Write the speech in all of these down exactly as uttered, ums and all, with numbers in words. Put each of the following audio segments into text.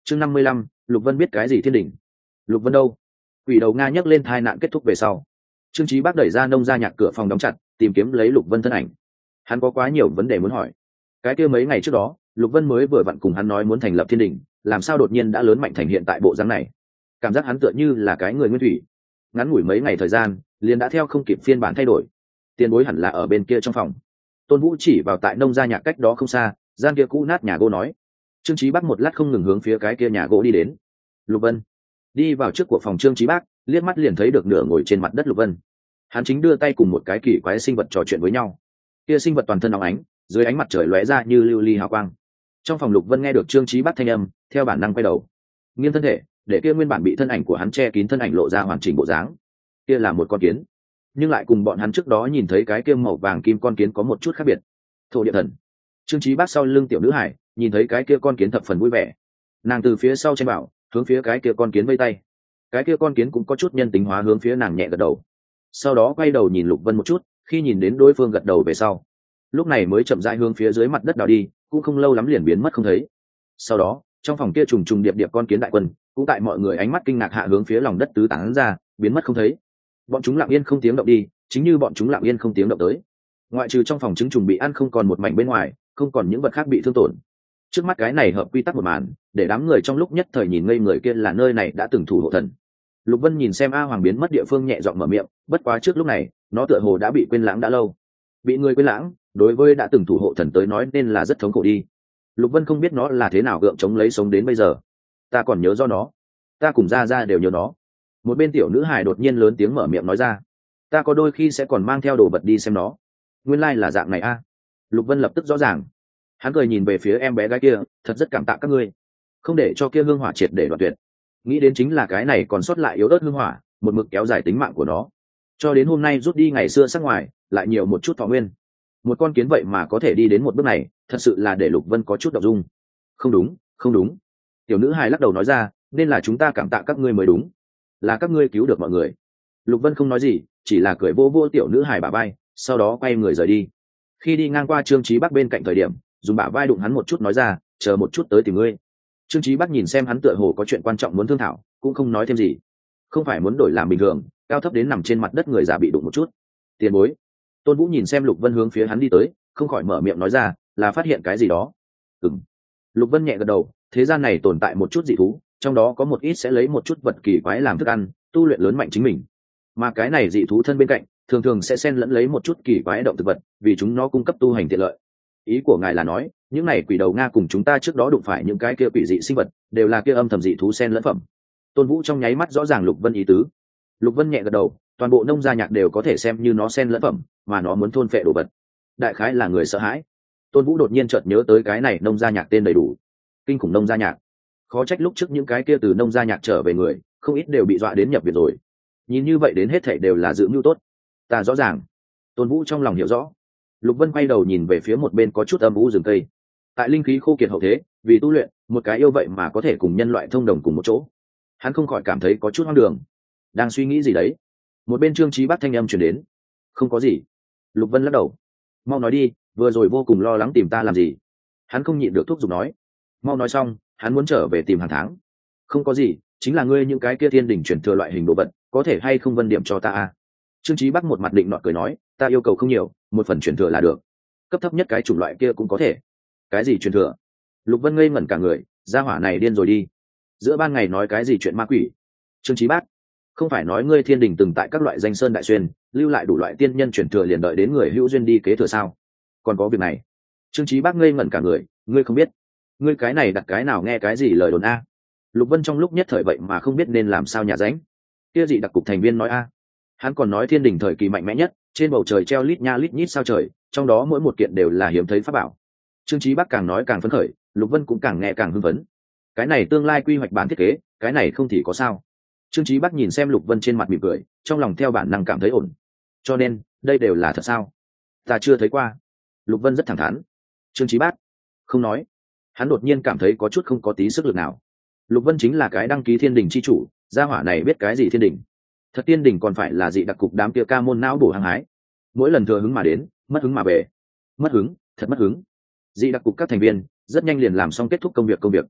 chương năm mươi lăm, Lục Vân biết cái gì thiên đình? Lục Vân đâu? Quỷ đầu Nga nhắc lên tai nạn kết thúc về sau, Trương Chí Bác đẩy ra nông gia nhạc cửa phòng đóng chặt, tìm kiếm lấy Lục Vân thân ảnh. Hắn có quá nhiều vấn đề muốn hỏi. Cái kia mấy ngày trước đó, Lục Vân mới vừa vặn cùng hắn nói muốn thành lập thiên đình, làm sao đột nhiên đã lớn mạnh thành hiện tại bộ dáng này? Cảm giác hắn tựa như là cái người nguyên thủy. Ngắn ngủi mấy ngày thời gian, liền đã theo không kịp phiên bản thay đổi. Tiền bối hẳn là ở bên kia trong phòng. Tôn Vũ chỉ vào tại nông gia nhạc cách đó không xa, gian kia cũ nát nhà gỗ nói. Trương Chí Bác một lát không ngừng hướng phía cái kia nhà gỗ đi đến. Lục Vân đi vào trước của phòng Trương Chí Bác, liếc mắt liền thấy được nửa ngồi trên mặt đất Lục Vân. Hắn chính đưa tay cùng một cái kỳ quái sinh vật trò chuyện với nhau. Kia sinh vật toàn thân óng ánh, dưới ánh mặt trời lóe ra như lưu ly hào quang. Trong phòng Lục Vân nghe được Trương Chí Bác thanh âm, theo bản năng quay đầu, nghiêng thân thể, để kia nguyên bản bị thân ảnh của hắn che kín thân ảnh lộ ra hoàn chỉnh bộ dáng. Kia là một con kiến, nhưng lại cùng bọn hắn trước đó nhìn thấy cái kia màu vàng kim con kiến có một chút khác biệt. Thổ địa thần. Trương Chí Bác sau lưng tiểu nữ hải, nhìn thấy cái kia con kiến thập phần vui vẻ. Nàng từ phía sau chen bảo, hướng phía cái kia con kiến vây tay. Cái kia con kiến cũng có chút nhân tính hóa hướng phía nàng nhẹ gật đầu. Sau đó quay đầu nhìn Lục Vân một chút, khi nhìn đến đối phương gật đầu về sau, lúc này mới chậm rãi hướng phía dưới mặt đất đào đi, cũng không lâu lắm liền biến mất không thấy. Sau đó, trong phòng kia trùng trùng điệp điệp con kiến đại quân, cũng tại mọi người ánh mắt kinh ngạc hạ hướng phía lòng đất tứ tán ra, biến mất không thấy. Bọn chúng lặng yên không tiếng động đi, chính như bọn chúng lặng yên không tiếng động tới. Ngoại trừ trong phòng trứng trùng bị ăn không còn một mảnh bên ngoài, không còn những vật khác bị thương tổn. Trước mắt cái này hợp quy tắc một màn, để đám người trong lúc nhất thời nhìn ngây người kia là nơi này đã từng thủ hộ thần. Lục Vân nhìn xem A Hoàng biến mất địa phương nhẹ giọng mở miệng, bất quá trước lúc này, nó tựa hồ đã bị quên lãng đã lâu. Bị người quên lãng, đối với đã từng thủ hộ thần tới nói nên là rất thống khổ đi. Lục Vân không biết nó là thế nào gượng chống lấy sống đến bây giờ. Ta còn nhớ do nó, ta cùng Gia Gia đều nhớ nó. Một bên tiểu nữ hài đột nhiên lớn tiếng mở miệng nói ra, ta có đôi khi sẽ còn mang theo đồ vật đi xem nó. Nguyên lai là dạng này a. Lục Vân lập tức rõ ràng. Hắn cười nhìn về phía em bé gái kia, thật rất cảm tạ các ngươi, không để cho kia hương hỏa triệt để đoạn tuyệt. Nghĩ đến chính là cái này còn sót lại yếu ớt hương hỏa, một mực kéo dài tính mạng của nó, cho đến hôm nay rút đi ngày xưa sắc ngoài, lại nhiều một chút thọ nguyên. Một con kiến vậy mà có thể đi đến một bước này, thật sự là để Lục Vân có chút động dung. Không đúng, không đúng. Tiểu nữ hài lắc đầu nói ra, nên là chúng ta cảm tạ các ngươi mới đúng, là các ngươi cứu được mọi người. Lục Vân không nói gì, chỉ là cười vô vô tiểu nữ hài bả vai, sau đó quay người rời đi. Khi đi ngang qua Trương Chí Bắc bên cạnh thời điểm, dùng bả vai đụng hắn một chút nói ra, chờ một chút tới tìm ngươi. Trương Chí Bắc nhìn xem hắn tựa hồ có chuyện quan trọng muốn thương thảo, cũng không nói thêm gì. Không phải muốn đổi làm bình thường, cao thấp đến nằm trên mặt đất người già bị đụng một chút. Tiền bối. Tôn Vũ nhìn xem Lục Vân hướng phía hắn đi tới, không khỏi mở miệng nói ra, là phát hiện cái gì đó. Ừm. Lục Vân nhẹ gật đầu, thế gian này tồn tại một chút dị thú, trong đó có một ít sẽ lấy một chút vật kỳ quái làm thức ăn, tu luyện lớn mạnh chính mình. Mà cái này dị thú thân bên cạnh, thường thường sẽ xen lẫn lấy một chút kỳ quái động thực vật, vì chúng nó cung cấp tu hành tiện lợi. Ý của ngài là nói, những này quỷ đầu Nga cùng chúng ta trước đó đụng phải những cái kia quỷ dị sinh vật, đều là kia âm thầm dị thú xen lẫn phẩm. Tôn Vũ trong nháy mắt rõ ràng Lục Vân ý tứ. Lục Vân nhẹ gật đầu, toàn bộ nông gia nhạc đều có thể xem như nó xen lẫn phẩm, mà nó muốn thôn phệ đồ vật. Đại khái là người sợ hãi. Tôn Vũ đột nhiên chợt nhớ tới cái này nông gia nhạc tên đầy đủ, kinh khủng nông gia nhạc. Khó trách lúc trước những cái kia từ nông gia nhạc trở về người, không ít đều bị dọa đến nhập viện rồi. Nhìn như vậy đến hết thảy đều là dự mưu tốt. Ta rõ ràng. Tôn Vũ trong lòng hiểu rõ. Lục Vân quay đầu nhìn về phía một bên có chút âm u rừng cây. Tại linh khí khô kiệt hậu thế, vì tu luyện, một cái yêu vậy mà có thể cùng nhân loại thông đồng cùng một chỗ. Hắn không khỏi cảm thấy có chút hoang đường. Đang suy nghĩ gì đấy? Một bên Trương Chí Bắc thanh âm truyền đến. Không có gì. Lục Vân lắc đầu. Mau nói đi, vừa rồi vô cùng lo lắng tìm ta làm gì? Hắn không nhịn được thúc giục nói. Mau nói xong, hắn muốn trở về tìm hàng tháng. Không có gì, chính là ngươi những cái kia thiên đỉnh truyền thừa loại hình đồ vật, có thể hay không vân điểm cho ta à? Trương Chí Bắc một mặt định nọt cười nói, ta yêu cầu không nhiều, một phần truyền thừa là được. Cấp thấp nhất cái chủng loại kia cũng có thể. Cái gì truyền thừa? Lục Vân ngây ngẩn cả người, gia hỏa này điên rồi đi. Giữa ban ngày nói cái gì chuyện ma quỷ? Trương Chí Bắc, không phải nói ngươi thiên đình từng tại các loại danh sơn đại xuyên lưu lại đủ loại tiên nhân truyền thừa liền đợi đến người hữu duyên đi kế thừa sao? Còn có việc này? Trương Chí Bắc ngây ngẩn cả người, ngươi không biết? Ngươi cái này đặt cái nào nghe cái gì lời đồn a? Lục Vân trong lúc nhất thời vậy mà không biết nên làm sao nhà ránh. Kia gì đặc cục thành viên nói a? Hắn còn nói thiên đình thời kỳ mạnh mẽ nhất, trên bầu trời treo lít nha lít nhít sao trời, trong đó mỗi một kiện đều là hiếm thấy pháp bảo. Trương Chí Bắc càng nói càng phấn khởi, Lục Vân cũng càng nghe càng hưng phấn. Cái này tương lai quy hoạch bản thiết kế, cái này không thì có sao? Trương Chí Bắc nhìn xem Lục Vân trên mặt mỉm cười, trong lòng theo bản năng cảm thấy ổn. Cho nên, đây đều là thật sao? Ta chưa thấy qua. Lục Vân rất thẳng thắn. Trương Chí Bắc không nói. Hắn đột nhiên cảm thấy có chút không có tí sức lực nào. Lục Vân chính là cái đăng ký thiên đình chi chủ, gia hỏa này biết cái gì thiên đình? Thật tiên đình còn phải là dị đặc cục đám kia ca môn não bổ hăng hái. Mỗi lần thừa hứng mà đến, mất hứng mà về. Mất hứng, thật mất hứng. Dị đặc cục các thành viên rất nhanh liền làm xong kết thúc công việc công việc.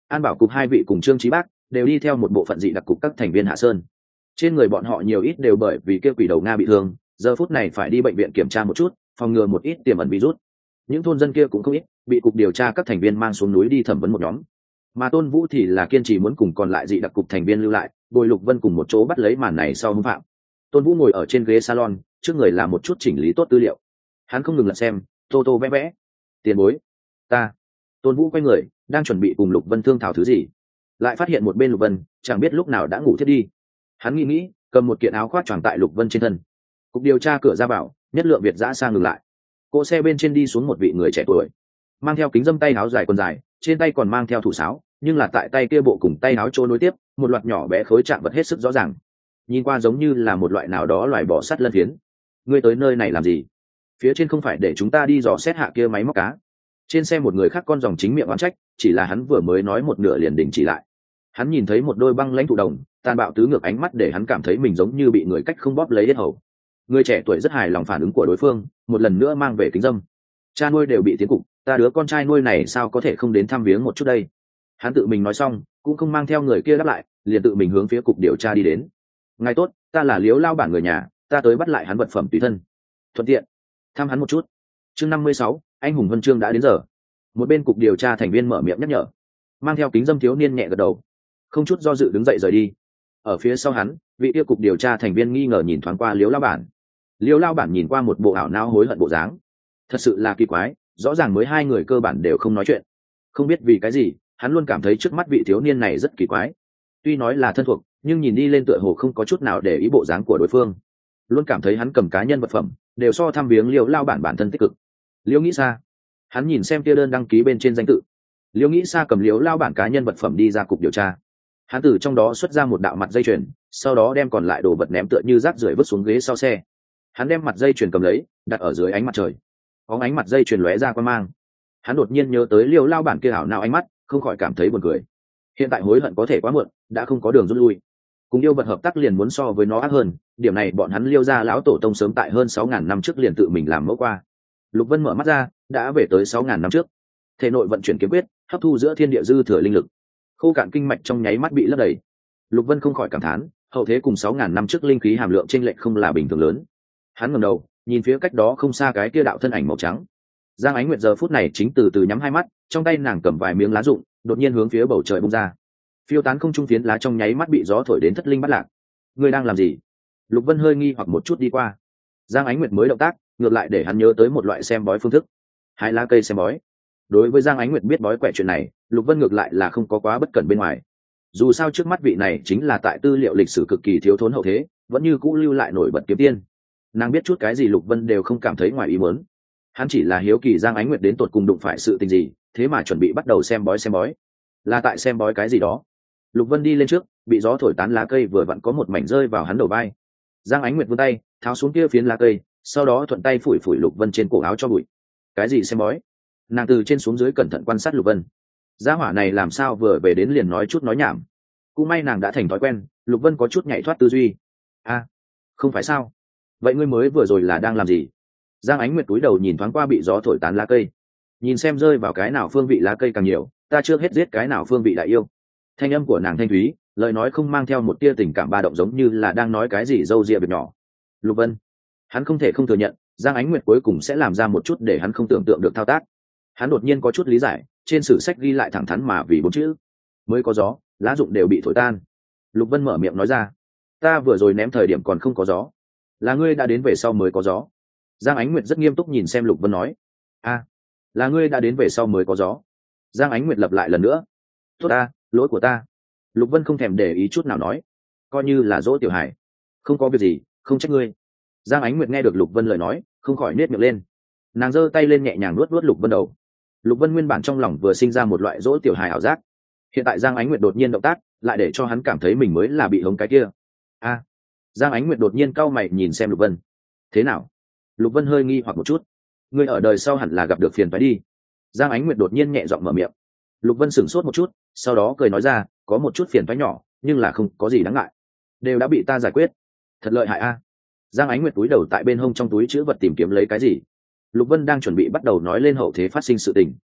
An Bảo cục hai vị cùng Trương Chí Bác đều đi theo một bộ phận dị đặc cục các thành viên hạ sơn. Trên người bọn họ nhiều ít đều bởi vì kia quỷ đầu Nga bị thương, giờ phút này phải đi bệnh viện kiểm tra một chút, phòng ngừa một ít tiềm ẩn virus. Những thôn dân kia cũng không ít, bị cục điều tra các thành viên mang xuống núi đi thẩm vấn một nhóm. Mà Tôn Vũ thì là kiên trì muốn cùng còn lại dị đặc cục thành viên lưu lại, bồi Lục Vân cùng một chỗ bắt lấy màn này sau hung phạm. Tôn Vũ ngồi ở trên ghế salon, trước người là một chút chỉnh lý tốt tư liệu. Hắn không ngừng lật xem, tô tô vẽ vẽ. Tiền bối, ta. Tôn Vũ quay người, đang chuẩn bị cùng Lục Vân thương thảo thứ gì, lại phát hiện một bên Lục Vân chẳng biết lúc nào đã ngủ thiết đi. Hắn nghĩ nghĩ, cầm một kiện áo khoác choàng tại Lục Vân trên thân. Cục điều tra cửa ra vào, Nhất Lượng Việt giã sang ngừng lại. Cỗ xe bên trên đi xuống một vị người trẻ tuổi, mang theo kính dâm tay áo dài quần dài, trên tay còn mang theo thủ sáo, nhưng là tại tay kia bộ cùng tay áo trôi nối tiếp, một loạt nhỏ bé khối chạm vật hết sức rõ ràng. Nhìn qua giống như là một loại nào đó loài bò sắt lân phiến. Ngươi tới nơi này làm gì? Phía trên không phải để chúng ta đi dò xét hạ kia máy móc cá. Trên xe một người khác con dòng chính miệng oán trách, chỉ là hắn vừa mới nói một nửa liền đình chỉ lại. Hắn nhìn thấy một đôi băng lãnh thụ đồng, tàn bạo tứ ngược ánh mắt để hắn cảm thấy mình giống như bị người cách không bóp lấy yết hầu. Người trẻ tuổi rất hài lòng phản ứng của đối phương, một lần nữa mang về kính dâm. Cha nuôi đều bị tiến cục, ta đứa con trai nuôi này sao có thể không đến thăm viếng một chút đây? Hắn tự mình nói xong, cũng không mang theo người kia đáp lại, liền tự mình hướng phía cục điều tra đi đến. Ngài tốt, ta là Liếu lao bản người nhà, ta tới bắt lại hắn vật phẩm tùy thân, thuận tiện thăm hắn một chút. Chương năm mươi sáu, anh hùng huân chương đã đến giờ. Một bên cục điều tra thành viên mở miệng nhắc nhở. Mang theo kính dâm thiếu niên nhẹ gật đầu, không chút do dự đứng dậy rời đi. Ở phía sau hắn, vị kia cục điều tra thành viên nghi ngờ nhìn thoáng qua Liếu lao bản. Liếu lao bản nhìn qua một bộ ảo não hối hận bộ dáng, thật sự là kỳ quái, rõ ràng mới hai người cơ bản đều không nói chuyện, không biết vì cái gì hắn luôn cảm thấy trước mắt vị thiếu niên này rất kỳ quái. Tuy nói là thân thuộc, nhưng nhìn đi lên tựa hồ không có chút nào để ý bộ dáng của đối phương, luôn cảm thấy hắn cầm cá nhân vật phẩm đều so thăm viếng Liêu lao bản bản thân tích cực. Liêu nghĩ xa, hắn nhìn xem kia đơn đăng ký bên trên danh tự. Liêu nghĩ xa cầm Liêu lao bản cá nhân vật phẩm đi ra cục điều tra. Hắn từ trong đó xuất ra một đạo mặt dây chuyền, sau đó đem còn lại đồ vật ném tựa như rác rưởi vứt xuống ghế sau xe. Hắn đem mặt dây chuyền cầm lấy, đặt ở dưới ánh mặt trời. Có ánh mặt dây chuyền lóe ra qua mang. Hắn đột nhiên nhớ tới Liêu lao bản kia hảo nào ánh mắt, không khỏi cảm thấy buồn cười. Hiện tại hối hận có thể quá muộn, đã không có đường rút lui. Cùng yêu vật hợp tác liền muốn so với nó ác hơn, điểm này bọn hắn Liêu gia lão tổ tông sớm tại hơn sáu ngàn năm trước liền tự mình làm mẫu qua. Lục Vân mở mắt ra, đã về tới sáu ngàn năm trước. Thể nội vận chuyển kiếm quyết, hấp thu giữa thiên địa dư thừa linh lực. Khô cạn kinh mạch trong nháy mắt bị lấp đầy. Lục Vân không khỏi cảm thán, hậu thế cùng sáu ngàn năm trước linh khí hàm lượng chênh lệch không là bình thường lớn. Hắn ngẩng đầu, nhìn phía cách đó không xa cái kia đạo thân ảnh màu trắng. Giang Ánh Nguyệt giờ phút này chính từ từ nhắm hai mắt, trong tay nàng cầm vài miếng lá rụng, đột nhiên hướng phía bầu trời bung ra. Phiêu tán không trung phiến lá trong nháy mắt bị gió thổi đến thất linh bắt lạc. Ngươi đang làm gì? Lục Vân hơi nghi hoặc một chút đi qua. Giang Ánh Nguyệt mới động tác, ngược lại để hắn nhớ tới một loại xem bói phương thức. Hai lá cây xem bói. Đối với Giang Ánh Nguyệt biết bói quẻ chuyện này, Lục Vân ngược lại là không có quá bất cẩn bên ngoài. Dù sao trước mắt vị này chính là tại tư liệu lịch sử cực kỳ thiếu thốn hậu thế, vẫn như cũ lưu lại nổi bật kiếm tiên. Nàng biết chút cái gì Lục Vân đều không cảm thấy ngoài ý muốn. Hắn chỉ là hiếu kỳ Giang Ánh Nguyệt đến tột cùng đụng phải sự tình gì, thế mà chuẩn bị bắt đầu xem bói xem bói. Là tại xem bói cái gì đó. Lục Vân đi lên trước, bị gió thổi tán lá cây vừa vặn có một mảnh rơi vào hắn đầu vai. Giang Ánh Nguyệt vươn tay, tháo xuống kia phiến lá cây, sau đó thuận tay phủi phủi Lục Vân trên cổ áo cho bụi. Cái gì xem bói? Nàng từ trên xuống dưới cẩn thận quan sát Lục Vân. Gia hỏa này làm sao vừa về đến liền nói chút nói nhảm. Cũng may nàng đã thành thói quen, Lục Vân có chút nhảy thoát tư duy. A, không phải sao? Vậy ngươi mới vừa rồi là đang làm gì? Giang Ánh Nguyệt cúi đầu nhìn thoáng qua bị gió thổi tán lá cây, nhìn xem rơi vào cái nào phương vị lá cây càng nhiều, ta chưa hết giết cái nào phương vị đại yêu. Thanh âm của nàng thanh thúy, lời nói không mang theo một tia tình cảm ba động, giống như là đang nói cái gì dâu dịa việc nhỏ. Lục Vân, hắn không thể không thừa nhận, Giang Ánh Nguyệt cuối cùng sẽ làm ra một chút để hắn không tưởng tượng được thao tác. Hắn đột nhiên có chút lý giải, trên sử sách ghi lại thẳng thắn mà vì bốn chữ: mới có gió, lá rụng đều bị thổi tan. Lục Vân mở miệng nói ra, ta vừa rồi ném thời điểm còn không có gió, là ngươi đã đến về sau mới có gió. Giang Ánh Nguyệt rất nghiêm túc nhìn xem Lục Vân nói, a, là ngươi đã đến về sau mới có gió. Giang Ánh Nguyệt lặp lại lần nữa, tốt ta, lỗi của ta. Lục Vân không thèm để ý chút nào nói, coi như là dỗ tiểu hải, không có việc gì, không trách ngươi. Giang Ánh Nguyệt nghe được Lục Vân lời nói, không khỏi nết miệng lên. Nàng giơ tay lên nhẹ nhàng nuốt nuốt Lục Vân đầu. Lục Vân nguyên bản trong lòng vừa sinh ra một loại dỗ tiểu hài ảo giác, hiện tại Giang Ánh Nguyệt đột nhiên động tác lại để cho hắn cảm thấy mình mới là bị hống cái kia. A, Giang Ánh Nguyệt đột nhiên cau mày nhìn xem Lục Vân. Thế nào? Lục Vân hơi nghi hoặc một chút. Ngươi ở đời sau hẳn là gặp được phiền phải đi. Giang Ánh Nguyệt đột nhiên nhẹ giọng mở miệng. Lục Vân sửng sốt một chút, sau đó cười nói ra, có một chút phiền toái nhỏ, nhưng là không có gì đáng ngại, đều đã bị ta giải quyết. Thật lợi hại a. Giang Ánh Nguyệt túi đầu tại bên hông trong túi chữ vật tìm kiếm lấy cái gì. Lục Vân đang chuẩn bị bắt đầu nói lên hậu thế phát sinh sự tình.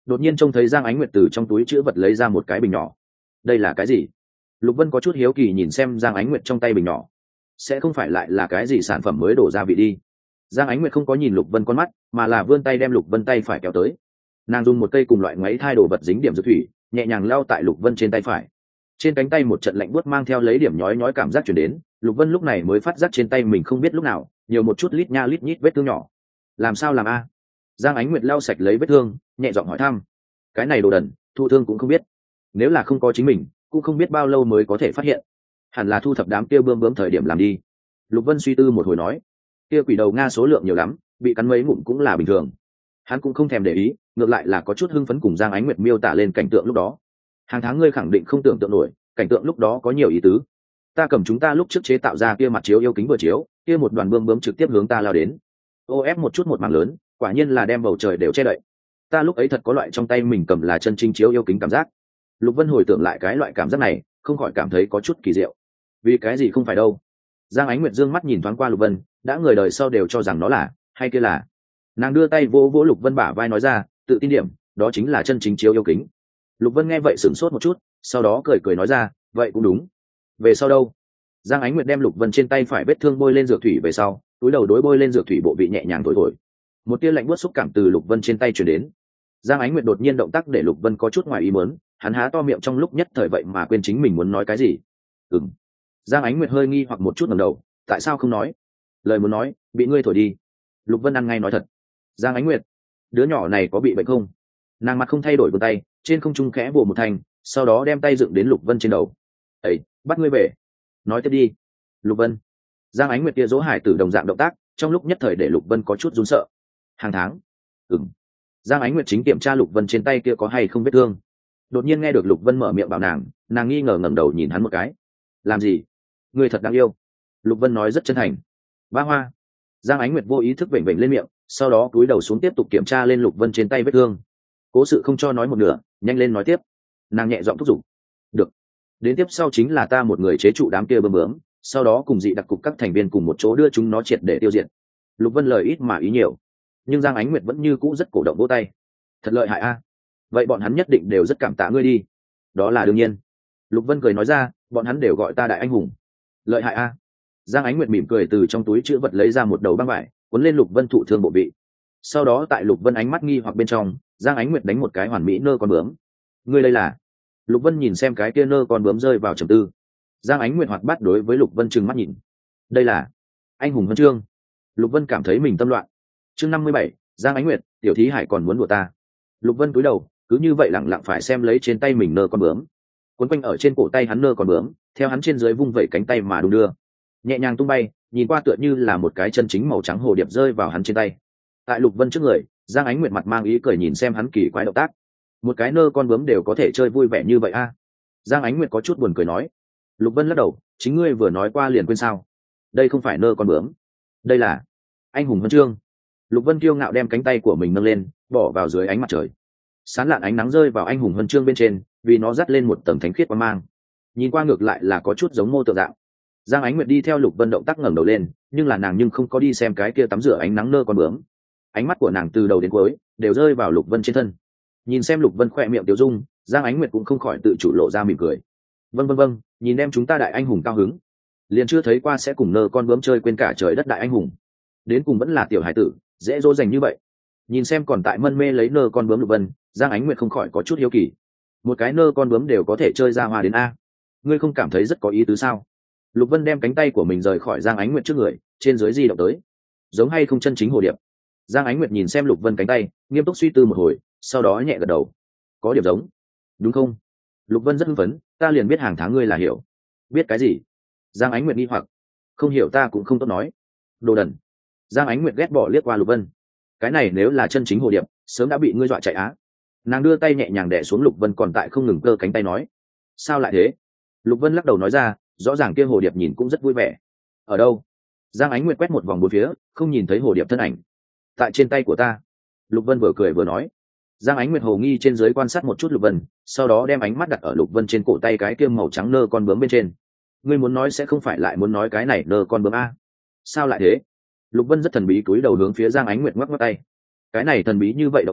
đột nhiên trông thấy Giang Ánh Nguyệt từ trong túi chữ vật lấy ra một cái bình nhỏ. Đây là cái gì? Lục Vân có chút hiếu kỳ nhìn xem Giang Ánh Nguyệt trong tay bình nhỏ, sẽ không phải lại là cái gì sản phẩm mới đổ ra vị đi. Giang Ánh Nguyệt không có nhìn Lục Vân con mắt, mà là vươn tay đem Lục Vân tay phải kéo tới. Nàng dùng một cây cùng loại ngoáy thai đồ vật dính điểm dược thủy, nhẹ nhàng lao tại Lục Vân trên tay phải. Trên cánh tay một trận lạnh buốt mang theo lấy điểm nhói nhói cảm giác truyền đến, Lục Vân lúc này mới phát giác trên tay mình không biết lúc nào nhiều một chút lít nha lít nhít vết thương nhỏ. Làm sao làm a? Giang Ánh Nguyệt lau sạch lấy vết thương, nhẹ giọng hỏi thăm. Cái này đồ đần, thụ thương cũng không biết. Nếu là không có chính mình, cũng không biết bao lâu mới có thể phát hiện. Hẳn là thu thập đám kia bươm bướm thời điểm làm đi. Lục Vân suy tư một hồi nói, kia quỷ đầu Nga số lượng nhiều lắm, bị cắn mấy ngụm cũng là bình thường. Hắn cũng không thèm để ý, ngược lại là có chút hưng phấn cùng Giang Ánh Nguyệt miêu tả lên cảnh tượng lúc đó. Hàng tháng ngươi khẳng định không tưởng tượng nổi, cảnh tượng lúc đó có nhiều ý tứ. Ta cầm chúng ta lúc trước chế tạo ra kia mặt chiếu yêu kính vừa chiếu, kia một đoàn bươm bướm trực tiếp hướng ta lao đến. Ô ép một chút một mảng lớn, quả nhiên là đem bầu trời đều che đậy. Ta lúc ấy thật có loại trong tay mình cầm là chân chính chiếu yêu kính cảm giác. Lục Vân hồi tưởng lại cái loại cảm giác này, không khỏi cảm thấy có chút kỳ diệu. Vì cái gì không phải đâu? Giang Ánh Nguyệt dương mắt nhìn thoáng qua Lục Vân, đã người đời sau đều cho rằng nó là, hay kia là. Nàng đưa tay vỗ vỗ Lục Vân bả vai nói ra, tự tin điểm, đó chính là chân chính chiếu yêu kính. Lục Vân nghe vậy sửng sốt một chút, sau đó cười cười nói ra, vậy cũng đúng. Về sau đâu? Giang Ánh Nguyệt đem Lục Vân trên tay phải vết thương bôi lên dược thủy về sau, túi đầu đối bôi lên dược thủy bộ vị nhẹ nhàng thổi thổi. Một tia lạnh buốt xúc cảm từ Lục Vân trên tay truyền đến. Giang Ánh Nguyệt đột nhiên động tác để Lục Vân có chút ngoài ý muốn, hắn há to miệng trong lúc nhất thời vậy mà quên chính mình muốn nói cái gì. Ừm. Giang Ánh Nguyệt hơi nghi hoặc một chút ngẩng đầu, tại sao không nói? Lời muốn nói, bị ngươi thổi đi. Lục Vân ăn ngay nói thật. Giang Ánh Nguyệt, đứa nhỏ này có bị bệnh không? Nàng mặt không thay đổi vươn tay, trên không trung khẽ vồ một thành, sau đó đem tay dựng đến Lục Vân trên đầu. "Ấy, bắt ngươi về." "Nói tiếp đi." Lục Vân. Giang Ánh Nguyệt kia dỗ hải tử đồng dạng động tác, trong lúc nhất thời để Lục Vân có chút run sợ. "Hàng tháng?" "Ừm." Giang Ánh Nguyệt chính kiểm tra Lục Vân trên tay kia có hay không vết thương. Đột nhiên nghe được Lục Vân mở miệng bảo nàng, nàng nghi ngờ ngẩng đầu nhìn hắn một cái. "Làm gì? Ngươi thật đáng yêu." Lục Vân nói rất chân thành. "Ba Hoa." Giang Ánh Nguyệt vô ý thức vểnh vểnh lên miệng, sau đó cúi đầu xuống tiếp tục kiểm tra lên Lục Vân trên tay vết thương. Cố sự không cho nói một nửa, nhanh lên nói tiếp. Nàng nhẹ giọng thúc giục. "Được. Đến tiếp sau chính là ta một người chế trụ đám kia bướm bướm, sau đó cùng dị đặc cục các thành viên cùng một chỗ đưa chúng nó triệt để tiêu diệt." Lục Vân lời ít mà ý nhiều, nhưng Giang Ánh Nguyệt vẫn như cũ rất cổ động vỗ tay. "Thật lợi hại a. Vậy bọn hắn nhất định đều rất cảm tạ ngươi đi." "Đó là đương nhiên." Lục Vân cười nói ra, "bọn hắn đều gọi ta đại anh hùng." "Lợi hại a." Giang Ánh Nguyệt mỉm cười từ trong túi chữ vật lấy ra một đầu băng vải, cuốn lên Lục Vân thụ thương bộ vị. Sau đó tại Lục Vân ánh mắt nghi hoặc bên trong, Giang Ánh Nguyệt đánh một cái hoàn mỹ nơ con bướm. "Ngươi đây là?" Lục Vân nhìn xem cái kia nơ con bướm rơi vào trầm tư. Giang Ánh Nguyệt hoạt bát đối với Lục Vân trừng mắt nhìn. "Đây là anh hùng huân chương." Lục Vân cảm thấy mình tâm loạn. Chương năm mươi bảy, Giang Ánh Nguyệt, tiểu thí hải còn muốn đùa ta. Lục Vân cúi đầu, cứ như vậy lặng lặng phải xem lấy trên tay mình nơ con bướm. Cuốn quanh ở trên cổ tay hắn nơ con bướm, theo hắn trên dưới vung vẩy cánh tay mà đung đưa, nhẹ nhàng tung bay, nhìn qua tựa như là một cái chân chính màu trắng hồ điệp rơi vào hắn trên tay. Tại Lục Vân trước người, Giang Ánh Nguyệt mặt mang ý cười nhìn xem hắn kỳ quái động tác. Một cái nơ con bướm đều có thể chơi vui vẻ như vậy a? Giang Ánh Nguyệt có chút buồn cười nói. Lục Vân lắc đầu, chính ngươi vừa nói qua liền quên sao? Đây không phải nơ con bướm, đây là anh hùng huân chương. Lục Vân kiêu ngạo đem cánh tay của mình nâng lên, bỏ vào dưới ánh mặt trời. Sán lạn ánh nắng rơi vào anh hùng huân chương bên trên, vì nó dắt lên một tầng thánh khiết quang mang. Nhìn qua ngược lại là có chút giống mô tượng dạng. Giang Ánh Nguyệt đi theo Lục Vân động tác ngẩng đầu lên, nhưng là nàng nhưng không có đi xem cái kia tắm rửa ánh nắng nơ con bướm. Ánh mắt của nàng từ đầu đến cuối đều rơi vào Lục Vân trên thân. Nhìn xem Lục Vân khỏe miệng tiêu dung, Giang Ánh Nguyệt cũng không khỏi tự chủ lộ ra mỉm cười. "Vâng vâng vâng, nhìn em chúng ta đại anh hùng cao hứng. Liền chưa thấy qua sẽ cùng nơ con bướm chơi quên cả trời đất đại anh hùng. Đến cùng vẫn là tiểu hải tử, dễ dỗ dành như vậy." Nhìn xem còn tại mân mê lấy nơ con bướm Lục Vân, Giang Ánh Nguyệt không khỏi có chút hiếu kỳ. Một cái nơ con bướm đều có thể chơi ra hoa đến a, ngươi không cảm thấy rất có ý tứ sao? Lục Vân đem cánh tay của mình rời khỏi Giang Ánh Nguyệt trước người, trên dưới di động tới. Giống hay không chân chính hồ điệp? Giang Ánh Nguyệt nhìn xem Lục Vân cánh tay, nghiêm túc suy tư một hồi, sau đó nhẹ gật đầu. "Có điểm giống, đúng không?" Lục Vân rất hưng phấn, "Ta liền biết hàng tháng ngươi là hiểu." "Biết cái gì?" Giang Ánh Nguyệt nghi hoặc. "Không hiểu ta cũng không tốt nói." "Đồ đần." Giang Ánh Nguyệt ghét bỏ liếc qua Lục Vân. "Cái này nếu là chân chính hồ điệp, sớm đã bị ngươi dọa chạy á." Nàng đưa tay nhẹ nhàng đè xuống Lục Vân còn tại không ngừng cơ cánh tay nói. "Sao lại thế?" Lục Vân lắc đầu nói ra, rõ ràng kia hồ điệp nhìn cũng rất vui vẻ. "Ở đâu?" Giang Ánh Nguyệt quét một vòng bốn phía, không nhìn thấy hồ điệp thân ảnh. "Tại trên tay của ta." Lục Vân vừa cười vừa nói. Giang Ánh Nguyệt hồ nghi trên dưới quan sát một chút Lục Vân, sau đó đem ánh mắt đặt ở Lục Vân trên cổ tay cái kia màu trắng nơ con bướm bên trên. "Ngươi muốn nói sẽ không phải lại muốn nói cái này nơ con bướm a?" "Sao lại thế?" Lục Vân rất thần bí cúi đầu hướng phía Giang Ánh Nguyệt ngoắc ngoắc tay. Cái này thần bí như vậy động tác,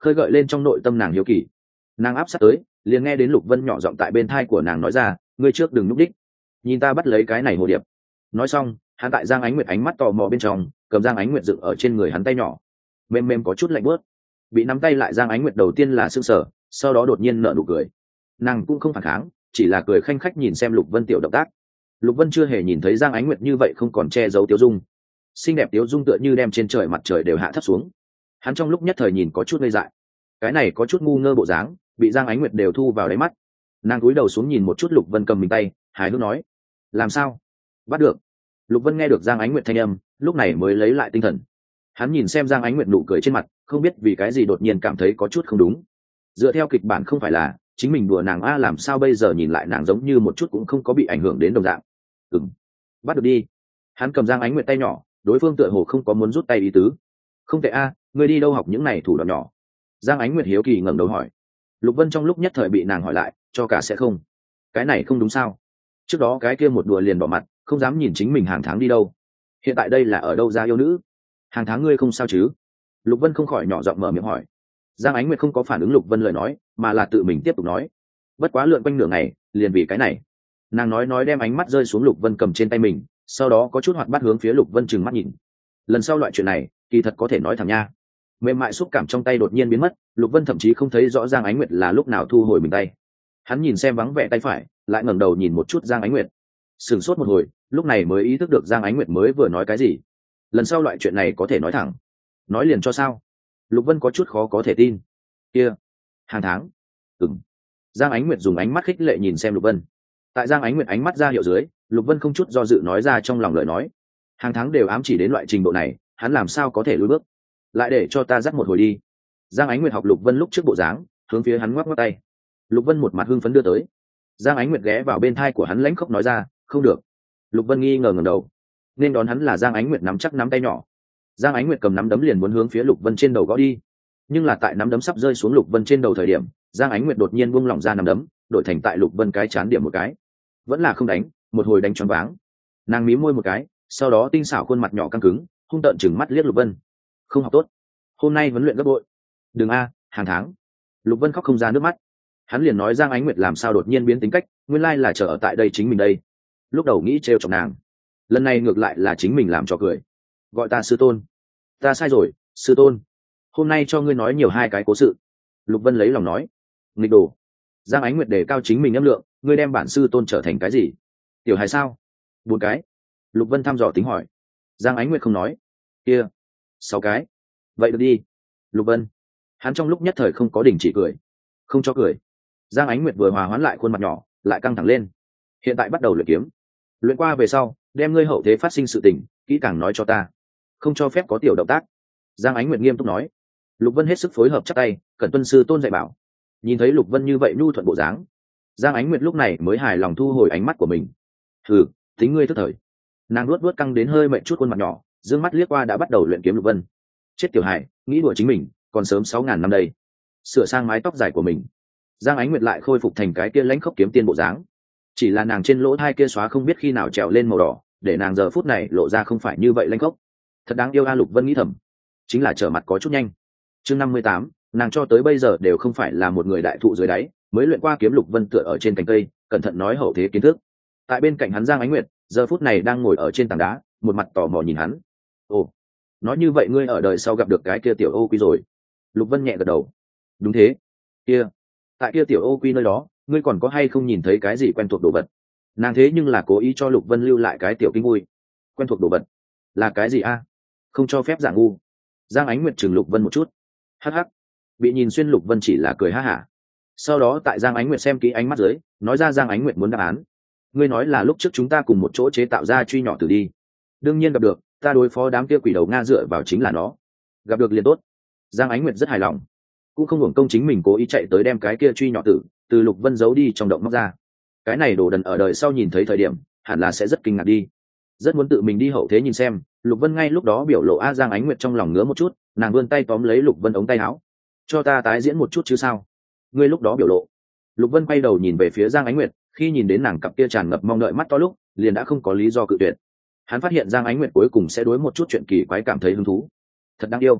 khơi gợi lên trong nội tâm nàng hiếu kỳ. Nàng áp sát tới, liền nghe đến Lục Vân nhỏ giọng tại bên thai của nàng nói ra, ngươi trước đừng núp đích, nhìn ta bắt lấy cái này hồ điệp. Nói xong, hắn tại Giang Ánh Nguyệt ánh mắt tò mò bên trong, cầm Giang Ánh Nguyệt dựng ở trên người hắn tay nhỏ, mềm mềm có chút lạnh bớt. Bị nắm tay lại Giang Ánh Nguyệt đầu tiên là sững sờ, sau đó đột nhiên nở nụ cười. Nàng cũng không phản kháng, chỉ là cười khanh khách nhìn xem Lục Vân tiểu động tác. Lục Vân chưa hề nhìn thấy Giang Ánh Nguyệt như vậy không còn che giấu tiêu dung, xinh đẹp tiêu dung tựa như đem trên trời mặt trời đều hạ thấp xuống. Hắn trong lúc nhất thời nhìn có chút ngây dại, cái này có chút ngu ngơ bộ dáng, bị Giang Ánh Nguyệt đều thu vào đáy mắt. Nàng cúi đầu xuống nhìn một chút Lục Vân cầm mình tay, hài hước nói, làm sao, bắt được? Lục Vân nghe được Giang Ánh Nguyệt thanh âm, lúc này mới lấy lại tinh thần. Hắn nhìn xem Giang Ánh Nguyệt nụ cười trên mặt, không biết vì cái gì đột nhiên cảm thấy có chút không đúng. Dựa theo kịch bản không phải là chính mình đùa nàng a, làm sao bây giờ nhìn lại nàng giống như một chút cũng không có bị ảnh hưởng đến đồng dạng. Ừm, bắt được đi. Hắn cầm Giang Ánh Nguyệt tay nhỏ, đối phương tựa hồ không có muốn rút tay ý tứ. Không tệ a, ngươi đi đâu học những này thủ đoạn nhỏ? Giang Ánh Nguyệt hiếu kỳ ngẩng đầu hỏi. Lục Vân trong lúc nhất thời bị nàng hỏi lại, cho cả sẽ không. Cái này không đúng sao? Trước đó cái kia một đùa liền bỏ mặt, không dám nhìn chính mình hàng tháng đi đâu. Hiện tại đây là ở đâu ra yêu nữ? Hàng tháng ngươi không sao chứ? Lục Vân không khỏi nhỏ giọng mở miệng hỏi. Giang Ánh Nguyệt không có phản ứng Lục Vân lời nói, mà là tự mình tiếp tục nói. Bất quá lượn quanh nửa ngày, liền vì cái này. Nàng nói nói đem ánh mắt rơi xuống Lục Vân cầm trên tay mình, sau đó có chút hoạt bát hướng phía Lục Vân trừng mắt nhìn. Lần sau loại chuyện này, kỳ thật có thể nói thẳng nha. Mềm mại xúc cảm trong tay đột nhiên biến mất, Lục Vân thậm chí không thấy rõ Giang Ánh Nguyệt là lúc nào thu hồi mình tay. Hắn nhìn xem vắng vẻ tay phải, lại ngẩng đầu nhìn một chút Giang Ánh Nguyệt. Sửng sốt một hồi, lúc này mới ý thức được Giang Ánh Nguyệt mới vừa nói cái gì. Lần sau loại chuyện này có thể nói thẳng. Nói liền cho sao? Lục Vân có chút khó có thể tin. Kia, hàng tháng. Ừm. Giang Ánh Nguyệt dùng ánh mắt khích lệ nhìn xem Lục Vân. Tại Giang Ánh Nguyệt ánh mắt ra hiệu dưới, Lục Vân không chút do dự nói ra trong lòng lời nói. Hàng tháng đều ám chỉ đến loại trình độ này, hắn làm sao có thể lùi bước? Lại để cho ta dắt một hồi đi. Giang Ánh Nguyệt học Lục Vân lúc trước bộ dáng, hướng phía hắn ngoắc ngoắc tay. Lục Vân một mặt hưng phấn đưa tới. Giang Ánh Nguyệt ghé vào bên thai của hắn lãnh khốc nói ra, không được. Lục Vân nghi ngờ ngẩng đầu, nên đón hắn là Giang Ánh Nguyệt nắm chắc nắm tay nhỏ. Giang Ánh Nguyệt cầm nắm đấm liền muốn hướng phía Lục Vân trên đầu gõ đi, nhưng là tại nắm đấm sắp rơi xuống Lục Vân trên đầu thời điểm, Giang Ánh Nguyệt đột nhiên buông lỏng ra nắm đấm, đổi thành tại Lục Vân cái chán điểm một cái. Vẫn là không đánh, một hồi đánh choáng váng. Nàng mím môi một cái, sau đó tinh xảo khuôn mặt nhỏ căng cứng, hung tợn chừng mắt liếc Lục Vân. Không học tốt, hôm nay huấn luyện gấp bội. Đừng a, hàng tháng. Lục Vân khóc không ra nước mắt. Hắn liền nói Giang Ánh Nguyệt làm sao đột nhiên biến tính cách, nguyên lai là chờ ở tại đây chính mình đây. Lúc đầu nghĩ trêu chọc nàng, lần này ngược lại là chính mình làm cho cười. Gọi ta sư tôn. Ta sai rồi, sư tôn. Hôm nay cho ngươi nói nhiều hai cái cố sự. Lục Vân lấy lòng nói. Nghịch đồ. Giang Ánh Nguyệt đề cao chính mình âm lượng, ngươi đem bản sư tôn trở thành cái gì? Tiểu hài sao? Bốn cái. Lục Vân thăm dò tính hỏi. Giang Ánh Nguyệt không nói. Kia. Sáu cái. Vậy được đi. Lục Vân. Hắn trong lúc nhất thời không có đình chỉ cười. Không cho cười. Giang Ánh Nguyệt vừa hòa hoãn lại khuôn mặt nhỏ, lại căng thẳng lên. Hiện tại bắt đầu luyện kiếm. Luyện qua về sau, đem ngươi hậu thế phát sinh sự tình kỹ càng nói cho ta, không cho phép có tiểu động tác. Giang Ánh Nguyệt nghiêm túc nói. Lục Vân hết sức phối hợp chắp tay, cẩn tuân sư tôn dạy bảo. Nhìn thấy Lục Vân như vậy nhu thuận bộ dáng, Giang Ánh Nguyệt lúc này mới hài lòng thu hồi ánh mắt của mình. Thử, tính ngươi thức thời. Nàng luốt luốt căng đến hơi mệt chút khuôn mặt nhỏ, dương mắt liếc qua đã bắt đầu luyện kiếm Lục Vân. Chết tiểu hài, nghĩ đùa chính mình, còn sớm sáu ngàn năm đây. Sửa sang mái tóc dài của mình, Giang Ánh Nguyệt lại khôi phục thành cái kia lãnh khốc kiếm tiên bộ dáng. Chỉ là nàng trên lỗ thai kia xóa không biết khi nào trèo lên màu đỏ, để nàng giờ phút này lộ ra không phải như vậy lãnh khốc. Thật đáng yêu a, Lục Vân nghĩ thầm. Chính là trở mặt có chút nhanh. Chương năm mươi tám, nàng cho tới bây giờ đều không phải là một người đại thụ dưới đáy, mới luyện qua kiếm. Lục Vân tựa ở trên cành cây, cẩn thận nói hậu thế kiến thức. Tại bên cạnh hắn Giang Ánh Nguyệt, giờ phút này đang ngồi ở trên tảng đá, một mặt tò mò nhìn hắn. Ồ, nói như vậy ngươi ở đời sau gặp được cái kia tiểu ô quy rồi? Lục Vân nhẹ gật đầu. Đúng thế. Kia, tại kia tiểu ô quy nơi đó, ngươi còn có hay không nhìn thấy cái gì quen thuộc đồ vật? Nàng thế nhưng là cố ý cho Lục Vân lưu lại cái tiểu kinh vui. Quen thuộc đồ vật là cái gì a? Không cho phép giả ngu. Giang Ánh Nguyệt chừng Lục Vân một chút. Hắc hắc. Bị nhìn xuyên Lục Vân chỉ là cười ha hả. Sau đó tại Giang Ánh Nguyệt xem kỹ ánh mắt dưới, nói ra Giang Ánh Nguyệt muốn đáp án. Ngươi nói là lúc trước chúng ta cùng một chỗ chế tạo ra truy nhỏ tử đi. Đương nhiên gặp được, ta đối phó đám kia quỷ đầu Nga dựa vào chính là nó. Gặp được liền tốt. Giang Ánh Nguyệt rất hài lòng, cũng không hưởng công chính mình cố ý chạy tới đem cái kia truy nhỏ tử từ Lục Vân giấu đi trong động móc ra. Cái này đồ đần ở đời sau nhìn thấy thời điểm, hẳn là sẽ rất kinh ngạc đi. Rất muốn tự mình đi hậu thế nhìn xem. Lục Vân ngay lúc đó biểu lộ a. Giang Ánh Nguyệt trong lòng ngứa một chút, nàng vươn tay tóm lấy Lục Vân ống tay áo. Cho ta tái diễn một chút chứ sao? Ngươi lúc đó biểu lộ. Lục Vân quay đầu nhìn về phía Giang Ánh Nguyệt, khi nhìn đến nàng cặp kia tràn ngập mong đợi mắt to lúc, liền đã không có lý do cự tuyệt. Hắn phát hiện Giang Ánh Nguyệt cuối cùng sẽ đối một chút chuyện kỳ quái cảm thấy hứng thú. Thật đáng yêu.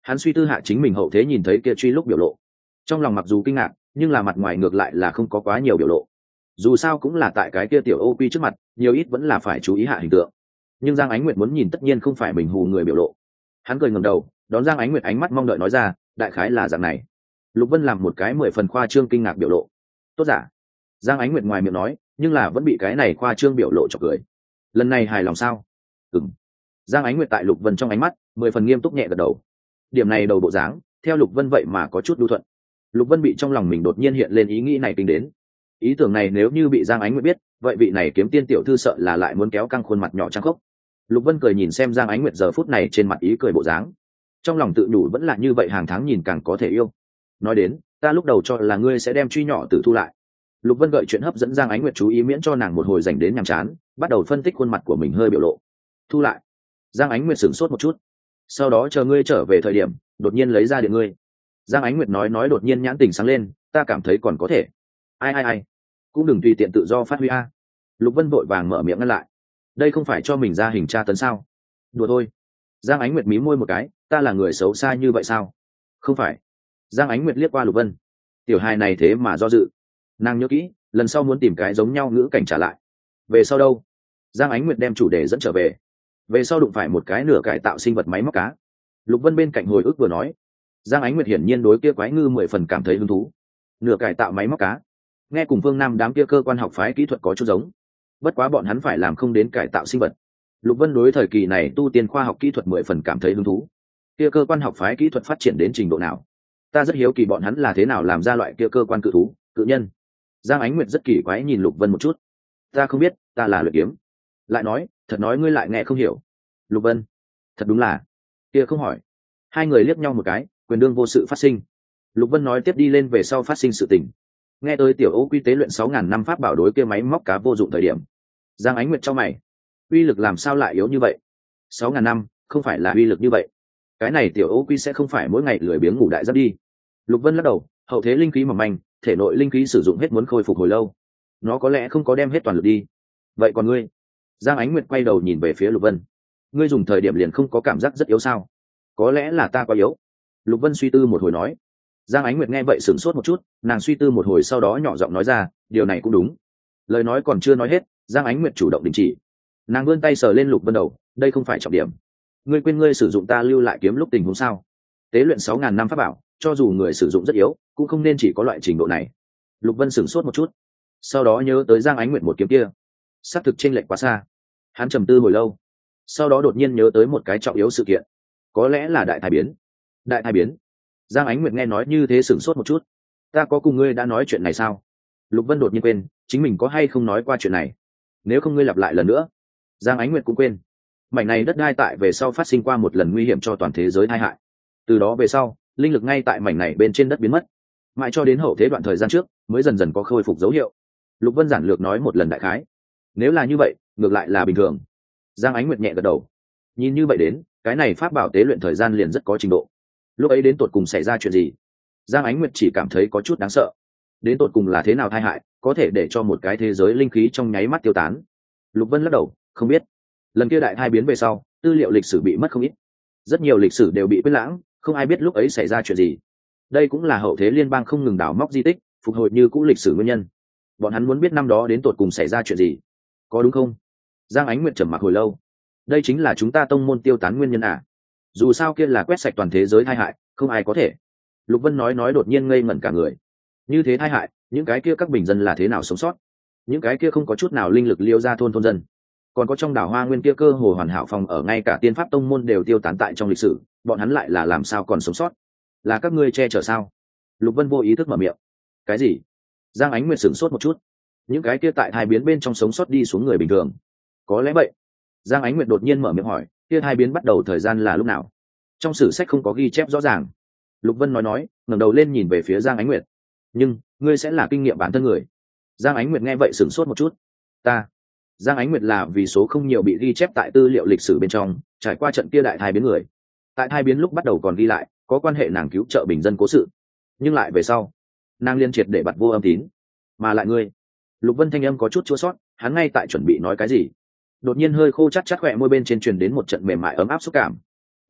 Hắn suy tư hạ chính mình hậu thế nhìn thấy kia truy lúc biểu lộ, trong lòng mặc dù kinh ngạc nhưng là mặt ngoài ngược lại là không có quá nhiều biểu lộ. Dù sao cũng là tại cái kia tiểu ô quy trước mặt, nhiều ít vẫn là phải chú ý hạ hình tượng. Nhưng Giang Ánh Nguyệt muốn nhìn tất nhiên không phải mình hù người biểu lộ. Hắn cười ngẩng đầu đón Giang Ánh Nguyệt ánh mắt mong đợi nói ra, đại khái là dạng này. Lục Vân làm một cái mười phần khoa trương kinh ngạc biểu lộ. Tốt giả. Giang Ánh Nguyệt ngoài miệng nói nhưng là vẫn bị cái này khoa trương biểu lộ chọc cười. Lần này hài lòng sao? Ừm. Giang Ánh Nguyệt tại Lục Vân trong ánh mắt mười phần nghiêm túc nhẹ gật đầu. Điểm này đầu bộ dáng theo Lục Vân vậy mà có chút đu thuận. Lục Vân bị trong lòng mình đột nhiên hiện lên ý nghĩ này kinh đến. Ý tưởng này nếu như bị Giang Ánh Nguyệt biết, vậy vị này kiếm tiên tiểu thư sợ là lại muốn kéo căng khuôn mặt nhỏ trắng khốc. Lục Vân cười nhìn xem Giang Ánh Nguyệt giờ phút này trên mặt ý cười bộ dáng, trong lòng tự nhủ vẫn là như vậy, hàng tháng nhìn càng có thể yêu. Nói đến, ta lúc đầu cho là ngươi sẽ đem truy nhỏ tử thu lại. Lục Vân gợi chuyện hấp dẫn Giang Ánh Nguyệt chú ý miễn cho nàng một hồi dành đến nhàm chán, bắt đầu phân tích khuôn mặt của mình hơi biểu lộ. Thu lại. Giang Ánh Nguyệt sửng sốt một chút, sau đó chờ ngươi trở về thời điểm đột nhiên lấy ra điện ngươi. Giang Ánh Nguyệt nói nói đột nhiên nhãn tình sáng lên, ta cảm thấy còn có thể. Ai ai ai, cũng đừng tùy tiện tự do phát huy a. Lục Vân vội vàng mở miệng ngăn lại, đây không phải cho mình ra hình tra tấn sao? Đùa thôi. Giang Ánh Nguyệt mí môi một cái, ta là người xấu xa như vậy sao? Không phải. Giang Ánh Nguyệt liếc qua Lục Vân, tiểu hài này thế mà do dự. Nàng nhớ kỹ lần sau muốn tìm cái giống nhau ngữ cảnh trả lại. Về sau đâu? Giang Ánh Nguyệt đem chủ đề dẫn trở về. Về sau đụng phải một cái nửa cải tạo sinh vật máy móc cá. Lục Vân bên cạnh hồi ức vừa nói. Giang Ánh Nguyệt hiển nhiên đối kia quái ngư mười phần cảm thấy hứng thú. Nửa cải tạo máy móc cá, nghe cùng Phương Nam đám kia cơ quan học phái kỹ thuật có chút giống, bất quá bọn hắn phải làm không đến cải tạo sinh vật. Lục Vân đối thời kỳ này tu tiên khoa học kỹ thuật mười phần cảm thấy hứng thú. Kia cơ quan học phái kỹ thuật phát triển đến trình độ nào? Ta rất hiếu kỳ bọn hắn là thế nào làm ra loại kia cơ quan cự thú, cự nhân. Giang Ánh Nguyệt rất kỳ quái nhìn Lục Vân một chút. Ta không biết, ta là luyện kiếm. Lại nói, thật nói ngươi lại nghe không hiểu. Lục Vân, thật đúng là. Kia không hỏi. Hai người liếc nhau một cái, quyền đương vô sự phát sinh. Lục Vân nói tiếp đi lên về sau phát sinh sự tình. Nghe tới tiểu ô quy tế luyện sáu ngàn năm pháp bảo đối kia máy móc cá vô dụng thời điểm, Giang Ánh Nguyệt cho mày, uy lực làm sao lại yếu như vậy? Sáu ngàn năm không phải là uy lực như vậy. Cái này tiểu ô quy sẽ không phải mỗi ngày lười biếng ngủ đại giấc đi. Lục Vân lắc đầu, hậu thế linh khí mỏng manh, thể nội linh khí sử dụng hết muốn khôi phục hồi lâu, nó có lẽ không có đem hết toàn lực đi. Vậy còn ngươi? Giang Ánh Nguyệt quay đầu nhìn về phía Lục Vân, ngươi dùng thời điểm liền không có cảm giác rất yếu sao? Có lẽ là ta quá yếu. Lục Vân suy tư một hồi nói. Giang Ánh Nguyệt nghe vậy sửng sốt một chút, nàng suy tư một hồi sau đó nhỏ giọng nói ra, điều này cũng đúng. Lời nói còn chưa nói hết, Giang Ánh Nguyệt chủ động đình chỉ. Nàng vươn tay sờ lên Lục Vân đầu, đây không phải trọng điểm. Ngươi quên ngươi sử dụng ta lưu lại kiếm lúc tình huống sao? Tế luyện sáu ngàn năm pháp bảo, cho dù người sử dụng rất yếu, cũng không nên chỉ có loại trình độ này. Lục Vân sửng sốt một chút, sau đó nhớ tới Giang Ánh Nguyệt một kiếm kia, xác thực chênh lệch quá xa. Hắn trầm tư hồi lâu, sau đó đột nhiên nhớ tới một cái trọng yếu sự kiện, có lẽ là đại thái biến. Đại thái biến? Giang Ánh Nguyệt nghe nói như thế sửng sốt một chút. Ta có cùng ngươi đã nói chuyện này sao? Lục Vân đột nhiên quên chính mình có hay không nói qua chuyện này. Nếu không ngươi lặp lại lần nữa. Giang Ánh Nguyệt cũng quên. Mảnh này đất đai tại về sau phát sinh qua một lần nguy hiểm cho toàn thế giới tai hại. Từ đó về sau, linh lực ngay tại mảnh này bên trên đất biến mất. Mãi cho đến hậu thế đoạn thời gian trước mới dần dần có khôi phục dấu hiệu. Lục Vân giản lược nói một lần đại khái. Nếu là như vậy, ngược lại là bình thường. Giang Ánh Nguyệt nhẹ gật đầu. Nhìn như vậy đến, cái này pháp bảo tế luyện thời gian liền rất có trình độ. Lúc ấy đến tột cùng xảy ra chuyện gì? Giang Ánh Nguyệt chỉ cảm thấy có chút đáng sợ. Đến tột cùng là thế nào tai hại, có thể để cho một cái thế giới linh khí trong nháy mắt tiêu tán? Lục Vân lắc đầu, không biết. Lần kia đại thai biến về sau, tư liệu lịch sử bị mất không ít. Rất nhiều lịch sử đều bị quên lãng, không ai biết lúc ấy xảy ra chuyện gì. Đây cũng là hậu thế liên bang không ngừng đào móc di tích, phục hồi như cũ lịch sử nguyên nhân. Bọn hắn muốn biết năm đó đến tột cùng xảy ra chuyện gì, có đúng không? Giang Ánh Nguyệt trầm mặc hồi lâu. Đây chính là chúng ta tông môn tiêu tán nguyên nhân à? Dù sao kia là quét sạch toàn thế giới tai hại, không ai có thể. Lục Vân nói nói đột nhiên ngây ngẩn cả người. Như thế tai hại, những cái kia các bình dân là thế nào sống sót? Những cái kia không có chút nào linh lực liêu ra thôn thôn dân, còn có trong đảo Hoa Nguyên kia cơ hồ hoàn hảo phòng ở ngay cả tiên pháp tông môn đều tiêu tán tại trong lịch sử, bọn hắn lại là làm sao còn sống sót? Là các ngươi che chở sao? Lục Vân vô ý thức mở miệng. Cái gì? Giang Ánh Nguyệt sửng sốt một chút. Những cái kia tại hai biến bên trong sống sót đi xuống người bình thường. Có lẽ vậy. Giang Ánh Nguyệt đột nhiên mở miệng hỏi, kia hai biến bắt đầu thời gian là lúc nào? Trong sử sách không có ghi chép rõ ràng. Lục Vân nói nói, ngẩng đầu lên nhìn về phía Giang Ánh Nguyệt. Nhưng ngươi sẽ là kinh nghiệm bản thân người. Giang Ánh Nguyệt nghe vậy sửng sốt một chút. Ta. Giang Ánh Nguyệt là vì số không nhiều bị ghi chép tại tư liệu lịch sử bên trong, trải qua trận kia đại thai biến người. Tại thai biến lúc bắt đầu còn ghi lại có quan hệ nàng cứu trợ bình dân cố sự, nhưng lại về sau nàng liên triệt để bật vô âm tín. Mà lại ngươi. Lục Vân thanh âm có chút chua sót, hắn ngay tại chuẩn bị nói cái gì, đột nhiên hơi khô chát chát khỏe môi bên trên truyền đến một trận mềm mại ấm áp xúc cảm.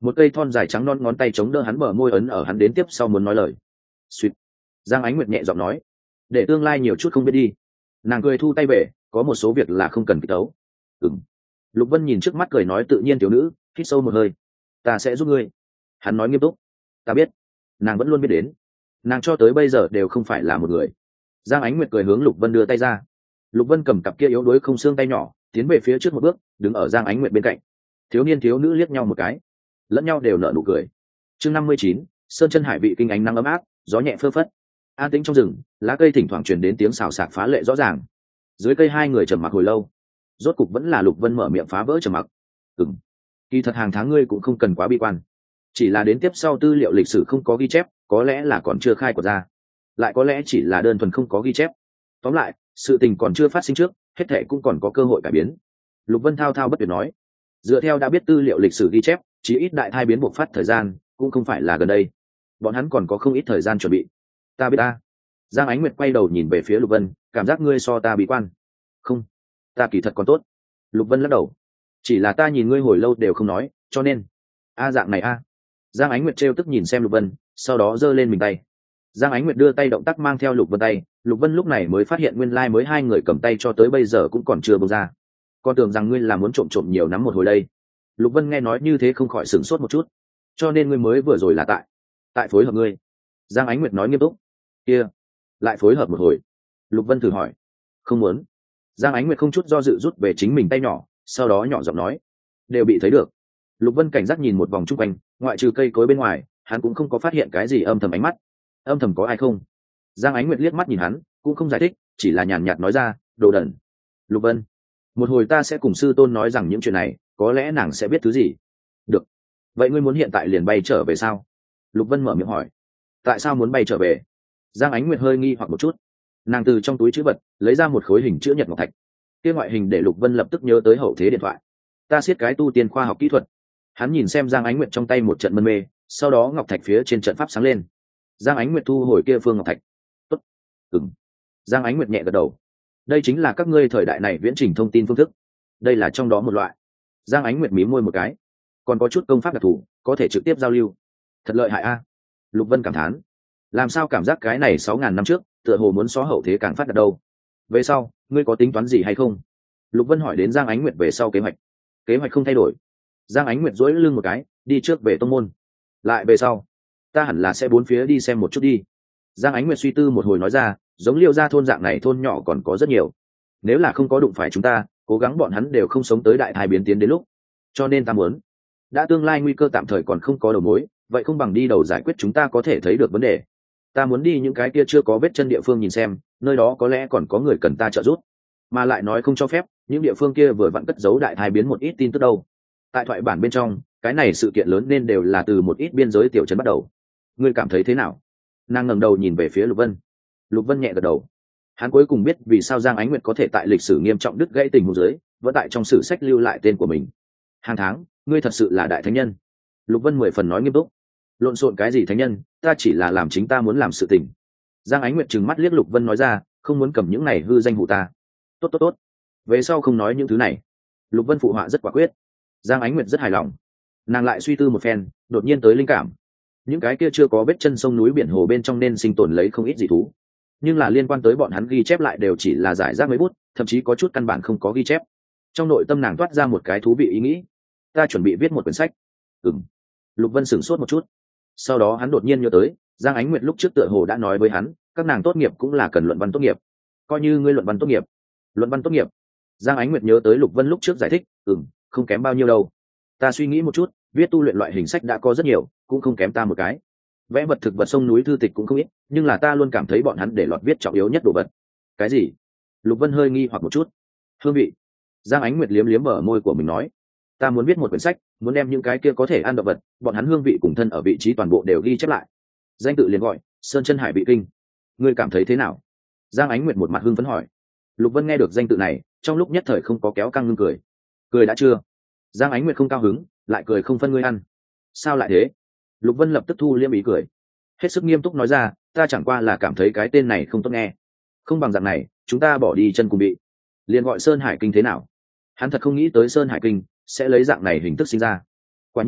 một cây thon dài trắng non ngón tay chống đỡ hắn bờ môi, ấn ở hắn đến tiếp sau muốn nói lời. Suýt. Giang Ánh Nguyệt nhẹ giọng nói, để tương lai nhiều chút không biết đi. Nàng cười thu tay về, có một số việc là không cần kích tấu. Ừm. Lục Vân nhìn trước mắt cười nói tự nhiên thiếu nữ, hít sâu một hơi. Ta sẽ giúp ngươi. Hắn nói nghiêm túc. Ta biết. Nàng vẫn luôn biết đến. Nàng cho tới bây giờ đều không phải là một người. Giang Ánh Nguyệt cười hướng Lục Vân đưa tay ra. Lục Vân cầm cặp kia yếu đuối không xương tay nhỏ, tiến về phía trước một bước, đứng ở Giang Ánh Nguyệt bên cạnh. Thiếu niên thiếu nữ liếc nhau một cái, lẫn nhau đều nở nụ cười. Chương năm mươi chín, sơn chân hải vị kinh, ánh nắng ấm áp, gió nhẹ phơ phất. An tĩnh trong rừng, lá cây thỉnh thoảng truyền đến tiếng xào xạc phá lệ rõ ràng. Dưới cây hai người trầm mặc hồi lâu, rốt cục vẫn là Lục Vân mở miệng phá vỡ trầm mặc. Ừm, kỳ thật hàng tháng ngươi cũng không cần quá bi quan, chỉ là đến tiếp sau tư liệu lịch sử không có ghi chép, có lẽ là còn chưa khai của ra, lại có lẽ chỉ là đơn thuần không có ghi chép. Tóm lại, sự tình còn chưa phát sinh trước, hết thảy cũng còn có cơ hội cải biến. Lục Vân thao thao bất tuyệt nói, dựa theo đã biết tư liệu lịch sử ghi chép, chỉ ít đại thai biến bộc phát thời gian cũng không phải là gần đây, bọn hắn còn có không ít thời gian chuẩn bị. Ta biết ta. Giang Ánh Nguyệt quay đầu nhìn về phía Lục Vân, cảm giác ngươi so ta bí quan. Không, ta kỳ thật còn tốt. Lục Vân lắc đầu, chỉ là ta nhìn ngươi hồi lâu đều không nói, cho nên a dạng này a. Giang Ánh Nguyệt trêu tức nhìn xem Lục Vân, sau đó giơ lên mình tay. Giang Ánh Nguyệt đưa tay động tác mang theo Lục Vân tay, Lục Vân lúc này mới phát hiện nguyên lai like mới hai người cầm tay cho tới bây giờ cũng còn chưa bông ra. Con tưởng rằng ngươi là muốn trộm trộm nhiều nắm một hồi đây. Lục Vân nghe nói như thế không khỏi sửng sốt một chút. Cho nên ngươi mới vừa rồi là tại tại phối hợp ngươi. Giang Ánh Nguyệt nói nghiêm túc. Kia, lại phối hợp một hồi. Lục Vân thử hỏi. Không muốn. Giang Ánh Nguyệt không chút do dự rút về chính mình tay nhỏ, sau đó nhỏ giọng nói, đều bị thấy được. Lục Vân cảnh giác nhìn một vòng chung quanh, ngoại trừ cây cối bên ngoài, hắn cũng không có phát hiện cái gì âm thầm ánh mắt. Âm thầm có ai không? Giang Ánh Nguyệt liếc mắt nhìn hắn, cũng không giải thích, chỉ là nhàn nhạt nói ra, đồ đần. Lục Vân, một hồi ta sẽ cùng sư tôn nói rằng những chuyện này, có lẽ nàng sẽ biết thứ gì. Được. Vậy ngươi muốn hiện tại liền bay trở về sao? Lục Vân mở miệng hỏi. Tại sao muốn bay trở về? Giang Ánh Nguyệt hơi nghi hoặc một chút. Nàng từ trong túi trữ vật lấy ra một khối hình chữ nhật ngọc thạch. Kia ngoại hình để Lục Vân lập tức nhớ tới hậu thế điện thoại. Ta siết cái tu tiên khoa học kỹ thuật. Hắn nhìn xem Giang Ánh Nguyệt trong tay một trận mân mê, sau đó ngọc thạch phía trên trận pháp sáng lên. Giang Ánh Nguyệt thu hồi kia phương ngọc thạch. Tốt. Ừm. Giang Ánh Nguyệt nhẹ gật đầu. Đây chính là các ngươi thời đại này viễn trình thông tin phương thức. Đây là trong đó một loại. Giang Ánh Nguyệt mím môi một cái. Còn có chút công pháp đặc thù, có thể trực tiếp giao lưu. Thật lợi hại a. Lục Vân cảm thán. Làm sao cảm giác cái này sáu ngàn năm trước, tựa hồ muốn xóa hậu thế càng phát đạt đâu. Về sau, ngươi có tính toán gì hay không? Lục Vân hỏi đến Giang Ánh Nguyệt về sau kế hoạch. Kế hoạch không thay đổi. Giang Ánh Nguyệt duỗi lưng một cái, đi trước về tông môn. Lại về sau, ta hẳn là sẽ bốn phía đi xem một chút đi. Giang Ánh Nguyệt suy tư một hồi nói ra, giống Liêu gia thôn dạng này thôn nhỏ còn có rất nhiều. Nếu là không có đụng phải chúng ta, cố gắng bọn hắn đều không sống tới đại thai biến tiến đến lúc. Cho nên ta muốn, đã tương lai nguy cơ tạm thời còn không có đầu mối, vậy không bằng đi đầu giải quyết chúng ta có thể thấy được vấn đề. Ta muốn đi những cái kia chưa có vết chân địa phương nhìn xem, nơi đó có lẽ còn có người cần ta trợ giúp. Mà lại nói không cho phép, những địa phương kia vừa vặn cất giấu đại thai biến một ít tin tức đâu. Tại thoại bản bên trong, cái này sự kiện lớn nên đều là từ một ít biên giới tiểu trấn bắt đầu. Ngươi cảm thấy thế nào? Nàng ngẩng đầu nhìn về phía Lục Vân. Lục Vân nhẹ gật đầu. Hắn cuối cùng biết vì sao Giang Ánh Nguyệt có thể tại lịch sử nghiêm trọng đứt gãy tình huống dưới, vẫn tại trong sử sách lưu lại tên của mình. Hàng tháng, ngươi thật sự là đại thánh nhân. Lục Vân mười phần nói nghiêm túc. Lộn xộn cái gì thánh nhân, ta chỉ là làm chính ta muốn làm sự tình. Giang Ánh Nguyệt trừng mắt liếc Lục Vân nói ra, không muốn cầm những này hư danh hụ ta. Tốt tốt tốt. Về sau không nói những thứ này. Lục Vân phụ họa rất quả quyết. Giang Ánh Nguyệt rất hài lòng. Nàng lại suy tư một phen, đột nhiên tới linh cảm. Những cái kia chưa có vết chân sông núi biển hồ bên trong nên sinh tồn lấy không ít dị thú, nhưng là liên quan tới bọn hắn ghi chép lại đều chỉ là giải rác mấy bút, thậm chí có chút căn bản không có ghi chép. Trong nội tâm nàng toát ra một cái thú vị ý nghĩ, ta chuẩn bị viết một quyển sách. Ừm. Lục Vân sửng sốt một chút, sau đó hắn đột nhiên nhớ tới Giang Ánh Nguyệt lúc trước tựa hồ đã nói với hắn, các nàng tốt nghiệp cũng là cần luận văn tốt nghiệp. Coi như ngươi luận văn tốt nghiệp. Luận văn tốt nghiệp. Giang Ánh Nguyệt nhớ tới Lục Vân lúc trước giải thích, ừm, không kém bao nhiêu đâu. Ta suy nghĩ một chút, viết tu luyện loại hình sách đã có rất nhiều, cũng không kém ta một cái. Vẽ vật thực vật sông núi thư tịch cũng không ít, nhưng là ta luôn cảm thấy bọn hắn để lọt viết trọng yếu nhất đồ vật. Cái gì? Lục Vân hơi nghi hoặc một chút. Hương vị. Giang Ánh Nguyệt liếm liếm bờ môi của mình nói, ta muốn viết một quyển sách, muốn đem những cái kia có thể ăn động vật, bọn hắn hương vị cùng thân ở vị trí toàn bộ đều ghi chép lại. Danh tự liền gọi Sơn Chân Hải Vị Kinh. Ngươi cảm thấy thế nào? Giang Ánh Nguyệt một mặt hưng phấn hỏi. Lục Vân nghe được danh tự này, trong lúc nhất thời không có kéo căng ngưng cười. Cười đã chưa? Giang Ánh Nguyệt không cao hứng, lại cười không phân ngươi ăn. Sao lại thế? Lục Vân lập tức thu liêm ý cười, hết sức nghiêm túc nói ra, ta chẳng qua là cảm thấy cái tên này không tốt nghe. Không bằng dạng này, chúng ta bỏ đi chân cùng bị, liền gọi Sơn Hải Kinh thế nào? Hắn thật không nghĩ tới Sơn Hải Kinh sẽ lấy dạng này hình thức sinh ra. Quả nhiên,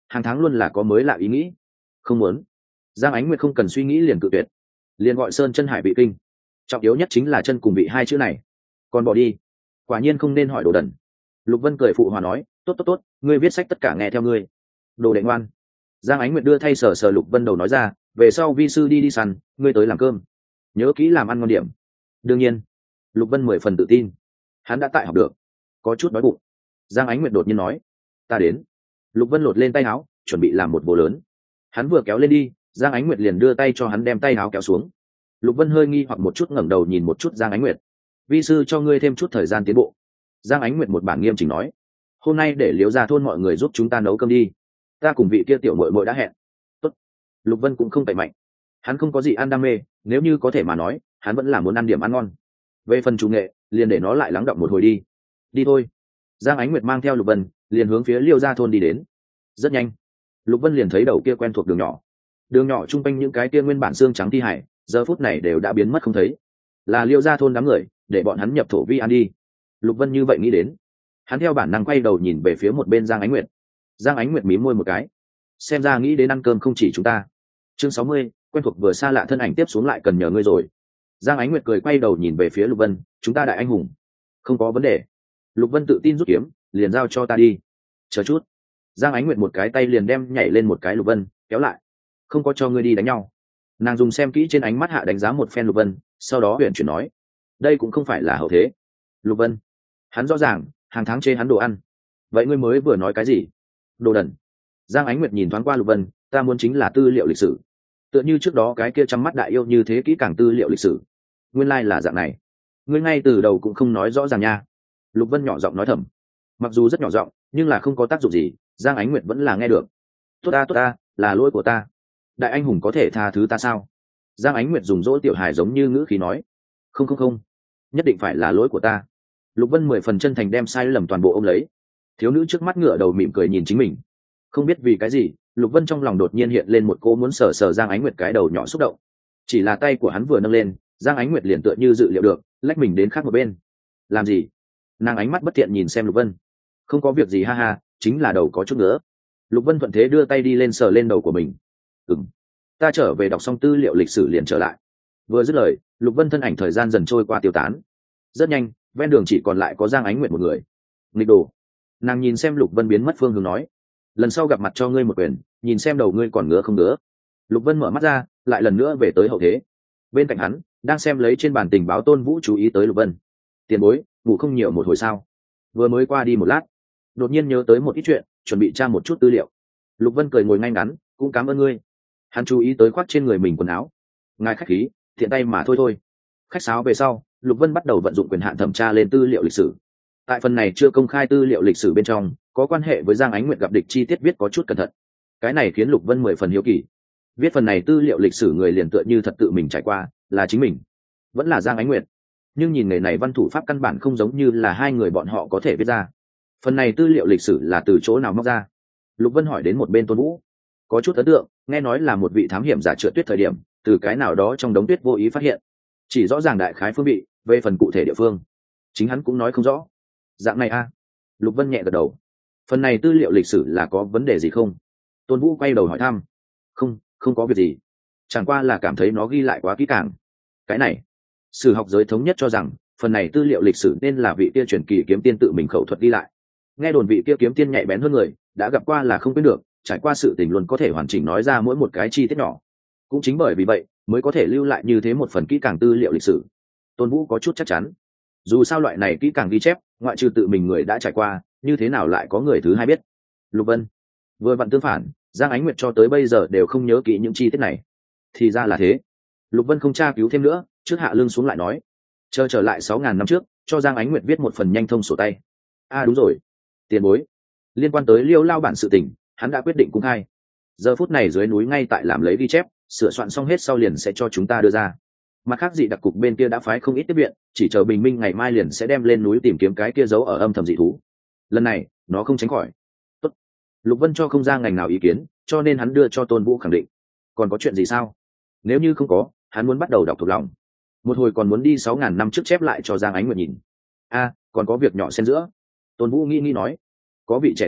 hàng tháng luôn là có mới lạ ý nghĩ. Không muốn. Giang Ánh Nguyệt không cần suy nghĩ liền cự tuyệt, liền gọi sơn chân hải vị kinh, trọng yếu nhất chính là chân cùng vị hai chữ này. Còn bỏ đi, quả nhiên không nên hỏi đồ đần. Lục Vân cười phụ hòa nói, tốt tốt tốt, ngươi viết sách tất cả nghe theo ngươi. Đồ đệ ngoan. Giang Ánh Nguyệt đưa thay sờ sờ Lục Vân đầu nói ra, về sau vi sư đi đi săn, ngươi tới làm cơm, nhớ kỹ làm ăn ngon điểm. Đương nhiên. Lục Vân mười phần tự tin, hắn đã tại học được. Có chút đói bụng. Giang Ánh Nguyệt đột nhiên nói, ta đến. Lục Vân lột lên tay áo, chuẩn bị làm một bồ lớn. Hắn vừa kéo lên đi, Giang Ánh Nguyệt liền đưa tay cho hắn đem tay áo kéo xuống. Lục Vân hơi nghi hoặc một chút, ngẩng đầu nhìn một chút Giang Ánh Nguyệt. Vi sư cho ngươi thêm chút thời gian tiến bộ. Giang Ánh Nguyệt một bản nghiêm chỉnh nói, hôm nay để Liễu Gia thôn mọi người giúp chúng ta nấu cơm đi, ta cùng vị kia tiểu muội muội đã hẹn. Tốt. Lục Vân cũng không tẩy mạnh, hắn không có gì ăn đam mê, nếu như có thể mà nói hắn vẫn là muốn ăn điểm ăn ngon. Về phần chủ nghệ liền để nó lại lắng đọng một hồi đi. Đi thôi. Giang Ánh Nguyệt mang theo Lục Vân liền hướng phía Liêu Gia thôn đi đến. Rất nhanh Lục Vân liền thấy đầu kia quen thuộc đường nhỏ, đường nhỏ chung quanh những cái kia nguyên bản xương trắng thi hải giờ phút này đều đã biến mất không thấy. Là Liêu Gia thôn đám người để bọn hắn nhập thổ vi ăn đi. Lục Vân như vậy nghĩ đến, hắn theo bản năng quay đầu nhìn về phía một bên Giang Ánh Nguyệt. Giang Ánh Nguyệt mím môi một cái, xem ra nghĩ đến ăn cơm không chỉ chúng ta. Chương sáu mươi, quen thuộc vừa xa lạ thân ảnh tiếp xuống lại cần nhờ ngươi rồi. Giang Ánh Nguyệt cười quay đầu nhìn về phía Lục Vân, chúng ta đại anh hùng, không có vấn đề. Lục Vân tự tin rút kiếm, liền giao cho ta đi. Chờ chút. Giang Ánh Nguyệt một cái tay liền đem nhảy lên một cái Lục Vân kéo lại, không có cho ngươi đi đánh nhau. Nàng dùng xem kỹ trên ánh mắt hạ đánh giá một phen Lục Vân, sau đó huyền chuyển nói, đây cũng không phải là hậu thế. Lục Vân, hắn rõ ràng hàng tháng chê hắn đồ ăn, vậy ngươi mới vừa nói cái gì? Đồ đần. Giang Ánh Nguyệt nhìn thoáng qua Lục Vân, ta muốn chính là tư liệu lịch sử, tựa như trước đó cái kia chăm mắt đại yêu như thế, kỹ càng tư liệu lịch sử. Nguyên lai là dạng này, ngươi ngay từ đầu cũng không nói rõ ràng nha. Lục Vân nhỏ giọng nói thầm, mặc dù rất nhỏ giọng nhưng là không có tác dụng gì, Giang Ánh Nguyệt vẫn là nghe được. Tốt ta tốt ta, là lỗi của ta, đại anh hùng có thể tha thứ ta sao? Giang Ánh Nguyệt dùng dỗ tiểu hài giống như ngữ khí nói, không không không, nhất định phải là lỗi của ta. Lục Vân mười phần chân thành đem sai lầm toàn bộ ôm lấy. Thiếu nữ trước mắt ngửa đầu mỉm cười nhìn chính mình, không biết vì cái gì Lục Vân trong lòng đột nhiên hiện lên một cô muốn sờ sờ Giang Ánh Nguyệt cái đầu nhỏ xúc động. Chỉ là tay của hắn vừa nâng lên, Giang Ánh Nguyệt liền tựa như dự liệu được lách mình đến khác một bên. Làm gì? Nàng ánh mắt bất thiện nhìn xem Lục Vân. Không có việc gì, ha ha, chính là đầu có chút nữa. Lục Vân thuận thế đưa tay đi lên sờ lên đầu của mình. Ừm, ta trở về đọc xong tư liệu lịch sử liền trở lại. Vừa dứt lời, Lục Vân thân ảnh thời gian dần trôi qua tiêu tán. Rất nhanh ven đường chỉ còn lại có Giang Ánh Nguyệt một người. Nghịch đồ. Nàng nhìn xem Lục Vân biến mất phương hướng nói, lần sau gặp mặt cho ngươi một quyền, nhìn xem đầu ngươi còn ngứa không ngứa. Lục Vân mở mắt ra, lại lần nữa về tới hậu thế. Bên cạnh hắn đang xem lấy trên bàn tình báo Tôn Vũ chú ý tới Lục Vân. Tiền bối, ngủ không nhiều một hồi sao? Vừa mới qua đi một lát, đột nhiên nhớ tới một ít chuyện, chuẩn bị tra một chút tư liệu. Lục Vân cười ngồi ngay ngắn, cũng cảm ơn ngươi. Hắn chú ý tới khoác trên người mình quần áo. Ngài khách khí, thiện tay mà thôi thôi. Khách sáo về sau, Lục Vân bắt đầu vận dụng quyền hạn thẩm tra lên tư liệu lịch sử. Tại phần này chưa công khai tư liệu lịch sử bên trong, có quan hệ với Giang Ánh Nguyệt gặp địch chi tiết viết có chút cẩn thận. Cái này khiến Lục Vân mười phần hiếu kỳ. Viết phần này tư liệu lịch sử người liền tựa như thật tự mình trải qua, là chính mình, vẫn là Giang Ánh Nguyệt. Nhưng nhìn người này văn thủ pháp căn bản không giống như là hai người bọn họ có thể viết ra. Phần này tư liệu lịch sử là từ chỗ nào móc ra? Lục Vân hỏi đến một bên Tôn Vũ. Có chút ấn tượng, nghe nói là một vị thám hiểm giả trượt tuyết thời điểm, từ cái nào đó trong đống tuyết vô ý phát hiện. Chỉ rõ ràng đại khái phương vị, về phần cụ thể địa phương, chính hắn cũng nói không rõ. Dạng này a? À? Lục Vân nhẹ gật đầu. Phần này tư liệu lịch sử là có vấn đề gì không? Tôn Vũ quay đầu hỏi thăm. Không, không có việc gì. Chẳng qua là cảm thấy nó ghi lại quá kỹ càng. Cái này, sử học giới thống nhất cho rằng phần này tư liệu lịch sử nên là vị kia truyền kỳ kiếm tiên tự mình khẩu thuật ghi lại. Nghe đồn vị kia kiếm tiên nhạy bén hơn người, đã gặp qua là không quên được, trải qua sự tình luôn có thể hoàn chỉnh nói ra mỗi một cái chi tiết nhỏ. Cũng chính bởi vì vậy mới có thể lưu lại như thế một phần kỹ càng tư liệu lịch sử. Tôn Vũ có chút chắc chắn. Dù sao loại này kỹ càng ghi chép, ngoại trừ tự mình người đã trải qua, như thế nào lại có người thứ hai biết? Lục Vân. Vừa vặn tương phản, Giang Ánh Nguyệt cho tới bây giờ đều không nhớ kỹ những chi tiết này. Thì ra là thế. Lục Vân không tra cứu thêm nữa, trước hạ lưng xuống lại nói, chờ trở lại sáu ngàn năm trước, cho Giang Ánh Nguyệt viết một phần nhanh thông sổ tay. À đúng rồi, tiền bối, liên quan tới Liêu Lao bản sự tình, hắn đã quyết định công khai. Giờ phút này dưới núi ngay tại làm lấy ghi chép, sửa soạn xong hết sau liền sẽ cho chúng ta đưa ra. Mặt khác dị đặc cục bên kia đã phái không ít tiếp viện, chỉ chờ bình minh ngày mai liền sẽ đem lên núi tìm kiếm cái kia giấu ở âm thầm dị thú. Lần này nó không tránh khỏi. Tốt. Lục Vân cho không ra ngành nào ý kiến, cho nên hắn đưa cho Tôn Vũ khẳng định. Còn có chuyện gì sao? Nếu như không có, hắn muốn bắt đầu đọc thuộc lòng. Một hồi còn muốn đi sáu ngàn năm trước chép lại cho Giang Ánh Nguyệt nhìn. A, à, còn có việc nhỏ xen giữa. Tôn Vũ nghĩ nghĩ nói, có vị trẻ tuổi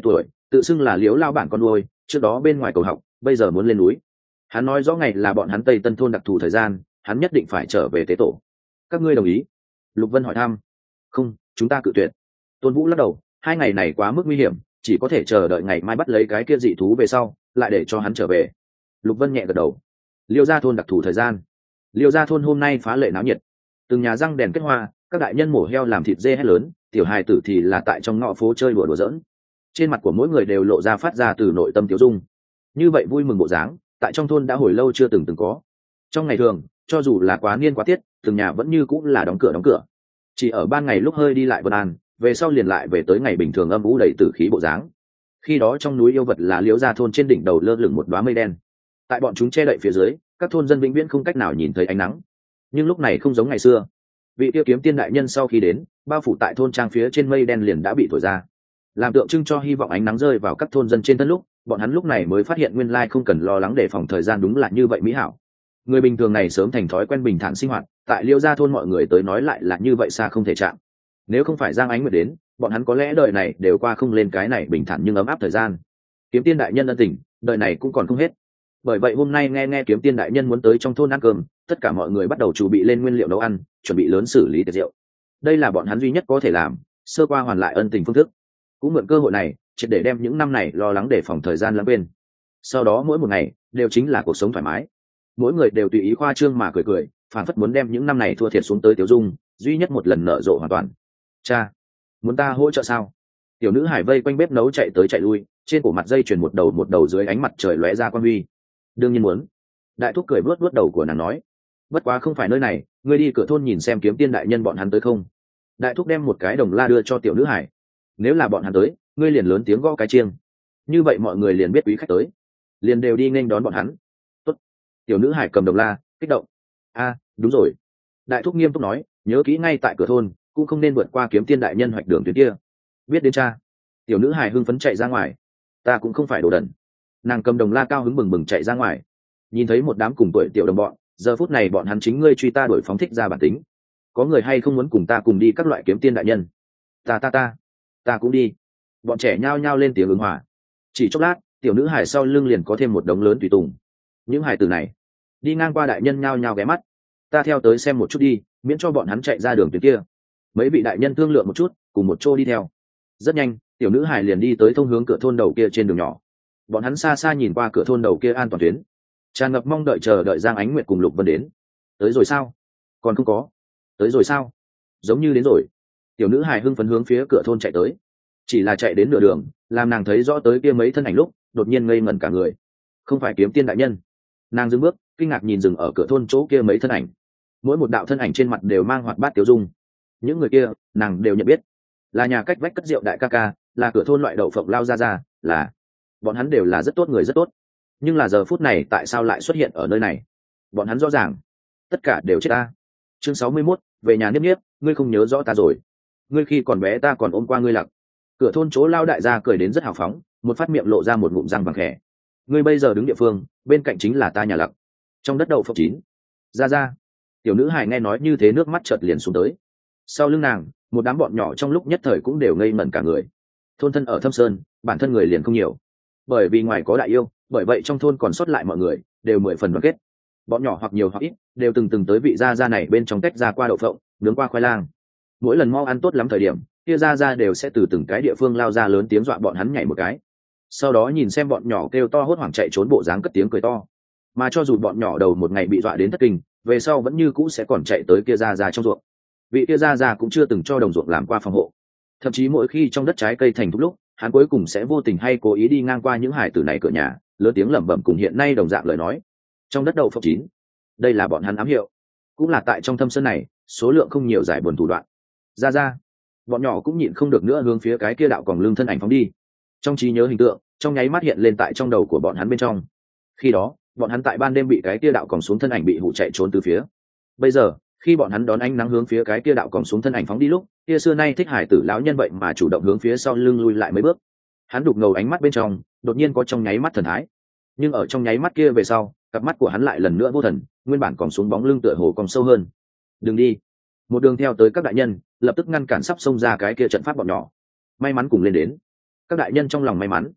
tự xưng là Liễu lao bản con nuôi, trước đó bên ngoài cầu học, bây giờ muốn lên núi. Hắn nói rõ ngày là bọn hắn Tây Tân thôn đặc thù thời gian, hắn nhất định phải trở về tế tổ. Các ngươi đồng ý? Lục Vân hỏi thăm. Không, chúng ta cự tuyệt. Tôn Vũ lắc đầu, hai ngày này quá mức nguy hiểm, chỉ có thể chờ đợi ngày mai bắt lấy cái kia dị thú về sau, lại để cho hắn trở về. Lục Vân nhẹ gật đầu. Liêu gia thôn đặc thù thời gian. Liêu gia thôn hôm nay phá lệ náo nhiệt, từng nhà răng đèn kết hoa, các đại nhân mổ heo làm thịt dê hét lớn, tiểu hài tử thì là tại trong ngõ phố chơi đùa đùa giỡn. Trên mặt của mỗi người đều lộ ra phát ra từ nội tâm tiêu dung. Như vậy vui mừng bộ dáng, tại trong thôn đã hồi lâu chưa từng từng có. Trong ngày thường, cho dù là quá niên quá tiết, từng nhà vẫn như cũng là đóng cửa đóng cửa. Chỉ ở ban ngày lúc hơi đi lại Vân An, về sau liền lại về tới ngày bình thường âm u đầy tử khí bộ dáng. Khi đó trong núi yêu vật là Liễu gia thôn trên đỉnh đầu lơ lửng một đóa mây đen. Tại bọn chúng che đậy phía dưới, các thôn dân vĩnh viễn không cách nào nhìn thấy ánh nắng. Nhưng lúc này không giống ngày xưa, vị tiêu kiếm tiên đại nhân sau khi đến, bao phủ tại thôn trang phía trên mây đen liền đã bị thổi ra, làm tượng trưng cho hy vọng ánh nắng rơi vào các thôn dân trên thân lúc, bọn hắn lúc này mới phát hiện nguyên lai không cần lo lắng đề phòng thời gian đúng là như vậy mỹ hảo. Người bình thường này sớm thành thói quen bình thản sinh hoạt, tại Liễu gia thôn mọi người tới nói lại là như vậy xa không thể chạm. Nếu không phải Giang Ánh Nguyệt đến, bọn hắn có lẽ đời này đều qua không lên cái này bình thản nhưng ấm áp thời gian. Kiếm tiên đại nhân ân tình, đời này cũng còn không hết. Bởi vậy hôm nay nghe nghe kiếm tiên đại nhân muốn tới trong thôn ăn cơm, tất cả mọi người bắt đầu chuẩn bị lên nguyên liệu nấu ăn, chuẩn bị lớn xử lý tiệc rượu. Đây là bọn hắn duy nhất có thể làm, sơ qua hoàn lại ân tình phương thức. Cũng mượn cơ hội này, triệt để đem những năm này lo lắng đề phòng thời gian lãng quên. Sau đó mỗi một ngày đều chính là cuộc sống thoải mái. Mỗi người đều tùy ý khoa trương mà cười cười, phản phất muốn đem những năm này thua thiệt xuống tới Tiểu Dung, duy nhất một lần nở rộ hoàn toàn. Cha, muốn ta hỗ trợ sao? Tiểu nữ hải vây quanh bếp nấu chạy tới chạy lui, trên cổ mặt dây chuyền một đầu một đầu dưới ánh mặt trời lóe ra quan huy. Đương nhiên muốn. Đại thúc cười vuốt vuốt đầu của nàng nói, bất quá không phải nơi này, ngươi đi cửa thôn nhìn xem kiếm tiên đại nhân bọn hắn tới không. Đại thúc đem một cái đồng la đưa cho tiểu nữ hải, nếu là bọn hắn tới, ngươi liền lớn tiếng gõ cái chiêng, như vậy mọi người liền biết quý khách tới, liền đều đi nghênh đón bọn hắn. Tốt. Tiểu nữ hải cầm đồng la, kích động. A, đúng rồi. Đại thúc nghiêm túc nói, nhớ kỹ ngay tại cửa thôn, cũng không nên vượt qua kiếm tiên đại nhân hoạch đường tuyến kia. Biết đến cha. Tiểu nữ hải hưng phấn chạy ra ngoài. Ta cũng không phải đồ đần. Nàng cầm đồng la cao hứng bừng bừng chạy ra ngoài, nhìn thấy một đám cùng tuổi tiểu đồng bọn, giờ phút này bọn hắn chính ngươi truy ta đuổi phóng thích ra bản tính. Có người hay không muốn cùng ta cùng đi các loại kiếm tiên đại nhân? Ta ta ta, ta cũng đi. Bọn trẻ nhao nhao lên tiếng ứng hòa. Chỉ chốc lát, tiểu nữ hải sau lưng liền có thêm một đống lớn tùy tùng. Những hải tử này đi ngang qua đại nhân nhao nhao ghé mắt. Ta theo tới xem một chút đi, miễn cho bọn hắn chạy ra đường tuyến kia. Mấy vị đại nhân thương lượng một chút, cùng một chỗ đi theo. Rất nhanh, tiểu nữ hải liền đi tới thông hướng cửa thôn đầu kia trên đường nhỏ. Bọn hắn xa xa nhìn qua cửa thôn đầu kia an toàn tuyến, tràn ngập mong đợi chờ đợi Giang Ánh Nguyệt cùng Lục Vân đến. Tới rồi sao? Còn không có. Tới rồi sao? Giống như đến rồi. Tiểu nữ hài hưng phấn hướng phía cửa thôn chạy tới. Chỉ là chạy đến nửa đường, làm nàng thấy rõ tới kia mấy thân ảnh lúc, đột nhiên ngây ngẩn cả người. Không phải kiếm tiên đại nhân. Nàng dừng bước, kinh ngạc nhìn dừng ở cửa thôn chỗ kia mấy thân ảnh. Mỗi một đạo thân ảnh trên mặt đều mang hoạt bát tiêu dung. Những người kia, nàng đều nhận biết. Là nhà cách vách cất rượu đại ca ca, là cửa thôn loại đậu phộng lao ra ra, là bọn hắn đều là rất tốt người rất tốt. Nhưng là giờ phút này tại sao lại xuất hiện ở nơi này? Bọn hắn rõ ràng tất cả đều chết ta. Chương sáu mươi mốt, về nhà niếp niếp, ngươi không nhớ rõ ta rồi. Ngươi khi còn bé ta còn ôm qua ngươi lặc. Cửa thôn chỗ lao đại gia cười đến rất hào phóng, một phát miệng lộ ra một ngụm răng vàng khẽ. Ngươi bây giờ đứng địa phương, bên cạnh chính là ta nhà lặc. Trong đất đậu phộng chín. Ra ra. Tiểu nữ hài nghe nói như thế nước mắt chợt liền xuống tới. Sau lưng nàng, một đám bọn nhỏ trong lúc nhất thời cũng đều ngây ngẩn cả người. Thôn thân ở Thâm Sơn, bản thân người liền không nhiều. Bởi vì ngoài có đại yêu, bởi vậy trong thôn còn sót lại mọi người đều mười phần đoàn kết. Bọn nhỏ hoặc nhiều hoặc ít đều từng từng tới vị gia gia này bên trong tách ra qua đậu phộng, nướng qua khoai lang. Mỗi lần mau ăn tốt lắm thời điểm, kia gia gia đều sẽ từ từng cái địa phương lao ra lớn tiếng dọa bọn hắn nhảy một cái. Sau đó nhìn xem bọn nhỏ kêu to hốt hoảng chạy trốn bộ dáng cất tiếng cười to. Mà cho dù bọn nhỏ đầu một ngày bị dọa đến thất kinh, về sau vẫn như cũ sẽ còn chạy tới kia gia gia trong ruộng. Vị kia gia gia cũng chưa từng cho đồng ruộng làm qua phòng hộ. Thậm chí mỗi khi trong đất trái cây thành thục lúc, hắn cuối cùng sẽ vô tình hay cố ý đi ngang qua những hải tử này cửa nhà, lớn tiếng lẩm bẩm cùng hiện nay đồng dạng lời nói. Trong đất đậu phộng chín, đây là bọn hắn ám hiệu. Cũng là tại trong Thâm Sơn này, số lượng không nhiều giải buồn thủ đoạn. Ra ra, bọn nhỏ cũng nhịn không được nữa hướng phía cái kia đạo còng lưng thân ảnh phóng đi. Trong trí nhớ hình tượng, trong nháy mắt hiện lên tại trong đầu của bọn hắn bên trong. Khi đó, bọn hắn tại ban đêm bị cái kia đạo còng xuống thân ảnh bị hụ chạy trốn từ phía. Bây giờ, khi bọn hắn đón ánh nắng hướng phía cái kia đạo còng xuống thân ảnh phóng đi lúc, kia xưa nay thích hải tử lão nhân vậy mà chủ động hướng phía sau lưng lui lại mấy bước. Hắn đục ngầu ánh mắt bên trong, đột nhiên có trong nháy mắt thần thái. Nhưng ở trong nháy mắt kia về sau, cặp mắt của hắn lại lần nữa vô thần, nguyên bản còn xuống bóng lưng tựa hồ còn sâu hơn. Đừng đi. Một đường theo tới các đại nhân, lập tức ngăn cản sắp xông ra cái kia trận pháp bọn nhỏ. May mắn cùng lên đến. Các đại nhân trong lòng may mắn,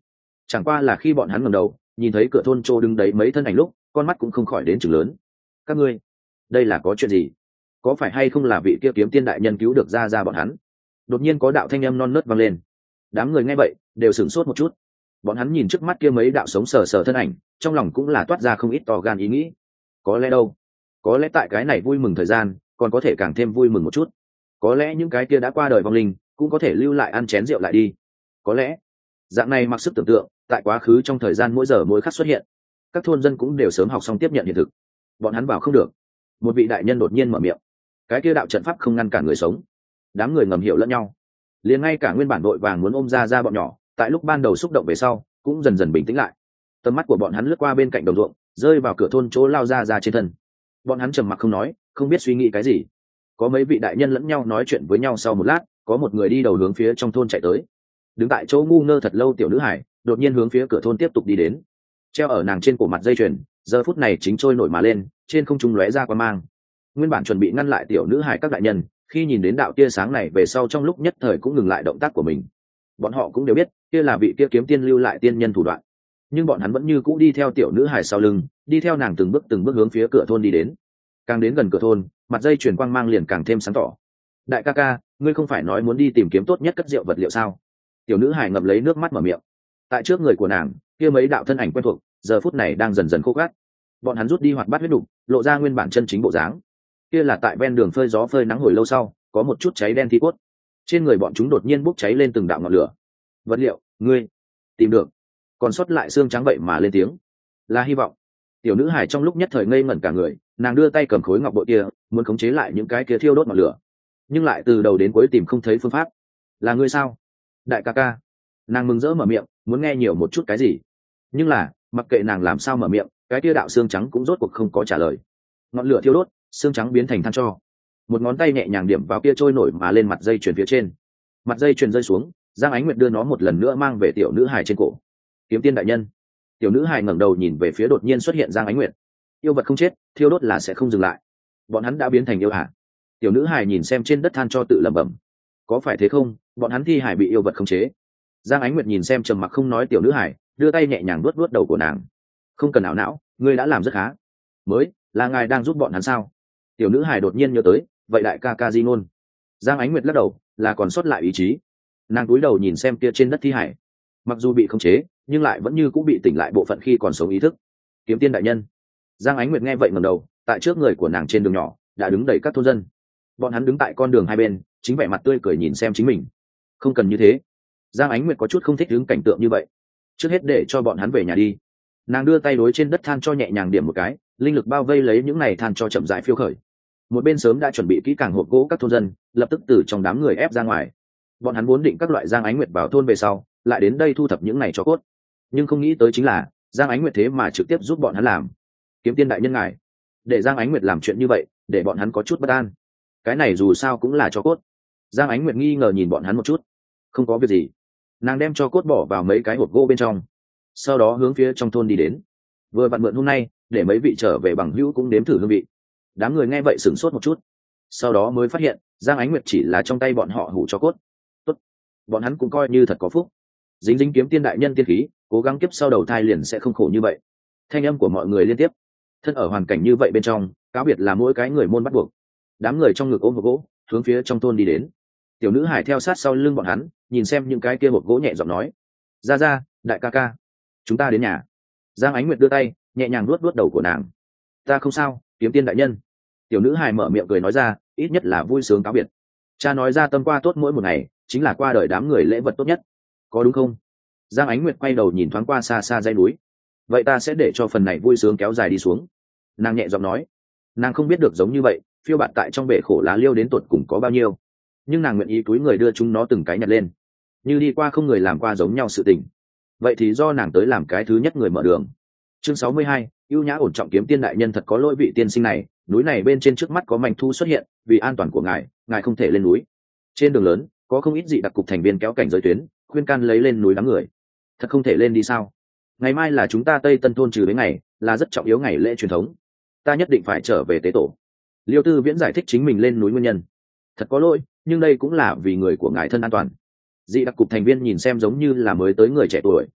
Chẳng qua là khi bọn hắn ngẩng đầu nhìn thấy cửa thôn chỗ đứng đấy mấy thân ảnh lúc, con mắt cũng không khỏi đến chừng lớn. Các ngươi, đây là có chuyện gì? Có phải hay không là vị kia kiếm tiên đại nhân cứu được ra ra bọn hắn? Đột nhiên có đạo thanh âm non nớt vang lên. Đám người nghe vậy đều sửng sốt một chút. Bọn hắn nhìn trước mắt kia mấy đạo sống sờ sờ thân ảnh, trong lòng cũng là toát ra không ít to gan ý nghĩ. Có lẽ đâu, có lẽ tại cái này vui mừng thời gian còn có thể càng thêm vui mừng một chút. Có lẽ những cái kia đã qua đời vong linh cũng có thể lưu lại ăn chén rượu lại đi. Có lẽ dạng này mặc sức tưởng tượng, tại quá khứ trong thời gian mỗi giờ mỗi khắc xuất hiện, các thôn dân cũng đều sớm học xong tiếp nhận hiện thực. Bọn hắn bảo không được. Một vị đại nhân đột nhiên mở miệng. Cái kia đạo trận pháp không ngăn cản người sống. Đám người ngầm hiểu lẫn nhau, liền ngay cả nguyên bản đội vàng muốn ôm ra ra bọn nhỏ, tại lúc ban đầu xúc động về sau cũng dần dần bình tĩnh lại. Tầm mắt của bọn hắn lướt qua bên cạnh đồng ruộng, rơi vào cửa thôn chỗ lao ra ra trên thân. Bọn hắn trầm mặc không nói, không biết suy nghĩ cái gì. Có mấy vị đại nhân lẫn nhau nói chuyện với nhau, sau một lát có một người đi đầu hướng phía trong thôn chạy tới. Đứng tại chỗ ngu ngơ thật lâu tiểu nữ hải đột nhiên hướng phía cửa thôn tiếp tục đi đến. Treo ở nàng trên cổ mặt dây chuyền giờ phút này chính trôi nổi mà lên, trên không trung lóe ra qua mang. Nguyên bản chuẩn bị ngăn lại tiểu nữ hải các đại nhân, khi nhìn đến đạo tia sáng này về sau trong lúc nhất thời cũng ngừng lại động tác của mình. Bọn họ cũng đều biết kia là vị kia kiếm tiên lưu lại tiên nhân thủ đoạn, nhưng bọn hắn vẫn như cũ đi theo tiểu nữ hải sau lưng, đi theo nàng từng bước từng bước hướng phía cửa thôn đi đến. Càng đến gần cửa thôn, mặt dây chuyền quang mang liền càng thêm sáng tỏ. Đại ca ca, ngươi không phải nói muốn đi tìm kiếm tốt nhất cất rượu vật liệu sao? Tiểu nữ hải ngậm lấy nước mắt mở miệng. Tại trước người của nàng kia mấy đạo thân ảnh quen thuộc giờ phút này đang dần dần khô gắt. Bọn hắn rút đi hoạt bát huyết đục, lộ ra nguyên bản chân chính bộ dáng. Kia là tại ven đường phơi gió phơi nắng hồi lâu sau có một chút cháy đen thi cốt. Trên người bọn chúng đột nhiên bốc cháy lên từng đạo ngọn lửa. Vật liệu ngươi tìm được? Còn sót lại xương trắng vậy mà lên tiếng. Là hy vọng. Tiểu nữ hải trong lúc nhất thời ngây ngẩn cả người, nàng đưa tay cầm khối ngọc bội kia muốn khống chế lại những cái kia thiêu đốt ngọn lửa, nhưng lại từ đầu đến cuối tìm không thấy phương pháp. Là ngươi sao, đại ca ca? Nàng mừng rỡ mở miệng muốn nghe nhiều một chút cái gì, nhưng là mặc kệ nàng làm sao mở miệng, cái kia đạo xương trắng cũng rốt cuộc không có trả lời. Ngọn lửa thiêu đốt, xương trắng biến thành than tro. Một ngón tay nhẹ nhàng điểm vào kia trôi nổi mà lên mặt dây chuyền phía trên. Mặt dây chuyền rơi xuống, Giang Ánh Nguyệt đưa nó một lần nữa mang về tiểu nữ hài trên cổ. Kiếm tiên đại nhân. Tiểu nữ hài ngẩng đầu nhìn về phía đột nhiên xuất hiện Giang Ánh Nguyệt. Yêu vật không chết, thiêu đốt là sẽ không dừng lại. Bọn hắn đã biến thành yêu hả? Tiểu nữ hài nhìn xem trên đất than cho tự lẩm bẩm. Có phải thế không? Bọn hắn thi hải bị yêu vật khống chế. Giang Ánh Nguyệt nhìn xem trầm mặc không nói tiểu nữ hài, đưa tay nhẹ nhàng vuốt vuốt đầu của nàng. Không cần ảo não, ngươi đã làm rất khá. Mới là ngài đang giúp bọn hắn sao? Tiểu nữ hài đột nhiên nhớ tới, vậy đại ca ca di ngôn. Giang Ánh Nguyệt lắc đầu, là còn sót lại ý chí. Nàng cúi đầu nhìn xem kia trên đất thi hải, mặc dù bị khống chế nhưng lại vẫn như cũng bị tỉnh lại bộ phận khi còn sống ý thức. Kiếm tiên đại nhân. Giang Ánh Nguyệt nghe vậy ngẩng đầu, tại trước người của nàng trên đường nhỏ đã đứng đầy các thôn dân. Bọn hắn đứng tại con đường hai bên, chính vẻ mặt tươi cười nhìn xem chính mình. Không cần như thế. Giang Ánh Nguyệt có chút không thích đứng cảnh tượng như vậy. Trước hết để cho bọn hắn về nhà đi. Nàng đưa tay đối trên đất than cho nhẹ nhàng điểm một cái, linh lực bao vây lấy những này than cho chậm rãi phiêu khởi. Một bên sớm đã chuẩn bị kỹ càng hộp gỗ các thôn dân lập tức từ trong đám người ép ra ngoài. Bọn hắn vốn định các loại Giang Ánh Nguyệt vào thôn về sau lại đến đây thu thập những này cho cốt, nhưng không nghĩ tới chính là Giang Ánh Nguyệt thế mà trực tiếp giúp bọn hắn làm. Kiếm tiên đại nhân ngài, để Giang Ánh Nguyệt làm chuyện như vậy để bọn hắn có chút bất an. Cái này dù sao cũng là cho cốt. Giang Ánh Nguyệt nghi ngờ nhìn bọn hắn một chút. Không có việc gì. Nàng đem cho cốt bỏ vào mấy cái hộp gỗ bên trong, sau đó hướng phía trong thôn đi đến. Vừa vặn mượn hôm nay để mấy vị trở về bằng hữu cũng đếm thử hương vị. Đám người nghe vậy sửng sốt một chút, sau đó mới phát hiện Giang Ánh Nguyệt chỉ là trong tay bọn họ hủ cho cốt. Tốt, bọn hắn cũng coi như thật có phúc. Dính dính kiếm tiên đại nhân tiên khí, cố gắng kiếp sau đầu thai liền sẽ không khổ như vậy. Thanh âm của mọi người liên tiếp. Thân ở hoàn cảnh như vậy bên trong, cáo biệt là mỗi cái người môn bắt buộc. Đám người trong ngực ôm hộp gỗ hướng phía trong thôn đi đến. Tiểu nữ hải theo sát sau lưng bọn hắn, nhìn xem những cái kia hộp gỗ nhẹ giọng nói: ra ra, đại ca ca, chúng ta đến nhà. Giang Ánh Nguyệt đưa tay nhẹ nhàng nuốt nuốt đầu của nàng. Ta không sao, kiếm tiên đại nhân. Tiểu nữ hài mở miệng cười nói ra, ít nhất là vui sướng cáo biệt. Cha nói ra tâm qua tốt mỗi một ngày chính là qua đời đám người lễ vật tốt nhất, có đúng không? Giang Ánh Nguyệt quay đầu nhìn thoáng qua xa xa dãy núi. Vậy ta sẽ để cho phần này vui sướng kéo dài đi xuống. Nàng nhẹ giọng nói. Nàng không biết được giống như vậy phiêu bạt tại trong bể khổ lá liêu đến tột cùng có bao nhiêu, nhưng nàng nguyện ý túi người đưa chúng nó từng cái nhặt lên, như đi qua không người làm qua giống nhau sự tình. Vậy thì do nàng tới làm cái thứ nhất người mở đường. Chương sáu mươi hai, ưu nhã ổn trọng kiếm tiên đại nhân thật có lỗi vị tiên sinh này, núi này bên trên trước mắt có mảnh thu xuất hiện, vì an toàn của ngài ngài không thể lên núi. Trên đường lớn có không ít dị đặc cục thành viên kéo cảnh giới tuyến khuyên can lấy lên núi đám người. Thật không thể lên đi sao? Ngày mai là chúng ta Tây Tân thôn trừ đến ngày, là rất trọng yếu ngày lễ truyền thống, ta nhất định phải trở về tế tổ. Liêu Tư Viễn giải thích chính mình lên núi nguyên nhân. Thật có lỗi, nhưng đây cũng là vì người của ngài thân an toàn. Dị đặc cục thành viên nhìn xem giống như là mới tới người trẻ tuổi,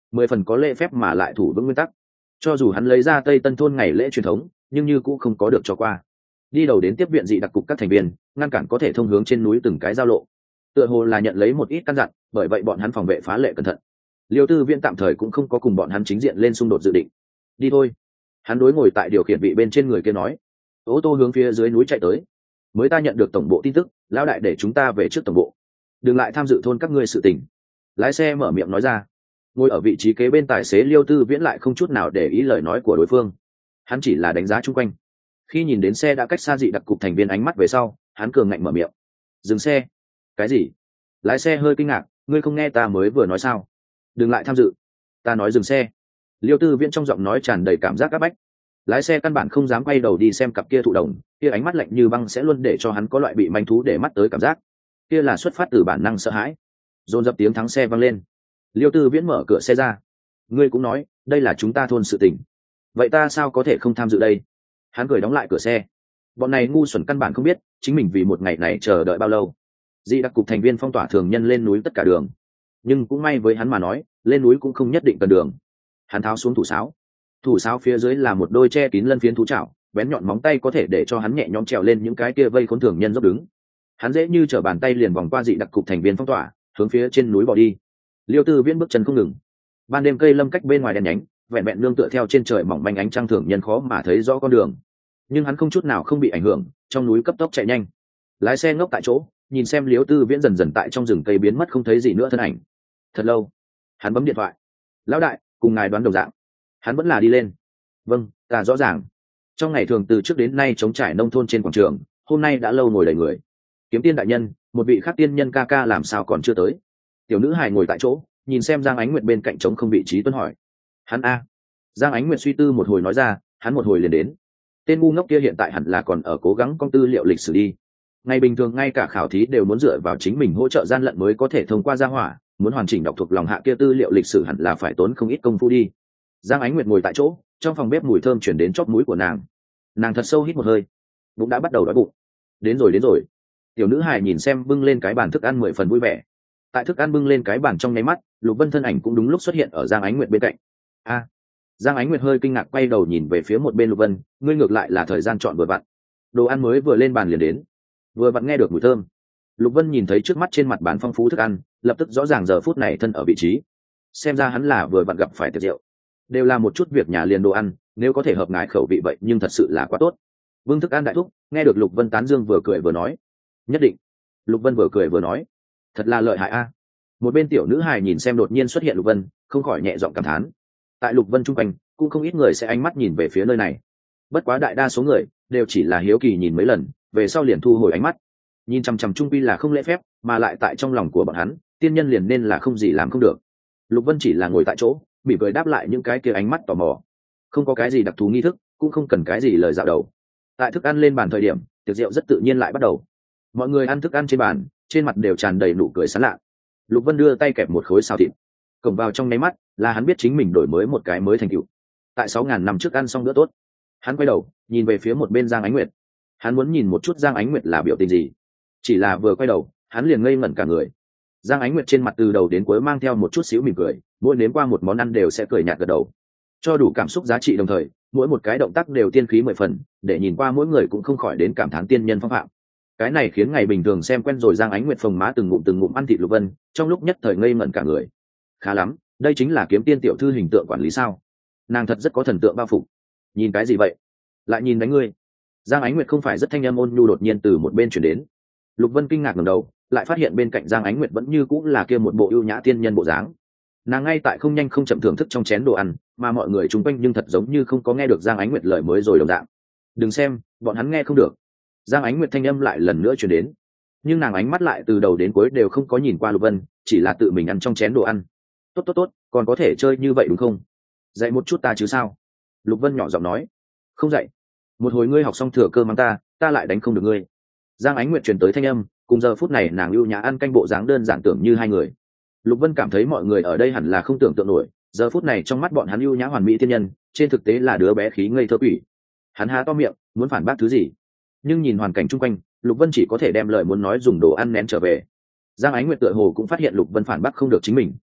mười phần có lễ phép mà lại thủ vững nguyên tắc. Cho dù hắn lấy ra Tây Tân thôn ngày lễ truyền thống, nhưng như cũng không có được cho qua. Đi đầu đến tiếp viện dị đặc cục các thành viên, ngăn cản có thể thông hướng trên núi từng cái giao lộ. Tựa hồ là nhận lấy một ít căn dặn, bởi vậy bọn hắn phòng vệ phá lệ cẩn thận. Liêu Tư Viễn tạm thời cũng không có cùng bọn hắn chính diện lên xung đột dự định. Đi thôi. Hắn đối ngồi tại điều khiển vị bên trên người kia nói. Ô tô hướng phía dưới núi chạy tới. Mới ta nhận được tổng bộ tin tức, lão đại để chúng ta về trước tổng bộ. Đừng lại tham dự thôn các ngươi sự tình. Lái xe mở miệng nói ra. Ngồi ở vị trí kế bên tài xế Liêu Tư Viễn lại không chút nào để ý lời nói của đối phương. Hắn chỉ là đánh giá chung quanh. Khi nhìn đến xe đã cách xa dị đặc cục thành viên ánh mắt về sau, hắn cường ngạnh mở miệng. Dừng xe. Cái gì? Lái xe hơi kinh ngạc, ngươi không nghe ta mới vừa nói sao? Đừng lại tham dự. Ta nói dừng xe. Liêu Tư Viễn trong giọng nói tràn đầy cảm giác áp bách. Lái xe căn bản không dám quay đầu đi xem cặp kia thụ đồng, kia ánh mắt lạnh như băng sẽ luôn để cho hắn có loại bị manh thú để mắt tới cảm giác. Kia là xuất phát từ bản năng sợ hãi. Dồn dập tiếng thắng xe vang lên. Liêu Tư Viễn mở cửa xe ra. Ngươi cũng nói, đây là chúng ta thôn sự tình. Vậy ta sao có thể không tham dự đây? Hắn cười đóng lại cửa xe. Bọn này ngu xuẩn căn bản không biết, chính mình vì một ngày này chờ đợi bao lâu. Dị đặc cục thành viên phong tỏa thường nhân lên núi tất cả đường. Nhưng cũng may với hắn mà nói, lên núi cũng không nhất định cần đường. Hắn tháo xuống thủ sáo. Thủ sáo phía dưới là một đôi che kín lân phiến thú chảo, bén nhọn móng tay có thể để cho hắn nhẹ nhõm trèo lên những cái kia vây khốn thường nhân dốc đứng. Hắn dễ như trở bàn tay liền vòng qua dị đặc cục thành viên phong tỏa, hướng phía trên núi bỏ đi. Liêu Tư Viễn bước chân không ngừng. Ban đêm cây lâm cách bên ngoài đèn nhánh, vẹn vẹn nương tựa theo trên trời mỏng manh ánh trăng thường nhân khó mà thấy rõ con đường. Nhưng hắn không chút nào không bị ảnh hưởng, trong núi cấp tốc chạy nhanh. Lái xe ngốc tại chỗ, nhìn xem Liêu Tư Viễn dần dần tại trong rừng cây biến mất không thấy gì nữa thân ảnh. Thật lâu, hắn bấm điện thoại. Lão đại, cùng ngài đoán đồng dạng. Hắn vẫn là đi lên. Vâng, ta rõ ràng. Trong ngày thường từ trước đến nay chống trải nông thôn trên quảng trường, hôm nay đã lâu ngồi đầy người. Kiếm tiên đại nhân, một vị khác tiên nhân ca ca làm sao còn chưa tới? Tiểu nữ hài ngồi tại chỗ, nhìn xem Giang Ánh Nguyệt bên cạnh trống không vị trí tuân hỏi. Hắn a. Giang Ánh Nguyệt suy tư một hồi nói ra, hắn một hồi liền đến. Tên ngu ngốc kia hiện tại hẳn là còn ở cố gắng công tư liệu lịch sử đi. Ngày bình thường ngay cả khảo thí đều muốn dựa vào chính mình hỗ trợ gian lận mới có thể thông qua gia hỏa, muốn hoàn chỉnh đọc thuộc lòng hạ kia tư liệu lịch sử hẳn là phải tốn không ít công phu đi. Giang Ánh Nguyệt ngồi tại chỗ, trong phòng bếp mùi thơm chuyển đến chóp mũi của nàng. Nàng thật sâu hít một hơi, bụng đã bắt đầu đói bụng. Đến rồi đến rồi. Tiểu nữ hài nhìn xem bưng lên cái bàn thức ăn mười phần vui vẻ. Tại thức ăn bưng lên cái bàn trong nháy mắt, Lục Vân thân ảnh cũng đúng lúc xuất hiện ở Giang Ánh Nguyệt bên cạnh. A. Giang Ánh Nguyệt hơi kinh ngạc quay đầu nhìn về phía một bên Lục Vân, ngươi ngược lại là thời gian chọn vừa vặn. Đồ ăn mới vừa lên bàn liền đến, vừa vặn nghe được mùi thơm. Lục Vân nhìn thấy trước mắt trên mặt bàn phong phú thức ăn, lập tức rõ ràng giờ phút này thân ở vị trí. Xem ra hắn là vừa vặn gặp phải tiệc rượu. Đều là một chút việc nhà liền đồ ăn, nếu có thể hợp ngài khẩu vị vậy nhưng thật sự là quá tốt. Vương thức ăn đại thúc, nghe được Lục Vân tán dương vừa cười vừa nói. Nhất định. Lục Vân vừa cười vừa nói. Thật là lợi hại a. Một bên tiểu nữ hài nhìn xem đột nhiên xuất hiện Lục Vân, không khỏi nhẹ giọng cảm thán. Tại Lục Vân trung quanh, cũng không ít người sẽ ánh mắt nhìn về phía nơi này. Bất quá đại đa số người đều chỉ là hiếu kỳ nhìn mấy lần, về sau liền thu hồi ánh mắt. Nhìn chằm chằm trung quy là không lễ phép, mà lại tại trong lòng của bọn hắn, tiên nhân liền nên là không gì làm không được. Lục Vân chỉ là ngồi tại chỗ, mỉm cười đáp lại những cái kia ánh mắt tò mò. Không có cái gì đặc thù nghi thức, cũng không cần cái gì lời dạo đầu. Tại thức ăn lên bàn thời điểm, tiệc rượu rất tự nhiên lại bắt đầu. Mọi người ăn thức ăn trên bàn, trên mặt đều tràn đầy nụ cười sảng lạ. Lục Vân đưa tay kẹp một khối xào thịt, cổng vào trong nháy mắt, là hắn biết chính mình đổi mới một cái mới thành tựu. Tại sáu ngàn năm trước ăn xong bữa tốt, hắn quay đầu, nhìn về phía một bên Giang Ánh Nguyệt. Hắn muốn nhìn một chút Giang Ánh Nguyệt là biểu tình gì. Chỉ là vừa quay đầu, hắn liền ngây ngẩn cả người. Giang Ánh Nguyệt trên mặt từ đầu đến cuối mang theo một chút xíu mỉm cười, mỗi nếm qua một món ăn đều sẽ cười nhạt gật đầu, cho đủ cảm xúc giá trị, đồng thời mỗi một cái động tác đều tiên khí mười phần, để nhìn qua mỗi người cũng không khỏi đến cảm thán tiên nhân phong phạm. Cái này khiến ngày bình thường xem quen rồi Giang Ánh Nguyệt phồng má từng ngụm từng ngụm ăn thịt Lục Vân, trong lúc nhất thời ngây ngẩn cả người. Khá lắm, đây chính là kiếm tiên tiểu thư hình tượng quản lý sao? Nàng thật rất có thần tượng bao phục. Nhìn cái gì vậy? Lại nhìn đánh ngươi. Giang Ánh Nguyệt không phải rất thanh âm ôn nhu đột nhiên từ một bên chuyển đến. Lục Vân kinh ngạc ngẩng đầu, lại phát hiện bên cạnh Giang Ánh Nguyệt vẫn như cũng là kia một bộ ưu nhã tiên nhân bộ dáng. Nàng ngay tại không nhanh không chậm thưởng thức trong chén đồ ăn, mà mọi người chung quanh nhưng thật giống như không có nghe được Giang Ánh Nguyệt lời mới rồi đồng dạng. Đừng xem, bọn hắn nghe không được. Giang Ánh Nguyệt thanh âm lại lần nữa truyền đến, nhưng nàng ánh mắt lại từ đầu đến cuối đều không có nhìn qua Lục Vân, chỉ là tự mình ăn trong chén đồ ăn. Tốt tốt tốt, còn có thể chơi như vậy đúng không? Dạy một chút ta chứ sao? Lục Vân nhỏ giọng nói. Không dạy. Một hồi ngươi học xong thừa cơ mắng ta, ta lại đánh không được ngươi. Giang Ánh Nguyệt truyền tới thanh âm, cùng giờ phút này nàng ưu nhã ăn canh bộ dáng đơn giản tưởng như hai người. Lục Vân cảm thấy mọi người ở đây hẳn là không tưởng tượng nổi, giờ phút này trong mắt bọn hắn ưu nhã hoàn mỹ thiên nhân, trên thực tế là đứa bé khí ngây thơ quỷ. Hắn há to miệng, muốn phản bác thứ gì, nhưng nhìn hoàn cảnh chung quanh, Lục Vân chỉ có thể đem lời muốn nói dùng đồ ăn nén trở về. Giang Ánh Nguyệt tựa hồ cũng phát hiện Lục Vân phản bác không được chính mình.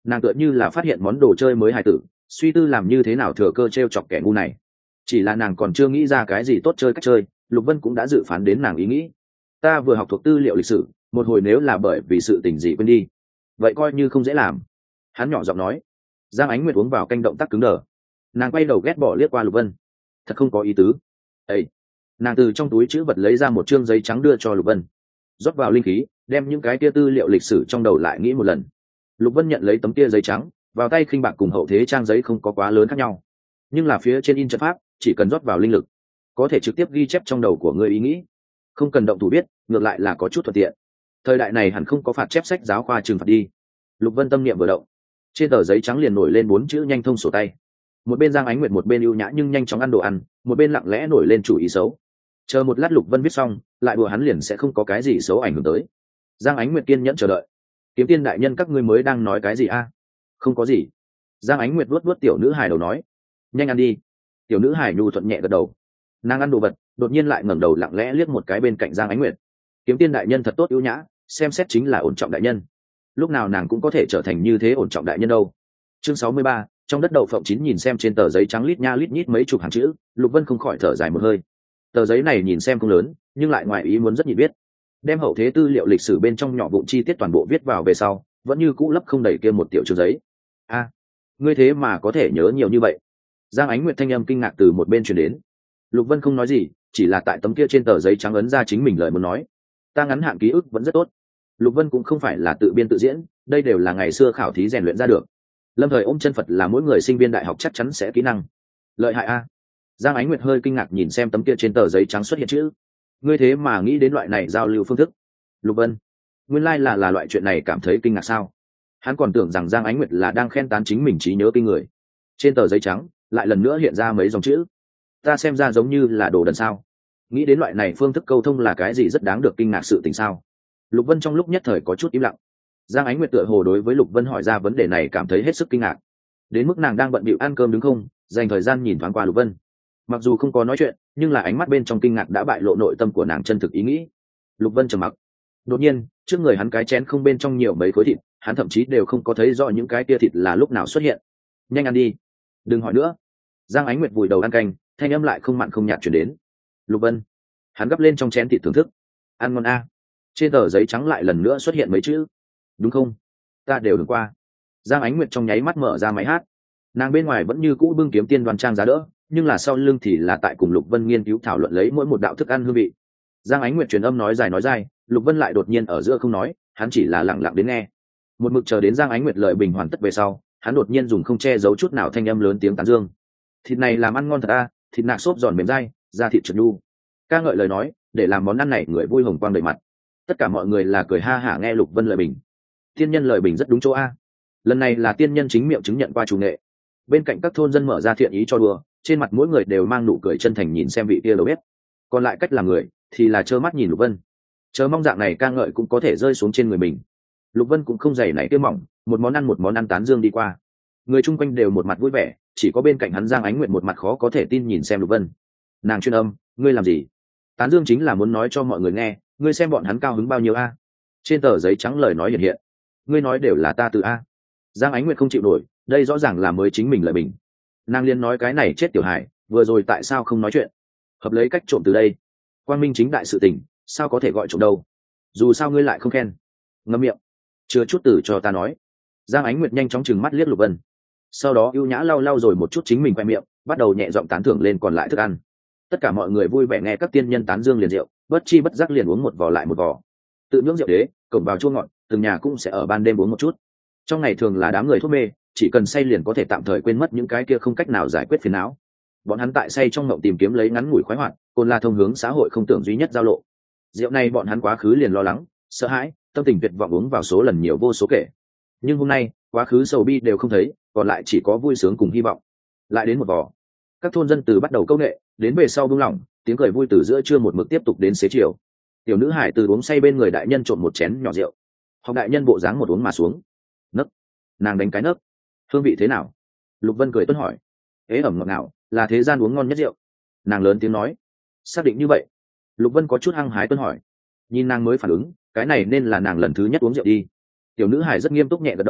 Nàng tựa như là phát hiện món đồ chơi mới hài tử, suy tư làm như thế nào thừa cơ t r e o chọc kẻ ngu này. Chỉ là nàng còn chưa nghĩ ra cái gì tốt chơi cách chơi, Lục Vân cũng đã dự phán đến nàng ý nghĩ. Ta vừa học thuộc tư liệu lịch sử, một hồi nếu là bởi vì sự tình gì quên đi, vậy coi như không dễ làm. Hắn nhỏ giọng nói. Giang Ánh Nguyệt uống vào canh động tác cứng đờ. Nàng quay đầu ghét bỏ liếc qua Lục Vân. Thật không có ý tứ. Ê! Nàng từ trong túi chữ vật lấy ra một chương giấy trắng đưa cho Lục Vân. Rót vào linh khí, đem những cái tia tư liệu lịch sử trong đầu lại nghĩ một lần. Lục Vân nhận lấy tấm tia giấy trắng, vào tay khinh bạc cùng hậu thế trang giấy không có quá lớn khác nhau, nhưng là phía trên in trận pháp, chỉ cần rót vào linh lực, có thể trực tiếp ghi chép trong đầu của người ý nghĩ, không cần động thủ biết, ngược lại là có chút thuận tiện. Thời đại này hẳn không có phạt chép sách giáo khoa trừng phạt đi. Lục Vân tâm niệm vừa động, trên tờ giấy trắng liền nổi lên bốn chữ nhanh thông sổ tay. Một bên Giang Ánh Nguyệt một bên ưu nhã nhưng nhanh chóng ăn đồ ăn, một bên lặng lẽ nổi lên chủ ý xấu. Chờ một lát Lục Vân viết xong, lại đùa hắn liền sẽ không có cái gì xấu ảnh hưởng tới. Giang Ánh Nguyệt kiên nhẫn chờ đợi. Kiếm Tiên đại nhân, các ngươi mới đang nói cái gì a? Không có gì. Giang Ánh Nguyệt vuốt vuốt tiểu nữ hài đầu nói. Nhanh ăn đi. Tiểu nữ hài nhu thuận nhẹ gật đầu. Nàng ăn đồ vật, đột nhiên lại ngẩng đầu lặng lẽ liếc một cái bên cạnh Giang Ánh Nguyệt. Kiếm Tiên đại nhân thật tốt ưu nhã, xem xét chính là ổn trọng đại nhân. Lúc nào nàng cũng có thể trở thành như thế ổn trọng đại nhân đâu. Chương sáu mươi ba, trong đất đậu phộng chín, nhìn xem trên tờ giấy trắng lít nha lít nhít mấy chục hàng chữ, Lục Vân không khỏi thở dài một hơi. Tờ giấy này nhìn xem không lớn, nhưng lại ngoài ý muốn rất nhị biết. Đem hậu thế tư liệu lịch sử bên trong nhỏ vụn chi tiết toàn bộ viết vào về sau, vẫn như cũ lấp không đầy kia một tiểu chương giấy. A, ngươi thế mà có thể nhớ nhiều như vậy. Giang Ánh Nguyệt thanh âm kinh ngạc từ một bên truyền đến. Lục Vân không nói gì, chỉ là tại tấm kia trên tờ giấy trắng ấn ra chính mình lời muốn nói. Ta ngắn hạn ký ức vẫn rất tốt. Lục Vân cũng không phải là tự biên tự diễn, đây đều là ngày xưa khảo thí rèn luyện ra được. Lâm thời ôm chân Phật là mỗi người sinh viên đại học chắc chắn sẽ kỹ năng. Lợi hại a. Giang Ánh Nguyệt hơi kinh ngạc nhìn xem tấm kia trên tờ giấy trắng xuất hiện chữ. Ngươi thế mà nghĩ đến loại này giao lưu phương thức. Lục Vân, nguyên lai là là loại chuyện này cảm thấy kinh ngạc sao? Hắn còn tưởng rằng Giang Ánh Nguyệt là đang khen tán chính mình trí nhớ kinh người. Trên tờ giấy trắng lại lần nữa hiện ra mấy dòng chữ. Ta xem ra giống như là đồ đần sao? Nghĩ đến loại này phương thức câu thông là cái gì rất đáng được kinh ngạc sự tình sao? Lục Vân trong lúc nhất thời có chút im lặng. Giang Ánh Nguyệt tựa hồ đối với Lục Vân hỏi ra vấn đề này cảm thấy hết sức kinh ngạc. Đến mức nàng đang bận bịu ăn cơm đứng không, dành thời gian nhìn thoáng qua Lục Vân. Mặc dù không có nói chuyện, nhưng là ánh mắt bên trong kinh ngạc đã bại lộ nội tâm của nàng chân thực ý nghĩ. Lục Vân trầm mặc. Đột nhiên, trước người hắn cái chén không bên trong nhiều mấy khối thịt, hắn thậm chí đều không có thấy rõ những cái tia thịt là lúc nào xuất hiện. Nhanh ăn đi, đừng hỏi nữa. Giang Ánh Nguyệt vùi đầu ăn canh, thanh âm lại không mặn không nhạt truyền đến. Lục Vân, hắn gấp lên trong chén thịt thưởng thức. Ăn ngon a. Trên tờ giấy trắng lại lần nữa xuất hiện mấy chữ. Đúng không? Ta đều được qua. Giang Ánh Nguyệt trong nháy mắt mở ra máy hát. Nàng bên ngoài vẫn như cũ bưng kiếm tiên đoan trang giá đỡ, nhưng là sau lưng thì là tại cùng Lục Vân nghiên cứu thảo luận lấy mỗi một đạo thức ăn hương vị. Giang Ánh Nguyệt truyền âm nói dài nói dài, Lục Vân lại đột nhiên ở giữa không nói, hắn chỉ là lặng lặng đến nghe. Một mực chờ đến Giang Ánh Nguyệt lời bình hoàn tất về sau, hắn đột nhiên dùng không che giấu chút nào thanh âm lớn tiếng tán dương. Thịt này làm ăn ngon thật a, thịt nạc xốp giòn mềm dai, da thịt trơn nhu. Ca ngợi lời nói, để làm món ăn này người vui hồng quang đầy mặt. Tất cả mọi người là cười ha hả nghe Lục Vân lời bình. Tiên nhân lời bình rất đúng chỗ a. Lần này là tiên nhân chính miệng chứng nhận qua chủ nghệ. Bên cạnh các thôn dân mở ra thiện ý cho đùa, trên mặt mỗi người đều mang nụ cười chân thành nhìn xem vị kia đầu bếp. Còn lại cách làm người thì là trơ mắt nhìn Lục Vân, chờ mong dạng này ca ngợi cũng có thể rơi xuống trên người mình. Lục Vân cũng không dày này kia mỏng, một món ăn một món ăn tán dương đi qua. Người chung quanh đều một mặt vui vẻ, chỉ có bên cạnh hắn Giang Ánh Nguyệt một mặt khó có thể tin nhìn xem Lục Vân. Nàng chuyên âm, ngươi làm gì? Tán dương chính là muốn nói cho mọi người nghe, ngươi xem bọn hắn cao hứng bao nhiêu a. Trên tờ giấy trắng lời nói hiện hiện, ngươi nói đều là ta từ a. Giang Ánh Nguyệt không chịu nổi, đây rõ ràng là mới chính mình lời bình. Nàng liên nói cái này chết tiểu hải, vừa rồi tại sao không nói chuyện? Hợp lấy cách trộm từ đây. Quang minh chính đại sự tình, sao có thể gọi trộm đâu? Dù sao ngươi lại không khen. Ngậm miệng, chưa chút từ cho ta nói. Giang Ánh Nguyệt nhanh chóng chừng mắt liếc Lục Vân, sau đó ưu nhã lau lau rồi một chút chính mình quay miệng, bắt đầu nhẹ giọng tán thưởng lên còn lại thức ăn. Tất cả mọi người vui vẻ nghe các tiên nhân tán dương liền rượu, bất chi bất giác liền uống một vò lại một vò. Tự nhưỡng rượu đế, cổng vào chua ngọt, từng nhà cũng sẽ ở ban đêm uống một chút. Trong ngày thường là đám người thuốc mê, chỉ cần say liền có thể tạm thời quên mất những cái kia không cách nào giải quyết phiền não. Bọn hắn tại say trong ngộng tìm kiếm lấy ngắn ngủi khoái hoạt, cồn là thông hướng xã hội không tưởng duy nhất giao lộ. Rượu này bọn hắn quá khứ liền lo lắng, sợ hãi, tâm tình tuyệt vọng uống vào số lần nhiều vô số kể. Nhưng hôm nay, quá khứ sầu bi đều không thấy, còn lại chỉ có vui sướng cùng hy vọng. Lại đến một vò. Các thôn dân từ bắt đầu câu nghệ, đến về sau buông lỏng, tiếng cười vui từ giữa trưa một mực tiếp tục đến xế chiều. Tiểu nữ hải từ uống say bên người đại nhân trộn một chén nhỏ rượu. Học đại nhân bộ dáng một uống mà xuống. Nấc. Nàng đánh cái nấc. Hương vị thế nào? Lục Vân cười tuân hỏi. Ế ẩm ngọt ngào, là thế gian uống ngon nhất rượu. Nàng lớn tiếng nói. Xác định như vậy. Lục Vân có chút hăng hái tuân hỏi. Nhìn nàng mới phản ứng, cái này nên là nàng lần thứ nhất uống rượu đi. Tiểu nữ hải rất nghiêm túc nhẹ gật đầu,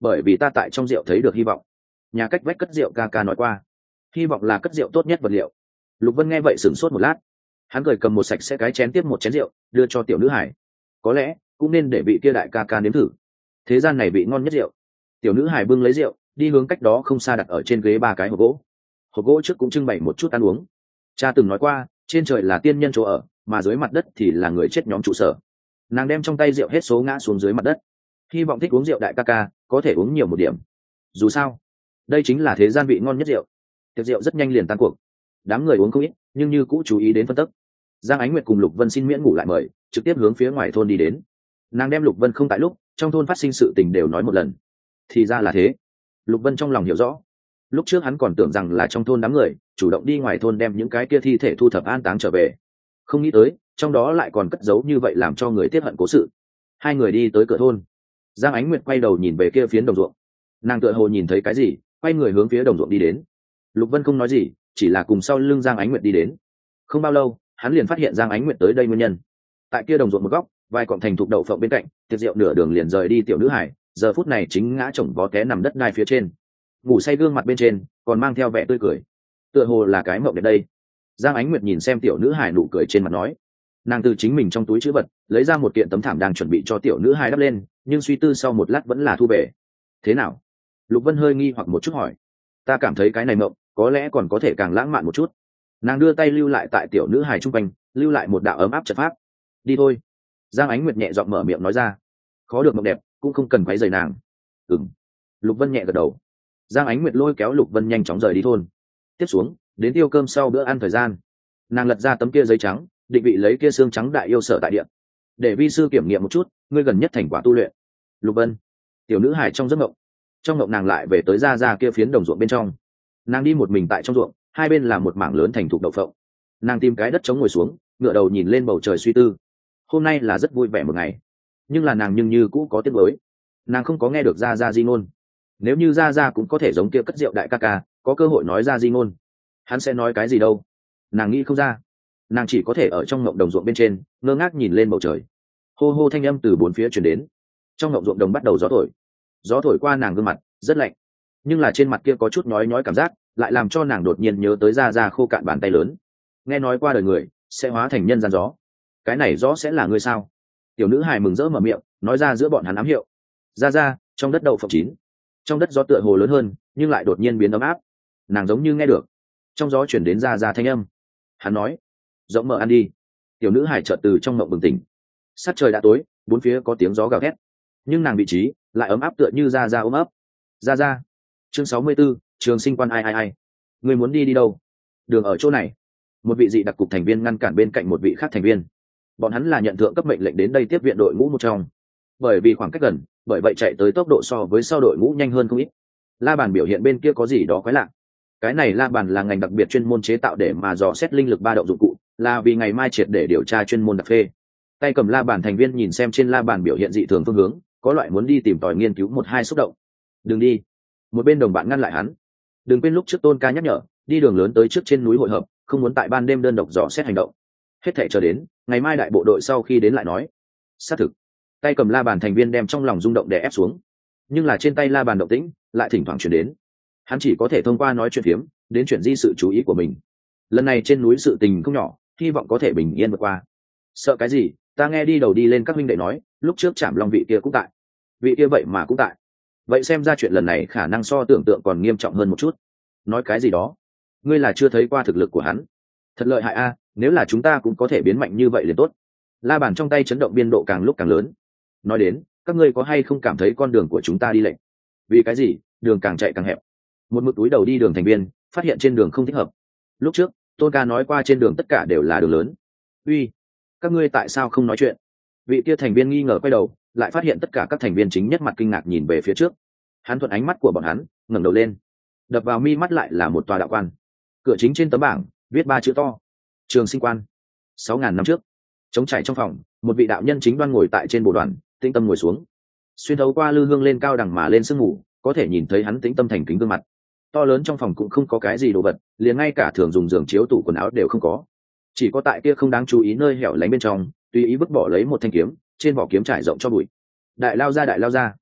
bởi vì ta tại trong rượu thấy được hy vọng. Nhà cách vách cất rượu ca ca nói qua, hy vọng là cất rượu tốt nhất vật liệu. Lục Vân nghe vậy sửng sốt một lát, hắn cười cầm một sạch sẽ cái chén tiếp một chén rượu đưa cho tiểu nữ hải. Có lẽ cũng nên để vị kia đại ca ca nếm thử, thế gian này vị ngon nhất rượu. Tiểu nữ hải bưng lấy rượu đi hướng cách đó không xa đặt ở trên ghế ba cái hộp gỗ. Hộp gỗ trước cũng trưng bày một chút ăn uống. Cha từng nói qua, trên trời là tiên nhân chỗ ở, mà dưới mặt đất thì là người chết nhóm trụ sở. Nàng đem trong tay rượu hết số ngã xuống dưới mặt đất, hy vọng thích uống rượu đại ca ca có thể uống nhiều một điểm, dù sao đây chính là thế gian vị ngon nhất rượu. Tiệc rượu rất nhanh liền tan cuộc, đám người uống không ít nhưng như cũ chú ý đến phân tức. Giang Ánh Nguyệt cùng Lục Vân xin miễn ngủ lại mời, trực tiếp hướng phía ngoài thôn đi đến. Nàng đem Lục Vân không tại lúc trong thôn phát sinh sự tình đều nói một lần. Thì ra là thế. Lục Vân trong lòng hiểu rõ, lúc trước hắn còn tưởng rằng là trong thôn đám người chủ động đi ngoài thôn đem những cái kia thi thể thu thập an táng trở về, không nghĩ tới trong đó lại còn cất giấu như vậy làm cho người tiếc hận cố sự. Hai người đi tới cửa thôn, Giang Ánh Nguyệt quay đầu nhìn về kia phiến đồng ruộng, nàng tựa hồ nhìn thấy cái gì, quay người hướng phía đồng ruộng đi đến. Lục Vân không nói gì, chỉ là cùng sau lưng Giang Ánh Nguyệt đi đến. Không bao lâu hắn liền phát hiện Giang Ánh Nguyệt tới đây nguyên nhân. Tại kia đồng ruộng một góc, vài cọng thành thục đậu phộng bên cạnh, tiệc rượu nửa đường liền rời đi tiểu nữ hải, giờ phút này chính ngã chồng vó té nằm đất đai phía trên, ngủ say gương mặt bên trên còn mang theo vẻ tươi cười, tựa hồ là cái mộng đẹp đây. Giang Ánh Nguyệt nhìn xem tiểu nữ hải nụ cười trên mặt nói, nàng từ chính mình trong túi trữ vật lấy ra một kiện tấm thảm đang chuẩn bị cho tiểu nữ hải đắp lên, nhưng suy tư sau một lát vẫn là thu về. Thế nào? Lục Vân hơi nghi hoặc một chút hỏi. Ta cảm thấy cái này mộng có lẽ còn có thể càng lãng mạn một chút. Nàng đưa tay lưu lại tại tiểu nữ hải trung quanh, lưu lại một đạo ấm áp trận pháp. Đi thôi. Giang Ánh Nguyệt nhẹ giọng mở miệng nói ra. Khó được mộng đẹp cũng không cần quấy rầy nàng. Ừm. Lục Vân nhẹ gật đầu. Giang Ánh Nguyệt lôi kéo Lục Vân nhanh chóng rời đi thôn. Tiếp xuống đến tiêu cơm sau bữa ăn thời gian, nàng lật ra tấm kia giấy trắng, định vị lấy kia xương trắng đại yêu sở tại địa, để vi sư kiểm nghiệm một chút ngươi gần nhất thành quả tu luyện. Lục Vân. Tiểu nữ hải trong giấc mộng, trong mộng nàng lại về tới ra ra kia phiến đồng ruộng bên trong. Nàng đi một mình tại trong ruộng, hai bên là một mảng lớn thành thục đậu phộng. Nàng tìm cái đất trống ngồi xuống, ngửa đầu nhìn lên bầu trời suy tư. Hôm nay là rất vui vẻ một ngày, nhưng là nàng nhưng như cũ có tiếc nuối, nàng không có nghe được ra ra di ngôn. Nếu như ra ra cũng có thể giống kia cất rượu đại ca ca, có cơ hội nói ra di ngôn, hắn sẽ nói cái gì đâu? Nàng nghĩ không ra, nàng chỉ có thể ở trong ngộng đồng ruộng bên trên ngơ ngác nhìn lên bầu trời. Hô hô thanh âm từ bốn phía truyền đến, trong ngộng ruộng đồng bắt đầu gió thổi, gió thổi qua nàng gương mặt rất lạnh, nhưng là trên mặt kia có chút nhói nhói cảm giác, lại làm cho nàng đột nhiên nhớ tới ra ra khô cạn bàn tay lớn. Nghe nói qua đời người sẽ hóa thành nhân gian gió, cái này gió sẽ là người sao? Tiểu nữ hài mừng rỡ mở miệng nói ra giữa bọn hắn ám hiệu. Ra ra, trong đất đậu phộng chín. Trong đất gió tựa hồ lớn hơn nhưng lại đột nhiên biến ấm áp, nàng giống như nghe được trong gió chuyển đến ra ra thanh âm. Hắn nói, rộng mở ăn đi. Tiểu nữ hải chợt từ trong mộng bừng tỉnh. Sát trời đã tối, bốn phía có tiếng gió gào thét, nhưng nàng vị trí lại ấm áp tựa như ra ra ôm ấp. Ra ra. Chương sáu mươi 64, trường sinh quan ai ai ai. Người muốn đi đi đâu? Đường ở chỗ này. Một vị dị đặc cục thành viên ngăn cản bên cạnh một vị khác thành viên. Bọn hắn là nhận thượng cấp mệnh lệnh đến đây tiếp viện đội ngũ một trong. Bởi vì khoảng cách gần, bởi vậy chạy tới tốc độ so với sau đội ngũ nhanh hơn không ít. La bàn biểu hiện bên kia có gì đó quái lạ. Cái này la bàn là ngành đặc biệt chuyên môn chế tạo để mà dò xét linh lực ba động dụng cụ, là vì ngày mai triệt để điều tra chuyên môn đặc phê. Tay cầm la bàn thành viên nhìn xem trên la bàn biểu hiện dị thường phương hướng, có loại muốn đi tìm tòi nghiên cứu một hai xúc động. Đừng đi. Một bên đồng bạn ngăn lại hắn. Đừng quên lúc trước Tôn ca nhắc nhở, đi đường lớn tới trước trên núi hội hợp, không muốn tại ban đêm đơn độc dò xét hành động. Hết thảy chờ đến ngày mai đại bộ đội sau khi đến lại nói. Xác thực. Tay cầm la bàn thành viên đem trong lòng rung động đè ép xuống, nhưng là trên tay la bàn động tĩnh lại thỉnh thoảng chuyển đến. Hắn chỉ có thể thông qua nói chuyện phiếm đến chuyển di sự chú ý của mình. Lần này trên núi sự tình không nhỏ, hy vọng có thể bình yên vượt qua. Sợ cái gì? Ta nghe đi đầu đi lên các huynh đệ nói, lúc trước Trảm Long vị kia cũng tại. Vị kia vậy mà cũng tại. Vậy xem ra chuyện lần này khả năng so tưởng tượng còn nghiêm trọng hơn một chút. Nói cái gì đó? Ngươi là chưa thấy qua thực lực của hắn. Thật lợi hại a, nếu là chúng ta cũng có thể biến mạnh như vậy liền tốt. La bàn trong tay chấn động biên độ càng lúc càng lớn. Nói đến, các ngươi có hay không cảm thấy con đường của chúng ta đi lệch? Vì cái gì? Đường càng chạy càng hẹp. Một mực túi đầu đi đường thành viên phát hiện trên đường không thích hợp. Lúc trước Tôn ca nói qua trên đường tất cả đều là đường lớn. Uy, các ngươi tại sao không nói chuyện? Vị kia thành viên nghi ngờ quay đầu, lại phát hiện tất cả các thành viên chính nhất mặt kinh ngạc nhìn về phía trước. Hắn thuận ánh mắt của bọn hắn ngẩng đầu lên, đập vào mi mắt lại là một tòa đạo quan. Cửa chính trên tấm bảng viết ba chữ to: Trường Sinh Quan. Sáu ngàn năm trước, trống trải trong phòng, một vị đạo nhân chính đoan ngồi tại trên bồ đoàn, tĩnh tâm ngồi xuống. Xuyên thấu qua lư hương lên cao đằng mà lên sương ngủ, có thể nhìn thấy hắn tĩnh tâm thành kính gương mặt. To lớn trong phòng cũng không có cái gì đồ vật, liền ngay cả thường dùng giường chiếu tủ quần áo đều không có, chỉ có tại kia không đáng chú ý nơi hẻo lánh bên trong tùy ý vứt bỏ lấy một thanh kiếm, trên vỏ kiếm trải rộng cho bụi. Đại lao ra, đại lao ra.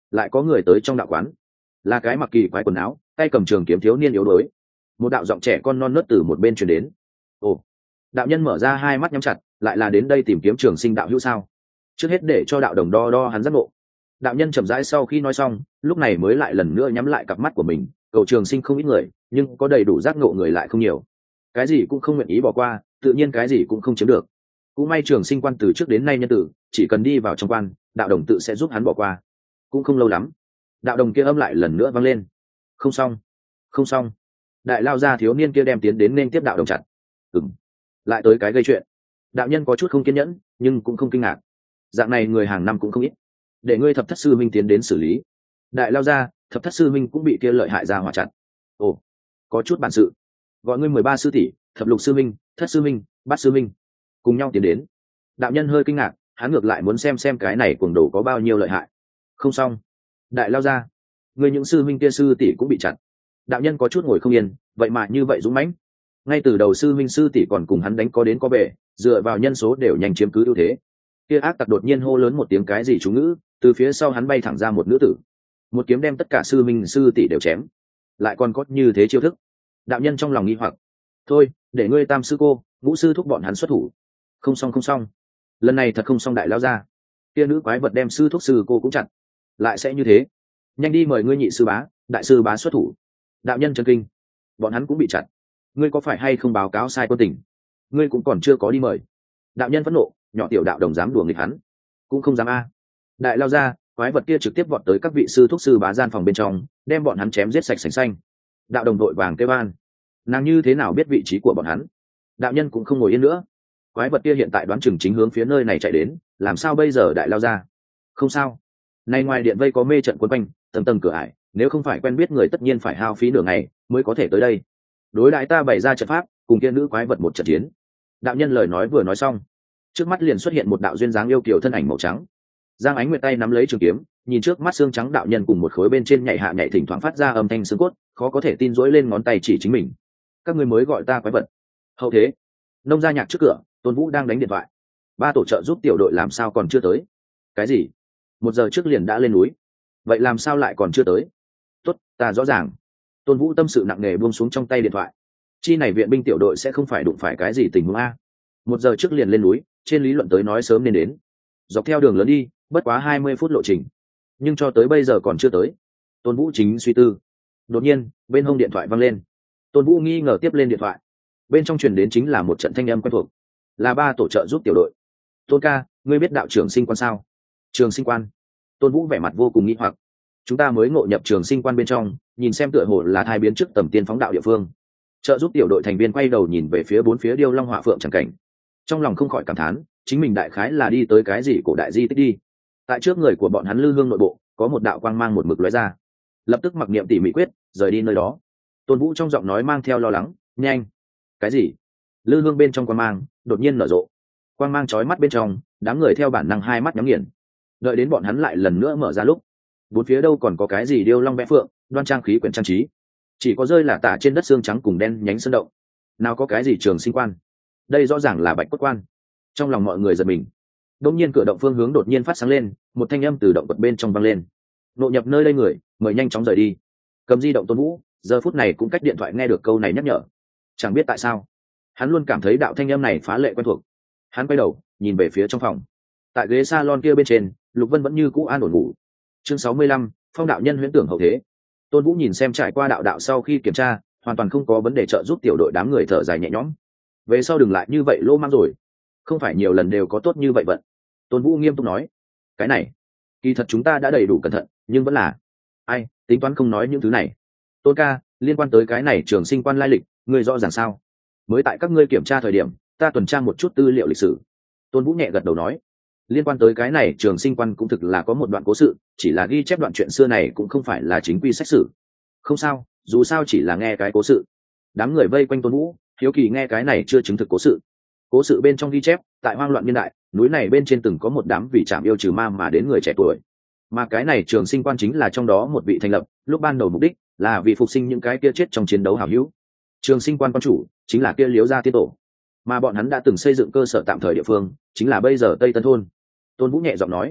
lại có người tới trong đạo quán, là cái mặc kỳ quái quần áo, tay cầm trường kiếm thiếu niên yếu đuối. Một đạo giọng trẻ con non nớt từ một bên truyền đến. Ồ, đạo nhân mở ra hai mắt nhắm chặt, lại là đến đây tìm kiếm trường sinh đạo hữu sao? Trước hết để cho đạo đồng đo đo hắn giác ngộ. Đạo nhân chậm rãi sau khi nói xong, lúc này mới lại lần nữa nhắm lại cặp mắt của mình. Cầu trường sinh không ít người, nhưng có đầy đủ giác ngộ người lại không nhiều. Cái gì cũng không nguyện ý bỏ qua, tự nhiên cái gì cũng không chiếm được. Cũng may trường sinh quan từ trước đến nay nhân tử, chỉ cần đi vào trong quan, đạo đồng tự sẽ giúp hắn bỏ qua. Cũng không lâu lắm, đạo đồng kia âm lại lần nữa vang lên. Không xong, không xong. Đại lao ra thiếu niên kia đem tiến đến nên tiếp đạo đồng chặt. Ừm, lại tới cái gây chuyện. Đạo nhân có chút không kiên nhẫn, nhưng cũng không kinh ngạc. Dạng này người hàng năm cũng không ít, để ngươi thập thất sư minh tiến đến xử lý. Đại lao ra, thập thất sư minh cũng bị kia lợi hại ra hỏa chặt. Ồ, có chút bản sự. Gọi ngươi mười ba sư tỷ, thập lục sư minh, thất sư minh, bát sư minh cùng nhau tiến đến. Đạo nhân hơi kinh ngạc, hắn ngược lại muốn xem xem cái này cuồng đồ có bao nhiêu lợi hại. Không xong, đại lao ra, ngươi những sư minh kia sư tỷ cũng bị chặt. Đạo nhân có chút ngồi không yên, vậy mà như vậy dũng mãnh. Ngay từ đầu sư minh sư tỷ còn cùng hắn đánh có đến có bể, dựa vào nhân số đều nhanh chiếm cứ ưu thế. Kia ác tặc đột nhiên hô lớn một tiếng cái gì chú ngữ, từ phía sau hắn bay thẳng ra một nữ tử, một kiếm đem tất cả sư minh sư tỷ đều chém. Lại còn có như thế chiêu thức. Đạo nhân trong lòng nghi hoặc. Thôi, để ngươi tam sư cô, ngũ sư thúc bọn hắn xuất thủ. Không xong không xong, lần này thật không xong đại lao ra. Kia nữ quái vật đem sư thúc sư cô cũng chặn. Lại sẽ như thế. Nhanh đi mời ngươi nhị sư bá, đại sư bá xuất thủ. Đạo nhân chân kinh, bọn hắn cũng bị chặn. Ngươi có phải hay không báo cáo sai quân tình? Ngươi cũng còn chưa có đi mời. Đạo nhân phẫn nộ, nhỏ tiểu đạo đồng dám đùa nghịch hắn, cũng không dám a. Đại lao ra, quái vật kia trực tiếp vọt tới các vị sư thúc sư bá gian phòng bên trong, đem bọn hắn chém giết sạch sành xanh. Đạo đồng đội vàng kêu van, nàng như thế nào biết vị trí của bọn hắn? Đạo nhân cũng không ngồi yên nữa. Quái vật kia hiện tại đoán chừng chính hướng phía nơi này chạy đến, làm sao bây giờ đại lao ra? Không sao, nay ngoài điện vây có mê trận quấn quanh, tầng tầng cửa ải, nếu không phải quen biết người tất nhiên phải hao phí nửa ngày mới có thể tới đây. Đối đại ta bày ra trận pháp, cùng kia nữ quái vật một trận chiến. Đạo nhân lời nói vừa nói xong, trước mắt liền xuất hiện một đạo duyên dáng yêu kiều thân ảnh màu trắng. Giang Ánh Nguyệt tay nắm lấy trường kiếm, nhìn trước mắt xương trắng đạo nhân cùng một khối bên trên nhảy hạ nhảy thỉnh thoảng phát ra âm thanh xương cốt, khó có thể tin dỗi lên ngón tay chỉ chính mình. Các ngươi mới gọi ta quái vật. Hậu thế, nông gia nhạc trước cửa, Tôn Vũ đang đánh điện thoại. Ba tổ trợ giúp tiểu đội làm sao còn chưa tới? Cái gì? Một giờ trước liền đã lên núi. Vậy làm sao lại còn chưa tới? Tốt, ta rõ ràng. Tôn Vũ tâm sự nặng nề buông xuống trong tay điện thoại. Chi này viện binh tiểu đội sẽ không phải đụng phải cái gì tình huống a? Một giờ trước liền lên núi, trên lý luận tới nói sớm nên đến. Dọc theo đường lớn đi, bất quá hai mươi phút lộ trình, nhưng cho tới bây giờ còn chưa tới. Tôn Vũ chính suy tư, đột nhiên bên hông điện thoại vang lên. Tôn Vũ nghi ngờ tiếp lên điện thoại, bên trong truyền đến chính là một trận thanh âm quen thuộc, là ba tổ trợ giúp tiểu đội. Tôn ca, ngươi biết đạo trưởng sinh quan sao? Trường sinh quan? Tôn Vũ vẻ mặt vô cùng nghi hoặc. Chúng ta mới ngộ nhập trường sinh quan bên trong, nhìn xem tựa hồ là thai biến trước tầm tiên phóng đạo địa phương. Trợ giúp tiểu đội thành viên quay đầu nhìn về phía bốn phía điêu long hỏa phượng chẳng cảnh, trong lòng không khỏi cảm thán, chính mình đại khái là đi tới cái gì cổ đại di tích đi. Tại trước người của bọn hắn lư hương nội bộ có một đạo quang mang một mực lóe ra, lập tức mặc niệm tỉ mỉ quyết rời đi nơi đó. Tôn Vũ trong giọng nói mang theo lo lắng. Nhanh! Cái gì? Lư hương bên trong quang mang đột nhiên nở rộ, quang mang chói mắt bên trong, đám người theo bản năng hai mắt nhắm nghiền. Đợi đến bọn hắn lại lần nữa mở ra lúc, bốn phía đâu còn có cái gì điêu long vẽ phượng, đoan trang khí quyển trang trí, chỉ có rơi là tả trên đất xương trắng cùng đen nhánh sơn động. Nào có cái gì trường sinh quan, đây rõ ràng là bạch cốt quan. Trong lòng mọi người giật mình. Đột nhiên cửa động phương hướng đột nhiên phát sáng lên, một thanh âm từ động vật bên trong vang lên. Nội nhập nơi đây người, mời nhanh chóng rời đi. Cầm di động Tôn Vũ, giờ phút này cũng cách điện thoại nghe được câu này nhắc nhở. Chẳng biết tại sao, hắn luôn cảm thấy đạo thanh âm này phá lệ quen thuộc. Hắn quay đầu, nhìn về phía trong phòng. Tại ghế salon kia bên trên, Lục Vân vẫn như cũ an ổn ngủ. Chương sáu mươi lăm, Phong đạo nhân huyễn tưởng hậu thế. Tôn Vũ nhìn xem trải qua đạo đạo sau khi kiểm tra, hoàn toàn không có vấn đề, trợ giúp tiểu đội đám người thở dài nhẹ nhõm. Về sau đừng lại như vậy lô mang rồi, không phải nhiều lần đều có tốt như vậy vận. Tôn Vũ nghiêm túc nói. Cái này, kỳ thật chúng ta đã đầy đủ cẩn thận, nhưng vẫn là ai tính toán không nói những thứ này. Tôn ca, liên quan tới cái này trường sinh quan lai lịch, ngươi rõ ràng sao? Mới tại các ngươi kiểm tra thời điểm, ta tuần tra một chút tư liệu lịch sử. Tôn Vũ nhẹ gật đầu nói. Liên quan tới cái này trường sinh quan cũng thực là có một đoạn cố sự, chỉ là ghi chép đoạn chuyện xưa này cũng không phải là chính quy sách sử. Không sao, dù sao chỉ là nghe cái cố sự. Đám người vây quanh Tôn Vũ, hiếu kỳ nghe cái này chưa chứng thực cố sự. Cố sự bên trong ghi chép, tại hoang loạn niên đại, núi này bên trên từng có một đám vì chạm yêu trừ ma mà đến người trẻ tuổi, mà cái này trường sinh quan chính là trong đó một vị thành lập. Lúc ban đầu mục đích là vì phục sinh những cái kia chết trong chiến đấu hảo hữu. Trường sinh quan quan chủ chính là kia Liễu gia tiên tổ, mà bọn hắn đã từng xây dựng cơ sở tạm thời địa phương chính là bây giờ Tây Tân thôn. Tôn Vũ nhẹ giọng nói.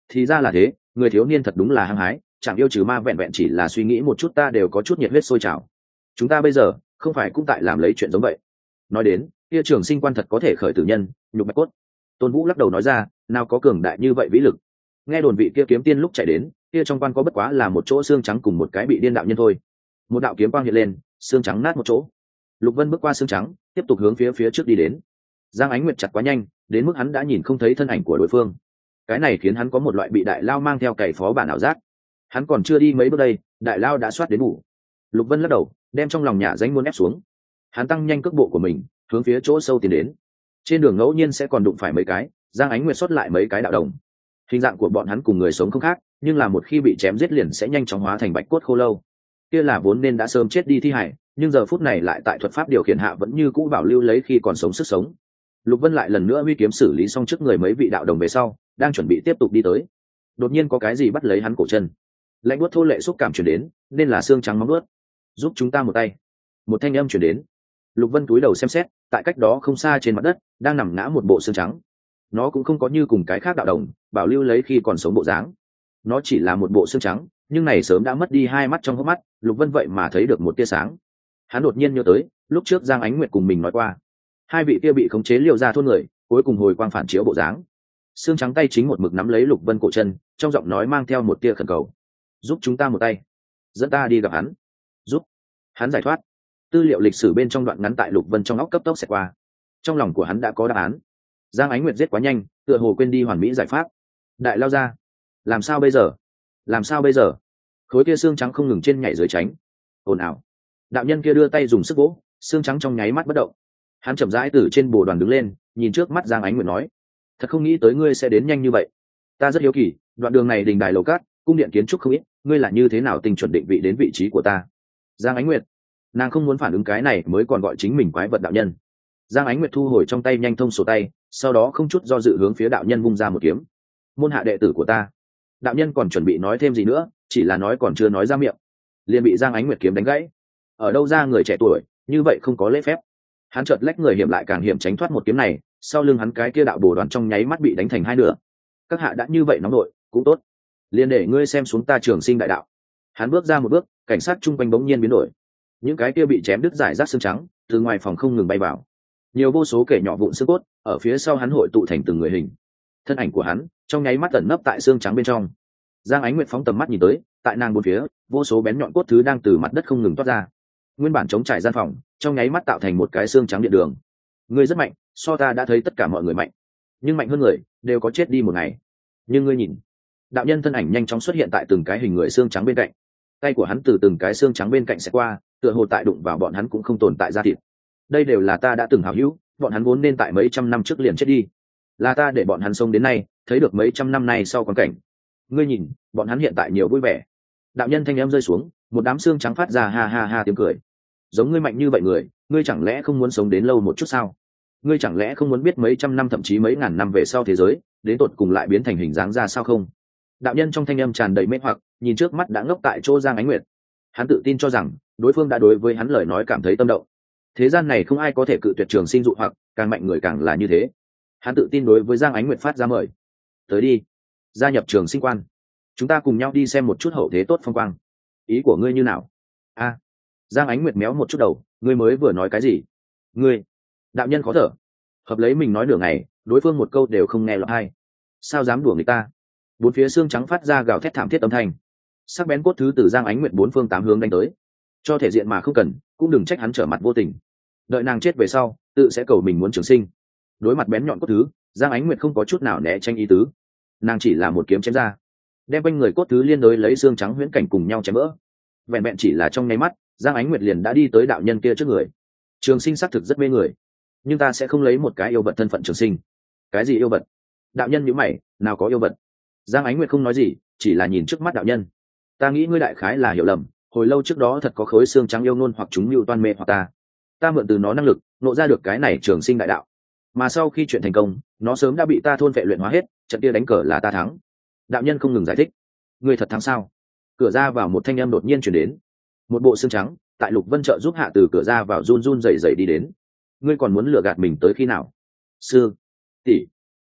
thì ra là thế, người thiếu niên thật đúng là hăng hái, chẳng yêu trừ ma vẹn vẹn chỉ là suy nghĩ một chút ta đều có chút nhiệt huyết sôi trào. Chúng ta bây giờ không phải cũng tại làm lấy chuyện giống vậy. Nói đến kia trường sinh quan thật có thể khởi tử nhân, nhục bạch cốt. Tôn Vũ lắc đầu nói ra, nào có cường đại như vậy vĩ lực. Nghe đồn vị kia kiếm tiên lúc chạy đến, kia trong quan có bất quá là một chỗ xương trắng cùng một cái bị điên đạo nhân thôi. Một đạo kiếm quang hiện lên, xương trắng nát một chỗ. Lục Vân bước qua xương trắng, tiếp tục hướng phía phía trước đi đến. Giang Ánh Nguyệt chặt quá nhanh, đến mức hắn đã nhìn không thấy thân ảnh của đối phương. Cái này khiến hắn có một loại bị đại lao mang theo cày phó bản ảo giác. Hắn còn chưa đi mấy bước đây, đại lao đã xoát đến bù. Lục Vân lắc đầu, đem trong lòng nhà danh muốn ép xuống. Hắn tăng nhanh cước bộ của mình, hướng phía chỗ sâu tiến đến. Trên đường ngẫu nhiên sẽ còn đụng phải mấy cái, Giang Ánh Nguyệt xuất lại mấy cái đạo đồng. Hình dạng của bọn hắn cùng người sống không khác, nhưng là một khi bị chém giết liền sẽ nhanh chóng hóa thành bạch cốt khô lâu. Kia là vốn nên đã sớm chết đi thi hải, nhưng giờ phút này lại tại thuật pháp điều khiển hạ vẫn như cũ bảo lưu lấy khi còn sống sức sống. Lục Vân lại lần nữa huy kiếm xử lý xong trước người mấy vị đạo đồng về sau, đang chuẩn bị tiếp tục đi tới. Đột nhiên có cái gì bắt lấy hắn cổ chân. Lạnh buốt thô lệ xúc cảm truyền đến, nên là xương trắng móng buốt. Giúp chúng ta một tay. Một thanh âm truyền đến. Lục Vân cúi đầu xem xét, tại cách đó không xa trên mặt đất, đang nằm ngã một bộ xương trắng. Nó cũng không có như cùng cái khác đạo đồng, bảo lưu lấy khi còn sống bộ dáng. Nó chỉ là một bộ xương trắng, nhưng này sớm đã mất đi hai mắt trong hốc mắt, Lục Vân vậy mà thấy được một tia sáng. Hắn đột nhiên nhớ tới, lúc trước Giang Ánh Nguyệt cùng mình nói qua, hai vị kia bị khống chế liều ra thôn người, cuối cùng hồi quang phản chiếu bộ dáng. Xương trắng tay chính một mực nắm lấy Lục Vân cổ chân, trong giọng nói mang theo một tia khẩn cầu. Giúp chúng ta một tay, dẫn ta đi gặp hắn. Giúp hắn giải thoát. Tư liệu lịch sử bên trong đoạn ngắn tại Lục Vân trong óc cấp tốc xẹt qua. Trong lòng của hắn đã có đáp án. Giang Ánh Nguyệt giết quá nhanh, tựa hồ quên đi hoàn mỹ giải pháp. Đại lao ra, làm sao bây giờ? Làm sao bây giờ? Khối kia xương trắng không ngừng trên nhảy dưới tránh. Ồn ào. Đạo nhân kia đưa tay dùng sức vỗ, xương trắng trong nháy mắt bất động. Hắn chậm rãi từ trên bồ đoàn đứng lên, nhìn trước mắt Giang Ánh Nguyệt nói: thật không nghĩ tới ngươi sẽ đến nhanh như vậy. Ta rất hiếu kỳ, đoạn đường này đình đài lầu cát, cung điện kiến trúc không ít, ngươi là như thế nào tình chuẩn định vị đến vị trí của ta? Giang Ánh Nguyệt, nàng không muốn phản ứng cái này mới còn gọi chính mình quái vật đạo nhân. Giang Ánh Nguyệt thu hồi trong tay nhanh thông sổ tay, sau đó không chút do dự hướng phía đạo nhân vung ra một kiếm. Môn hạ đệ tử của ta. Đạo nhân còn chuẩn bị nói thêm gì nữa, chỉ là nói còn chưa nói ra miệng, liền bị Giang Ánh Nguyệt kiếm đánh gãy. Ở đâu ra người trẻ tuổi như vậy không có lễ phép. Hắn chợt lách người hiểm lại càng hiểm tránh thoát một kiếm này, sau lưng hắn cái kia đạo bồ đoàn trong nháy mắt bị đánh thành hai nửa. Các hạ đã như vậy nóng nội, cũng tốt, liền để ngươi xem xuống ta Trường Sinh đại đạo. Hắn bước ra một bước, cảnh sát chung quanh bỗng nhiên biến đổi. Những cái kia bị chém đứt giải rác xương trắng từ ngoài phòng không ngừng bay vào, nhiều vô số kẻ nhỏ vụn xương cốt ở phía sau hắn hội tụ thành từng người hình. Thân ảnh của hắn trong nháy mắt ẩn nấp tại xương trắng bên trong. Giang Ánh Nguyệt phóng tầm mắt nhìn tới, tại nàng bốn phía vô số bén nhọn cốt thứ đang từ mặt đất không ngừng toát ra. Nguyên bản chống trải gian phòng trong nháy mắt tạo thành một cái xương trắng điện đường. Ngươi rất mạnh, so ta đã thấy tất cả mọi người mạnh, nhưng mạnh hơn người đều có chết đi một ngày. Nhưng ngươi nhìn, đạo nhân thân ảnh nhanh chóng xuất hiện tại từng cái hình người xương trắng bên cạnh, tay của hắn từ từng cái xương trắng bên cạnh sẽ qua, tựa hồ tại đụng vào bọn hắn cũng không tồn tại da thịt. Đây đều là ta đã từng hảo hữu, bọn hắn vốn nên tại mấy trăm năm trước liền chết đi, là ta để bọn hắn sống đến nay, thấy được mấy trăm năm nay sau quan cảnh. Ngươi nhìn, bọn hắn hiện tại nhiều vui vẻ. Đạo nhân thanh âm rơi xuống, một đám xương trắng phát ra ha ha ha tiếng cười. Giống ngươi mạnh như vậy người, ngươi chẳng lẽ không muốn sống đến lâu một chút sao? Ngươi chẳng lẽ không muốn biết mấy trăm năm thậm chí mấy ngàn năm về sau thế giới đến tột cùng lại biến thành hình dáng ra sao không? Đạo nhân trong thanh âm tràn đầy mê hoặc, nhìn trước mắt đã ngốc tại chỗ Giang Ánh Nguyệt. Hắn tự tin cho rằng đối phương đã đối với hắn lời nói cảm thấy tâm động. Thế gian này không ai có thể cự tuyệt Trường Sinh dụ hoặc, càng mạnh người càng là như thế. Hắn tự tin đối với Giang Ánh Nguyệt phát ra mời: tới đi, gia nhập Trường Sinh quan, chúng ta cùng nhau đi xem một chút hậu thế tốt phong quang. Ý của ngươi như nào? A, à, Giang Ánh Nguyệt méo một chút đầu, ngươi mới vừa nói cái gì? Ngươi? Đạo nhân khó thở, hợp lấy mình nói nửa ngày, đối phương một câu đều không nghe lọt tai. Sao dám đùa người ta? Bốn phía xương trắng phát ra gào thét thảm thiết âm thanh, sắc bén cốt thứ từ Giang Ánh Nguyệt bốn phương tám hướng đánh tới. Cho thể diện mà không cần, cũng đừng trách hắn trở mặt vô tình. Đợi nàng chết về sau, tự sẽ cầu mình muốn trường sinh. Đối mặt bén nhọn cốt thứ, Giang Ánh Nguyệt không có chút nào né tránh ý tứ, nàng chỉ là một kiếm chém ra, đem quanh người cốt thứ liên đối lấy xương trắng huyễn cảnh cùng nhau chém vỡ. Vẹn vẹn chỉ là trong nháy mắt, Giang Ánh Nguyệt liền đã đi tới đạo nhân kia trước người. Trường Sinh xác thực rất mê người, nhưng ta sẽ không lấy một cái yêu vật thân phận Trường Sinh. Cái gì yêu vật? Đạo nhân nhíu mày, nào có yêu vật? Giang Ánh Nguyệt không nói gì, chỉ là nhìn trước mắt đạo nhân. Ta nghĩ ngươi đại khái là hiểu lầm, hồi lâu trước đó thật có khối xương trắng yêu ngôn hoặc chúng lưu toan mê hoặc ta. Ta mượn từ nó năng lực, nộ ra được cái này Trường Sinh đại đạo. Mà sau khi chuyện thành công, nó sớm đã bị ta thôn vệ luyện hóa hết, trận kia đánh cờ là ta thắng. Đạo nhân không ngừng giải thích. Ngươi thật thắng sao? Cửa ra vào một thanh âm đột nhiên truyền đến. Một bộ xương trắng, tại Lục Vân trợ giúp hạ từ cửa ra vào run run rẩy rẩy đi đến. Ngươi còn muốn lừa gạt mình tới khi nào? Sư tỷ,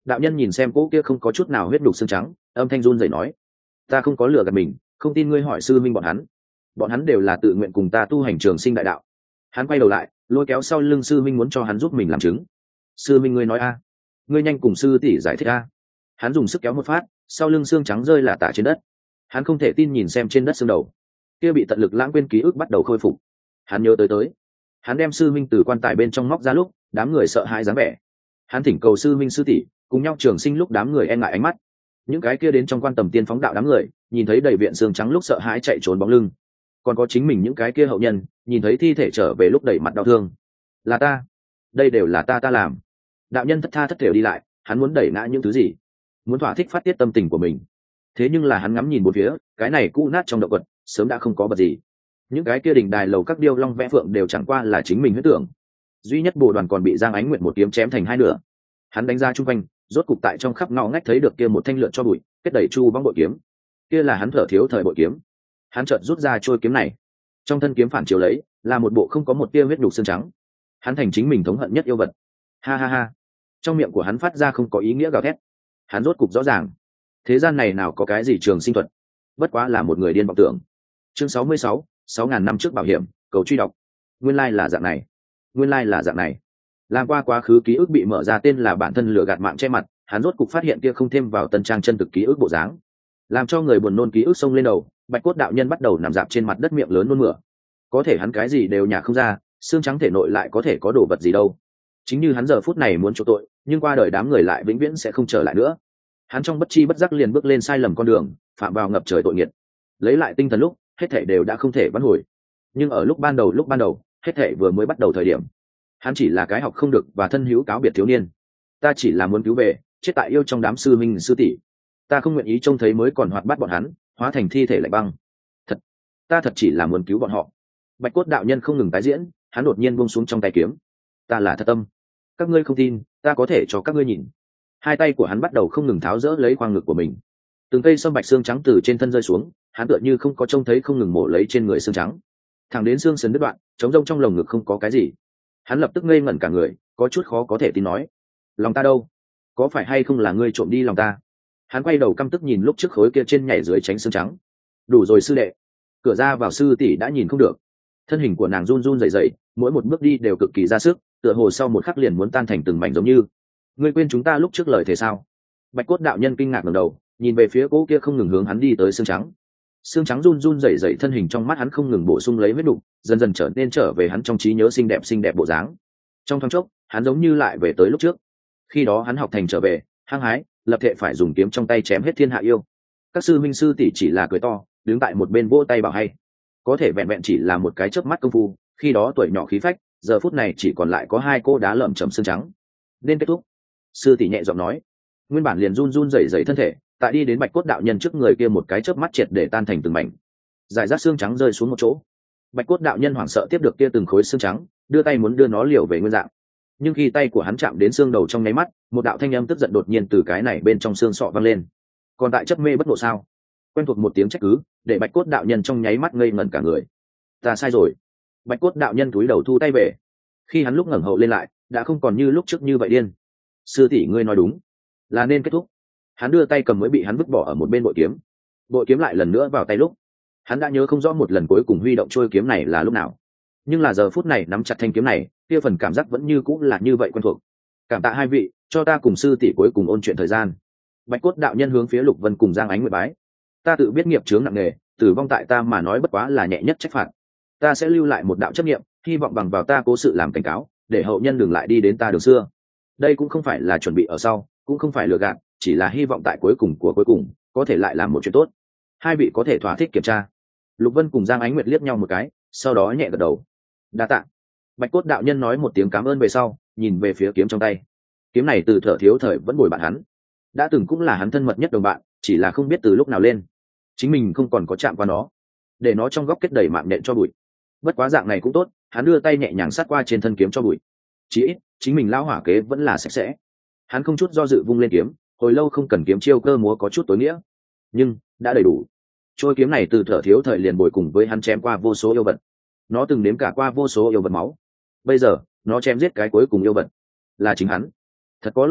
Đạo nhân nhìn xem cỗ kia không có chút nào huyết đục xương trắng, âm thanh run rẩy nói: ta không có lừa gạt mình, không tin ngươi hỏi sư minh bọn hắn, bọn hắn đều là tự nguyện cùng ta tu hành trường sinh đại đạo. Hắn quay đầu lại, lôi kéo sau lưng sư minh muốn cho hắn giúp mình làm chứng. Sư minh ngươi nói a, ngươi nhanh cùng sư tỷ giải thích a. Hắn dùng sức kéo một phát, sau lưng xương trắng rơi là tả trên đất. Hắn không thể tin nhìn xem trên đất xương đầu kia bị tận lực lãng quên ký ức bắt đầu khôi phục. Hắn nhớ tới tới, hắn đem sư minh từ quan tài bên trong móc ra lúc đám người sợ hãi dáng vẻ. Hắn thỉnh cầu sư minh sư tỷ cùng nhau trường sinh lúc đám người e ngại ánh mắt. Những cái kia đến trong quan tầm tiên phóng đạo đám người nhìn thấy đầy viện xương trắng lúc sợ hãi chạy trốn bóng lưng, còn có chính mình những cái kia hậu nhân nhìn thấy thi thể trở về lúc đầy mặt đau thương. Là ta, đây đều là ta ta làm. Đạo nhân thất tha thất thểu đi lại, hắn muốn đẩy ngã những thứ gì, muốn thỏa thích phát tiết tâm tình của mình. Thế nhưng là hắn ngắm nhìn một phía, cái này cũ nát trong động quật sớm đã không có vật gì. Những cái kia đỉnh đài lầu các điêu long vẽ phượng đều chẳng qua là chính mình huyết tưởng. Duy nhất bồ đoàn còn bị Giang Ánh Nguyệt một kiếm chém thành hai nửa. Hắn đánh ra trung quanh, rốt cục tại trong khắp ngõ ngách thấy được kia một thanh lượn cho bụi kết đầy chu bóng bội kiếm. Kia là hắn thở thiếu thời bội kiếm. Hắn chợt rút ra trôi kiếm này, trong thân kiếm phản chiếu lấy là một bộ không có một tia huyết đục xương trắng. Hắn thành chính mình thống hận nhất yêu vật. Ha ha ha. Trong miệng của hắn phát ra không có ý nghĩa gào thét. Hắn rốt cục rõ ràng, thế gian này nào có cái gì trường sinh thuật, bất quá là một người điên vọng tưởng. Chương sáu mươi sáu, sáu ngàn năm trước bảo hiểm, cầu truy đọc. Nguyên lai là dạng này, nguyên lai là dạng này. Làm qua quá khứ ký ức bị mở ra tên là bản thân lừa gạt mạng che mặt, hắn rốt cục phát hiện kia không thêm vào tân trang chân thực ký ức bộ dáng, làm cho người buồn nôn ký ức xông lên đầu. Bạch cốt đạo nhân bắt đầu nằm dạp trên mặt đất miệng lớn nôn mửa. Có thể hắn cái gì đều nhả không ra, xương trắng thể nội lại có thể có đồ vật gì đâu. Chính như hắn giờ phút này muốn chỗ tội, nhưng qua đời đám người lại vĩnh viễn sẽ không trở lại nữa. Hắn trong bất chi bất giác liền bước lên sai lầm con đường, phạm vào ngập trời tội nghiệt. Lấy lại tinh thần lúc, hết thảy đều đã không thể vãn hồi. Nhưng ở lúc ban đầu lúc ban đầu, hết thảy vừa mới bắt đầu thời điểm, hắn chỉ là cái học không được và thân hữu cáo biệt thiếu niên. Ta chỉ là muốn cứu về, chết tại yêu trong đám sư minh sư tỷ. Ta không nguyện ý trông thấy mới còn hoạt bát bọn hắn hóa thành thi thể lạnh băng. Thật, ta thật chỉ là muốn cứu bọn họ. Bạch cốt đạo nhân không ngừng tái diễn, hắn đột nhiên buông xuống trong tay kiếm. Ta là thật tâm, các ngươi không tin, ta có thể cho các ngươi nhìn. Hai tay của hắn bắt đầu không ngừng tháo rỡ lấy khoang ngực của mình. Từng cây sâm bạch xương trắng từ trên thân rơi xuống, hắn tựa như không có trông thấy không ngừng mổ lấy trên người xương trắng, thẳng đến xương sườn đứt đoạn, trống rông trong lồng ngực không có cái gì. Hắn lập tức ngây ngẩn cả người, có chút khó có thể tin nói: lòng ta đâu? Có phải hay không là ngươi trộm đi lòng ta? Hắn quay đầu căm tức nhìn lúc trước khối kia trên nhảy dưới tránh xương trắng. Đủ rồi sư đệ, cửa ra vào sư tỷ đã nhìn không được. Thân hình của nàng run run rẩy rẩy, mỗi một bước đi đều cực kỳ ra sức, tựa hồ sau một khắc liền muốn tan thành từng mảnh giống như. Ngươi quên chúng ta lúc trước lời thề sao? Bạch cốt đạo nhân kinh ngạc ngẩng đầu, nhìn về phía cỗ kia không ngừng hướng hắn đi tới xương trắng. Xương trắng run run rẩy rẩy, thân hình trong mắt hắn không ngừng bổ sung lấy huyết đục, dần dần trở nên trở về hắn trong trí nhớ xinh đẹp xinh đẹp bộ dáng. Trong thoáng chốc, hắn giống như lại về tới lúc trước. Khi đó hắn học thành trở về, hăng hái, lập thể phải dùng kiếm trong tay chém hết thiên hạ yêu. Các sư minh sư tỷ chỉ là cười to, đứng tại một bên vỗ tay bảo hay. Có thể vẹn vẹn chỉ là một cái chớp mắt công phu, khi đó tuổi nhỏ khí phách, giờ phút này chỉ còn lại có hai cô đá lởm chởm xương trắng. Nên kết thúc. Sư tỷ nhẹ giọng nói. Nguyên bản liền run run rẩy rẩy thân thể, tại đi đến bạch cốt đạo nhân trước người kia một cái chớp mắt triệt để tan thành từng mảnh, giải rác xương trắng rơi xuống một chỗ. Bạch cốt đạo nhân hoảng sợ tiếp được kia từng khối xương trắng, đưa tay muốn đưa nó liều về nguyên dạng. Nhưng khi tay của hắn chạm đến xương đầu trong nháy mắt, một đạo thanh âm tức giận đột nhiên từ cái này bên trong xương sọ vang lên. Còn tại chấp mê bất ngộ sao? Quen thuộc một tiếng trách cứ, để bạch cốt đạo nhân trong nháy mắt ngây ngẩn cả người. Ta sai rồi. Bạch cốt đạo nhân cúi đầu thu tay về. Khi hắn lúc ngẩng hậu lên lại, đã không còn như lúc trước như vậy điên. Sư tỷ ngươi nói đúng, là nên kết thúc. Hắn đưa tay cầm mới bị hắn vứt bỏ ở một bên bội kiếm. Bội kiếm lại lần nữa vào tay lúc, hắn đã nhớ không rõ một lần cuối cùng huy động trôi kiếm này là lúc nào. Nhưng là giờ phút này nắm chặt thanh kiếm này, kia phần cảm giác vẫn như cũng là như vậy quen thuộc. Cảm tạ hai vị, cho ta cùng sư tỷ cuối cùng ôn chuyện thời gian. Bạch cốt đạo nhân hướng phía Lục Vân cùng Giang Ánh nguyện bái. Ta tự biết nghiệp chướng nặng nề, tử vong tại ta mà nói bất quá là nhẹ nhất trách phạt. Ta sẽ lưu lại một đạo chấp niệm, hy vọng bằng vào ta cố sự làm cảnh cáo, để hậu nhân đừng lại đi đến ta đường xưa. Đây cũng không phải là chuẩn bị ở sau, cũng không phải lừa gạt, chỉ là hy vọng tại cuối cùng của cuối cùng có thể lại làm một chuyện tốt. Hai vị có thể thỏa thích kiểm tra. Lục Vân cùng Giang Ánh Nguyệt liếc nhau một cái, sau đó nhẹ gật đầu. Đa tạ. Bạch cốt đạo nhân nói một tiếng cảm ơn về sau, nhìn về phía kiếm trong tay. Kiếm này từ thở thiếu thời vẫn bồi bạn hắn, đã từng cũng là hắn thân mật nhất đồng bạn, chỉ là không biết từ lúc nào lên, chính mình không còn có chạm qua nó, để nó trong góc kết đầy mạng nhện cho bụi. Bất quá dạng này cũng tốt, hắn đưa tay nhẹ nhàng sát qua trên thân kiếm cho bụi. Chỉ ít, chính mình lao hỏa kế vẫn là sạch sẽ. Hắn không chút do dự vung lên kiếm, hồi lâu không cần kiếm chiêu cơ múa có chút tối nghĩa, nhưng đã đầy đủ. Trôi kiếm này từ thở thiếu thời liền bồi cùng với hắn chém qua vô số yêu vật, nó từng nếm cả qua vô số yêu vật máu. Bây giờ nó chém giết cái cuối cùng yêu vật, là chính hắn. Thật có lỗi a,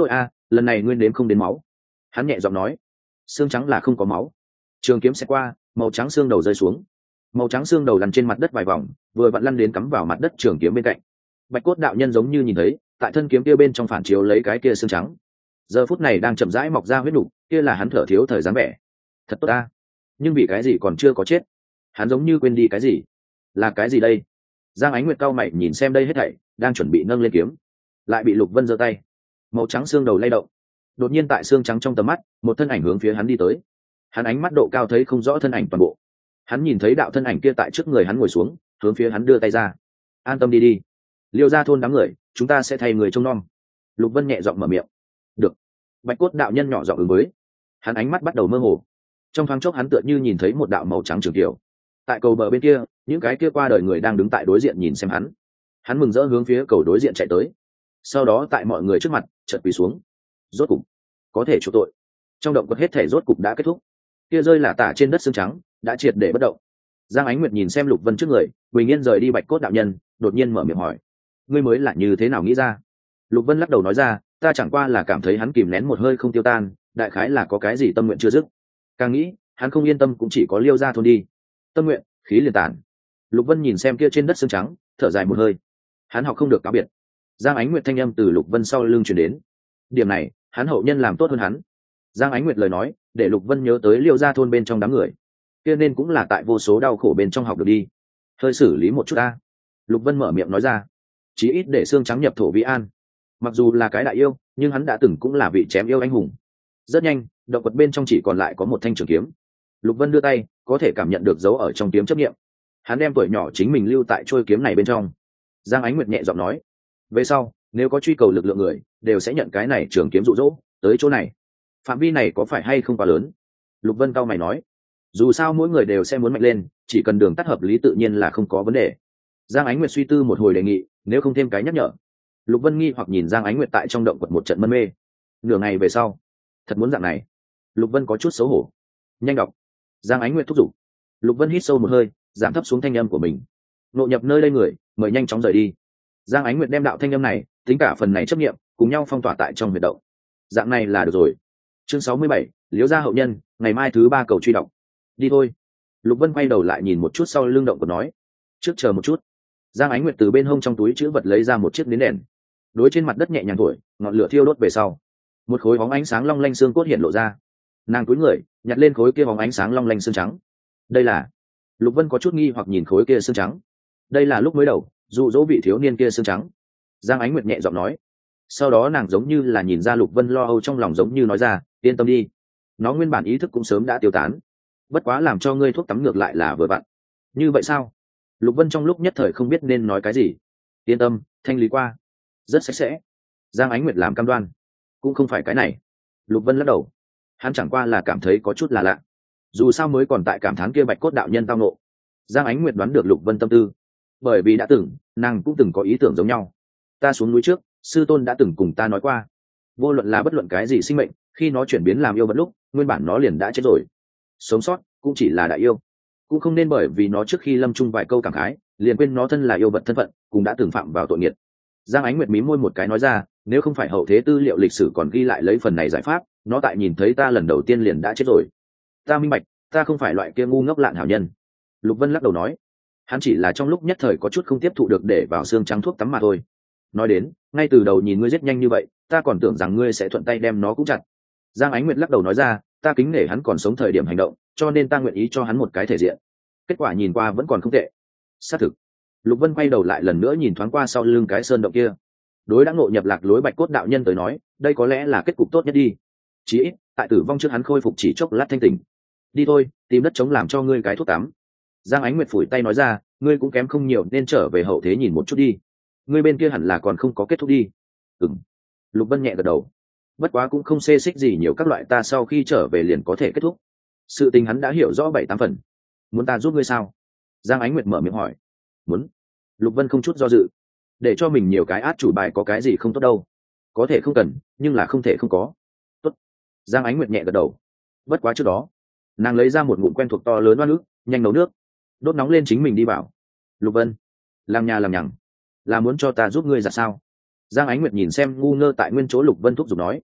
lần này ngươi nếm không đến máu. Hắn nhẹ giọng nói. Xương trắng là không có máu. Trường kiếm sẽ qua, màu trắng xương đầu rơi xuống. Màu trắng xương đầu lăn trên mặt đất vài vòng, vừa vặn lăn đến cắm vào mặt đất trường kiếm bên cạnh. Bạch cốt đạo nhân giống như nhìn thấy, tại thân kiếm kia bên trong phản chiếu lấy cái kia xương trắng. Giờ phút này đang chậm rãi mọc ra huyết nục, kia là hắn thở thiếu thời dáng vẻ. Thật tốt ta. Nhưng vì cái gì còn chưa có chết? Hắn giống như quên đi cái gì. Là cái gì đây? Giang Ánh Nguyệt cau mày nhìn xem đây hết thảy, đang chuẩn bị nâng lên kiếm, lại bị Lục Vân giơ tay. Màu trắng xương đầu lay động. Đột nhiên tại xương trắng trong tầm mắt, một thân ảnh hướng phía hắn đi tới. Hắn ánh mắt độ cao thấy không rõ thân ảnh toàn bộ. Hắn nhìn thấy đạo thân ảnh kia tại trước người hắn ngồi xuống, hướng phía hắn đưa tay ra. An tâm đi đi. Liêu gia thôn đám người, chúng ta sẽ thay người trông nom. Lục Vân nhẹ giọng mở miệng. Được. Bạch cốt đạo nhân nhỏ giọng ứng với. Hắn ánh mắt bắt đầu mơ hồ. Trong thoáng chốc hắn tựa như nhìn thấy một đạo màu trắng trường kiều. Tại cầu bờ bên kia, những cái kia qua đời người đang đứng tại đối diện nhìn xem hắn. Hắn mừng rỡ hướng phía cầu đối diện chạy tới. Sau đó tại mọi người trước mặt, chợt quỳ xuống. Rốt cục có thể chuộc tội. Trong động quật hết thể rốt cục đã kết thúc. Kia rơi là tả trên đất xương trắng, đã triệt để bất động. Giang Ánh Nguyệt nhìn xem Lục Vân trước người, bình yên rời đi Bạch cốt đạo nhân, đột nhiên mở miệng hỏi: ngươi mới là như thế nào nghĩ ra? Lục Vân lắc đầu nói ra: ta chẳng qua là cảm thấy hắn kìm nén một hơi không tiêu tan, đại khái là có cái gì tâm nguyện chưa dứt. Càng nghĩ, hắn không yên tâm cũng chỉ có Liêu gia thôn đi. Tâm nguyện, khí liền tản. Lục Vân nhìn xem kia trên đất xương trắng, thở dài một hơi. Hắn học không được cáo biệt. Giang Ánh Nguyệt thanh âm từ Lục Vân sau lưng truyền đến. Điểm này, hắn hậu nhân làm tốt hơn hắn. Giang Ánh Nguyệt lời nói, để Lục Vân nhớ tới Liêu gia thôn bên trong đám người. Kia nên cũng là tại vô số đau khổ bên trong học được đi. Hơi xử lý một chút ta. Lục Vân mở miệng nói ra. Chí ít để xương trắng nhập thổ vi an. Mặc dù là cái đại yêu, nhưng hắn đã từng cũng là vị chém yêu anh hùng. Rất nhanh, động quật bên trong chỉ còn lại có một thanh trường kiếm. Lục Vân đưa tay, có thể cảm nhận được dấu ở trong kiếm chấp nghiệm. Hắn đem tuổi nhỏ chính mình lưu tại trôi kiếm này bên trong. Giang Ánh Nguyệt nhẹ giọng nói: về sau, nếu có truy cầu lực lượng người, đều sẽ nhận cái này trường kiếm dụ dỗ tới chỗ này. Phạm vi này có phải hay không quá lớn? Lục Vân cau mày nói: dù sao mỗi người đều sẽ muốn mạnh lên, chỉ cần đường tắt hợp lý tự nhiên là không có vấn đề. Giang Ánh Nguyệt suy tư một hồi đề nghị, nếu không thêm cái nhắc nhở. Lục Vân nghi hoặc nhìn Giang Ánh Nguyệt tại trong động quật một trận mân mê. Nửa ngày về sau, thật muốn dạng này. Lục Vân có chút xấu hổ. Nhanh đọc. Giang Ánh Nguyệt thúc giục. Lục Vân hít sâu một hơi, giảm thấp xuống thanh âm của mình. Nội nhập nơi đây người, mời nhanh chóng rời đi. Giang Ánh Nguyệt đem đạo thanh âm này, tính cả phần này chấp nghiệm, cùng nhau phong tỏa tại trong huyệt động. Dạng này là được rồi. Chương sáu mươi bảy, Liễu gia hậu nhân, ngày mai thứ ba cầu truy đọc. Đi thôi. Lục Vân quay đầu lại nhìn một chút sau lưng động của nói: trước chờ một chút. Giang Ánh Nguyệt từ bên hông trong túi chữ vật lấy ra một chiếc nến đèn, đối trên mặt đất nhẹ nhàng thổi, ngọn lửa thiêu đốt về sau, một khối bóng ánh sáng long lanh xương cốt hiện lộ ra. Nàng cúi người, nhặt lên khối kia bóng ánh sáng long lanh xương trắng. Đây là? Lục Vân có chút nghi hoặc nhìn khối kia xương trắng. Đây là lúc mới đầu dụ dỗ vị thiếu niên kia xương trắng. Giang Ánh Nguyệt nhẹ giọng nói. Sau đó nàng giống như là nhìn ra Lục Vân lo âu trong lòng, giống như nói ra: yên tâm đi, nó nguyên bản ý thức cũng sớm đã tiêu tán, bất quá làm cho ngươi thuốc tắm ngược lại là vừa vặn. Như vậy sao? Lục Vân trong lúc nhất thời không biết nên nói cái gì. Yên tâm, thanh lý qua, rất sạch sẽ. Giang Ánh Nguyệt làm cam đoan. Cũng không phải cái này. Lục Vân lắc đầu. Hắn chẳng qua là cảm thấy có chút là lạ. Dù sao mới còn tại cảm thán kia Bạch cốt đạo nhân tao nộ. Giang Ánh Nguyệt đoán được Lục Vân tâm tư, bởi vì đã từng nàng cũng từng có ý tưởng giống nhau. Ta xuống núi trước, sư tôn đã từng cùng ta nói qua, vô luận là bất luận cái gì sinh mệnh, khi nó chuyển biến làm yêu vật lúc, nguyên bản nó liền đã chết rồi. Sống sót cũng chỉ là đại yêu, cũng không nên bởi vì nó trước khi lâm chung vài câu cảm khái, liền quên nó thân là yêu vật thân phận, cũng đã từng phạm vào tội nghiệt. Giang Ánh Nguyệt mím môi một cái nói ra: nếu không phải hậu thế tư liệu lịch sử còn ghi lại lấy phần này giải pháp, nó tại nhìn thấy ta lần đầu tiên liền đã chết rồi. Ta minh bạch, ta không phải loại kia ngu ngốc lạn hảo nhân. Lục Vân lắc đầu nói. Hắn chỉ là trong lúc nhất thời có chút không tiếp thụ được để vào xương trắng thuốc tắm mà thôi. Nói đến, ngay từ đầu nhìn ngươi giết nhanh như vậy, ta còn tưởng rằng ngươi sẽ thuận tay đem nó cũng chặt. Giang Ánh Nguyệt lắc đầu nói ra: ta kính nể hắn còn sống thời điểm hành động, cho nên ta nguyện ý cho hắn một cái thể diện. Kết quả nhìn qua vẫn còn không tệ. Xác thực. Lục Vân quay đầu lại lần nữa nhìn thoáng qua sau lưng cái sơn động kia. Đối đã ngộ nhập lạc lối Bạch cốt đạo nhân tới nói, đây có lẽ là kết cục tốt nhất đi. Chỉ ít, tại tử vong trước hắn khôi phục chỉ chốc lát thanh tỉnh. Đi thôi, tìm đất trống làm cho ngươi cái thuốc tắm. Giang Ánh Nguyệt phủi tay nói ra: ngươi cũng kém không nhiều, nên trở về hậu thế nhìn một chút đi. Ngươi bên kia hẳn là còn không có kết thúc đi. Ừm. Lục Vân nhẹ gật đầu. Bất quá cũng không xê xích gì nhiều, các loại ta sau khi trở về liền có thể kết thúc. Sự tình hắn đã hiểu rõ bảy tám phần. Muốn ta giúp ngươi sao? Giang Ánh Nguyệt mở miệng hỏi. Muốn. Lục Vân không chút do dự. Để cho mình nhiều cái át chủ bài có cái gì không tốt đâu. Có thể không cần, nhưng là không thể không có. Tốt. Giang Ánh Nguyệt nhẹ gật đầu. Bất quá trước đó, nàng lấy ra một ngụm quen thuộc to lớn oan ức, nhanh nấu nước, đốt nóng lên chính mình đi vào. Lục Vân, làm nhà làm nhằng, là muốn cho ta giúp ngươi ra sao? Giang Ánh Nguyệt nhìn xem ngu ngơ tại nguyên chỗ Lục Vân thúc giục nói.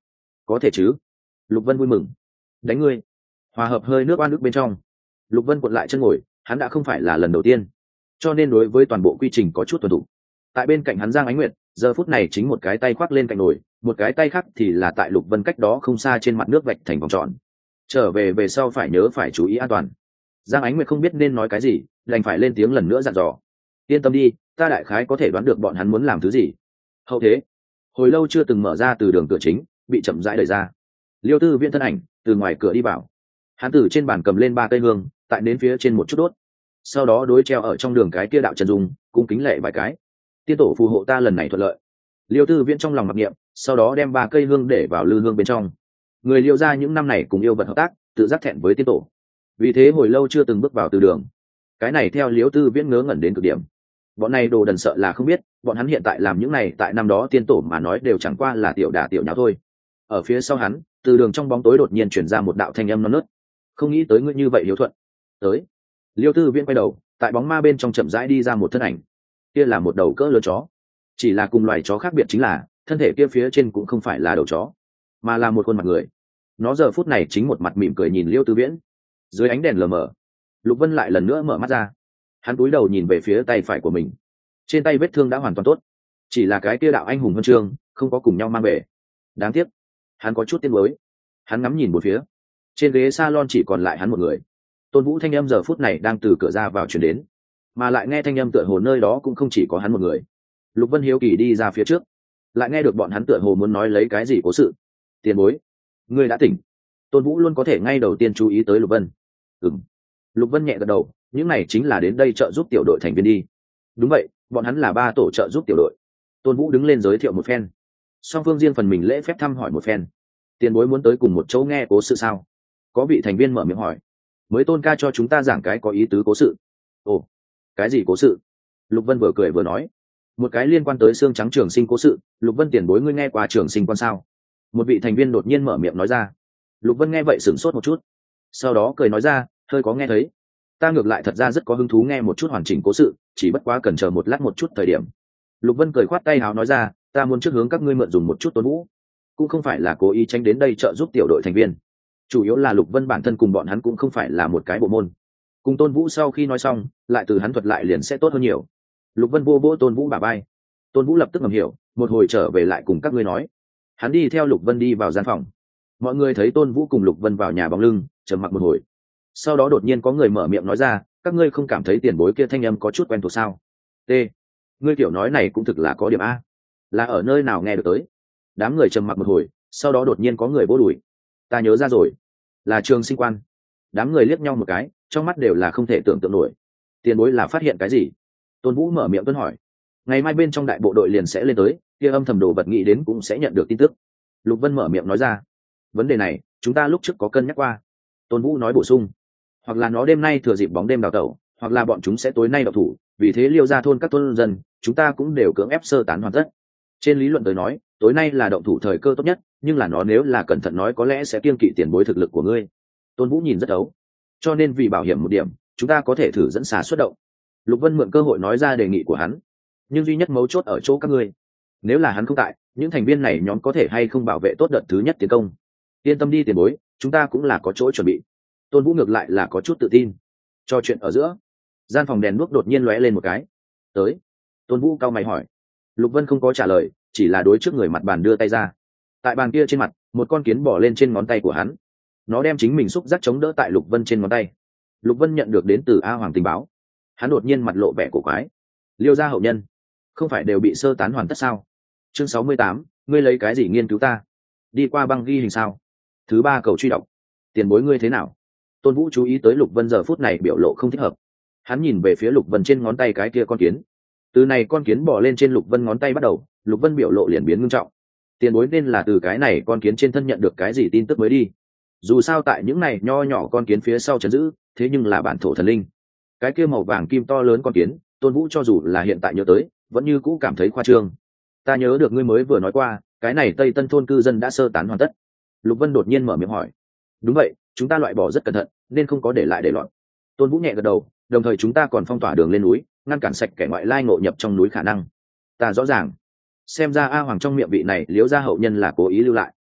có thể chứ. Lục Vân vui mừng. Đánh ngươi. Hòa hợp hơi nước oan nước bên trong. Lục Vân cuộn lại chân ngồi, hắn đã không phải là lần đầu tiên, cho nên đối với toàn bộ quy trình có chút tuân thủ. Tại bên cạnh hắn Giang Ánh Nguyệt giờ phút này chính một cái tay khoác lên cạnh nồi, một cái tay khác thì là tại Lục Vân cách đó không xa trên mặt nước vạch thành vòng tròn. Trở về về sau phải nhớ phải chú ý an toàn. Giang Ánh Nguyệt không biết nên nói cái gì, đành phải lên tiếng lần nữa dặn dò. Yên tâm đi, ta đại khái có thể đoán được bọn hắn muốn làm thứ gì. Hậu thế, hồi lâu chưa từng mở ra từ đường cửa chính, bị chậm rãi đẩy ra. Liêu Tư Viễn thân ảnh từ ngoài cửa đi vào. Hắn từ trên bàn cầm lên ba cây hương, tại đến phía trên một chút đốt. Sau đó đối treo ở trong đường cái kia đạo chân dung, cung kính lệ vài cái. Tiên tổ phù hộ ta lần này thuận lợi. Liêu Tư Viễn trong lòng mặc niệm, sau đó đem ba cây hương để vào lư hương bên trong. Người Liêu gia những năm này cùng yêu vật hợp tác, tự giác thẹn với tiên tổ, vì thế hồi lâu chưa từng bước vào từ đường. Cái này theo Liêu Tư Viễn ngớ ngẩn đến cực điểm. Bọn này đồ đần sợ là không biết, bọn hắn hiện tại làm những này tại năm đó tiên tổ mà nói đều chẳng qua là tiểu đả tiểu nháo thôi. Ở phía sau hắn, từ đường trong bóng tối đột nhiên chuyển ra một đạo thanh âm non nớt. Không nghĩ tới ngươi như vậy hiếu thuận. Tới. Liêu Tư Viễn quay đầu, tại bóng ma bên trong chậm rãi đi ra một thân ảnh. Kia là một đầu cỡ lớn chó. Chỉ là cùng loài chó khác biệt chính là, thân thể kia phía trên cũng không phải là đầu chó, mà là một khuôn mặt người. Nó giờ phút này chính một mặt mỉm cười nhìn Liêu Tư Viễn. Dưới ánh đèn lờ mờ, Lục Vân lại lần nữa mở mắt ra. Hắn cúi đầu nhìn về phía tay phải của mình. Trên tay vết thương đã hoàn toàn tốt, chỉ là cái kia đạo anh hùng huân chương không có cùng nhau mang về. Đáng tiếc, hắn có chút tiếc nuối. Hắn ngắm nhìn một phía, trên ghế salon chỉ còn lại hắn một người. Tôn Vũ thanh âm giờ phút này đang từ cửa ra vào truyền đến, mà lại nghe thanh âm tựa hồ nơi đó cũng không chỉ có hắn một người. Lục Vân hiếu kỳ đi ra phía trước, lại nghe được bọn hắn tựa hồ muốn nói lấy cái gì cố sự. Tiền bối, ngươi đã tỉnh. Tôn Vũ luôn có thể ngay đầu tiên chú ý tới Lục Vân. Ừm. Lục Vân nhẹ gật đầu, những này chính là đến đây trợ giúp tiểu đội thành viên đi. Đúng vậy, bọn hắn là ba tổ trợ giúp tiểu đội. Tôn Vũ đứng lên giới thiệu một phen, song phương riêng phần mình lễ phép thăm hỏi một phen. Tiền bối muốn tới cùng một chỗ nghe cố sự sao? Có vị thành viên mở miệng hỏi. Mới Tôn ca cho chúng ta giảng cái có ý tứ cố sự. Ồ, cái gì cố sự? Lục Vân vừa cười vừa nói. Một cái liên quan tới xương trắng trường sinh cố sự. Lục Vân tiền bối ngươi nghe qua trường sinh quan sao? Một vị thành viên đột nhiên mở miệng nói ra. Lục Vân nghe vậy sửng sốt một chút, sau đó cười nói ra, hơi có nghe thấy. Ta ngược lại thật ra rất có hứng thú nghe một chút hoàn chỉnh cố sự, chỉ bất quá cần chờ một lát một chút thời điểm. Lục Vân cười khoát tay háo nói ra, ta muốn trước hướng các ngươi mượn dùng một chút Tôn Vũ, cũng không phải là cố ý tránh đến đây trợ giúp tiểu đội thành viên, chủ yếu là Lục Vân bản thân cùng bọn hắn cũng không phải là một cái bộ môn. Cùng Tôn Vũ sau khi nói xong, lại từ hắn thuật lại liền sẽ tốt hơn nhiều. Lục Vân vô vỗ Tôn Vũ bả vai. Tôn Vũ lập tức ngầm hiểu, một hồi trở về lại cùng các ngươi nói. Hắn đi theo Lục Vân đi vào gian phòng. Mọi người thấy Tôn Vũ cùng Lục Vân vào nhà bóng lưng, trầm mặc một hồi. Sau đó đột nhiên có người mở miệng nói ra, các ngươi không cảm thấy tiền bối kia thanh âm có chút quen thuộc sao? T. Ngươi kiểu nói này cũng thực là có điểm a. Là ở nơi nào nghe được tới? Đám người trầm mặc một hồi, sau đó đột nhiên có người vỗ đùi. Ta nhớ ra rồi, là Trường Sinh Quan. Đám người liếc nhau một cái, trong mắt đều là không thể tưởng tượng nổi. Tiền bối là phát hiện cái gì? Tôn Vũ mở miệng tuân hỏi. Ngày mai bên trong đại bộ đội liền sẽ lên tới, kia âm thầm đồ vật nghĩ đến cũng sẽ nhận được tin tức. Lục Vân mở miệng nói ra. Vấn đề này, chúng ta lúc trước có cân nhắc qua. Tôn Vũ nói bổ sung. Hoặc là nó đêm nay thừa dịp bóng đêm đào tẩu, hoặc là bọn chúng sẽ tối nay đậu thủ, vì thế Liêu ra thôn các thôn dân, chúng ta cũng đều cưỡng ép sơ tán hoàn tất. Trên lý luận tới nói, tối nay là động thủ thời cơ tốt nhất, nhưng là nó nếu là cẩn thận nói có lẽ sẽ kiêng kỵ tiền bối thực lực của ngươi. Tôn Vũ nhìn rất ấu, cho nên vì bảo hiểm một điểm, chúng ta có thể thử dẫn xà xuất động. Lục Vân mượn cơ hội nói ra đề nghị của hắn, nhưng duy nhất mấu chốt ở chỗ các ngươi. Nếu là hắn không tại, những thành viên này nhóm có thể hay không bảo vệ tốt đợt thứ nhất tiến công. Yên tâm đi tiền bối, chúng ta cũng là có chỗ chuẩn bị. Tôn Vũ ngược lại là có chút tự tin. Trò chuyện ở giữa, gian phòng đèn đuốc đột nhiên lóe lên một cái. Tới. Tôn Vũ cau mày hỏi. Lục Vân không có trả lời, chỉ là đối trước người mặt bàn đưa tay ra. Tại bàn kia trên mặt, một con kiến bò lên trên ngón tay của hắn. Nó đem chính mình xúc giác chống đỡ tại Lục Vân trên ngón tay. Lục Vân nhận được đến từ A Hoàng tình báo. Hắn đột nhiên mặt lộ vẻ cổ quái. Liêu gia hậu nhân, không phải đều bị sơ tán hoàn tất sao? Chương sáu mươi tám, ngươi lấy cái gì nghiên cứu ta? Đi qua băng ghi hình sao? Thứ ba cầu truy đọc. Tiền bối ngươi thế nào? Tôn Vũ chú ý tới Lục Vân giờ phút này biểu lộ không thích hợp. Hắn nhìn về phía Lục Vân trên ngón tay cái kia con kiến. Từ này con kiến bò lên trên Lục Vân ngón tay bắt đầu, Lục Vân biểu lộ liền biến nghiêm trọng. Tiền bối nên là từ cái này con kiến trên thân nhận được cái gì tin tức mới đi. Dù sao tại những này nho nhỏ con kiến phía sau trấn giữ, thế nhưng là bản thổ thần linh. Cái kia màu vàng kim to lớn con kiến, Tôn Vũ cho dù là hiện tại nhớ tới, vẫn như cũ cảm thấy khoa trương. Ta nhớ được ngươi mới vừa nói qua, cái này Tây Tân thôn cư dân đã sơ tán hoàn tất. Lục Vân đột nhiên mở miệng hỏi. Đúng vậy, chúng ta loại bỏ rất cẩn thận, nên không có để lại để loạn. Tôn Vũ nhẹ gật đầu, đồng thời chúng ta còn phong tỏa đường lên núi, ngăn cản sạch kẻ ngoại lai ngộ nhập trong núi khả năng. Ta rõ ràng. Xem ra A Hoàng trong miệng vị này Liễu gia hậu nhân là cố ý lưu lại.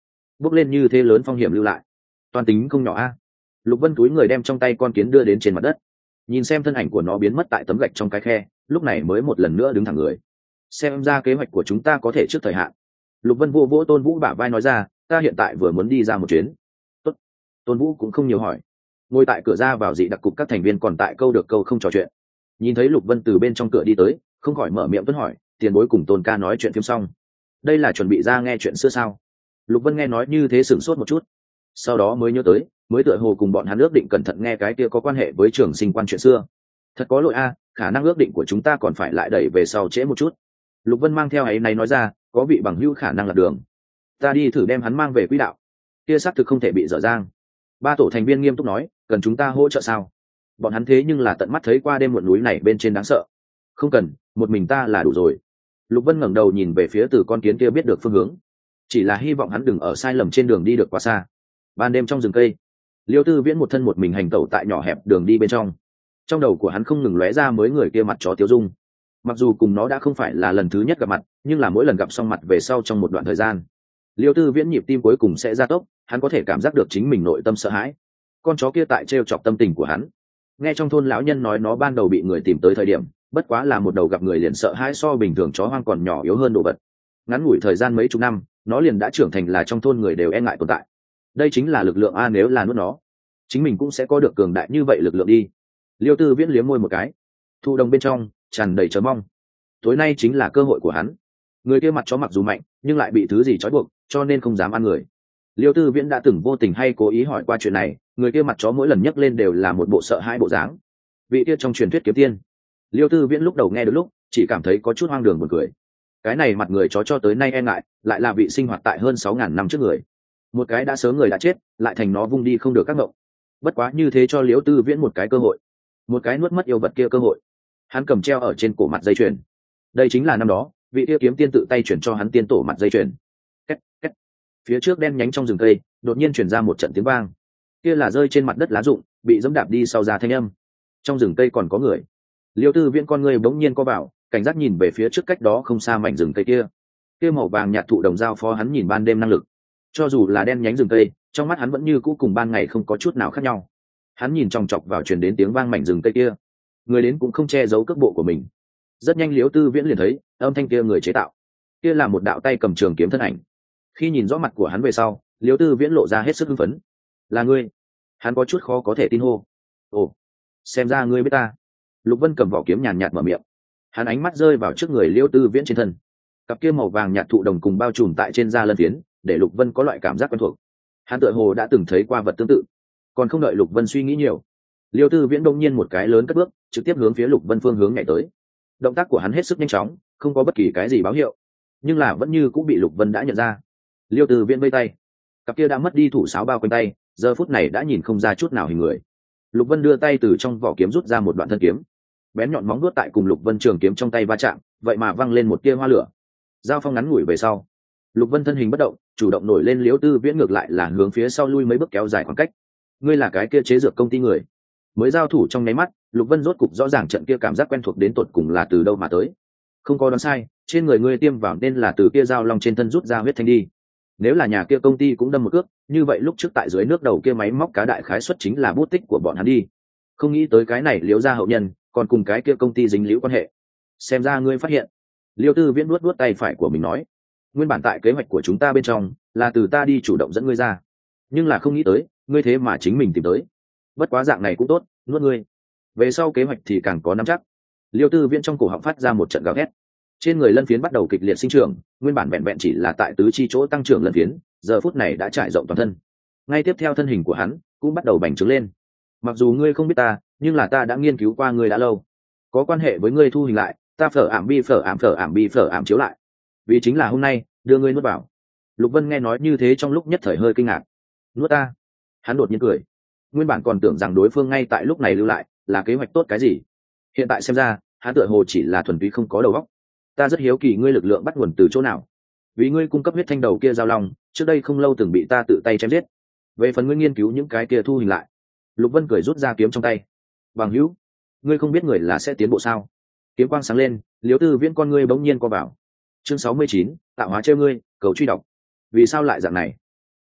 bước lên như thế lớn phong hiểm lưu lại, toàn tính không nhỏ a. Lục Vân túi người đem trong tay con kiến đưa đến trên mặt đất, nhìn xem thân ảnh của nó biến mất tại tấm gạch trong cái khe, lúc này mới một lần nữa đứng thẳng người. Xem ra kế hoạch của chúng ta có thể trước thời hạn. Lục Vân vô vỗ Tôn Vũ bả vai nói ra, ta hiện tại vừa muốn đi ra một chuyến. Tốt. Tôn Vũ cũng không nhiều hỏi, ngồi tại cửa ra vào dị đặc cục các thành viên còn tại câu được câu không trò chuyện. Nhìn thấy Lục Vân từ bên trong cửa đi tới, không khỏi mở miệng vẫn hỏi, tiền bối cùng Tôn ca nói chuyện phim xong, đây là chuẩn bị ra nghe chuyện xưa sao? Lục Vân nghe nói như thế sửng sốt một chút, sau đó mới nhớ tới, mới tựa hồ cùng bọn hắn ước định cẩn thận nghe cái kia có quan hệ với trường sinh quan chuyện xưa. Thật có lỗi a, khả năng ước định của chúng ta còn phải lại đẩy về sau trễ một chút. Lục Vân mang theo ấy này nói ra, có vị bằng hữu khả năng lạc đường, ta đi thử đem hắn mang về quỹ đạo, kia xác thực không thể bị dở dang. Ba tổ thành viên nghiêm túc nói, cần chúng ta hỗ trợ sao? Bọn hắn thế nhưng là tận mắt thấy qua đêm muộn núi này bên trên đáng sợ. Không cần, một mình ta là đủ rồi. Lục Vân ngẩng đầu nhìn về phía từ con kiến kia biết được phương hướng, chỉ là hy vọng hắn đừng ở sai lầm trên đường đi được quá xa. Ban đêm trong rừng cây, Liêu Tư Viễn một thân một mình hành tẩu tại nhỏ hẹp đường đi bên trong, trong đầu của hắn không ngừng lóe ra mới người kia mặt chó Tiêu Dung. Mặc dù cùng nó đã không phải là lần thứ nhất gặp mặt, nhưng là mỗi lần gặp xong mặt về sau trong một đoạn thời gian, Liêu Tư Viễn nhịp tim cuối cùng sẽ gia tốc, hắn có thể cảm giác được chính mình nội tâm sợ hãi. Con chó kia tại trêu chọc tâm tình của hắn. Nghe trong thôn lão nhân nói nó ban đầu bị người tìm tới thời điểm, bất quá là một đầu gặp người liền sợ hãi so bình thường chó hoang còn nhỏ yếu hơn đồ vật. Ngắn ngủi thời gian mấy chục năm, nó liền đã trưởng thành là trong thôn người đều e ngại tồn tại. Đây chính là lực lượng a, nếu là nuốt nó, chính mình cũng sẽ có được cường đại như vậy lực lượng đi. Liêu Tư Viễn liếm môi một cái, thụ đồng bên trong tràn đầy chờ mong. Tối nay chính là cơ hội của hắn. Người kia mặt chó mặc dù mạnh, nhưng lại bị thứ gì trói buộc, cho nên không dám ăn người. Liêu Tư Viễn đã từng vô tình hay cố ý hỏi qua chuyện này, người kia mặt chó mỗi lần nhấc lên đều là một bộ sợ hãi bộ dáng. Vị kia trong truyền thuyết kiếm tiên. Liêu Tư Viễn lúc đầu nghe được lúc chỉ cảm thấy có chút hoang đường buồn cười. Cái này mặt người chó cho tới nay e ngại, lại là vị sinh hoạt tại hơn sáu ngàn năm trước người. Một cái đã sớm người đã chết, lại thành nó vung đi không được các ngộng. Bất quá như thế cho Liêu Tư Viễn một cái cơ hội, một cái nuốt mất yêu vật kia cơ hội. Hắn cầm treo ở trên cổ mặt dây chuyền. Đây chính là năm đó vị kia kiếm tiên tự tay chuyển cho hắn tiên tổ mặt dây chuyền. Két, két. Phía trước đen nhánh trong rừng cây đột nhiên chuyển ra một trận tiếng vang, kia là rơi trên mặt đất lá rụng bị dẫm đạp đi sau ra thanh âm. Trong rừng cây còn có người. Liêu Tư Viễn con người bỗng nhiên co vào, cảnh giác nhìn về phía trước cách đó không xa mảnh rừng cây kia. Kia màu vàng nhạt thụ đồng giao phó hắn nhìn ban đêm năng lực, cho dù là đen nhánh rừng cây, trong mắt hắn vẫn như cũ cùng ban ngày không có chút nào khác nhau. Hắn nhìn chòng chọc vào truyền đến tiếng vang mảnh rừng cây kia, người đến cũng không che giấu cước bộ của mình. Rất nhanh Liêu Tư Viễn liền thấy âm thanh kia người chế tạo, kia là một đạo tay cầm trường kiếm thân ảnh. Khi nhìn rõ mặt của hắn về sau, Liêu Tư Viễn lộ ra hết sức hưng phấn. Là ngươi? Hắn có chút khó có thể tin hô. Ồ, xem ra ngươi biết ta. Lục Vân cầm vỏ kiếm nhàn nhạt mở miệng. Hắn ánh mắt rơi vào trước người Liêu Tư Viễn trên thân, cặp kia màu vàng nhạt thụ đồng cùng bao trùm tại trên da lân phiến, để Lục Vân có loại cảm giác quen thuộc. Hắn tựa hồ đã từng thấy qua vật tương tự. Còn không đợi Lục Vân suy nghĩ nhiều, Liêu Tư Viễn đông nhiên một cái lớn cất bước, trực tiếp hướng phía Lục Vân phương hướng nhảy tới. Động tác của hắn hết sức nhanh chóng, không có bất kỳ cái gì báo hiệu, nhưng là vẫn như cũng bị Lục Vân đã nhận ra. Liêu Tư Viễn vây tay, cặp kia đã mất đi thủ sáo bao quanh tay, giờ phút này đã nhìn không ra chút nào hình người. Lục Vân đưa tay từ trong vỏ kiếm rút ra một đoạn thân kiếm, bén nhọn móng vuốt tại cùng Lục Vân trường kiếm trong tay va chạm, vậy mà văng lên một tia hoa lửa. Giao phong ngắn ngủi về sau, Lục Vân thân hình bất động, chủ động nổi lên. Liêu Tư Viễn ngược lại là hướng phía sau lui mấy bước kéo dài khoảng cách. Ngươi là cái kia chế dược công ty người? Mới giao thủ trong nháy mắt, Lục Vân rốt cục rõ ràng trận kia cảm giác quen thuộc đến tột cùng là từ đâu mà tới. Không có đoán sai, trên người ngươi tiêm vào nên là từ kia dao long trên thân rút ra huyết thanh đi. Nếu là nhà kia công ty cũng đâm một cước, như vậy lúc trước tại dưới nước đầu kia máy móc cá đại khái xuất chính là bút tích của bọn hắn đi. Không nghĩ tới cái này Liễu gia hậu nhân còn cùng cái kia công ty dính liễu quan hệ. Xem ra ngươi phát hiện. Liêu Tư Viễn nuốt nuốt tay phải của mình nói, nguyên bản tại kế hoạch của chúng ta bên trong là từ ta đi chủ động dẫn ngươi ra, nhưng là không nghĩ tới ngươi thế mà chính mình tìm tới. Bất quá dạng này cũng tốt, nuốt ngươi về sau kế hoạch thì càng có nắm chắc. Liêu Tư Viễn trong cổ họng phát ra một trận gào thét, trên người lân phiến bắt đầu kịch liệt sinh trưởng, nguyên bản vẹn vẹn chỉ là tại tứ chi chỗ tăng trưởng lân phiến, giờ phút này đã trải rộng toàn thân. Ngay tiếp theo thân hình của hắn cũng bắt đầu bành trướng lên. Mặc dù ngươi không biết ta, nhưng là ta đã nghiên cứu qua ngươi đã lâu, có quan hệ với ngươi thu hình lại, ta phở ảm bi phở ảm phở ảm bi phở ảm chiếu lại, vì chính là hôm nay đưa ngươi nuốt vào. Lục Vân nghe nói như thế trong lúc nhất thời hơi kinh ngạc. Nuốt ta? Hắn đột nhiên cười, nguyên bản còn tưởng rằng đối phương ngay tại lúc này lưu lại là kế hoạch tốt cái gì, hiện tại xem ra hắn tựa hồ chỉ là thuần túy không có đầu óc. Ta rất hiếu kỳ ngươi lực lượng bắt nguồn từ chỗ nào, vì ngươi cung cấp huyết thanh đầu kia giao long trước đây không lâu từng bị ta tự tay chém giết. Về phần ngươi nghiên cứu những cái kia thu hình lại. Lục Vân cười rút ra kiếm trong tay. Bằng hữu, ngươi không biết người là sẽ tiến bộ sao? Kiếm quang sáng lên, Liêu Tư Viễn con ngươi bỗng nhiên co vào. Chương sáu mươi chín, tạo hóa trêu ngươi, cầu truy đọc. Vì sao lại dạng này?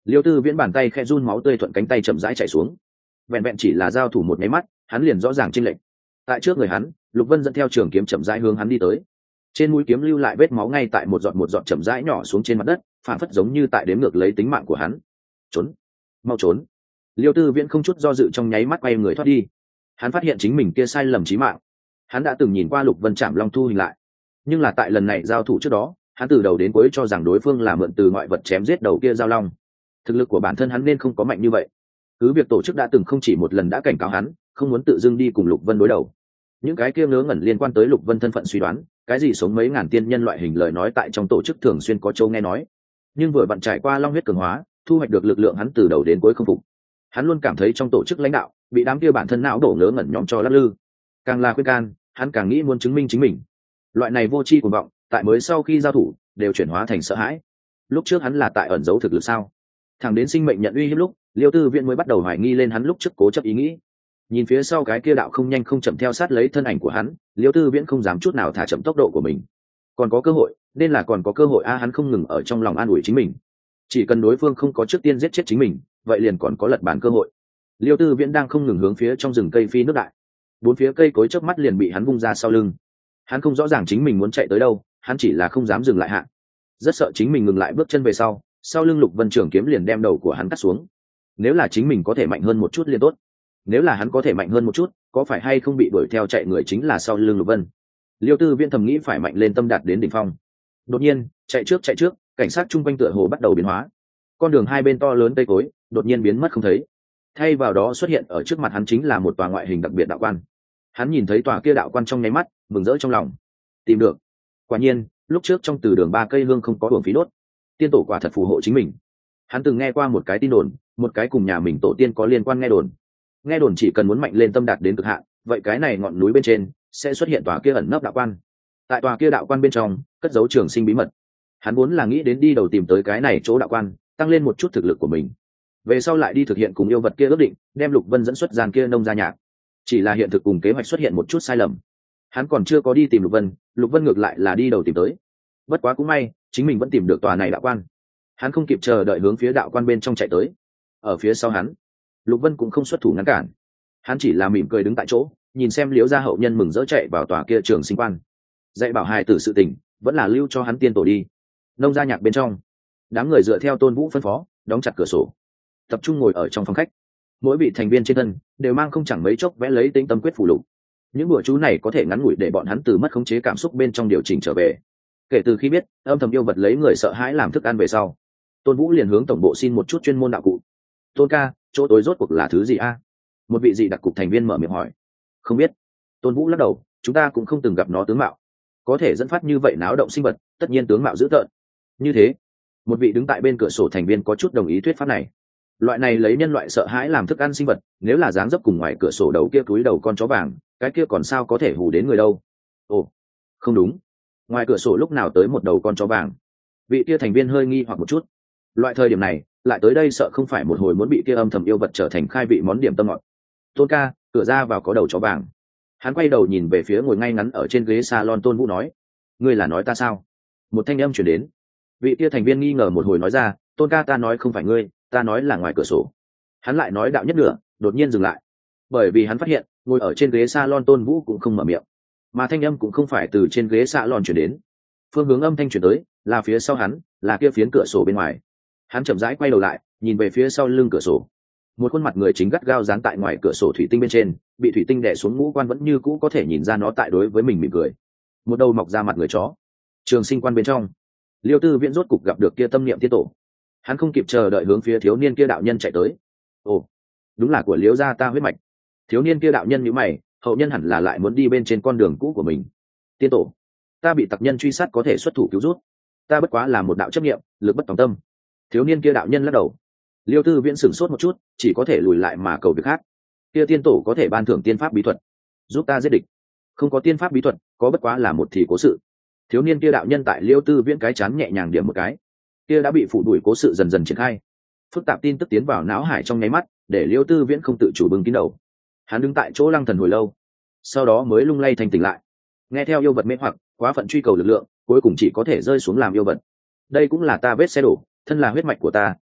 Liêu Tư Viễn bàn tay khẽ run, máu tươi thuận cánh tay chậm rãi chảy xuống. Vẹn vẹn chỉ là giao thủ một nháy mắt, hắn liền rõ ràng chênh lệch. Tại trước người hắn, Lục Vân dẫn theo trường kiếm chậm rãi hướng hắn đi tới. Trên mũi kiếm lưu lại vết máu ngay tại một giọt một giọt chậm rãi nhỏ xuống trên mặt đất, phản phất giống như tại đếm ngược lấy tính mạng của hắn. Trốn, mau trốn! Liêu Tư Viễn không chút do dự trong nháy mắt quay người thoát đi. Hắn phát hiện chính mình kia sai lầm chí mạng. Hắn đã từng nhìn qua Lục Vân chạm long thu hình lại, nhưng là tại lần này giao thủ trước đó, hắn từ đầu đến cuối cho rằng đối phương là mượn từ ngoại vật chém giết đầu kia giao long. Thực lực của bản thân hắn nên không có mạnh như vậy. Cứ việc tổ chức đã từng không chỉ một lần đã cảnh cáo hắn, không muốn tự dưng đi cùng Lục Vân đối đầu. Những cái kia ngớ ngẩn liên quan tới Lục Vân thân phận suy đoán, cái gì sống mấy ngàn tiên nhân loại hình lời nói tại trong tổ chức thường xuyên có châu nghe nói. Nhưng vừa vặn trải qua long huyết cường hóa, thu hoạch được lực lượng, hắn từ đầu đến cuối không phục. Hắn luôn cảm thấy trong tổ chức lãnh đạo bị đám kia bản thân não đổ ngớ ngẩn nhóm cho lắc lư. Càng là khuyên can, hắn càng nghĩ muốn chứng minh chính mình. Loại này vô tri cuồng vọng, tại mới sau khi giao thủ đều chuyển hóa thành sợ hãi. Lúc trước hắn là tại ẩn giấu thực lực sao? Thẳng đến sinh mệnh nhận uy hiếp lúc, Liêu Tư Viễn mới bắt đầu hoài nghi lên hắn lúc trước cố chấp ý nghĩ. Nhìn phía sau cái kia đạo không nhanh không chậm theo sát lấy thân ảnh của hắn, Liêu Tư Viễn không dám chút nào thả chậm tốc độ của mình. Còn có cơ hội, nên là còn có cơ hội a, hắn không ngừng ở trong lòng an ủi chính mình. Chỉ cần đối phương không có trước tiên giết chết chính mình, vậy liền còn có lật bàn cơ hội. Liêu Tư Viễn đang không ngừng hướng phía trong rừng cây phi nước đại. Bốn phía cây cối chớp mắt liền bị hắn vung ra sau lưng. Hắn không rõ ràng chính mình muốn chạy tới đâu, hắn chỉ là không dám dừng lại hạ. Rất sợ chính mình ngừng lại bước chân về sau, sau lưng Lục Vân trường kiếm liền đem đầu của hắn cắt xuống. Nếu là chính mình có thể mạnh hơn một chút liền tốt. Nếu là hắn có thể mạnh hơn một chút, có phải hay không bị đuổi theo chạy người chính là sau lưng Lục Vân. Liêu Tư Viễn thầm nghĩ phải mạnh lên tâm đạt đến đỉnh phong. Đột nhiên, chạy trước chạy trước, cảnh sát chung quanh tựa hồ bắt đầu biến hóa. Con đường hai bên to lớn cây cối đột nhiên biến mất không thấy. Thay vào đó xuất hiện ở trước mặt hắn chính là một tòa ngoại hình đặc biệt đạo quan. Hắn nhìn thấy tòa kia đạo quan trong nháy mắt, mừng rỡ trong lòng. Tìm được. Quả nhiên, lúc trước trong từ đường ba cây hương không có uổng phí đốt. Tiên tổ quả thật phù hộ chính mình. Hắn từng nghe qua một cái tin đồn, một cái cùng nhà mình tổ tiên có liên quan nghe đồn. Nghe đồn chỉ cần muốn mạnh lên tâm đạt đến cực hạn, vậy cái này ngọn núi bên trên sẽ xuất hiện tòa kia ẩn nấp đạo quan. Tại tòa kia đạo quan bên trong, cất giấu trường sinh bí mật. Hắn vốn là nghĩ đến đi đầu tìm tới cái này chỗ đạo quan, tăng lên một chút thực lực của mình. Về sau lại đi thực hiện cùng yêu vật kia ước định, đem Lục Vân dẫn xuất gian kia nông gia nhạc. Chỉ là hiện thực cùng kế hoạch xuất hiện một chút sai lầm. Hắn còn chưa có đi tìm Lục Vân, Lục Vân ngược lại là đi đầu tìm tới. Bất quá cũng may, chính mình vẫn tìm được tòa này đạo quan. Hắn không kịp chờ đợi hướng phía đạo quan bên trong chạy tới. Ở phía sau hắn, Lục Vân cũng không xuất thủ ngăn cản. Hắn chỉ là mỉm cười đứng tại chỗ, nhìn xem Liễu gia hậu nhân mừng rỡ chạy vào tòa kia trường sinh quan. Dạy bảo hài tử sự tình, vẫn là lưu cho hắn tiên tổ đi. Nông gia nhạc bên trong, đám người dựa theo Tôn Vũ phân phó, đóng chặt cửa sổ, tập trung ngồi ở trong phòng khách. Mỗi vị thành viên trên thân đều mang không chẳng mấy chốc vẽ lấy tinh tâm quyết phù lục. Những bùa chú này có thể ngắn ngủi để bọn hắn từ mất khống chế cảm xúc bên trong điều chỉnh trở về. Kể từ khi biết âm thầm yêu vật lấy người sợ hãi làm thức ăn về sau, Tôn Vũ liền hướng tổng bộ xin một chút chuyên môn đạo cụ. Tôn ca, chỗ tối rốt cuộc là thứ gì a? Một vị dị đặc cục thành viên mở miệng hỏi. Không biết. Tôn Vũ lắc đầu, chúng ta cũng không từng gặp nó tướng mạo. Có thể dẫn phát như vậy náo động sinh vật, tất nhiên tướng mạo dữ tợn. Như thế, một vị đứng tại bên cửa sổ thành viên có chút đồng ý thuyết pháp này. Loại này lấy nhân loại sợ hãi làm thức ăn sinh vật, nếu là dáng dấp cùng ngoài cửa sổ đầu kia túi đầu con chó vàng, cái kia còn sao có thể hù đến người đâu. Ồ, không đúng, ngoài cửa sổ lúc nào tới một đầu con chó vàng? Vị kia thành viên hơi nghi hoặc một chút. Loại thời điểm này lại tới đây sợ không phải một hồi muốn bị kia âm thầm yêu vật trở thành khai vị món điểm tâm ngọt. Tôn ca, cửa ra vào có đầu chó vàng. Hắn quay đầu nhìn về phía ngồi ngay ngắn ở trên ghế salon Tôn Vũ nói. Ngươi là nói ta sao? Một thanh âm chuyển đến. Vị kia thành viên nghi ngờ một hồi nói ra, Tôn ca, ta nói không phải ngươi, ta nói là ngoài cửa sổ. Hắn lại nói đạo nhất nửa, đột nhiên dừng lại, bởi vì hắn phát hiện ngồi ở trên ghế salon Tôn Vũ cũng không mở miệng, mà thanh âm cũng không phải từ trên ghế salon chuyển đến. Phương hướng âm thanh chuyển tới là phía sau hắn, là kia phiến cửa sổ bên ngoài. Hắn chậm rãi quay đầu lại, nhìn về phía sau lưng cửa sổ. Một khuôn mặt người chính gắt gao dán tại ngoài cửa sổ thủy tinh bên trên, bị thủy tinh đè xuống ngũ quan vẫn như cũ có thể nhìn ra nó tại đối với mình mỉm cười. Một đầu mọc ra mặt người chó. Trường sinh quan bên trong, Liêu Tư Viễn rốt cục gặp được kia tâm niệm tiên tổ. Hắn không kịp chờ đợi hướng phía thiếu niên kia đạo nhân chạy tới. Ồ, đúng là của Liễu gia ta huyết mạch. Thiếu niên kia đạo nhân nhíu mày, hậu nhân hẳn là lại muốn đi bên trên con đường cũ của mình. Tiên tổ, ta bị tặc nhân truy sát có thể xuất thủ cứu rút, ta bất quá là một đạo chấp niệm, lực bất tòng tâm. Thiếu niên kia đạo nhân lắc đầu. Liêu Tư Viễn sửng sốt một chút, chỉ có thể lùi lại mà cầu việc khác. Kia tiên tổ có thể ban thưởng tiên pháp bí thuật, giúp ta giết địch. Không có tiên pháp bí thuật, có bất quá là một thì cố sự. Thiếu niên kia đạo nhân tại Liêu Tư Viễn cái chán nhẹ nhàng điểm một cái. Kia đã bị phủ đuổi cố sự dần dần triển khai. Phức tạp tin tức tiến vào não hải trong nháy mắt, để Liêu Tư Viễn không tự chủ bừng kín đầu. Hắn đứng tại chỗ lăng thần hồi lâu, sau đó mới lung lay thành tỉnh lại. Nghe theo yêu vật mê hoặc, quá phận truy cầu lực lượng, cuối cùng chỉ có thể rơi xuống làm yêu vật. Đây cũng là ta vết xe đổ, thân là huyết mạch của ta,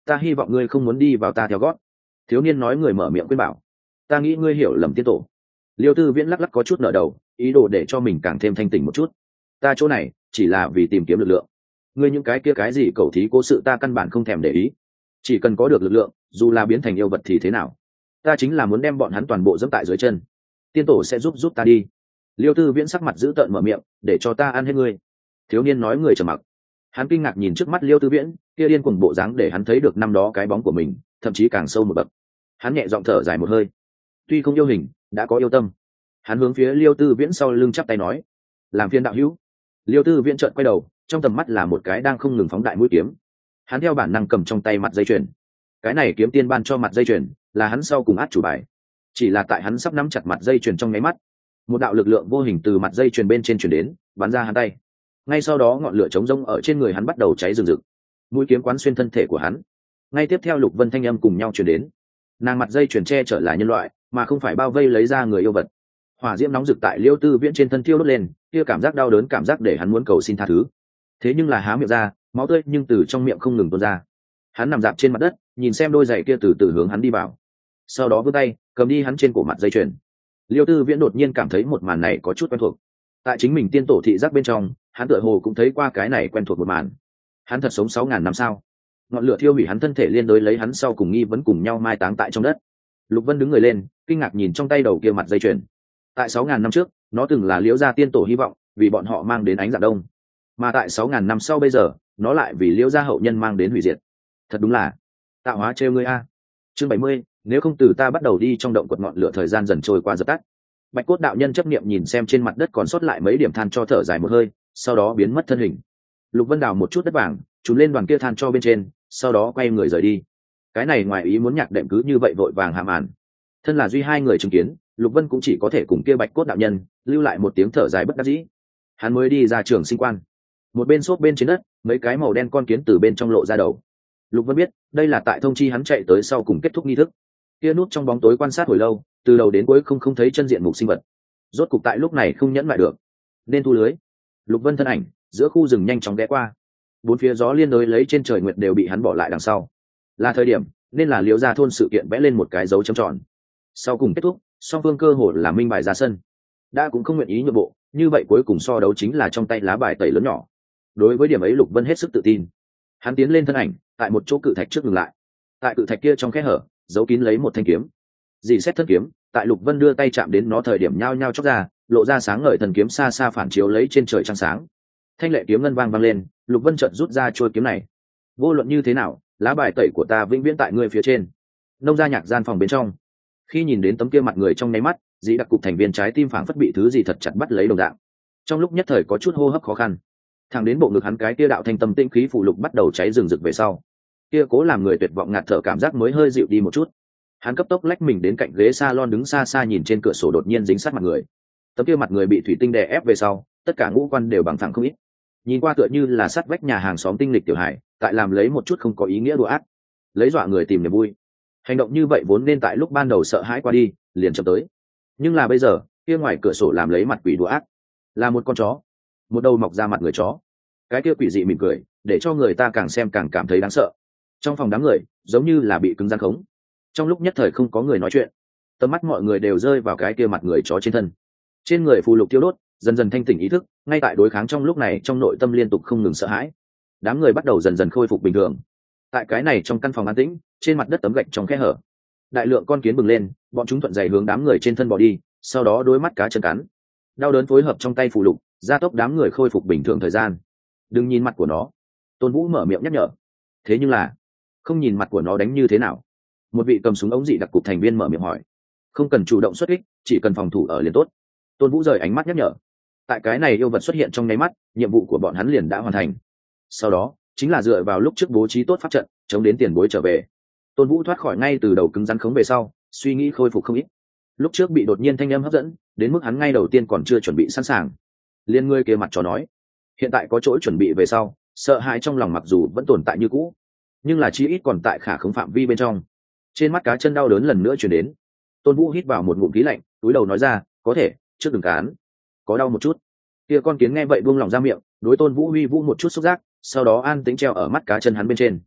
ta hy vọng ngươi không muốn đi vào ta theo gót. Thiếu niên nói người mở miệng khuyên bảo. Ta nghĩ ngươi hiểu lầm tiên tổ. Liêu Tư Viễn lắc lắc có chút nở đầu, ý đồ để cho mình càng thêm thanh tỉnh một chút. Ta chỗ này chỉ là vì tìm kiếm lực lượng, ngươi những cái kia cái gì cầu thí cố sự ta căn bản không thèm để ý, chỉ cần có được lực lượng dù là biến thành yêu vật thì thế nào, ta chính là muốn đem bọn hắn toàn bộ dẫm tại dưới chân. Tiên tổ sẽ giúp giúp ta đi. Liêu Tư Viễn sắc mặt dữ tợn mở miệng, để cho ta ăn hết ngươi. Thiếu niên nói người trầm mặc. Hắn kinh ngạc nhìn trước mắt Liêu Tư Viễn, kia điên cuồng bộ dáng để hắn thấy được năm đó cái bóng của mình, thậm chí càng sâu một bậc. Hắn nhẹ giọng thở dài một hơi, tuy không yêu hình đã có yêu tâm. Hắn hướng phía Liêu Tư Viễn sau lưng chắp tay nói, làm phiên đạo hữu. Liêu Tư Viễn trợn quay đầu, trong tầm mắt là một cái đang không ngừng phóng đại mũi kiếm. Hắn theo bản năng cầm trong tay mặt dây chuyền. Cái này kiếm tiên ban cho mặt dây chuyền là hắn sau cùng át chủ bài. Chỉ là tại hắn sắp nắm chặt mặt dây chuyền trong nháy mắt, một đạo lực lượng vô hình từ mặt dây chuyền bên trên truyền đến, bắn ra hắn tay. Ngay sau đó ngọn lửa trống rỗng ở trên người hắn bắt đầu cháy rừng rực. Mũi kiếm quán xuyên thân thể của hắn. Ngay tiếp theo Lục Vân thanh âm cùng nhau truyền đến. Nàng mặt dây chuyền che trở là nhân loại, mà không phải bao vây lấy ra người yêu vật. Hỏa diễm nóng rực tại Liêu Tư Viễn trên thân thiêu đốt lên, kia cảm giác đau đớn cảm giác để hắn muốn cầu xin tha thứ. Thế nhưng là há miệng ra, máu tươi nhưng từ trong miệng không ngừng tuôn ra. Hắn nằm dạp trên mặt đất, nhìn xem đôi giày kia từ từ hướng hắn đi vào. Sau đó vươn tay, cầm đi hắn trên cổ mặt dây chuyền. Liêu Tư Viễn đột nhiên cảm thấy một màn này có chút quen thuộc. Tại chính mình tiên tổ thị giác bên trong, hắn tựa hồ cũng thấy qua cái này quen thuộc một màn. Hắn thật sống sáu ngàn năm sao? Ngọn lửa thiêu hủy hắn thân thể liên đối lấy hắn sau cùng nghi vẫn cùng nhau mai táng tại trong đất. Lục Vân đứng người lên, kinh ngạc nhìn trong tay đầu kia mặt dây chuyền. Tại sáu ngàn năm trước, nó từng là Liễu gia tiên tổ hy vọng, vì bọn họ mang đến ánh dạng đông. Mà tại sáu ngàn năm sau bây giờ, nó lại vì Liễu gia hậu nhân mang đến hủy diệt. Thật đúng là tạo hóa trêu ngươi a. Chương bảy mươi, nếu không từ ta bắt đầu đi trong động quật ngọn lửa thời gian dần trôi qua dập tắt. Bạch cốt đạo nhân chấp niệm nhìn xem trên mặt đất còn sót lại mấy điểm than cho thở dài một hơi, sau đó biến mất thân hình. Lục Vân đào một chút đất vàng, trùm lên đoàn kia than cho bên trên, sau đó quay người rời đi. Cái này ngoài ý muốn nhạc đệm cứ như vậy vội vàng hạ màn. Thân là duy hai người chứng kiến, Lục Vân cũng chỉ có thể cùng kia Bạch cốt đạo nhân lưu lại một tiếng thở dài bất đắc dĩ. Hắn mới đi ra trường sinh quan. Một bên xốp bên trên đất, mấy cái màu đen con kiến từ bên trong lộ ra đầu. Lục Vân biết, đây là tại thông chi hắn chạy tới sau cùng kết thúc nghi thức. Kia nút trong bóng tối quan sát hồi lâu, từ đầu đến cuối không không thấy chân diện mục sinh vật. Rốt cục tại lúc này không nhẫn lại được, nên thu lưới. Lục Vân thân ảnh giữa khu rừng nhanh chóng ghé qua. Bốn phía gió liên đối lấy trên trời nguyệt đều bị hắn bỏ lại đằng sau. Là thời điểm, nên là Liễu gia thôn sự kiện vẽ lên một cái dấu chấm tròn. Sau cùng kết thúc, song phương cơ hội là minh bài ra sân. Đã cũng không nguyện ý nhượng bộ, như vậy cuối cùng so đấu chính là trong tay lá bài tẩy lớn nhỏ. Đối với điểm ấy Lục Vân hết sức tự tin. Hắn tiến lên thân ảnh, tại một chỗ cự thạch trước dừng lại. Tại cự thạch kia trong khe hở, giấu kín lấy một thanh kiếm. Dì xét thân kiếm, tại Lục Vân đưa tay chạm đến nó thời điểm nhao nhao chốc ra, lộ ra sáng ngời thần kiếm xa xa phản chiếu lấy trên trời trăng sáng. Thanh lệ kiếm ngân vang vang lên, Lục Vân chợt rút ra chuôi kiếm này. Vô luận như thế nào, lá bài tẩy của ta vĩnh viễn tại ngươi phía trên. Nông gia nhạc gian phòng bên trong, khi nhìn đến tấm kia mặt người trong nháy mắt, dĩ đặc cục thành viên trái tim phảng phất bị thứ gì thật chặt bắt lấy đồng dạng. Trong lúc nhất thời có chút hô hấp khó khăn. Thẳng đến bộ ngực hắn cái kia đạo thanh tâm tĩnh khí phụ lục bắt đầu cháy rừng rực về sau, kia cố làm người tuyệt vọng ngạt thở cảm giác mới hơi dịu đi một chút. Hắn cấp tốc lách mình đến cạnh ghế salon đứng xa xa nhìn trên cửa sổ đột nhiên dính sát mặt người. Tấm kia mặt người bị thủy tinh đè ép về sau, tất cả ngũ quan đều bằng phẳng không ít. Nhìn qua tựa như là sát vách nhà hàng xóm tinh lịch tiểu hải, tại làm lấy một chút không có ý nghĩa đùa ác, lấy dọa người tìm niềm vui. Hành động như vậy vốn nên tại lúc ban đầu sợ hãi qua đi, liền chậm tới. Nhưng là bây giờ, kia ngoài cửa sổ làm lấy mặt quỷ đùa ác, là một con chó, một đầu mọc ra mặt người chó. Cái kia quỷ dị mỉm cười, để cho người ta càng xem càng cảm thấy đáng sợ. Trong phòng đám người, giống như là bị cứng rắn khống. Trong lúc nhất thời không có người nói chuyện, tầm mắt mọi người đều rơi vào cái kia mặt người chó trên thân. Trên người phù lục tiêu đốt, dần dần thanh tỉnh ý thức, ngay tại đối kháng trong lúc này trong nội tâm liên tục không ngừng sợ hãi. Đám người bắt đầu dần dần khôi phục bình thường. Tại cái này trong căn phòng an tĩnh, trên mặt đất tấm gạch trong khe hở, đại lượng con kiến bừng lên, bọn chúng thuận dày hướng đám người trên thân bò đi, sau đó đối mắt cá chân cắn. Đau đớn phối hợp trong tay phù lục, gia tốc đám người khôi phục bình thường thời gian. Đừng nhìn mặt của nó, Tôn Vũ mở miệng nhắc nhở. Thế nhưng là, không nhìn mặt của nó đánh như thế nào? Một vị cầm súng ống dị đặc cục thành viên mở miệng hỏi. Không cần chủ động xuất kích, chỉ cần phòng thủ ở liền tốt. Tôn Vũ rời ánh mắt nhắc nhở. Tại cái này yêu vật xuất hiện trong nháy mắt, nhiệm vụ của bọn hắn liền đã hoàn thành. Sau đó chính là dựa vào lúc trước bố trí tốt pháp trận, chống đến tiền bối trở về. Tôn Vũ thoát khỏi ngay từ đầu cứng rắn khống về sau, suy nghĩ khôi phục không ít. Lúc trước bị đột nhiên thanh âm hấp dẫn, đến mức hắn ngay đầu tiên còn chưa chuẩn bị sẵn sàng. Liên ngươi kia mặt cho nói, hiện tại có chỗ chuẩn bị về sau, sợ hãi trong lòng mặc dù vẫn tồn tại như cũ, nhưng là chí ít còn tại khả khống phạm vi bên trong. Trên mắt cá chân đau đớn lần nữa chuyển đến. Tôn Vũ hít vào một ngụm khí lạnh, túi đầu nói ra, có thể trước đừng cán, có đau một chút. Kia con kiến nghe vậy buông lòng ra miệng, đối Tôn Vũ huy vũ một chút xúc giác, sau đó an tĩnh treo ở mắt cá chân hắn bên trên.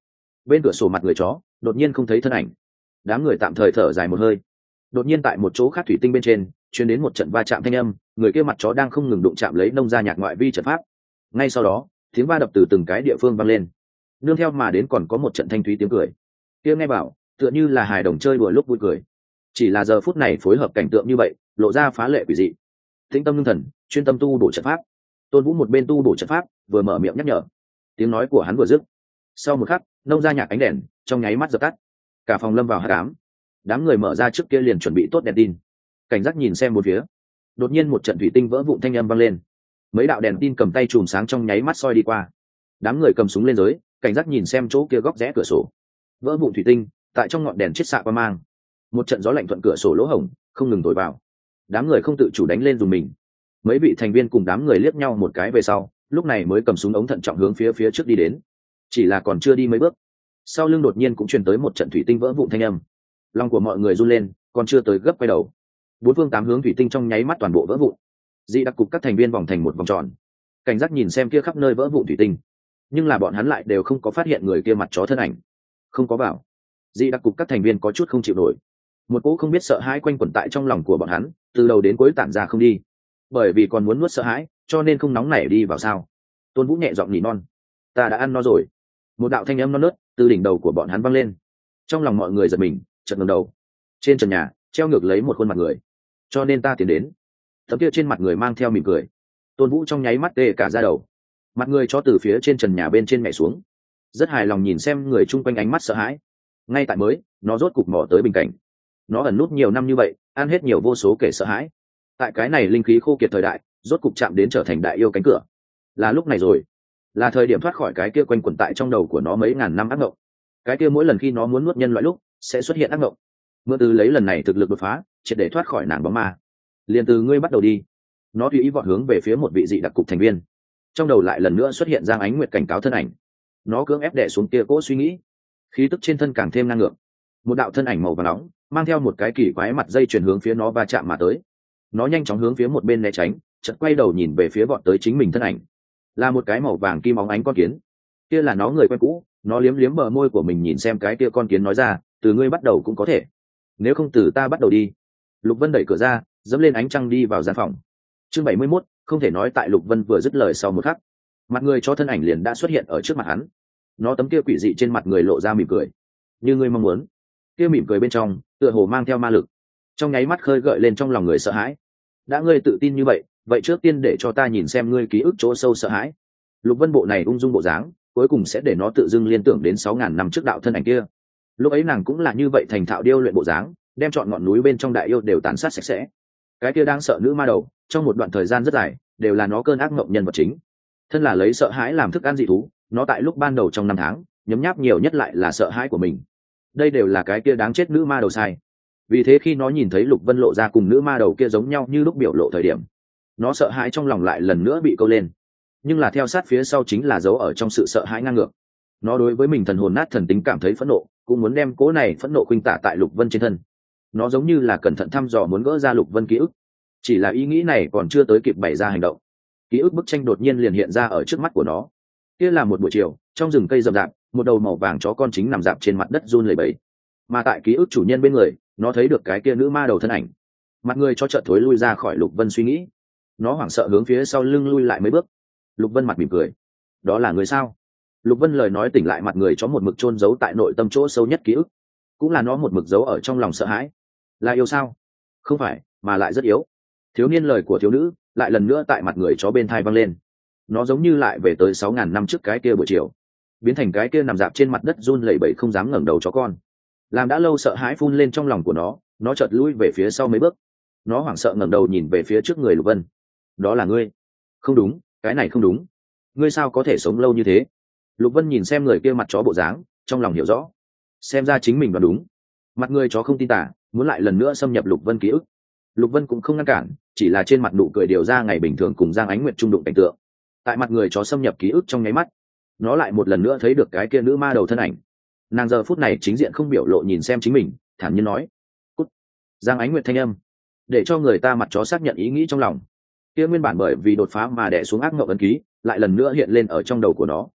Bên cửa sổ mặt người chó đột nhiên không thấy thân ảnh. Đám người tạm thời thở dài một hơi. Đột nhiên tại một chỗ khác thủy tinh bên trên truyền đến một trận va chạm thanh âm, người kia mặt chó đang không ngừng đụng chạm lấy nông gia nhạc ngoại vi trận pháp. Ngay sau đó tiếng va đập từ từng cái địa phương vang lên, nương theo mà đến còn có một trận thanh thúy tiếng cười. Kia nghe bảo tựa như là hài đồng chơi đùa lúc vui cười, chỉ là giờ phút này phối hợp cảnh tượng như vậy lộ ra phá lệ quỷ dị. Tĩnh tâm lương thần, chuyên tâm tu bổ trận pháp. Tôn Vũ một bên tu bổ trận pháp vừa mở miệng nhắc nhở. Tiếng nói của hắn vừa dứt, sau một khắc nông gia nhạc ánh đèn trong nháy mắt dập tắt, cả phòng lâm vào hắc ám. Đám người mở ra trước kia liền chuẩn bị tốt đèn tin, cảnh giác nhìn xem một phía. Đột nhiên một trận thủy tinh vỡ vụn thanh âm vang lên, mấy đạo đèn tin cầm tay chùm sáng trong nháy mắt soi đi qua. Đám người cầm súng lên giới, cảnh giác nhìn xem chỗ kia góc rẽ cửa sổ. Vỡ vụn thủy tinh tại trong ngọn đèn chiết xạ qua mang, một trận gió lạnh thuận cửa sổ lỗ hổng không ngừng thổi vào. Đám người không tự chủ đánh lên dùng mình. Mấy vị thành viên cùng đám người liếc nhau một cái về sau, lúc này mới cầm súng ống thận trọng hướng phía phía trước đi đến. Chỉ là còn chưa đi mấy bước, sau lưng đột nhiên cũng truyền tới một trận thủy tinh vỡ vụn thanh âm. Lòng của mọi người run lên, còn chưa tới gấp quay đầu, bốn phương tám hướng thủy tinh trong nháy mắt toàn bộ vỡ vụn. Dị đặc cục các thành viên vòng thành một vòng tròn, cảnh giác nhìn xem kia khắp nơi vỡ vụn thủy tinh, nhưng là bọn hắn lại đều không có phát hiện người kia mặt chó thân ảnh. Không có vào. Dị đặc cục các thành viên có chút không chịu nổi, một cỗ không biết sợ hãi quanh quẩn tại trong lòng của bọn hắn, từ đầu đến cuối tản ra không đi, bởi vì còn muốn nuốt sợ hãi cho nên không nóng nảy đi vào sao. Tôn Vũ nhẹ giọng nhỉ non, ta đã ăn no rồi. Một đạo thanh âm non nớt từ đỉnh đầu của bọn hắn vang lên. Trong lòng mọi người giật mình, chợt ngẩng đầu. Trên trần nhà treo ngược lấy một khuôn mặt người, cho nên ta tiến đến. Tấm kia trên mặt người mang theo mỉm cười. Tôn Vũ trong nháy mắt tê cả da đầu, mặt người cho từ phía trên trần nhà bên trên nhảy xuống, rất hài lòng nhìn xem người chung quanh ánh mắt sợ hãi. Ngay tại mới nó rốt cục mò tới bình cảnh. Nó ẩn nút nhiều năm như vậy, ăn hết nhiều vô số kể sợ hãi, tại cái này linh khí khô kiệt thời đại rốt cục chạm đến trở thành đại yêu cánh cửa. Là lúc này rồi, là thời điểm thoát khỏi cái kia quanh quẩn tại trong đầu của nó mấy ngàn năm ác mộng. Cái kia mỗi lần khi nó muốn nuốt nhân loại lúc sẽ xuất hiện ác mộng. Mượn từ lấy lần này thực lực đột phá, triệt để thoát khỏi nàng bóng ma. Liền từ ngươi bắt đầu đi. Nó tùy ý vọt hướng về phía một vị dị đặc cục thành viên. Trong đầu lại lần nữa xuất hiện Giang Ánh Nguyệt cảnh cáo thân ảnh. Nó cưỡng ép đè xuống kia cỗ suy nghĩ, khí tức trên thân càng thêm năng lượng. Một đạo thân ảnh màu vàng nóng mang theo một cái kỳ quái mặt dây chuyển hướng phía nó va chạm mà tới. Nó nhanh chóng hướng phía một bên né tránh, chợt quay đầu nhìn về phía vọt tới chính mình thân ảnh, là một cái màu vàng kim óng ánh con kiến. Kia là nó người quen cũ. Nó liếm liếm bờ môi của mình nhìn xem cái kia con kiến nói ra, từ ngươi bắt đầu cũng có thể, nếu không từ ta bắt đầu đi. Lục Vân đẩy cửa ra, dẫm lên ánh trăng đi vào gian phòng. Chương bảy mươi mốt, không thể nói tại Lục Vân vừa dứt lời sau một khắc, mặt người cho thân ảnh liền đã xuất hiện ở trước mặt hắn. Nó tấm kia quỷ dị trên mặt người lộ ra mỉm cười, như ngươi mong muốn. Kia mỉm cười bên trong tựa hồ mang theo ma lực, trong nháy mắt khơi gợi lên trong lòng người sợ hãi. Đã ngươi tự tin như vậy, vậy trước tiên để cho ta nhìn xem ngươi ký ức chỗ sâu sợ hãi. Lục Vân bộ này ung dung bộ dáng, cuối cùng sẽ để nó tự dưng liên tưởng đến sáu ngàn năm trước đạo thân ảnh kia. Lúc ấy nàng cũng là như vậy thành thạo điêu luyện bộ dáng, đem chọn ngọn núi bên trong đại yêu đều tàn sát sạch sẽ. Cái kia đang sợ nữ ma đầu, trong một đoạn thời gian rất dài đều là nó cơn ác mộng nhân vật chính. Thân là lấy sợ hãi làm thức ăn dị thú, nó tại lúc ban đầu trong năm tháng nhấm nháp nhiều nhất lại là sợ hãi của mình. Đây đều là cái kia đáng chết nữ ma đầu sai. Vì thế khi nó nhìn thấy Lục Vân lộ ra cùng nữ ma đầu kia giống nhau như lúc biểu lộ thời điểm, nó sợ hãi trong lòng lại lần nữa bị câu lên. Nhưng là theo sát phía sau chính là dấu ở trong sự sợ hãi ngang ngược. Nó đối với mình thần hồn nát thần tính cảm thấy phẫn nộ, cũng muốn đem cố này phẫn nộ khuynh tả tại Lục Vân trên thân. Nó giống như là cẩn thận thăm dò muốn gỡ ra Lục Vân ký ức, chỉ là ý nghĩ này còn chưa tới kịp bày ra hành động, ký ức bức tranh đột nhiên liền hiện ra ở trước mắt của nó. Kia là một buổi chiều, trong rừng cây rậm rạp, một đầu màu vàng chó con chính nằm rạp trên mặt đất run lẩy bẩy. Mà tại ký ức chủ nhân bên người, nó thấy được cái kia nữ ma đầu thân ảnh. Mặt người cho chợt thối lui ra khỏi Lục Vân suy nghĩ, nó hoảng sợ hướng phía sau lưng lui lại mấy bước. Lục Vân mặt mỉm cười, đó là người sao? Lục Vân lời nói tỉnh lại mặt người chó một mực chôn giấu tại nội tâm chỗ sâu nhất ký ức, cũng là nó một mực giấu ở trong lòng sợ hãi. Là yêu sao? Không phải, mà lại rất yếu. Thiếu niên lời của thiếu nữ lại lần nữa tại mặt người chó bên thai vang lên. Nó giống như lại về tới sáu ngàn năm trước cái kia buổi chiều, biến thành cái kia nằm dạp trên mặt đất run lẩy bẩy không dám ngẩng đầu chó con. Làm đã lâu sợ hãi phun lên trong lòng của nó, nó chợt lui về phía sau mấy bước. Nó hoảng sợ ngẩng đầu nhìn về phía trước người Lục Vân. Đó là ngươi? Không đúng, cái này không đúng. Ngươi sao có thể sống lâu như thế? Lục Vân nhìn xem người kia mặt chó bộ dáng, trong lòng hiểu rõ, xem ra chính mình đoán đúng. Mặt người chó không tin tả, muốn lại lần nữa xâm nhập Lục Vân ký ức. Lục Vân cũng không ngăn cản, chỉ là trên mặt nụ cười điều ra ngày bình thường cùng Giang Ánh Nguyệt trung đụng cảnh tượng. Tại mặt người chó xâm nhập ký ức trong nháy mắt, nó lại một lần nữa thấy được cái kia nữ ma đầu thân ảnh. Nàng giờ phút này chính diện không biểu lộ nhìn xem chính mình, thản nhiên nói: "Cút." Giang Ánh Nguyệt thanh âm để cho người ta mặt chó xác nhận ý nghĩ trong lòng. Kia nguyên bản bởi vì đột phá mà đè xuống ác ngộng ấn ký, lại lần nữa hiện lên ở trong đầu của nó.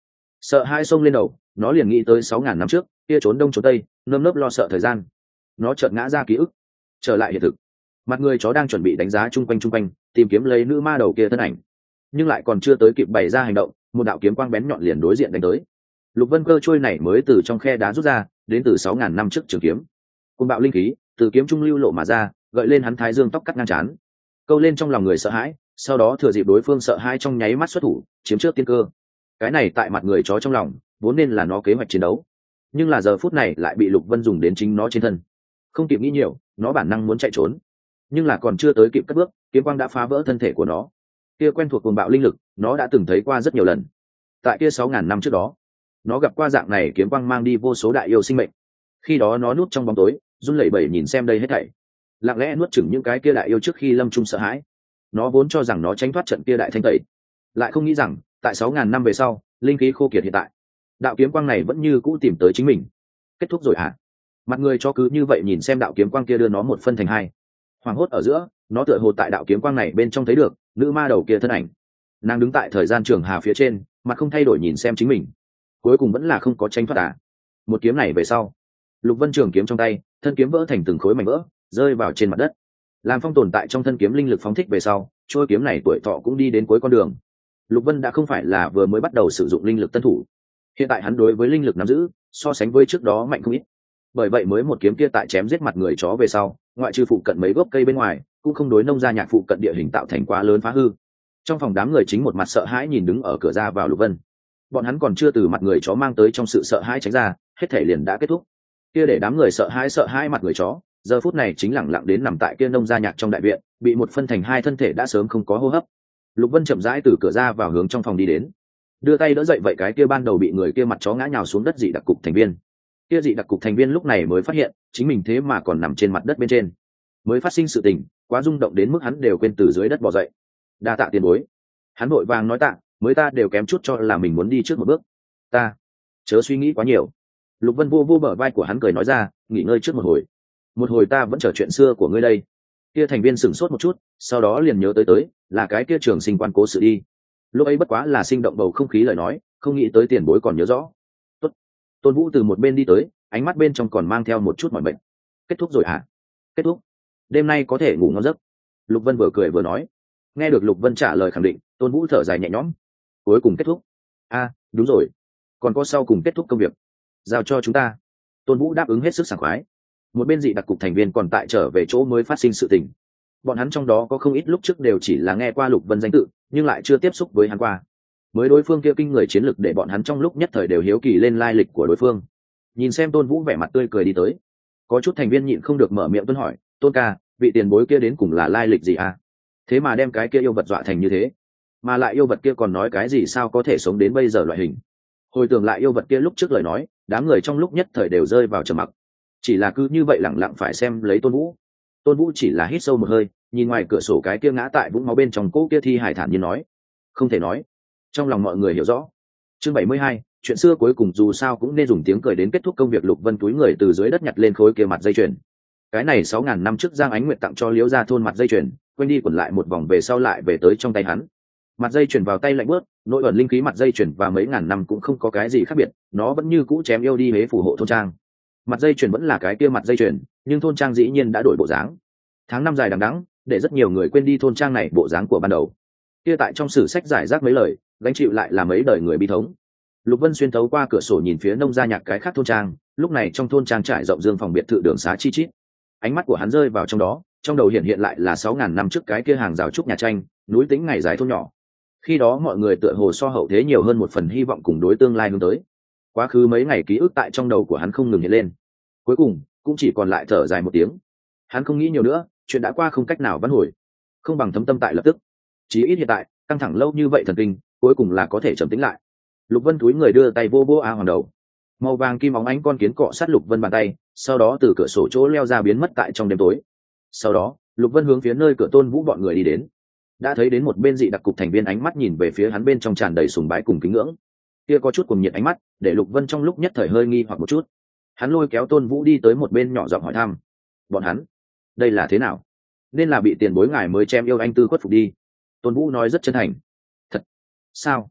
Sợ hai xông lên đầu, nó liền nghĩ tới sáu ngàn năm trước kia trốn đông trốn tây, nơm nớp lo sợ thời gian. Nó chợt ngã ra ký ức, trở lại hiện thực. Mặt người chó đang chuẩn bị đánh giá chung quanh chung quanh, tìm kiếm lấy nữ ma đầu kia thân ảnh, nhưng lại còn chưa tới kịp bày ra hành động, một đạo kiếm quang bén nhọn liền đối diện đánh tới. Lục Vân cơ trôi này mới từ trong khe đá rút ra, đến từ sáu ngàn năm trước trường kiếm. Côn bạo linh khí từ kiếm trung lưu lộ mà ra, gợi lên hắn thái dương tóc cắt ngang trán, câu lên trong lòng người sợ hãi. Sau đó thừa dịp đối phương sợ hãi trong nháy mắt xuất thủ, chiếm trước tiên cơ. Cái này tại mặt người chó trong lòng vốn nên là nó kế hoạch chiến đấu, nhưng là giờ phút này lại bị Lục Vân dùng đến chính nó trên thân. Không kịp nghĩ nhiều, nó bản năng muốn chạy trốn, nhưng là còn chưa tới kịp cất bước, kiếm quang đã phá vỡ thân thể của nó. Kia quen thuộc cuồng bạo linh lực, nó đã từng thấy qua rất nhiều lần. Tại kia sáu ngàn năm trước đó, nó gặp qua dạng này kiếm quang mang đi vô số đại yêu sinh mệnh. Khi đó nó núp trong bóng tối, run lẩy bẩy nhìn xem đây hết thảy, lặng lẽ nuốt chửng những cái kia đại yêu trước khi lâm chung sợ hãi. Nó vốn cho rằng nó tránh thoát trận kia đại thanh tẩy, lại không nghĩ rằng tại sáu ngàn năm về sau, linh khí khô kiệt hiện tại, đạo kiếm quang này vẫn như cũ tìm tới chính mình. Kết thúc rồi hả? Mặt người cho cứ như vậy nhìn xem đạo kiếm quang kia đưa nó một phân thành hai. Hoàng hốt ở giữa, nó tựa hồ tại đạo kiếm quang này bên trong thấy được nữ ma đầu kia thân ảnh. Nàng đứng tại thời gian trường hà phía trên, mặt không thay đổi nhìn xem chính mình, cuối cùng vẫn là không có tránh thoát à. Một kiếm này về sau, Lục Vân trường kiếm trong tay, thân kiếm vỡ thành từng khối mảnh vỡ, rơi vào trên mặt đất. Làm phong tồn tại trong thân kiếm linh lực phóng thích về sau, trôi kiếm này tuổi thọ cũng đi đến cuối con đường. Lục Vân đã không phải là vừa mới bắt đầu sử dụng linh lực tân thủ, hiện tại hắn đối với linh lực nắm giữ so sánh với trước đó mạnh không ít. Bởi vậy mới một kiếm kia tại chém giết mặt người chó về sau, ngoại trừ phụ cận mấy gốc cây bên ngoài, cũng không đối nông gia nhạc phụ cận địa hình tạo thành quá lớn phá hư. Trong phòng đám người chính một mặt sợ hãi nhìn đứng ở cửa ra vào Lục Vân. Bọn hắn còn chưa từ mặt người chó mang tới trong sự sợ hãi tránh ra, hết thể liền đã kết thúc. Kia để đám người sợ hãi sợ hãi mặt người chó, giờ phút này chính lẳng lặng đến nằm tại kia nông gia nhạc trong đại viện, bị một phân thành hai thân thể đã sớm không có hô hấp. Lục Vân chậm rãi từ cửa ra vào hướng trong phòng đi đến, đưa tay đỡ dậy vậy cái kia ban đầu bị người kia mặt chó ngã nhào xuống đất dị đặc cục thành viên. Kia dị đặc cục thành viên lúc này mới phát hiện chính mình thế mà còn nằm trên mặt đất bên trên. Mới phát sinh sự tình quá rung động đến mức hắn đều quên từ dưới đất bò dậy. Đa tạ tiền bối. Hắn vội vàng nói tạ, mới ta đều kém chút cho là mình muốn đi trước một bước. Ta chớ suy nghĩ quá nhiều. Lục Vân vô vô bờ vai của hắn cười nói ra, nghỉ ngơi trước một hồi. Một hồi ta vẫn chờ chuyện xưa của ngươi đây. Kia thành viên sửng sốt một chút, sau đó liền nhớ tới tới là cái kia trường sinh quan cố sự đi. Lúc ấy bất quá là sinh động bầu không khí lời nói, không nghĩ tới tiền bối còn nhớ rõ. Tốt. Tôn Vũ từ một bên đi tới, ánh mắt bên trong còn mang theo một chút mỏi mệt. Kết thúc rồi hả? Kết thúc. Đêm nay có thể ngủ ngon giấc. Lục Vân vừa cười vừa nói. Nghe được Lục Vân trả lời khẳng định, Tôn Vũ thở dài nhẹ nhõm. Cuối cùng kết thúc. A, à, đúng rồi. Còn có sau cùng kết thúc công việc. Giao cho chúng ta. Tôn Vũ đáp ứng hết sức sảng khoái. Một bên dị đặc cục thành viên còn tại trở về chỗ mới phát sinh sự tình. Bọn hắn trong đó có không ít lúc trước đều chỉ là nghe qua Lục Vân danh tự, nhưng lại chưa tiếp xúc với hắn qua. Mới đối phương kia kinh người chiến lực để bọn hắn trong lúc nhất thời đều hiếu kỳ lên lai lịch của đối phương. Nhìn xem Tôn Vũ vẻ mặt tươi cười đi tới, có chút thành viên nhịn không được mở miệng tuân hỏi, Tôn ca, vị tiền bối kia đến cùng là lai lịch gì à? Thế mà đem cái kia yêu vật dọa thành như thế, mà lại yêu vật kia còn nói cái gì sao có thể sống đến bây giờ loại hình. Hồi tưởng lại yêu vật kia lúc trước lời nói, đám người trong lúc nhất thời đều rơi vào trầm mặc, chỉ là cứ như vậy lẳng lặng phải xem lấy Tôn Vũ. Tôn Vũ chỉ là hít sâu một hơi, nhìn ngoài cửa sổ cái kia ngã tại vũng máu bên trong cỗ kia thi hải thản nhiên nói, không thể nói. Trong lòng mọi người hiểu rõ. Chương bảy mươi hai, chuyện xưa cuối cùng dù sao cũng nên dùng tiếng cười đến kết thúc công việc. Lục Vân túi người từ dưới đất nhặt lên khối kia mặt dây chuyền. Cái này sáu ngàn năm trước Giang Ánh Nguyệt tặng cho Liễu gia thôn mặt dây chuyền, quanh đi quẩn lại một vòng về sau lại về tới trong tay hắn. Mặt dây chuyền vào tay lạnh bớt, nội ẩn linh khí mặt dây chuyền và mấy ngàn năm cũng không có cái gì khác biệt, nó vẫn như cũ chém yêu đi hế phù hộ thôn trang. Mặt dây chuyền vẫn là cái kia mặt dây chuyền, nhưng thôn trang dĩ nhiên đã đổi bộ dáng. Tháng năm dài đằng đẵng, để rất nhiều người quên đi thôn trang này bộ dáng của ban đầu. Kia tại trong sử sách giải rác mấy lời, gánh chịu lại là mấy đời người bi thống. Lục Vân xuyên thấu qua cửa sổ nhìn phía nông gia nhạc cái khác thôn trang, lúc này trong thôn trang trải rộng dương phòng biệt thự đường xá chi chít. Ánh mắt của hắn rơi vào trong đó, trong đầu hiện hiện lại là sáu ngàn năm trước cái kia hàng rào trúc nhà tranh, núi tính ngày dài thôn nhỏ. Khi đó mọi người tựa hồ so hậu thế nhiều hơn một phần hy vọng cùng đối tương lai hướng tới. Quá khứ mấy ngày ký ức tại trong đầu của hắn không ngừng hiện lên. Cuối cùng, cũng chỉ còn lại thở dài một tiếng. Hắn không nghĩ nhiều nữa, chuyện đã qua không cách nào vãn hồi, không bằng thấm tâm tại lập tức. Chí ít hiện tại, căng thẳng lâu như vậy thần kinh, cuối cùng là có thể trầm tĩnh lại. Lục Vân túi người đưa tay vô vô A Hoàng đầu, màu vàng kim óng ánh con kiến cọ sát Lục Vân bàn tay, sau đó từ cửa sổ chỗ leo ra biến mất tại trong đêm tối. Sau đó, Lục Vân hướng phía nơi cửa Tôn Vũ bọn người đi đến. Đã thấy đến một bên dị đặc cục thành viên ánh mắt nhìn về phía hắn bên trong tràn đầy sùng bái cùng kính ngưỡng. Kia có chút cuồng nhiệt ánh mắt, để Lục Vân trong lúc nhất thời hơi nghi hoặc một chút. Hắn lôi kéo Tôn Vũ đi tới một bên nhỏ giọng hỏi thăm, bọn hắn đây là thế nào? Nên là bị tiền bối ngài mới chém yêu anh tư khuất phục đi. Tôn Vũ nói rất chân thành. Thật sao?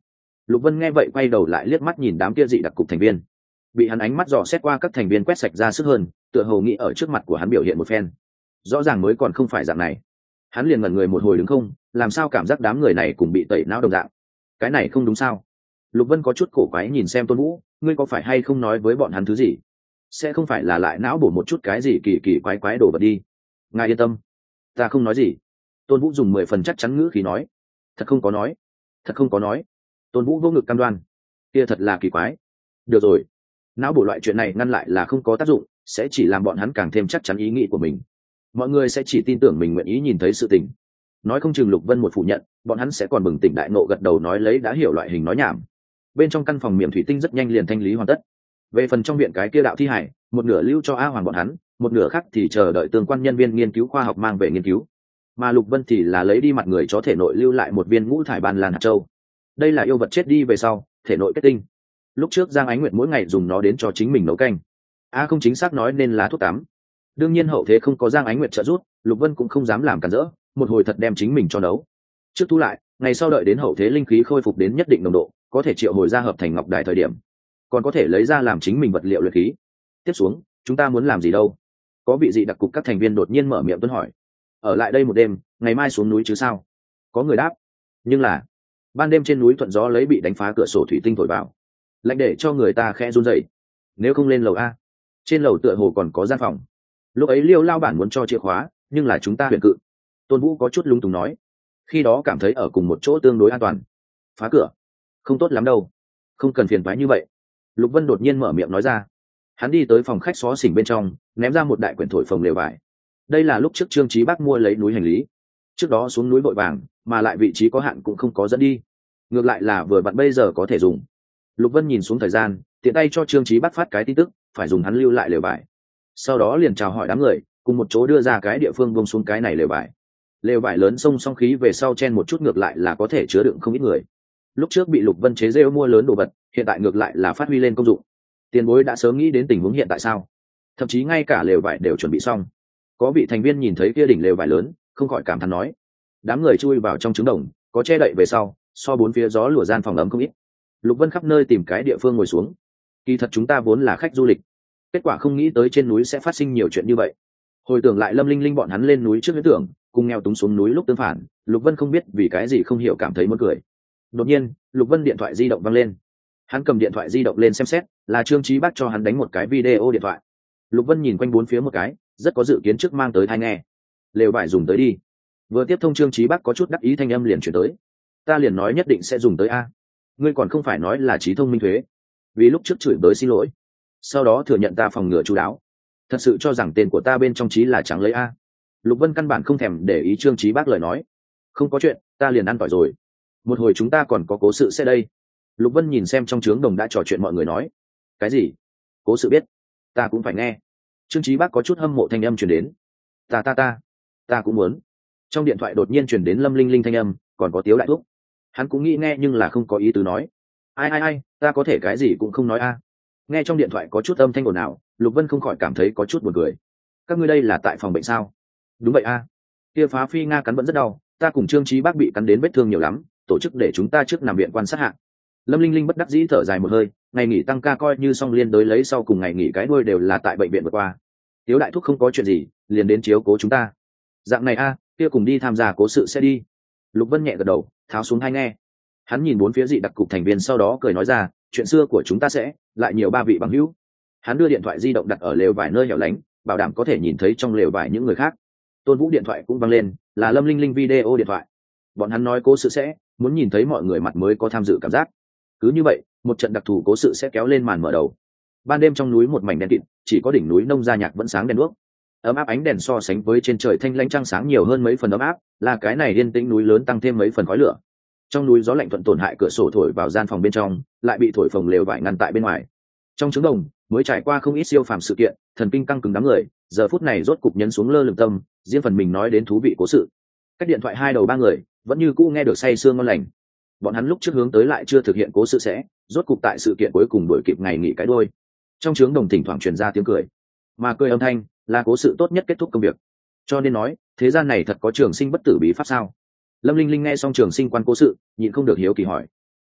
Lục Vân nghe vậy quay đầu lại liếc mắt nhìn đám kia dị đặc cục thành viên, bị hắn ánh mắt dò xét qua các thành viên quét sạch ra sức hơn, tựa hồ nghĩ ở trước mặt của hắn biểu hiện một phen. Rõ ràng mới còn không phải dạng này, hắn liền ngẩn người một hồi đứng không, làm sao cảm giác đám người này cùng bị tẩy não đồng dạng. Cái này không đúng sao? Lục Vân có chút cổ quái nhìn xem Tôn Vũ, ngươi có phải hay không nói với bọn hắn thứ gì? Sẽ không phải là lại não bổ một chút cái gì kỳ kỳ quái quái đồ vật đi. Ngài yên tâm, ta không nói gì. Tôn Vũ dùng mười phần chắc chắn ngữ khí nói. Thật không có nói, thật không có nói. Tôn Vũ vô ngực cam đoan. Kia thật là kỳ quái. Được rồi, não bổ loại chuyện này ngăn lại là không có tác dụng, sẽ chỉ làm bọn hắn càng thêm chắc chắn ý nghĩ của mình. Mọi người sẽ chỉ tin tưởng mình nguyện ý nhìn thấy sự tình. Nói không chừng Lục Vân một phủ nhận, bọn hắn sẽ còn bừng tỉnh đại ngộ gật đầu nói lấy đã hiểu loại hình nói nhảm. Bên trong căn phòng miệng thủy tinh rất nhanh liền thanh lý hoàn tất. Về phần trong viện cái kia đạo thi hải, một nửa lưu cho A Hoàng bọn hắn, một nửa khác thì chờ đợi tương quan nhân viên nghiên cứu khoa học mang về nghiên cứu. Mà Lục Vân thì là lấy đi mặt người chó thể nội lưu lại một viên ngũ thải ban lan hạt châu. Đây là yêu vật chết đi về sau thể nội kết tinh. Lúc trước Giang Ánh Nguyệt mỗi ngày dùng nó đến cho chính mình nấu canh. A không chính xác nói nên là thuốc tắm. Đương nhiên hậu thế không có Giang Ánh Nguyệt trợ giúp, Lục Vân cũng không dám làm cản rỡ, một hồi thật đem chính mình cho nấu. Trước thu lại, ngày sau đợi đến hậu thế linh khí khôi phục đến nhất định nồng độ, có thể triệu hồi ra hợp thành ngọc đài thời điểm, còn có thể lấy ra làm chính mình vật liệu luyện khí. Tiếp xuống, chúng ta muốn làm gì đâu? Có vị dị đặc cục các thành viên đột nhiên mở miệng tuân hỏi. Ở lại đây một đêm, ngày mai xuống núi chứ sao? Có người đáp. Nhưng là, ban đêm trên núi thuận gió lấy bị đánh phá cửa sổ thủy tinh thổi vào, lạnh để cho người ta khẽ run rẩy. Nếu không lên lầu a? Trên lầu tựa hồ còn có gian phòng. Lúc ấy Liêu lao bản muốn cho chìa khóa, nhưng là chúng ta huyền cự. Tôn Vũ có chút lung túng nói. Khi đó cảm thấy ở cùng một chỗ tương đối an toàn. Phá cửa không tốt lắm đâu, không cần phiền toái như vậy. Lục Vân đột nhiên mở miệng nói ra. Hắn đi tới phòng khách xó xỉnh bên trong, ném ra một đại quyển thổi phồng lều vải. Đây là lúc trước Trương Chí Bắc mua lấy núi hành lý, trước đó xuống núi vội vàng, mà lại vị trí có hạn cũng không có dẫn đi, ngược lại là vừa vặn bây giờ có thể dùng. Lục Vân nhìn xuống thời gian, tiện tay cho Trương Chí Bắc phát cái tin tức, phải dùng hắn lưu lại lều vải. Sau đó liền chào hỏi đám người, cùng một chỗ đưa ra cái địa phương buông xuống cái này lều vải. Lều vải lớn xông song khí về sau chen một chút ngược lại là có thể chứa đựng không ít người. Lúc trước bị Lục Vân chế giễu mua lớn đồ vật, hiện tại ngược lại là phát huy lên công dụng. Tiền bối đã sớm nghĩ đến tình huống hiện tại sao? Thậm chí ngay cả lều vải đều chuẩn bị xong. Có vị thành viên nhìn thấy kia đỉnh lều vải lớn, không khỏi cảm thán nói. Đám người chui vào trong trứng đồng, có che đậy về sau, so bốn phía gió lùa gian phòng ấm không ít. Lục Vân khắp nơi tìm cái địa phương ngồi xuống. Kỳ thật chúng ta vốn là khách du lịch, kết quả không nghĩ tới trên núi sẽ phát sinh nhiều chuyện như vậy. Hồi tưởng lại Lâm Linh Linh bọn hắn lên núi trước huyết tưởng, cùng nghèo túng xuống núi lúc tương phản, Lục Vân không biết vì cái gì không hiểu cảm thấy muốn cười. Đột nhiên, Lục Vân điện thoại di động vang lên. Hắn cầm điện thoại di động lên xem xét, là Trương Chí Bắc cho hắn đánh một cái video điện thoại. Lục Vân nhìn quanh bốn phía một cái, rất có dự kiến trước mang tới tai nghe. Lều vải dùng tới đi. Vừa tiếp thông Trương Chí Bắc có chút đắc ý thanh âm liền chuyển tới. Ta liền nói nhất định sẽ dùng tới a. Ngươi còn không phải nói là trí thông minh thuế. Vì lúc trước chửi bới xin lỗi, sau đó thừa nhận ta phòng ngừa chú đáo. Thật sự cho rằng tên của ta bên trong trí là trắng lấy a. Lục Vân căn bản không thèm để ý Trương Chí Bắc lời nói. Không có chuyện, ta liền ăn tỏi rồi. Một hồi chúng ta còn có cố sự sẽ đây. Lục Vân nhìn xem trong trướng đồng đã trò chuyện mọi người nói. Cái gì? Cố sự biết, ta cũng phải nghe. Trương Chí Bắc có chút hâm mộ thanh âm truyền đến. Ta ta ta, ta cũng muốn. Trong điện thoại đột nhiên truyền đến Lâm Linh Linh thanh âm, còn có Tiếu Đại Thúc. Hắn cũng nghĩ nghe nhưng là không có ý tứ nói. Ai ai ai, ta có thể cái gì cũng không nói a. Nghe trong điện thoại có chút âm thanh ồn ào, Lục Vân không khỏi cảm thấy có chút buồn cười. Các ngươi đây là tại phòng bệnh sao? Đúng vậy a. Kia phá phi nga cắn vẫn rất đau, ta cùng Trương Chí Bắc bị cắn đến vết thương nhiều lắm, tổ chức để chúng ta trước nằm viện quan sát hạ. Lâm Linh Linh bất đắc dĩ thở dài một hơi, ngày nghỉ tăng ca coi như xong liên đối lấy sau cùng ngày nghỉ cái đuôi đều là tại bệnh viện vượt qua. Tiếu Đại Thúc không có chuyện gì, liền đến chiếu cố chúng ta. Dạng này a, kia cùng đi tham gia cố sự sẽ đi. Lục Vân nhẹ gật đầu, tháo xuống hai nghe. Hắn nhìn bốn phía dị đặc cục thành viên sau đó cười nói ra, chuyện xưa của chúng ta sẽ lại nhiều ba vị bằng hữu. Hắn đưa điện thoại di động đặt ở lều vải nơi hẻo lánh, bảo đảm có thể nhìn thấy trong lều vải những người khác. Tôn Vũ điện thoại cũng vang lên, là Lâm Linh Linh video điện thoại. Bọn hắn nói cố sự sẽ muốn nhìn thấy mọi người mặt mới có tham dự cảm giác. Cứ như vậy, một trận đặc thù cố sự sẽ kéo lên màn mở đầu. Ban đêm trong núi một mảnh đen kịt, chỉ có đỉnh núi Nông Gia Nhạc vẫn sáng đèn đuốc. Ấm áp ánh đèn so sánh với trên trời thanh lãnh trăng sáng nhiều hơn mấy phần ấm áp, là cái này yên tĩnh núi lớn tăng thêm mấy phần khói lửa. Trong núi gió lạnh thuận tổn hại cửa sổ thổi vào gian phòng bên trong, lại bị thổi phồng lều vải ngăn tại bên ngoài. Trong trứng đồng mới trải qua không ít siêu phàm sự kiện, thần kinh căng cứng đám người, giờ phút này rốt cục nhấn xuống lơ lửng tâm, riêng phần mình nói đến thú vị cố sự. Cách điện thoại hai đầu ba người vẫn như cũ nghe được say sương ngon lành. Bọn hắn lúc trước hướng tới lại chưa thực hiện cố sự sẽ, rốt cục tại sự kiện cuối cùng đuổi kịp ngày nghỉ cái đôi. Trong trướng đồng thỉnh thoảng truyền ra tiếng cười, mà cười âm thanh là cố sự tốt nhất kết thúc công việc. Cho nên nói, thế gian này thật có trường sinh bất tử bí pháp sao? Lâm Linh Linh nghe xong trường sinh quan cố sự, nhịn không được hiếu kỳ hỏi.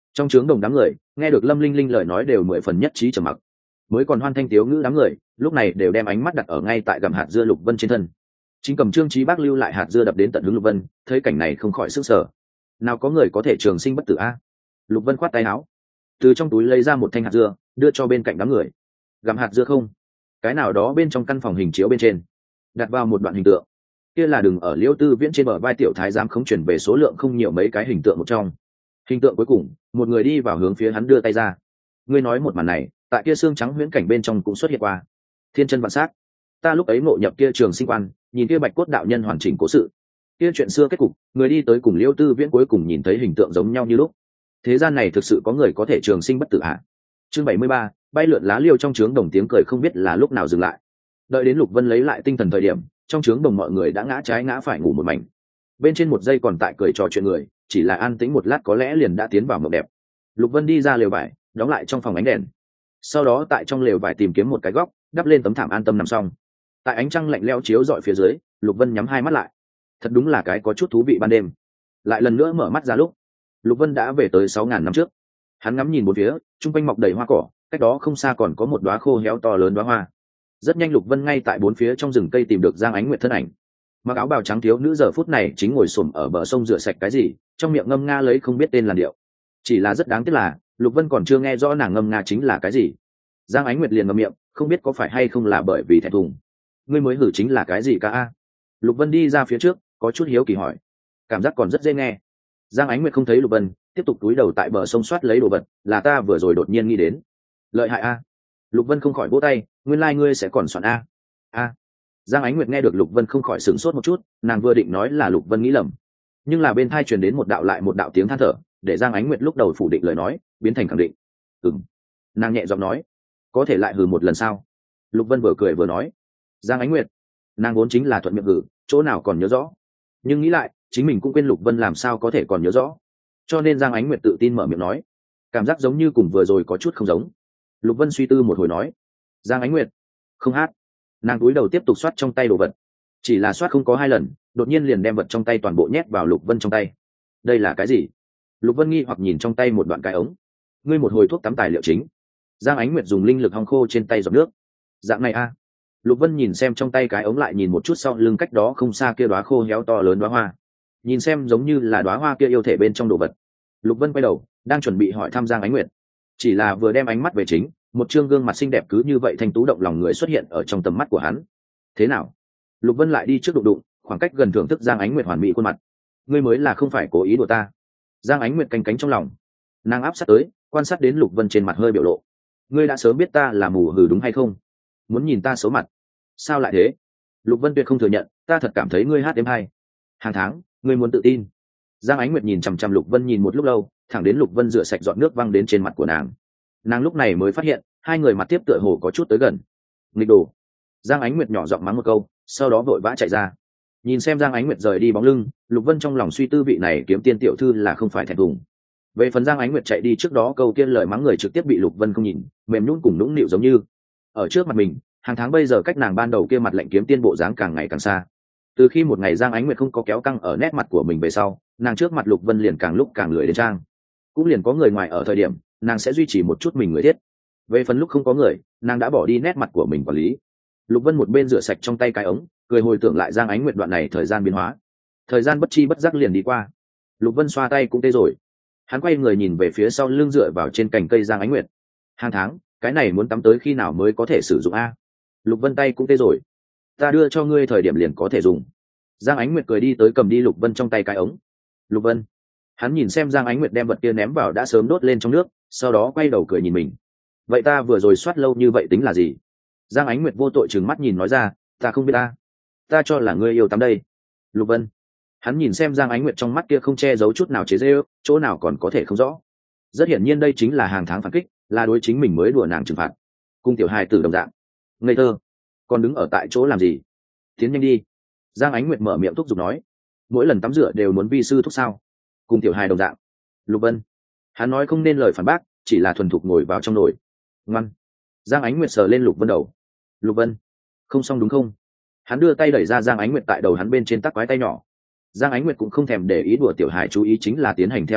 Trong trướng đồng đám người nghe được Lâm Linh Linh lời nói đều mười phần nhất trí trầm mặc, mới còn hoan thanh tiếu ngữ đám người lúc này đều đem ánh mắt đặt ở ngay tại gặm hạt dưa Lục Vân trên thân. Chính cầm Trương Chí Bác lưu lại hạt dưa đập đến tận hướng Lục Vân, thấy cảnh này không khỏi sức sở. Nào có người có thể trường sinh bất tử a? Lục Vân khoát tay áo, từ trong túi lấy ra một thanh hạt dưa đưa cho bên cạnh đám người. Gặm hạt dưa không? Cái nào đó bên trong căn phòng hình chiếu bên trên đặt vào một đoạn hình tượng, kia là đừng ở Liễu Tư Viễn trên bờ vai tiểu thái giám không chuyển về số lượng không nhiều mấy cái hình tượng một trong. Hình tượng cuối cùng, một người đi vào hướng phía hắn đưa tay ra. Ngươi nói một màn này, tại kia xương trắng huyễn cảnh bên trong cũng xuất hiện qua. Thiên chân vạn sát. Ta lúc ấy ngộ nhập kia trường sinh quan, nhìn kia bạch cốt đạo nhân hoàn chỉnh cố sự. Kia chuyện xưa kết cục, người đi tới cùng Liễu Tư Viễn cuối cùng nhìn thấy hình tượng giống nhau như lúc. Thế gian này thực sự có người có thể trường sinh bất tử ạ? À? Chương bảy mươi ba, bay lượn lá liêu trong trướng đồng tiếng cười không biết là lúc nào dừng lại. Đợi đến Lục Vân lấy lại tinh thần thời điểm, trong trướng đồng mọi người đã ngã trái ngã phải ngủ một mảnh. Bên trên một giây còn tại cười trò chuyện người, chỉ là an tĩnh một lát có lẽ liền đã tiến vào mộng đẹp. Lục Vân đi ra lều vải, đóng lại trong phòng ánh đèn, sau đó tại trong lều vải tìm kiếm một cái góc, đắp lên tấm thảm an tâm nằm xong. Tại ánh trăng lạnh lẽo chiếu rọi phía dưới, Lục Vân nhắm hai mắt lại. Thật đúng là cái có chút thú vị ban đêm. Lại lần nữa mở mắt ra lúc, Lục Vân đã về tới sáu ngàn năm trước. Hắn ngắm nhìn bốn phía, trung quanh mọc đầy hoa cỏ, cách đó không xa còn có một đóa khô héo to lớn đóa hoa. Rất nhanh Lục Vân ngay tại bốn phía trong rừng cây tìm được Giang Ánh Nguyệt thân ảnh. Mặc áo bào trắng thiếu nữ giờ phút này chính ngồi xổm ở bờ sông rửa sạch cái gì, trong miệng ngâm nga lấy không biết tên làn điệu. Chỉ là rất đáng tiếc là, Lục Vân còn chưa nghe rõ nàng ngâm nga chính là cái gì. Giang Ánh Nguyệt liền ngậm miệng, không biết có phải hay không là bởi vì thẹn thùng. Ngươi mới hử chính là cái gì ca a? Lục Vân đi ra phía trước, có chút hiếu kỳ hỏi. Cảm giác còn rất dễ nghe. Giang Ánh Nguyệt không thấy Lục Vân, tiếp tục cúi đầu tại bờ sông soát lấy đồ vật, là ta vừa rồi đột nhiên nghĩ đến. Lợi hại a. Lục Vân không khỏi vỗ tay, nguyên lai like ngươi sẽ còn soạn a. A. Giang Ánh Nguyệt nghe được Lục Vân không khỏi sửng sốt một chút, nàng vừa định nói là Lục Vân nghĩ lầm, nhưng là bên tai truyền đến một đạo lại một đạo tiếng than thở, để Giang Ánh Nguyệt lúc đầu phủ định lời nói, biến thành khẳng định. Ừm. Nàng nhẹ giọng nói, có thể lại hừ một lần sao? Lục Vân vừa cười vừa nói, Giang Ánh Nguyệt, nàng vốn chính là thuận miệng hừ, chỗ nào còn nhớ rõ, nhưng nghĩ lại, chính mình cũng quên Lục Vân làm sao có thể còn nhớ rõ, cho nên Giang Ánh Nguyệt tự tin mở miệng nói, cảm giác giống như cùng vừa rồi có chút không giống. Lục Vân suy tư một hồi nói, Giang Ánh Nguyệt, không hát. Nàng cúi đầu tiếp tục soát trong tay đồ vật, chỉ là soát không có hai lần, đột nhiên liền đem vật trong tay toàn bộ nhét vào Lục Vân trong tay. Đây là cái gì? Lục Vân nghi hoặc nhìn trong tay một đoạn cái ống. Ngươi một hồi thuốc tắm tài liệu chính. Giang Ánh Nguyệt dùng linh lực hong khô trên tay giọt nước. Dạng này a. Lục Vân nhìn xem trong tay cái ống lại nhìn một chút sau lưng cách đó không xa kia đóa khô héo to lớn đóa hoa, nhìn xem giống như là đóa hoa kia yêu thể bên trong đồ vật. Lục Vân quay đầu, đang chuẩn bị hỏi thăm Giang Ánh Nguyệt, chỉ là vừa đem ánh mắt về chính, một trương gương mặt xinh đẹp cứ như vậy thanh tú động lòng người xuất hiện ở trong tầm mắt của hắn. Thế nào? Lục Vân lại đi trước đụng đụng, khoảng cách gần thưởng thức Giang Ánh Nguyệt hoàn mỹ khuôn mặt. Ngươi mới là không phải cố ý đùa ta. Giang Ánh Nguyệt canh cánh trong lòng, nàng áp sát tới, quan sát đến Lục Vân trên mặt hơi biểu lộ. Ngươi đã sớm biết ta là mù hừ đúng hay không? Muốn nhìn ta xấu mặt? Sao lại thế? Lục Vân tuyệt không thừa nhận, ta thật cảm thấy ngươi hát đêm hay. Hàng tháng, ngươi muốn tự tin. Giang Ánh Nguyệt nhìn chằm chằm Lục Vân nhìn một lúc lâu, thẳng đến Lục Vân rửa sạch dọn nước văng đến trên mặt của nàng. Nàng lúc này mới phát hiện, hai người mặt tiếp tựa hồ có chút tới gần. Nghịch đồ. Giang Ánh Nguyệt nhỏ giọng mắng một câu, sau đó vội vã chạy ra. Nhìn xem Giang Ánh Nguyệt rời đi bóng lưng, Lục Vân trong lòng suy tư vị này kiếm tiên tiểu thư là không phải thẹn thùng. Về phần Giang Ánh Nguyệt chạy đi trước đó câu kia lời mắng người trực tiếp bị Lục Vân không nhìn, mềm nhũn cùng nũng nịu giống như ở trước mặt mình. Hàng tháng bây giờ cách nàng ban đầu kia mặt lạnh kiếm tiên bộ dáng càng ngày càng xa. Từ khi một ngày Giang Ánh Nguyệt không có kéo căng ở nét mặt của mình về sau, nàng trước mặt Lục Vân liền càng lúc càng lười đến trang. Cũng liền có người ngoài ở thời điểm, nàng sẽ duy trì một chút mình người thiết. Về phần lúc không có người, nàng đã bỏ đi nét mặt của mình quản lý. Lục Vân một bên rửa sạch trong tay cái ống, cười hồi tưởng lại Giang Ánh Nguyệt đoạn này thời gian biến hóa. Thời gian bất chi bất giác liền đi qua. Lục Vân xoa tay cũng tê rồi. Hắn quay người nhìn về phía sau lưng dựa vào trên cành cây Giang Ánh Nguyệt. Hàng tháng, cái này muốn tắm tới khi nào mới có thể sử dụng a? Lục Vân tay cũng tê rồi. Ta đưa cho ngươi thời điểm liền có thể dùng. Giang Ánh Nguyệt cười đi tới cầm đi Lục Vân trong tay cái ống. Lục Vân. Hắn nhìn xem Giang Ánh Nguyệt đem vật kia ném vào đã sớm đốt lên trong nước, sau đó quay đầu cười nhìn mình. Vậy ta vừa rồi soát lâu như vậy tính là gì? Giang Ánh Nguyệt vô tội trừng mắt nhìn nói ra, ta không biết ta. Ta cho là ngươi yêu tắm đây. Lục Vân. Hắn nhìn xem Giang Ánh Nguyệt trong mắt kia không che giấu chút nào chế giễu, chỗ nào còn có thể không rõ. Rất hiển nhiên đây chính là hàng tháng phản kích, là đối chính mình mới đùa nàng trừng phạt. Cung tiểu hài tử đồng dạng. Ngây thơ, còn đứng ở tại chỗ làm gì? Tiến nhanh đi. Giang Ánh Nguyệt mở miệng thúc giục nói. Mỗi lần tắm rửa đều muốn vi sư thúc sao? Cung tiểu hài đồng dạng. Lục Vân. Hắn nói không nên lời phản bác, chỉ là thuần thục ngồi vào trong nồi. Ngoan. Giang Ánh Nguyệt sờ lên Lục Vân đầu. Lục Vân, không xong đúng không? Hắn đưa tay đẩy ra Giang Ánh Nguyệt tại đầu hắn bên trên tắc quái tay nhỏ. Giang Ánh Nguyệt cũng không thèm để ý đùa tiểu hài, chú ý chính là tiến hành theo chất lượng,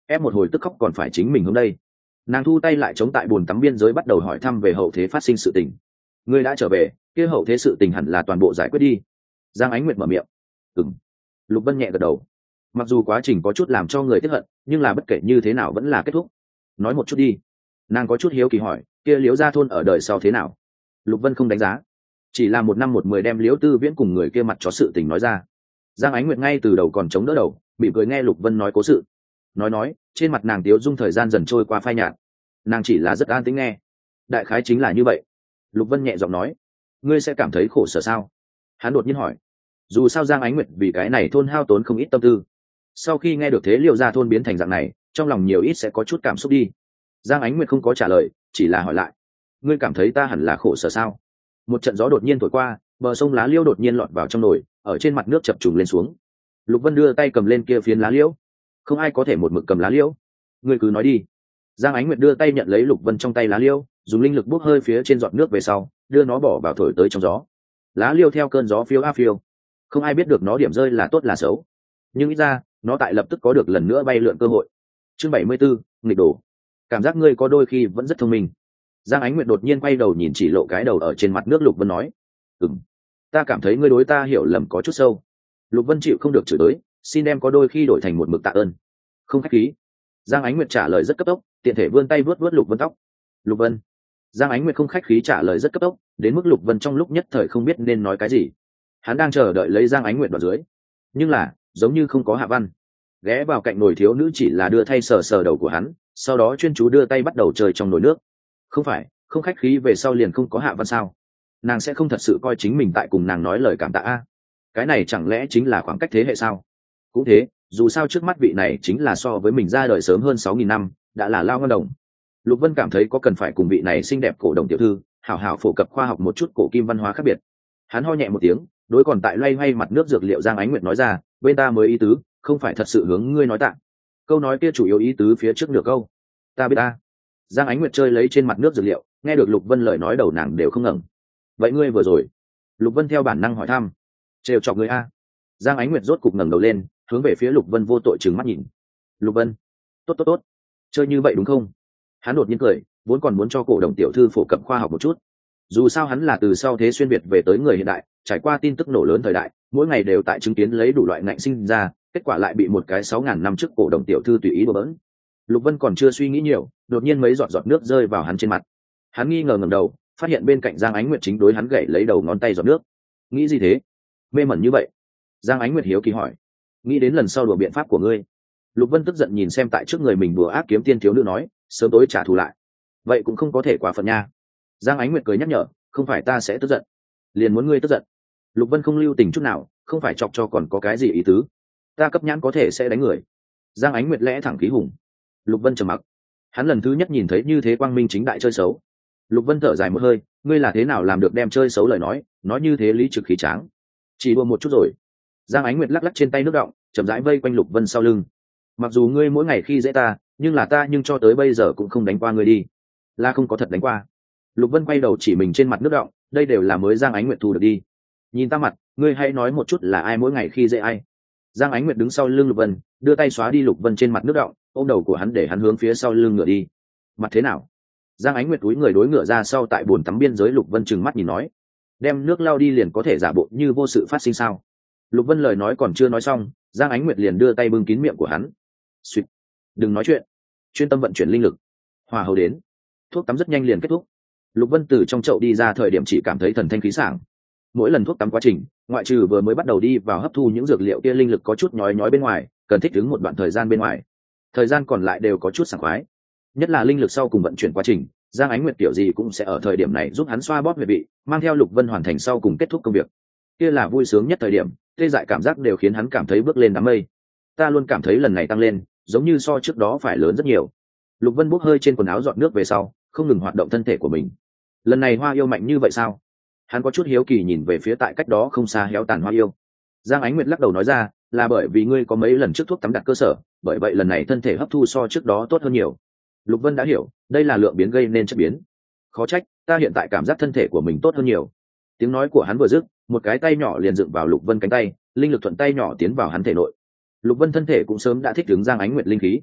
ép một hồi tức khóc còn phải chính mình hướng đây. Nàng thu tay lại chống tại bồn tắm biên giới bắt đầu hỏi thăm về hậu thế phát sinh sự tình. Ngươi đã trở về, kia hậu thế sự tình hẳn là toàn bộ giải quyết đi. Giang Ánh Nguyệt mở miệng. Ừm. Lục Vân nhẹ gật đầu. Mặc dù quá trình có chút làm cho người tiếc hận, nhưng là bất kể như thế nào vẫn là kết thúc. Nói một chút đi. Nàng có chút hiếu kỳ hỏi, kia Liễu gia thôn ở đời sau thế nào? Lục Vân không đánh giá, chỉ là một năm một mười đem Liễu Tư Viễn cùng người kia mặt chó sự tình nói ra. Giang Ánh Nguyệt ngay từ đầu còn chống đỡ đầu, mỉm cười nghe Lục Vân nói cố sự. Nói nói, trên mặt nàng tiếu dung thời gian dần trôi qua phai nhạt. Nàng chỉ là rất an tĩnh nghe. Đại khái chính là như vậy. Lục Vân nhẹ giọng nói, ngươi sẽ cảm thấy khổ sở sao? Hắn đột nhiên hỏi. Dù sao Giang Ánh Nguyệt vì cái này thôn hao tốn không ít tâm tư. Sau khi nghe được thế Liễu gia thôn biến thành dạng này, trong lòng nhiều ít sẽ có chút cảm xúc đi. Giang Ánh Nguyệt không có trả lời, chỉ là hỏi lại, ngươi cảm thấy ta hẳn là khổ sở sao? Một trận gió đột nhiên thổi qua, bờ sông lá liễu đột nhiên lọt vào trong nồi, ở trên mặt nước chập trùng lên xuống. Lục Vân đưa tay cầm lên kia phiến lá liễu. Không ai có thể một mực cầm lá liễu, ngươi cứ nói đi. Giang Ánh Nguyệt đưa tay nhận lấy Lục Vân trong tay lá liễu, dùng linh lực bốc hơi phía trên giọt nước về sau, đưa nó bỏ vào thổi tới trong gió. Lá liễu theo cơn gió phiêu a phiêu, không ai biết được nó điểm rơi là tốt là xấu, nhưng ít ra nó tại lập tức có được lần nữa bay lượn cơ hội. Chương bảy mươi 74, nghịch đổ. Cảm giác ngươi có đôi khi vẫn rất thông minh. Giang Ánh Nguyệt đột nhiên quay đầu nhìn chỉ lộ cái đầu ở trên mặt nước Lục Vân nói, ừm, ta cảm thấy ngươi đối ta hiểu lầm có chút sâu. Lục Vân chịu không được chửi tới, xin đem có đôi khi đổi thành một mực tạ ơn. Không khách khí. Giang Ánh Nguyệt trả lời rất cấp tốc, tiện thể vươn tay vớt vớt Lục Vân tóc. Lục Vân. Giang Ánh Nguyệt không khách khí trả lời rất cấp tốc, đến mức Lục Vân trong lúc nhất thời không biết nên nói cái gì. Hắn đang chờ đợi lấy Giang Ánh Nguyệt vào dưới, nhưng là giống như không có hạ văn. Ghé vào cạnh nồi thiếu nữ chỉ là đưa thay sờ sờ đầu của hắn, sau đó chuyên chú đưa tay bắt đầu chơi trong nồi nước. Không phải, không khách khí về sau liền không có hạ văn sao? Nàng sẽ không thật sự coi chính mình tại cùng nàng nói lời cảm tạ a? Cái này chẳng lẽ chính là khoảng cách thế hệ sao? Cũng thế, dù sao trước mắt vị này chính là so với mình ra đời sớm hơn sáu nghìn năm, đã là lao ngân đồng. Lục Vân cảm thấy có cần phải cùng vị này xinh đẹp cổ đồng tiểu thư hảo hảo phổ cập khoa học một chút cổ kim văn hóa khác biệt. Hắn ho nhẹ một tiếng, đối còn tại loay hoay mặt nước dược liệu Giang Ánh Nguyệt nói ra, bên ta mới ý tứ, không phải thật sự hướng ngươi nói tạ. Câu nói kia chủ yếu ý tứ phía trước nửa câu. Ta biết ta. Giang Ánh Nguyệt chơi lấy trên mặt nước dược liệu, nghe được Lục Vân lời nói đầu nàng đều không ngẩng. Vậy ngươi vừa rồi? Lục Vân theo bản năng hỏi thăm. Trêu chọc ngươi a? Giang Ánh Nguyệt rốt cục ngẩng đầu lên, hướng về phía Lục Vân vô tội trừng mắt nhìn. Lục Vân, tốt tốt tốt, chơi như vậy đúng không? Hắn đột nhiên cười, vốn còn muốn cho cổ đồng tiểu thư phổ cập khoa học một chút. Dù sao hắn là từ sau thế xuyên việt về tới người hiện đại, trải qua tin tức nổ lớn thời đại, mỗi ngày đều tại chứng kiến lấy đủ loại ngạnh sinh ra, kết quả lại bị một cái sáu ngàn năm trước cổ đồng tiểu thư tùy ý đùa bỡn. Lục Vân còn chưa suy nghĩ nhiều, đột nhiên mấy giọt giọt nước rơi vào hắn trên mặt. Hắn nghi ngờ ngẩng đầu, phát hiện bên cạnh Giang Ánh Nguyệt chính đối hắn gậy lấy đầu ngón tay giọt nước. Nghĩ gì thế? Mê mẩn như vậy? Giang Ánh Nguyệt hiếu kỳ hỏi. Nghĩ đến lần sau đùa biện pháp của ngươi. Lục Vân tức giận nhìn xem tại trước người mình đùa ác kiếm tiên thiếu nữ nói, sớm tối trả thù lại. Vậy cũng không có thể quá phận nha. Giang Ánh Nguyệt cười nhắc nhở, không phải ta sẽ tức giận, liền muốn ngươi tức giận. Lục Vân không lưu tình chút nào, không phải chọc cho còn có cái gì ý tứ. Ta cấp nhãn có thể sẽ đánh người. Giang Ánh Nguyệt lẽ thẳng khí hùng. Lục Vân trầm mặc. Hắn lần thứ nhất nhìn thấy như thế quang minh chính đại chơi xấu. Lục Vân thở dài một hơi, ngươi là thế nào làm được đem chơi xấu lời nói, nói như thế lý trực khí tráng. Chỉ đùa một chút rồi. Giang Ánh Nguyệt lắc lắc trên tay nước động, chậm rãi vây quanh Lục Vân sau lưng. Mặc dù ngươi mỗi ngày khi dễ ta, nhưng là ta nhưng cho tới bây giờ cũng không đánh qua ngươi đi. Là không có thật đánh qua. Lục Vân quay đầu chỉ mình trên mặt nước động, đây đều là mới Giang Ánh Nguyệt thu được đi. Nhìn ta mặt, ngươi hãy nói một chút là ai mỗi ngày khi dễ ai. Giang Ánh Nguyệt đứng sau lưng Lục Vân, đưa tay xóa đi Lục Vân trên mặt nước động, ôm đầu của hắn để hắn hướng phía sau lưng ngựa đi. Mặt thế nào? Giang Ánh Nguyệt túi người đối ngựa ra sau tại bồn tắm biên giới. Lục Vân trừng mắt nhìn nói, đem nước lao đi liền có thể giả bộ như vô sự phát sinh sao? Lục Vân lời nói còn chưa nói xong, Giang Ánh Nguyệt liền đưa tay bưng kín miệng của hắn. Xuyệt, đừng nói chuyện, chuyên tâm vận chuyển linh lực. Hòa hầu đến, thuốc tắm rất nhanh liền kết thúc. Lục Vân từ trong chậu đi ra thời điểm chỉ cảm thấy thần thanh khí sảng. Mỗi lần thuốc tắm quá trình, ngoại trừ vừa mới bắt đầu đi vào hấp thu những dược liệu kia linh lực có chút nhói nhói bên ngoài, cần thích ứng một đoạn thời gian bên ngoài. Thời gian còn lại đều có chút sảng khoái. Nhất là linh lực sau cùng vận chuyển quá trình, Giang Ánh Nguyệt kiểu gì cũng sẽ ở thời điểm này giúp hắn xoa bóp huyệt vị, mang theo Lục Vân hoàn thành sau cùng kết thúc công việc. Kia là vui sướng nhất thời điểm, tê dại cảm giác đều khiến hắn cảm thấy bước lên đám mây. Ta luôn cảm thấy lần này tăng lên, giống như so trước đó phải lớn rất nhiều. Lục Vân bốc hơi trên quần áo giọt nước về sau, không ngừng hoạt động thân thể của mình. Lần này hoa yêu mạnh như vậy sao? Hắn có chút hiếu kỳ nhìn về phía tại cách đó không xa héo tàn hoa yêu. Giang Ánh Nguyệt lắc đầu nói ra, là bởi vì ngươi có mấy lần trước thuốc tắm đặt cơ sở, bởi vậy lần này thân thể hấp thu so trước đó tốt hơn nhiều. Lục Vân đã hiểu, đây là lượng biến gây nên chất biến. Khó trách, ta hiện tại cảm giác thân thể của mình tốt hơn nhiều. Tiếng nói của hắn vừa dứt, một cái tay nhỏ liền dựng vào Lục Vân cánh tay, linh lực thuận tay nhỏ tiến vào hắn thể nội. Lục Vân thân thể cũng sớm đã thích ứng Giang Ánh Nguyệt linh khí.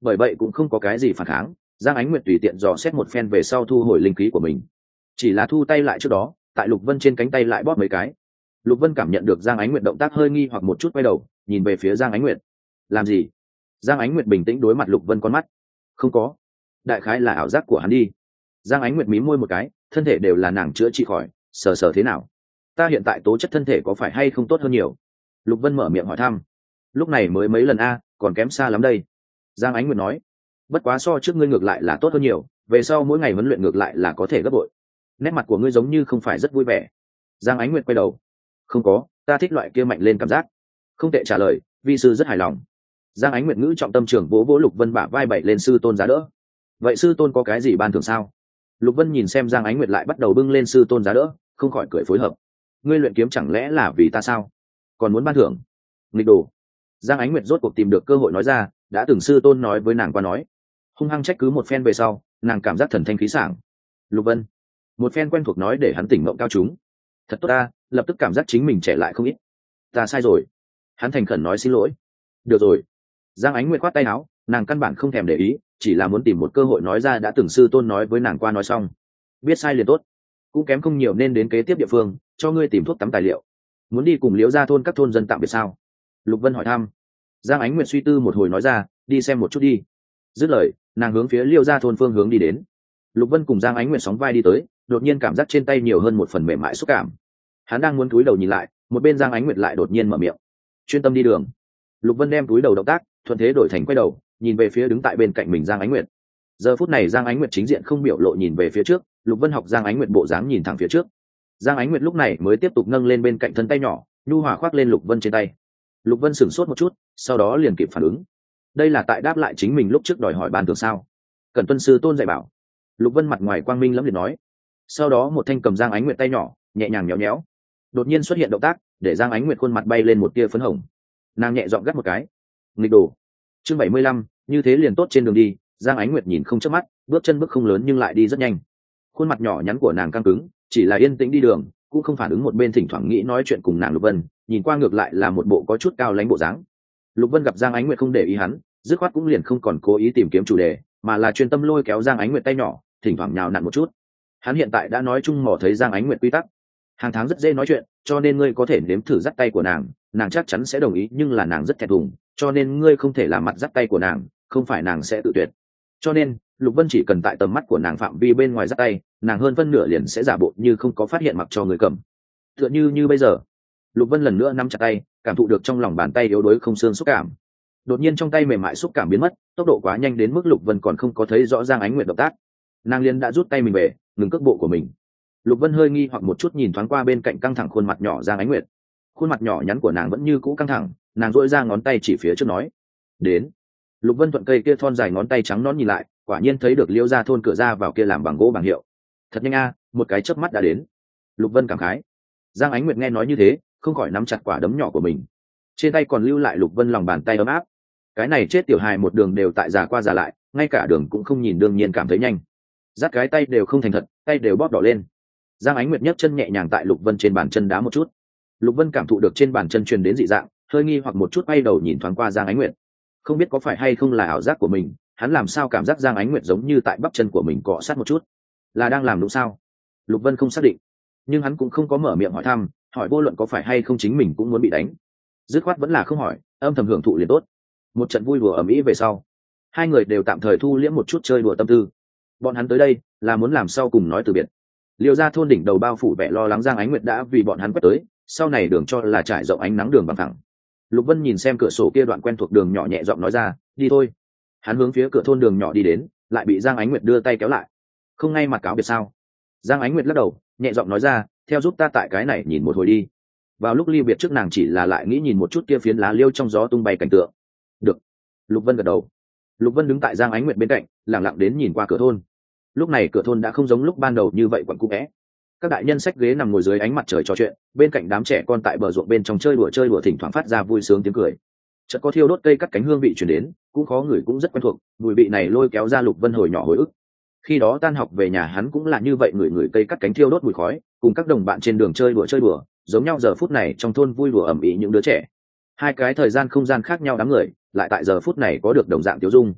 bởi vậy cũng không có cái gì phản kháng. Giang Ánh Nguyệt tùy tiện dò xét một phen về sau thu hồi linh khí của mình, chỉ là thu tay lại trước đó tại Lục Vân trên cánh tay lại bóp mấy cái. Lục Vân cảm nhận được Giang Ánh Nguyệt động tác hơi nghi hoặc một chút, quay đầu nhìn về phía Giang Ánh Nguyệt. Làm gì? Giang Ánh Nguyệt bình tĩnh đối mặt Lục Vân con mắt. Không có, đại khái là ảo giác của hắn đi. Giang Ánh Nguyệt mím môi một cái, thân thể đều là nàng chữa trị khỏi, sờ sờ thế nào? Ta hiện tại tố chất thân thể có phải hay không tốt hơn nhiều? Lục Vân mở miệng hỏi thăm. Lúc này mới mấy lần a, còn kém xa lắm đây. Giang Ánh Nguyệt nói. Bất quá so trước ngươi ngược lại là tốt hơn nhiều, về sau mỗi ngày huấn luyện ngược lại là có thể gấp bội. Nét mặt của ngươi giống như không phải rất vui vẻ. Giang Ánh Nguyệt quay đầu. Không có, ta thích loại kia mạnh lên cảm giác. Không tệ trả lời, vi sư rất hài lòng. Giang Ánh Nguyệt ngữ trọng tâm trường vỗ vỗ Lục Vân bả vai bậy lên sư tôn giá đỡ. Vậy sư tôn có cái gì ban thưởng sao? Lục Vân nhìn xem Giang Ánh Nguyệt lại bắt đầu bưng lên sư tôn giá đỡ, không khỏi cười phối hợp. Ngươi luyện kiếm chẳng lẽ là vì ta sao? Còn muốn ban thưởng? Nghịch đồ. Giang Ánh Nguyệt rốt cuộc tìm được cơ hội nói ra, đã từng sư tôn nói với nàng qua nói. Hung hăng trách cứ một phen về sau, nàng cảm giác thần thanh khí sảng. Lục Vân, một phen quen thuộc nói để hắn tỉnh mộng cao trúng. Thật tốt ta, lập tức cảm giác chính mình trẻ lại không ít. Ta sai rồi. Hắn thành khẩn nói xin lỗi. Được rồi. Giang Ánh Nguyệt khoát tay áo, nàng căn bản không thèm để ý, chỉ là muốn tìm một cơ hội nói ra đã từng sư tôn nói với nàng qua nói xong. Biết sai liền tốt, cũng kém không nhiều nên đến kế tiếp địa phương, cho ngươi tìm thuốc tắm tài liệu. Muốn đi cùng Liễu Gia thôn các thôn dân tạm biệt sao? Lục Vân hỏi thăm. Giang Ánh Nguyệt suy tư một hồi nói ra, đi xem một chút đi. Dứt lời, nàng hướng phía Liễu Gia thôn phương hướng đi đến. Lục Vân cùng Giang Ánh Nguyệt sóng vai đi tới, đột nhiên cảm giác trên tay nhiều hơn một phần mềm mại xúc cảm. Hắn đang muốn cúi đầu nhìn lại, một bên Giang Ánh Nguyệt lại đột nhiên mở miệng. Chuyên tâm đi đường. Lục Vân đem túi đầu động tác thuận thế đổi thành quay đầu, nhìn về phía đứng tại bên cạnh mình Giang Ánh Nguyệt. Giờ phút này Giang Ánh Nguyệt chính diện không biểu lộ nhìn về phía trước, Lục Vân học Giang Ánh Nguyệt bộ dáng nhìn thẳng phía trước. Giang Ánh Nguyệt lúc này mới tiếp tục nâng lên bên cạnh thân tay nhỏ, nhu hòa khoác lên Lục Vân trên tay. Lục Vân sửng sốt một chút, sau đó liền kịp phản ứng. Đây là tại đáp lại chính mình lúc trước đòi hỏi ban thưởng sao? Cần tuân sư tôn dạy bảo. Lục Vân mặt ngoài quang minh lẫm liệt nói. Sau đó một thanh cầm Giang Ánh Nguyệt tay nhỏ, nhẹ nhàng nhéo nhéo. Đột nhiên xuất hiện động tác, để Giang Ánh Nguyệt khuôn mặt bay lên một tia phấn hồng. Nàng nhẹ giọng gắt một cái. Nghịch đồ. Chương bảy mươi lăm, như thế liền tốt. Trên đường đi, Giang Ánh Nguyệt nhìn không chớp mắt, bước chân bước không lớn nhưng lại đi rất nhanh. Khuôn mặt nhỏ nhắn của nàng căng cứng, chỉ là yên tĩnh đi đường, cũng không phản ứng một bên thỉnh thoảng nghĩ nói chuyện cùng nàng Lục Vân, nhìn qua ngược lại là một bộ có chút cao lãnh bộ dáng. Lục Vân gặp Giang Ánh Nguyệt không để ý hắn, dứt khoát cũng liền không còn cố ý tìm kiếm chủ đề, mà là chuyên tâm lôi kéo Giang Ánh Nguyệt tay nhỏ, thỉnh thoảng nhào nặn một chút. Hắn hiện tại đã nói chung mò thấy Giang Ánh Nguyệt quy tắc, hàng tháng rất dễ nói chuyện, cho nên ngươi có thể nếm thử dắt tay của nàng, nàng chắc chắn sẽ đồng ý, nhưng là nàng rất thẹn thùng, cho nên ngươi không thể làm mặt dắt tay của nàng, không phải nàng sẽ tự tuyệt. Cho nên Lục Vân chỉ cần tại tầm mắt của nàng phạm vi bên ngoài dắt tay, nàng hơn phân nửa liền sẽ giả bộ như không có phát hiện mặc cho người cầm. Tựa như như bây giờ, Lục Vân lần nữa nắm chặt tay, cảm thụ được trong lòng bàn tay yếu đuối không xương xúc cảm. Đột nhiên trong tay mềm mại xúc cảm biến mất, tốc độ quá nhanh đến mức Lục Vân còn không có thấy rõ Giang Ánh Nguyệt động tác, nàng liền đã rút tay mình về, ngừng cước bộ của mình. Lục Vân hơi nghi hoặc một chút nhìn thoáng qua bên cạnh căng thẳng khuôn mặt nhỏ Giang Ánh Nguyệt. Khuôn mặt nhỏ nhắn của nàng vẫn như cũ căng thẳng, nàng duỗi ra ngón tay chỉ phía trước nói: "Đến." Lục Vân thuận cây kia thon dài ngón tay trắng nõn nhìn lại, quả nhiên thấy được Liễu Gia thôn cửa ra vào kia làm bằng gỗ bảng hiệu. Thật nhanh a, một cái chớp mắt đã đến. Lục Vân cảm khái. Giang Ánh Nguyệt nghe nói như thế, không khỏi nắm chặt quả đấm nhỏ của mình. Trên tay còn lưu lại Lục Vân lòng bàn tay ấm áp. Cái này chết tiểu hài một đường đều tại già qua già lại, ngay cả đường cũng không nhìn, đương nhiên cảm thấy nhanh. Dắt cái tay đều không thành thật, tay đều bóp đỏ lên. Giang Ánh Nguyệt nhấc chân nhẹ nhàng tại Lục Vân trên bàn chân đá một chút. Lục Vân cảm thụ được trên bàn chân truyền đến dị dạng, hơi nghi hoặc một chút quay đầu nhìn thoáng qua Giang Ánh Nguyệt. Không biết có phải hay không là ảo giác của mình, hắn làm sao cảm giác Giang Ánh Nguyệt giống như tại bắp chân của mình cọ sát một chút, là đang làm đúng sao? Lục Vân không xác định, nhưng hắn cũng không có mở miệng hỏi thăm, hỏi vô luận có phải hay không chính mình cũng muốn bị đánh. Dứt khoát vẫn là không hỏi, âm thầm hưởng thụ liền tốt. Một trận vui đùa ầm ĩ về sau, hai người đều tạm thời thu liễm một chút chơi đùa tâm tư. Bọn hắn tới đây là muốn làm sau cùng nói từ biệt. Liêu Gia thôn đỉnh đầu bao phủ vẻ lo lắng Giang Ánh Nguyệt đã vì bọn hắn quét tới, sau này đường cho là trải rộng ánh nắng đường bằng thẳng. Lục Vân nhìn xem cửa sổ kia đoạn quen thuộc đường nhỏ nhẹ giọng nói ra, đi thôi. Hắn hướng phía cửa thôn đường nhỏ đi đến, lại bị Giang Ánh Nguyệt đưa tay kéo lại. Không ngay mặt cáo biệt sao? Giang Ánh Nguyệt lắc đầu, nhẹ giọng nói ra, theo giúp ta tại cái này nhìn một hồi đi. Vào lúc ly biệt trước nàng chỉ là lại nghĩ nhìn một chút kia phiến lá liêu trong gió tung bay cảnh tượng. Được. Lục Vân gật đầu. Lục Vân đứng tại Giang Ánh Nguyệt bên cạnh, lặng lặng đến nhìn qua cửa thôn. Lúc này cửa thôn đã không giống lúc ban đầu như vậy quặn cũ vẽ. Các đại nhân xách ghế nằm ngồi dưới ánh mặt trời trò chuyện, bên cạnh đám trẻ con tại bờ ruộng bên trong chơi đùa chơi đùa thỉnh thoảng phát ra vui sướng tiếng cười. Chợt có thiêu đốt cây cắt cánh hương vị truyền đến, cũng khó ngửi cũng rất quen thuộc, mùi vị này lôi kéo ra Lục Vân hồi nhỏ hồi ức. Khi đó tan học về nhà hắn cũng là như vậy, ngửi ngửi cây cắt cánh thiêu đốt mùi khói, cùng các đồng bạn trên đường chơi đùa chơi đùa, giống nhau giờ phút này trong thôn vui đùa ầm ĩ những đứa trẻ. Hai cái thời gian không gian khác nhau đám người, lại tại giờ phút này có được đồng dạng tiêu dung.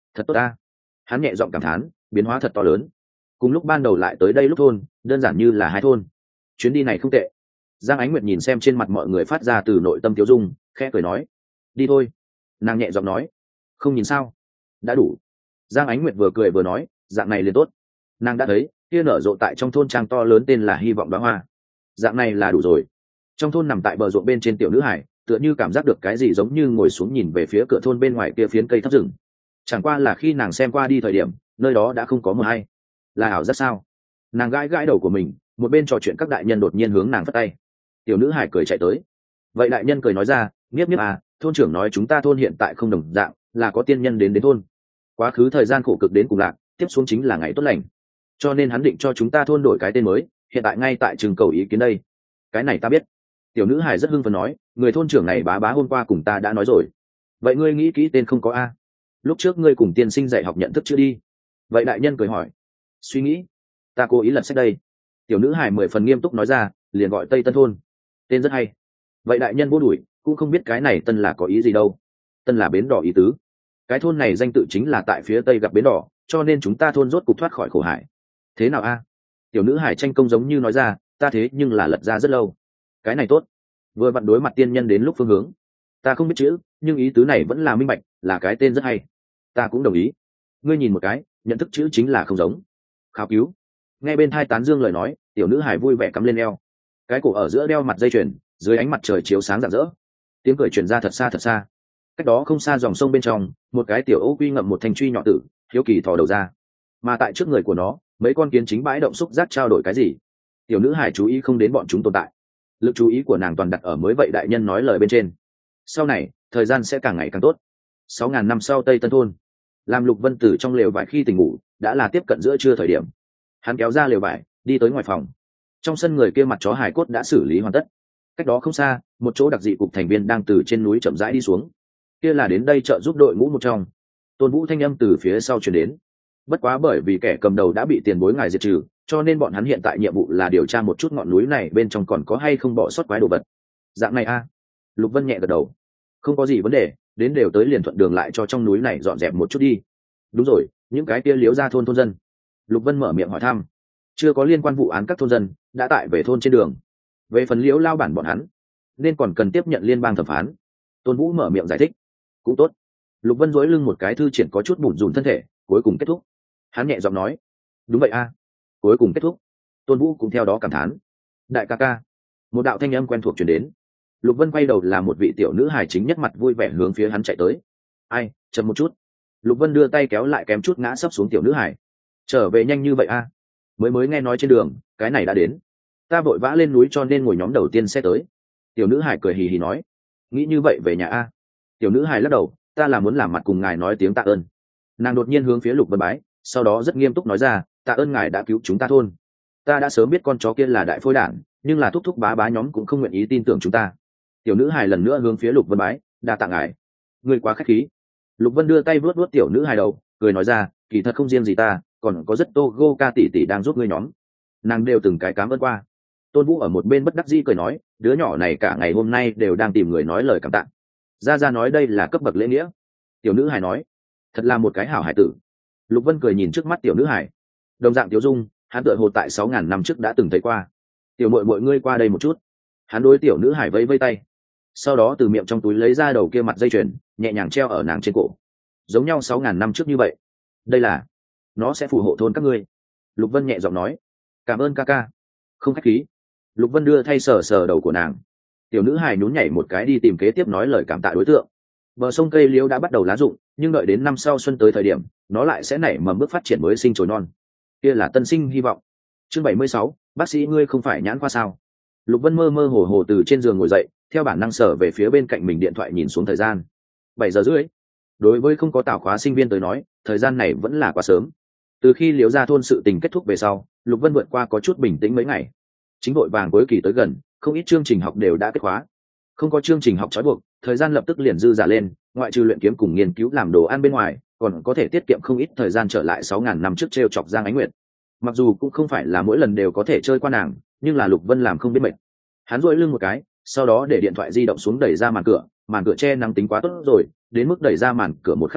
Thật tốt ta. Hắn nhẹ giọng cảm thán, biến hóa thật to lớn. Cùng lúc ban đầu lại tới đây lúc thôn, đơn giản như là hai thôn. Chuyến đi này không tệ. Giang Ánh Nguyệt nhìn xem trên mặt mọi người phát ra từ nội tâm tiêu dung, khẽ cười nói, đi thôi. Nàng nhẹ giọng nói, không nhìn sao, đã đủ. Giang Ánh Nguyệt vừa cười vừa nói, dạng này liền tốt. Nàng đã thấy kia nở rộ tại trong thôn trang to lớn tên là hy vọng đóa hoa, dạng này là đủ rồi. Trong thôn nằm tại bờ ruộng bên trên tiểu nữ hải tựa như cảm giác được cái gì, giống như ngồi xuống nhìn về phía cửa thôn bên ngoài kia phiến cây thấp rừng. Chẳng qua là khi nàng xem qua đi thời điểm, nơi đó đã không có mờ hay. Là ảo giác sao? Nàng gãi gãi đầu của mình, một bên trò chuyện các đại nhân đột nhiên hướng nàng phất tay. Tiểu nữ hải cười chạy tới. Vậy đại nhân cười nói ra, nghiếp nghiếp à, thôn trưởng nói chúng ta thôn hiện tại không đồng dạng, là có tiên nhân đến đến thôn. Quá khứ thời gian khổ cực đến cùng lạc, tiếp xuống chính là ngày tốt lành, cho nên hắn định cho chúng ta thôn đổi cái tên mới, hiện tại ngay tại trường cầu ý kiến đây. Cái này ta biết. Tiểu nữ hải rất hưng phấn nói, người thôn trưởng này bá bá hôm qua cùng ta đã nói rồi. Vậy ngươi nghĩ kỹ tên không có a? Lúc trước ngươi cùng tiên sinh dạy học nhận thức chưa đi? Vậy đại nhân cười hỏi. Suy nghĩ, ta cố ý lật sách đây. Tiểu nữ hải mười phần nghiêm túc nói ra, liền gọi Tây Tân thôn. Tên rất hay. Vậy đại nhân vô đuổi, cũng không biết cái này tân là có ý gì đâu. Tân là bến đỏ ý tứ. Cái thôn này danh tự chính là tại phía tây gặp bến đỏ, cho nên chúng ta thôn rốt cục thoát khỏi khổ hải. Thế nào a? Tiểu nữ hải tranh công giống như nói ra, ta thế nhưng là lật ra rất lâu. Cái này tốt, vừa vặn đối mặt tiên nhân đến lúc phương hướng. Ta không biết chữ, nhưng ý tứ này vẫn là minh bạch, là cái tên rất hay. Ta cũng đồng ý. Ngươi nhìn một cái, nhận thức chữ chính là không giống. Khảo cứu. Nghe bên thai tán dương lời nói, tiểu nữ hải vui vẻ cắm lên eo. Cái cổ ở giữa đeo mặt dây chuyền, dưới ánh mặt trời chiếu sáng rạng rỡ. Tiếng cười truyền ra thật xa thật xa. Cách đó không xa dòng sông bên trong, một cái tiểu ô quy ngậm một thanh truy nhỏ tử, hiếu kỳ thò đầu ra. Mà tại trước người của nó, mấy con kiến chính bãi động xúc giác trao đổi cái gì. Tiểu nữ hải chú ý không đến bọn chúng tồn tại, lực chú ý của nàng toàn đặt ở mới vậy đại nhân nói lời bên trên. Sau này thời gian sẽ càng ngày càng tốt. Sáu ngàn năm sau Tây Tân thôn, làm Lục Vân Tử trong lều vải khi tỉnh ngủ, đã là tiếp cận giữa trưa thời điểm. Hắn kéo ra lều vải, đi tới ngoài phòng. Trong sân người kia mặt chó hài cốt đã xử lý hoàn tất. Cách đó không xa, một chỗ đặc dị cục thành viên đang từ trên núi chậm rãi đi xuống. Kia là đến đây trợ giúp đội ngũ một trong. Tôn Vũ thanh âm từ phía sau truyền đến. Bất quá bởi vì kẻ cầm đầu đã bị tiền bối ngài diệt trừ, cho nên bọn hắn hiện tại nhiệm vụ là điều tra một chút ngọn núi này bên trong còn có hay không bỏ sót quái đồ vật. Dạng này a? Lục Vân nhẹ gật đầu. Không có gì vấn đề, đến đều tới liền thuận đường lại cho trong núi này dọn dẹp một chút đi. Đúng rồi, những cái kia liếu ra thôn thôn dân. Lục Vân mở miệng hỏi thăm. Chưa có liên quan vụ án các thôn dân, đã tại về thôn trên đường. Về phần liếu lao bản bọn hắn, nên còn cần tiếp nhận liên bang thẩm phán. Tôn Vũ mở miệng giải thích. Cũng tốt. Lục Vân dối lưng một cái thư triển có chút bủn rủn thân thể, cuối cùng kết thúc. Hắn nhẹ giọng nói, đúng vậy a. Cuối cùng kết thúc. Tôn Vũ cũng theo đó cảm thán. Đại ca ca. Một đạo thanh âm quen thuộc truyền đến. Lục Vân quay đầu là một vị tiểu nữ hài chính nhất mặt vui vẻ hướng phía hắn chạy tới. Ai, chậm một chút. Lục Vân đưa tay kéo lại kém chút ngã sấp xuống tiểu nữ hài. Trở về nhanh như vậy a? Mới mới nghe nói trên đường, cái này đã đến. Ta vội vã lên núi cho nên ngồi nhóm đầu tiên sẽ tới. Tiểu nữ hài cười hì hì nói. Nghĩ như vậy về nhà a? Tiểu nữ hài lắc đầu, ta là muốn làm mặt cùng ngài nói tiếng tạ ơn. Nàng đột nhiên hướng phía Lục Vân bái, sau đó rất nghiêm túc nói ra, tạ ơn ngài đã cứu chúng ta thôn. Ta đã sớm biết con chó kia là đại phôi đản, nhưng là thúc thúc bá bá nhóm cũng không nguyện ý tin tưởng chúng ta. Tiểu nữ hài lần nữa hướng phía Lục Vân bái, đa tạ ngài. Ngươi quá khách khí. Lục Vân đưa tay vuốt vuốt tiểu nữ hài đầu, cười nói ra, kỳ thật không riêng gì ta, còn có rất Togo ca tỷ tỷ đang giúp ngươi nhóm. Nàng đều từng cái cám ơn qua. Tôn Vũ ở một bên bất đắc dĩ cười nói, đứa nhỏ này cả ngày hôm nay đều đang tìm người nói lời cảm tạ. Gia Gia nói đây là cấp bậc lễ nghĩa. Tiểu nữ hài nói, thật là một cái hảo hải tử. Lục Vân cười nhìn trước mắt tiểu nữ hài, đồng dạng tiểu dung, hắn tựa hồ tại sáu ngàn năm trước đã từng thấy qua. Tiểu muội muội ngươi qua đây một chút. Hắn đối tiểu nữ hài vẫy vẫy tay, sau đó từ miệng trong túi lấy ra đầu kia mặt dây chuyền, nhẹ nhàng treo ở nàng trên cổ. Giống nhau sáu ngàn năm trước như vậy. Đây là, nó sẽ phù hộ thôn các ngươi. Lục Vân nhẹ giọng nói, cảm ơn ca ca. Không khách khí. Lục Vân đưa thay sờ sờ đầu của nàng. Tiểu nữ hài nhún nhảy một cái đi tìm kế tiếp nói lời cảm tạ đối tượng. Bờ sông cây liễu đã bắt đầu lá rụng, nhưng đợi đến năm sau xuân tới thời điểm, nó lại sẽ nảy mầm bước phát triển mới sinh chồi non. Kia là tân sinh hy vọng. Chương bảy mươi sáu, bác sĩ ngươi không phải nhãn khoa sao? Lục Vân mơ mơ hồ hồ từ trên giường ngồi dậy, theo bản năng sở về phía bên cạnh mình điện thoại nhìn xuống thời gian. Bảy giờ rưỡi. Đối với không có tảo khóa sinh viên tới nói, thời gian này vẫn là quá sớm. Từ khi liễu ra thôn sự tình kết thúc về sau, Lục Vân vượt qua có chút bình tĩnh mấy ngày. Chính đội vàng cuối kỳ tới gần, không ít chương trình học đều đã kết khóa. Không có chương trình học trói buộc, thời gian lập tức liền dư dả lên, ngoại trừ luyện kiếm cùng nghiên cứu làm đồ ăn bên ngoài, còn có thể tiết kiệm không ít thời gian trở lại sáu ngàn năm trước trêu chọc Giang Ánh Nguyệt. Mặc dù cũng không phải là mỗi lần đều có thể chơi qua nàng, nhưng là Lục Vân làm không biết mệt. Hắn duỗi lưng một cái, sau đó để điện thoại di động xuống đẩy ra màn cửa, màn cửa che nắng tính quá tốt rồi, đến mức đẩy ra màn cửa một khắc này,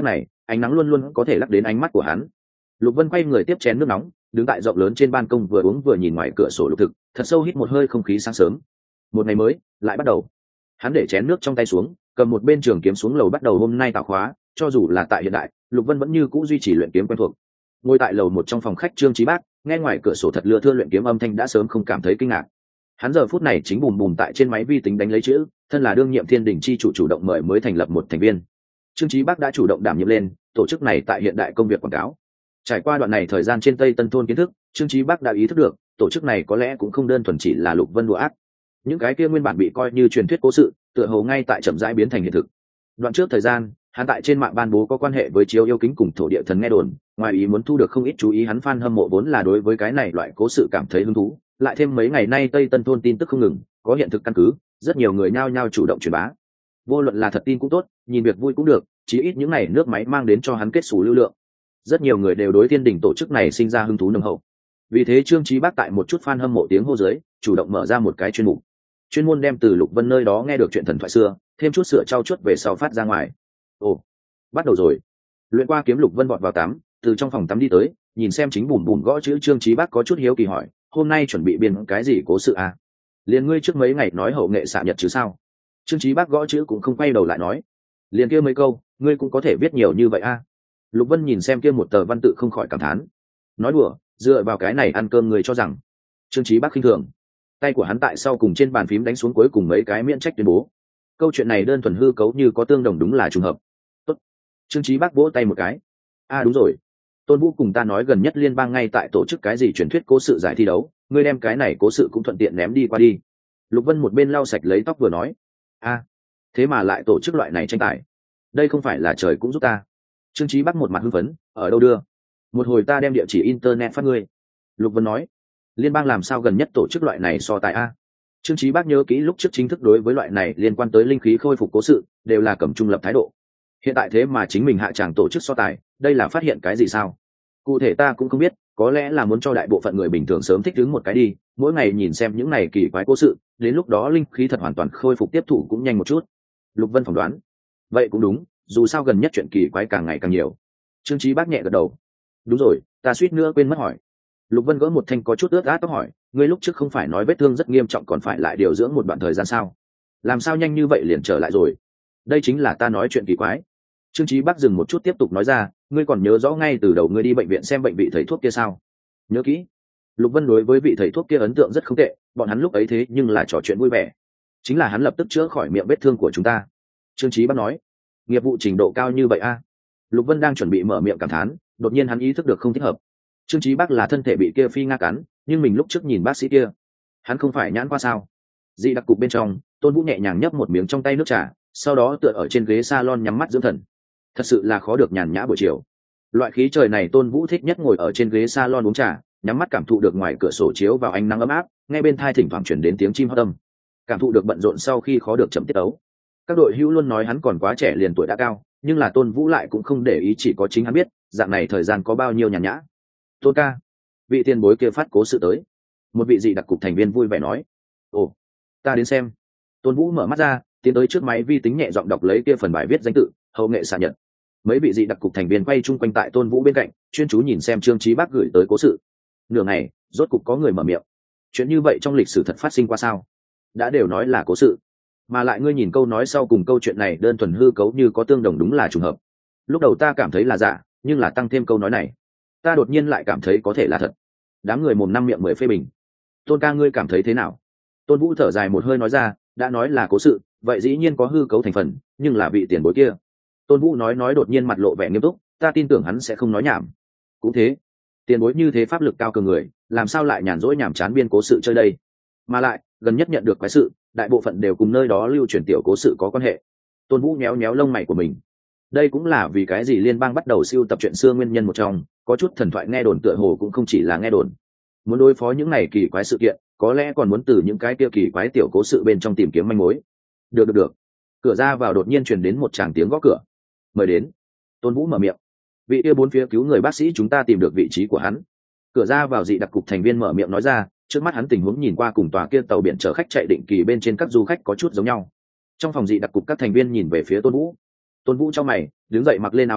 ánh nắng luôn luôn có thể lắc đến ánh mắt của hắn. Lục Vân quay người tiếp chén nước nóng, đứng tại rộng lớn trên ban công vừa uống vừa nhìn ngoài cửa sổ lục thực, thật sâu hít một hơi không khí sáng sớm. Một ngày mới lại bắt đầu. Hắn để chén nước trong tay xuống, cầm một bên trường kiếm xuống lầu bắt đầu hôm nay tạo khóa. Cho dù là tại hiện đại, Lục Vân vẫn như cũ duy trì luyện kiếm quen thuộc. Ngồi tại lầu một trong phòng khách Trương Chí Bác, nghe ngoài cửa sổ thật lưa thưa luyện kiếm âm thanh đã sớm không cảm thấy kinh ngạc. Hắn giờ phút này chính bùm bùm tại trên máy vi tính đánh lấy chữ, thân là đương nhiệm Thiên Đình chi chủ chủ động mời mới thành lập một thành viên. Trương Chí Bác đã chủ động đảm nhiệm lên tổ chức này tại hiện đại công việc quảng cáo. Trải qua đoạn này thời gian trên Tây Tân thôn kiến thức, Trương Chí Bác đã ý thức được, tổ chức này có lẽ cũng không đơn thuần chỉ là Lục Vân đùa ác. Những cái kia nguyên bản bị coi như truyền thuyết cố sự, tựa hồ ngay tại chậm rãi biến thành hiện thực. Đoạn trước thời gian, hắn tại trên mạng ban bố có quan hệ với chiếu yêu kính cùng thổ địa thần nghe đồn, ngoài ý muốn thu được không ít chú ý, hắn fan hâm mộ vốn là đối với cái này loại cố sự cảm thấy hứng thú, lại thêm mấy ngày nay Tây Tân thôn tin tức không ngừng, có hiện thực căn cứ, rất nhiều người nhao nhao chủ động truyền bá. Vô luận là thật tin cũng tốt, nhìn việc vui cũng được, chí ít những ngày nước máy mang đến cho hắn kết xù lưu lượng. Rất nhiều người đều đối Thiên Đình tổ chức này sinh ra hứng thú nồng hậu. Vì thế Trương Chí Bác tại một chút fan hâm mộ tiếng hô dưới, chủ động mở ra một cái chuyên mục, chuyên môn đem từ Lục Vân nơi đó nghe được chuyện thần thoại xưa, thêm chút sửa trau chuốt về sau phát ra ngoài. Ồ, bắt đầu rồi. Luyện qua kiếm Lục Vân vọt vào tắm, từ trong phòng tắm đi tới, nhìn xem chính bùm bùm gõ chữ Trương Chí Bác có chút hiếu kỳ hỏi, hôm nay chuẩn bị biên cái gì cố sự à? Liền ngươi trước mấy ngày nói hậu nghệ xạ nhật chứ sao? Trương Chí Bác gõ chữ cũng không quay đầu lại nói, liền kia mấy câu, ngươi cũng có thể viết nhiều như vậy à? Lục Vân nhìn xem kia một tờ văn tự không khỏi cảm thán, nói đùa, dựa vào cái này ăn cơm người cho rằng. Trương Chí Bác khinh thường, tay của hắn tại sau cùng trên bàn phím đánh xuống cuối cùng mấy cái miễn trách tuyên bố. Câu chuyện này đơn thuần hư cấu như có tương đồng đúng là trùng hợp. Tốt. Trương Chí Bác vỗ tay một cái. À đúng rồi, Tôn Vũ cùng ta nói gần nhất liên bang ngay tại tổ chức cái gì truyền thuyết cố sự giải thi đấu, ngươi đem cái này cố sự cũng thuận tiện ném đi qua đi. Lục Vân một bên lau sạch lấy tóc vừa nói. À, thế mà lại tổ chức loại này tranh tài, đây không phải là trời cũng giúp ta. Trương Chí Bác một mặt hưng phấn, ở đâu đưa? Một hồi ta đem địa chỉ internet phát ngươi. Lục Vân nói, liên bang làm sao gần nhất tổ chức loại này so tài a? Trương Chí Bác nhớ kỹ lúc trước chính thức đối với loại này liên quan tới linh khí khôi phục cố sự đều là cầm trung lập thái độ. Hiện tại thế mà chính mình hạ tràng tổ chức so tài, đây là phát hiện cái gì sao? Cụ thể ta cũng không biết, có lẽ là muốn cho đại bộ phận người bình thường sớm thích ứng một cái đi, mỗi ngày nhìn xem những này kỳ quái cố sự, đến lúc đó linh khí thật hoàn toàn khôi phục tiếp thụ cũng nhanh một chút. Lục Vân phỏng đoán. Vậy cũng đúng, dù sao gần nhất chuyện kỳ quái càng ngày càng nhiều. Trương Chí Bác nhẹ gật đầu. Đúng rồi, ta suýt nữa quên mất hỏi. Lục Vân gỡ một thanh có chút ướt át tóc hỏi, ngươi lúc trước không phải nói vết thương rất nghiêm trọng còn phải lại điều dưỡng một đoạn thời gian sao? Làm sao nhanh như vậy liền trở lại rồi? Đây chính là ta nói chuyện kỳ quái. Trương Chí Bác dừng một chút tiếp tục nói ra, ngươi còn nhớ rõ ngay từ đầu ngươi đi bệnh viện xem bệnh vị thầy thuốc kia sao? Nhớ kỹ. Lục Vân đối với vị thầy thuốc kia ấn tượng rất không tệ, bọn hắn lúc ấy thế nhưng là trò chuyện vui vẻ. Chính là hắn lập tức chữa khỏi miệng vết thương của chúng ta. Trương Chí Bác nói, nghiệp vụ trình độ cao như vậy a? À? Lục Vân đang chuẩn bị mở miệng cảm thán, đột nhiên hắn ý thức được không thích hợp. Trương Chí Bác là thân thể bị kia phi nga cắn, nhưng mình lúc trước nhìn bác sĩ kia, hắn không phải nhãn qua sao? Dị đặc cục bên trong, Tôn Vũ nhẹ nhàng nhấp một miếng trong tay nước trà, sau đó tựa ở trên ghế salon nhắm mắt dưỡng thần. Thật sự là khó được nhàn nhã buổi chiều. Loại khí trời này Tôn Vũ thích nhất ngồi ở trên ghế salon uống trà, nhắm mắt cảm thụ được ngoài cửa sổ chiếu vào ánh nắng ấm áp, nghe bên tai thỉnh thoảng truyền đến tiếng chim hót âm. Cảm thụ được bận rộn sau khi khó được chậm tiết ấu. Các đội hữu luôn nói hắn còn quá trẻ liền tuổi đã cao, nhưng là Tôn Vũ lại cũng không để ý, chỉ có chính hắn biết, dạng này thời gian có bao nhiêu nhàn nhã. Tôn ca, vị tiền bối kia phát cố sự tới. Một vị dị đặc cục thành viên vui vẻ nói. Ồ, ta đến xem. Tôn Vũ mở mắt ra, tiến tới trước máy vi tính nhẹ giọng đọc lấy kia phần bài viết danh tự, hậu nghệ xạ nhật. Mấy vị dị đặc cục thành viên quay chung quanh tại Tôn Vũ bên cạnh, chuyên chú nhìn xem Trương Chí Bác gửi tới cố sự. Nửa ngày, rốt cục có người mở miệng. Chuyện như vậy trong lịch sử thật phát sinh qua sao? Đã đều nói là cố sự, mà lại ngươi nhìn câu nói sau cùng câu chuyện này đơn thuần hư cấu như có tương đồng đúng là trùng hợp. Lúc đầu ta cảm thấy là giả, nhưng là tăng thêm câu nói này, ta đột nhiên lại cảm thấy có thể là thật. Đám người mồm năm miệng mười phê bình. Tôn ca ngươi cảm thấy thế nào? Tôn Vũ thở dài một hơi nói ra, đã nói là cố sự, vậy dĩ nhiên có hư cấu thành phần, nhưng là vị tiền bối kia. Tôn Vũ nói nói đột nhiên mặt lộ vẻ nghiêm túc, ta tin tưởng hắn sẽ không nói nhảm. Cũng thế, tiền bối như thế pháp lực cao cường người, làm sao lại nhàn rỗi nhảm chán biên cố sự chơi đây? Mà lại, gần nhất nhận được quái sự, đại bộ phận đều cùng nơi đó lưu truyền tiểu cố sự có quan hệ. Tôn Vũ nhéo nhéo lông mày của mình. Đây cũng là vì cái gì liên bang bắt đầu siêu tập chuyện xưa nguyên nhân một trong, có chút thần thoại nghe đồn tựa hồ cũng không chỉ là nghe đồn. Muốn đối phó những này kỳ quái sự kiện, có lẽ còn muốn từ những cái kia kỳ quái tiểu cố sự bên trong tìm kiếm manh mối. Được được được. Cửa ra vào đột nhiên truyền đến một tràng tiếng gõ cửa. Mời đến. Tôn Vũ mở miệng. Vị kia bốn phía cứu người bác sĩ chúng ta tìm được vị trí của hắn. Cửa ra vào dị đặc cục thành viên mở miệng nói ra, trước mắt hắn tình huống nhìn qua cùng tòa kia tàu biển chở khách chạy định kỳ bên trên các du khách có chút giống nhau. Trong phòng dị đặc cục các thành viên nhìn về phía Tôn Vũ. Tôn Vũ trong mày, đứng dậy mặc lên áo khoác,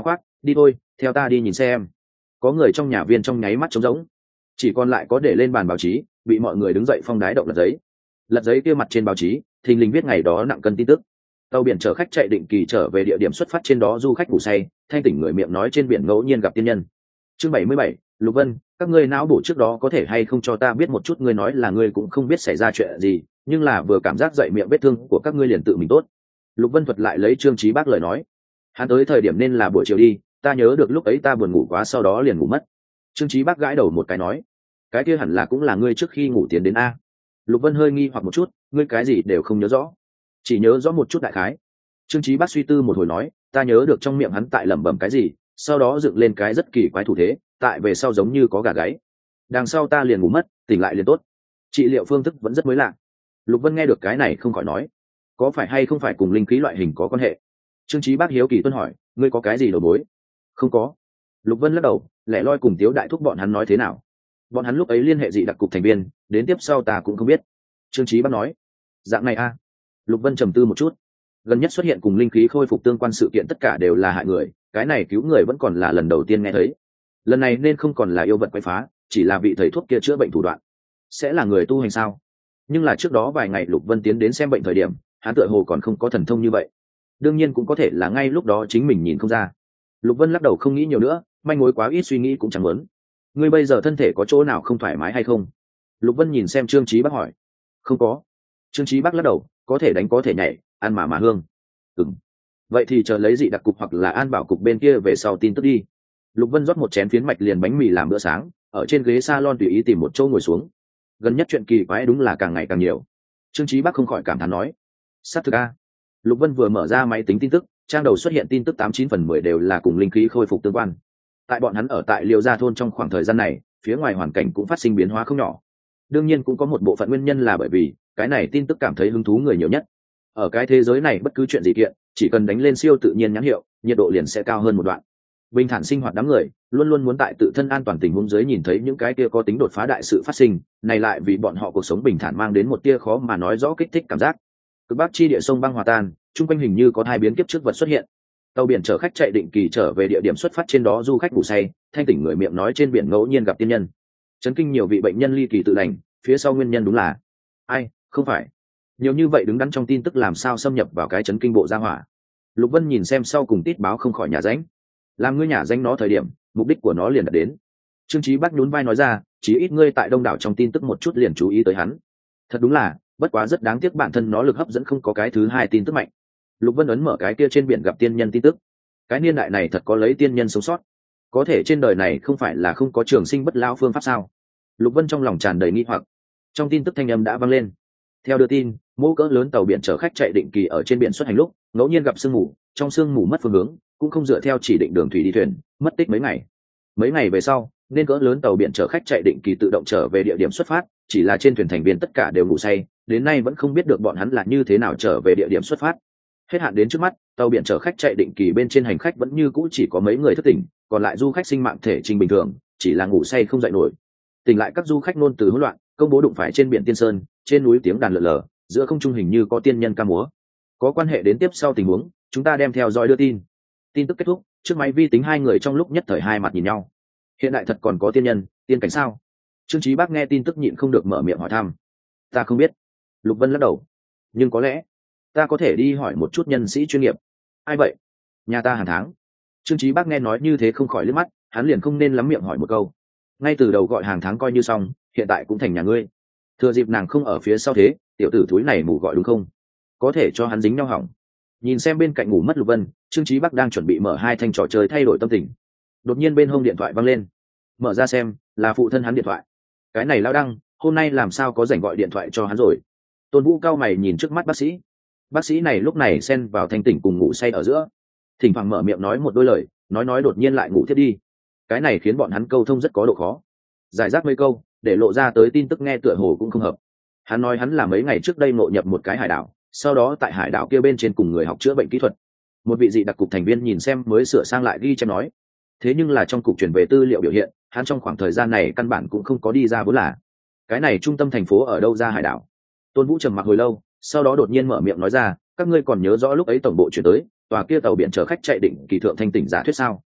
đi thôi, theo ta đi nhìn xem. Có người trong nhà viên trong nháy mắt trống rỗng, chỉ còn lại có để lên bàn báo chí, bị mọi người đứng dậy phong đái động lật giấy. Lật giấy kia mặt trên báo chí thình lình viết ngày đó nặng cân tin tức. Tàu biển chở khách chạy định kỳ trở về địa điểm xuất phát, trên đó du khách ngủ say thanh tỉnh người miệng nói trên biển ngẫu nhiên gặp tiên nhân. Chương bảy mươi bảy, Lục Vân, các ngươi não bổ trước đó có thể hay không cho ta biết một chút? Ngươi nói là ngươi cũng không biết xảy ra chuyện gì, nhưng là vừa cảm giác dậy miệng vết thương của các ngươi liền tự mình tốt. Lục Vân thuật lại lấy Trương Chí Bác lời nói. Hắn tới thời điểm nên là buổi chiều đi, ta nhớ được lúc ấy ta buồn ngủ quá, sau đó liền ngủ mất. Trương Chí Bác gãi đầu một cái nói, cái kia hẳn là cũng là ngươi trước khi ngủ tiến đến a. Lục Vân hơi nghi hoặc một chút, ngươi cái gì đều không nhớ rõ? Chỉ nhớ rõ một chút đại khái. Trương Chí Bác suy tư một hồi nói, ta nhớ được trong miệng hắn tại lẩm bẩm cái gì, sau đó dựng lên cái rất kỳ quái thủ thế, tại về sau giống như có gà gáy. Đằng sau ta liền ngủ mất, tỉnh lại liền tốt. Trị liệu phương thức vẫn rất mới lạ. Lục Vân nghe được cái này không khỏi nói, có phải hay không phải cùng linh khí loại hình có quan hệ? Trương Chí Bác hiếu kỳ tuân hỏi, ngươi có cái gì đầu mối? Không có. Lục Vân lắc đầu, lẻ loi cùng Tiếu Đại Thúc bọn hắn nói thế nào? Bọn hắn lúc ấy liên hệ dị đặc cục thành viên, đến tiếp sau ta cũng không biết. Trương Chí Bác nói, dạng này a. À? Lục Vân trầm tư một chút, gần nhất xuất hiện cùng linh khí khôi phục tương quan sự kiện tất cả đều là hại người, cái này cứu người vẫn còn là lần đầu tiên nghe thấy. Lần này nên không còn là yêu vật quấy phá, chỉ là vị thầy thuốc kia chữa bệnh thủ đoạn. Sẽ là người tu hành sao? Nhưng là trước đó vài ngày Lục Vân tiến đến xem bệnh thời điểm, hắn tựa hồ còn không có thần thông như vậy. Đương nhiên cũng có thể là ngay lúc đó chính mình nhìn không ra. Lục Vân lắc đầu không nghĩ nhiều nữa, manh mối quá ít suy nghĩ cũng chẳng muốn. Ngươi bây giờ thân thể có chỗ nào không thoải mái hay không? Lục Vân nhìn xem Trương Chí Bác hỏi. Không có. Trương Chí Bác lắc đầu, có thể đánh có thể nhảy, ăn mà mà hương. Ừm. Vậy thì chờ lấy dị đặc cục hoặc là an bảo cục bên kia về sau tin tức đi. Lục Vân rót một chén phiến mạch liền bánh mì làm bữa sáng, ở trên ghế salon tùy ý tìm một chỗ ngồi xuống. Gần nhất chuyện kỳ quái đúng là càng ngày càng nhiều. Trương Chí Bác không khỏi cảm thán nói, sát thực a. Lục Vân vừa mở ra máy tính tin tức, trang đầu xuất hiện tin tức tám chín phần mười đều là cùng linh khí khôi phục tương quan. Tại bọn hắn ở tại Liêu Gia thôn trong khoảng thời gian này, phía ngoài hoàn cảnh cũng phát sinh biến hóa không nhỏ. Đương nhiên cũng có một bộ phận nguyên nhân là bởi vì cái này tin tức cảm thấy hứng thú người nhiều nhất. Ở cái thế giới này bất cứ chuyện gì kiện, chỉ cần đánh lên siêu tự nhiên nhãn hiệu, nhiệt độ liền sẽ cao hơn một đoạn. Bình thản sinh hoạt đám người luôn luôn muốn tại tự thân an toàn tình huống dưới nhìn thấy những cái kia có tính đột phá đại sự phát sinh, này lại vì bọn họ cuộc sống bình thản mang đến một tia khó mà nói rõ kích thích cảm giác. Cực bắc chi địa sông băng hòa tan, chung quanh hình như có hai biến kiếp trước vật xuất hiện. Tàu biển chở khách chạy định kỳ trở về địa điểm xuất phát, trên đó du khách ngủ say thanh tỉnh người miệng nói trên biển ngẫu nhiên gặp tiên nhân, chấn kinh nhiều vị bệnh nhân ly kỳ tự lành. Phía sau nguyên nhân đúng là ai? Không phải nhiều như vậy đứng đắn trong tin tức làm sao xâm nhập vào cái chấn kinh bộ gia hỏa. Lục Vân nhìn xem sau cùng tít báo không khỏi nhà ránh, làm ngươi nhà danh nó thời điểm mục đích của nó liền đạt đến. Trương Chí Bác nhún vai nói ra, chí ít ngươi tại đông đảo trong tin tức một chút liền chú ý tới hắn. Thật đúng là, bất quá rất đáng tiếc bản thân nó lực hấp dẫn không có cái thứ hai tin tức mạnh. Lục Vân ấn mở cái kia trên biển gặp tiên nhân tin tức, cái niên đại này thật có lấy tiên nhân sống sót, có thể trên đời này không phải là không có trường sinh bất lão phương pháp sao? Lục Vân trong lòng tràn đầy nghi hoặc. Trong tin tức thanh âm đã vang lên. Theo đưa tin, mẫu cỡ lớn tàu biển chở khách chạy định kỳ ở trên biển xuất hành lúc ngẫu nhiên gặp sương mù, trong sương mù mất phương hướng, cũng không dựa theo chỉ định đường thủy đi thuyền, mất tích mấy ngày. Mấy ngày về sau, nên cỡ lớn tàu biển chở khách chạy định kỳ tự động trở về địa điểm xuất phát, chỉ là trên thuyền thành viên tất cả đều ngủ say, đến nay vẫn không biết được bọn hắn là như thế nào trở về địa điểm xuất phát. Hết hạn đến trước mắt, tàu biển chở khách chạy định kỳ bên trên hành khách vẫn như cũ chỉ có mấy người thức tỉnh, còn lại du khách sinh mạng thể trình bình thường, chỉ là ngủ say không dậy nổi. Tỉnh lại các du khách nôn từ hỗn loạn, công bố đụng phải trên biển Tiên Sơn, trên núi tiếng đàn lượn lờ, giữa không trung hình như có tiên nhân ca múa. Có quan hệ đến tiếp sau tình huống, chúng ta đem theo dõi đưa tin. Tin tức kết thúc, trước máy vi tính hai người trong lúc nhất thời hai mặt nhìn nhau. Hiện đại thật còn có tiên nhân, tiên cảnh sao? Trương Chí Bác nghe tin tức nhịn không được mở miệng hỏi thăm. Ta không biết. Lục Vân lắc đầu. Nhưng có lẽ ta có thể đi hỏi một chút nhân sĩ chuyên nghiệp. Ai vậy? Nhà ta hàng tháng. Trương Chí Bác nghe nói như thế không khỏi liếc mắt, hắn liền không nên lắm miệng hỏi một câu. Ngay từ đầu gọi hàng tháng coi như xong, hiện tại cũng thành nhà ngươi. Thừa dịp nàng không ở phía sau thế, tiểu tử thúi này mù gọi đúng không? Có thể cho hắn dính nhau hỏng. Nhìn xem bên cạnh ngủ mất Lục Vân, Trương Chí Bắc đang chuẩn bị mở hai thanh trò chơi thay đổi tâm tình. Đột nhiên bên hông điện thoại vang lên. Mở ra xem, là phụ thân hắn điện thoại. Cái này lão đăng, hôm nay làm sao có rảnh gọi điện thoại cho hắn rồi? Tôn Vũ cao mày nhìn trước mắt bác sĩ. Bác sĩ này lúc này xen vào thanh tỉnh cùng ngủ say ở giữa, thỉnh thoảng mở miệng nói một đôi lời, nói nói đột nhiên lại ngủ thiếp đi. Cái này khiến bọn hắn câu thông rất có độ khó. Giải rác mấy câu, để lộ ra tới tin tức nghe tựa hồ cũng không hợp. Hắn nói hắn là mấy ngày trước đây ngộ nhập một cái hải đảo, sau đó tại hải đảo kia bên trên cùng người học chữa bệnh kỹ thuật. Một vị dị đặc cục thành viên nhìn xem mới sửa sang lại ghi chép nói, thế nhưng là trong cục chuyển về tư liệu biểu hiện, hắn trong khoảng thời gian này căn bản cũng không có đi ra vốn là. Cái này trung tâm thành phố ở đâu ra hải đảo? Tôn Vũ trầm mặc hồi lâu, sau đó đột nhiên mở miệng nói ra, các ngươi còn nhớ rõ lúc ấy tổng bộ chuyển tới tòa kia tàu biển chở khách chạy định kỳ thượng thanh tỉnh giả thuyết sao?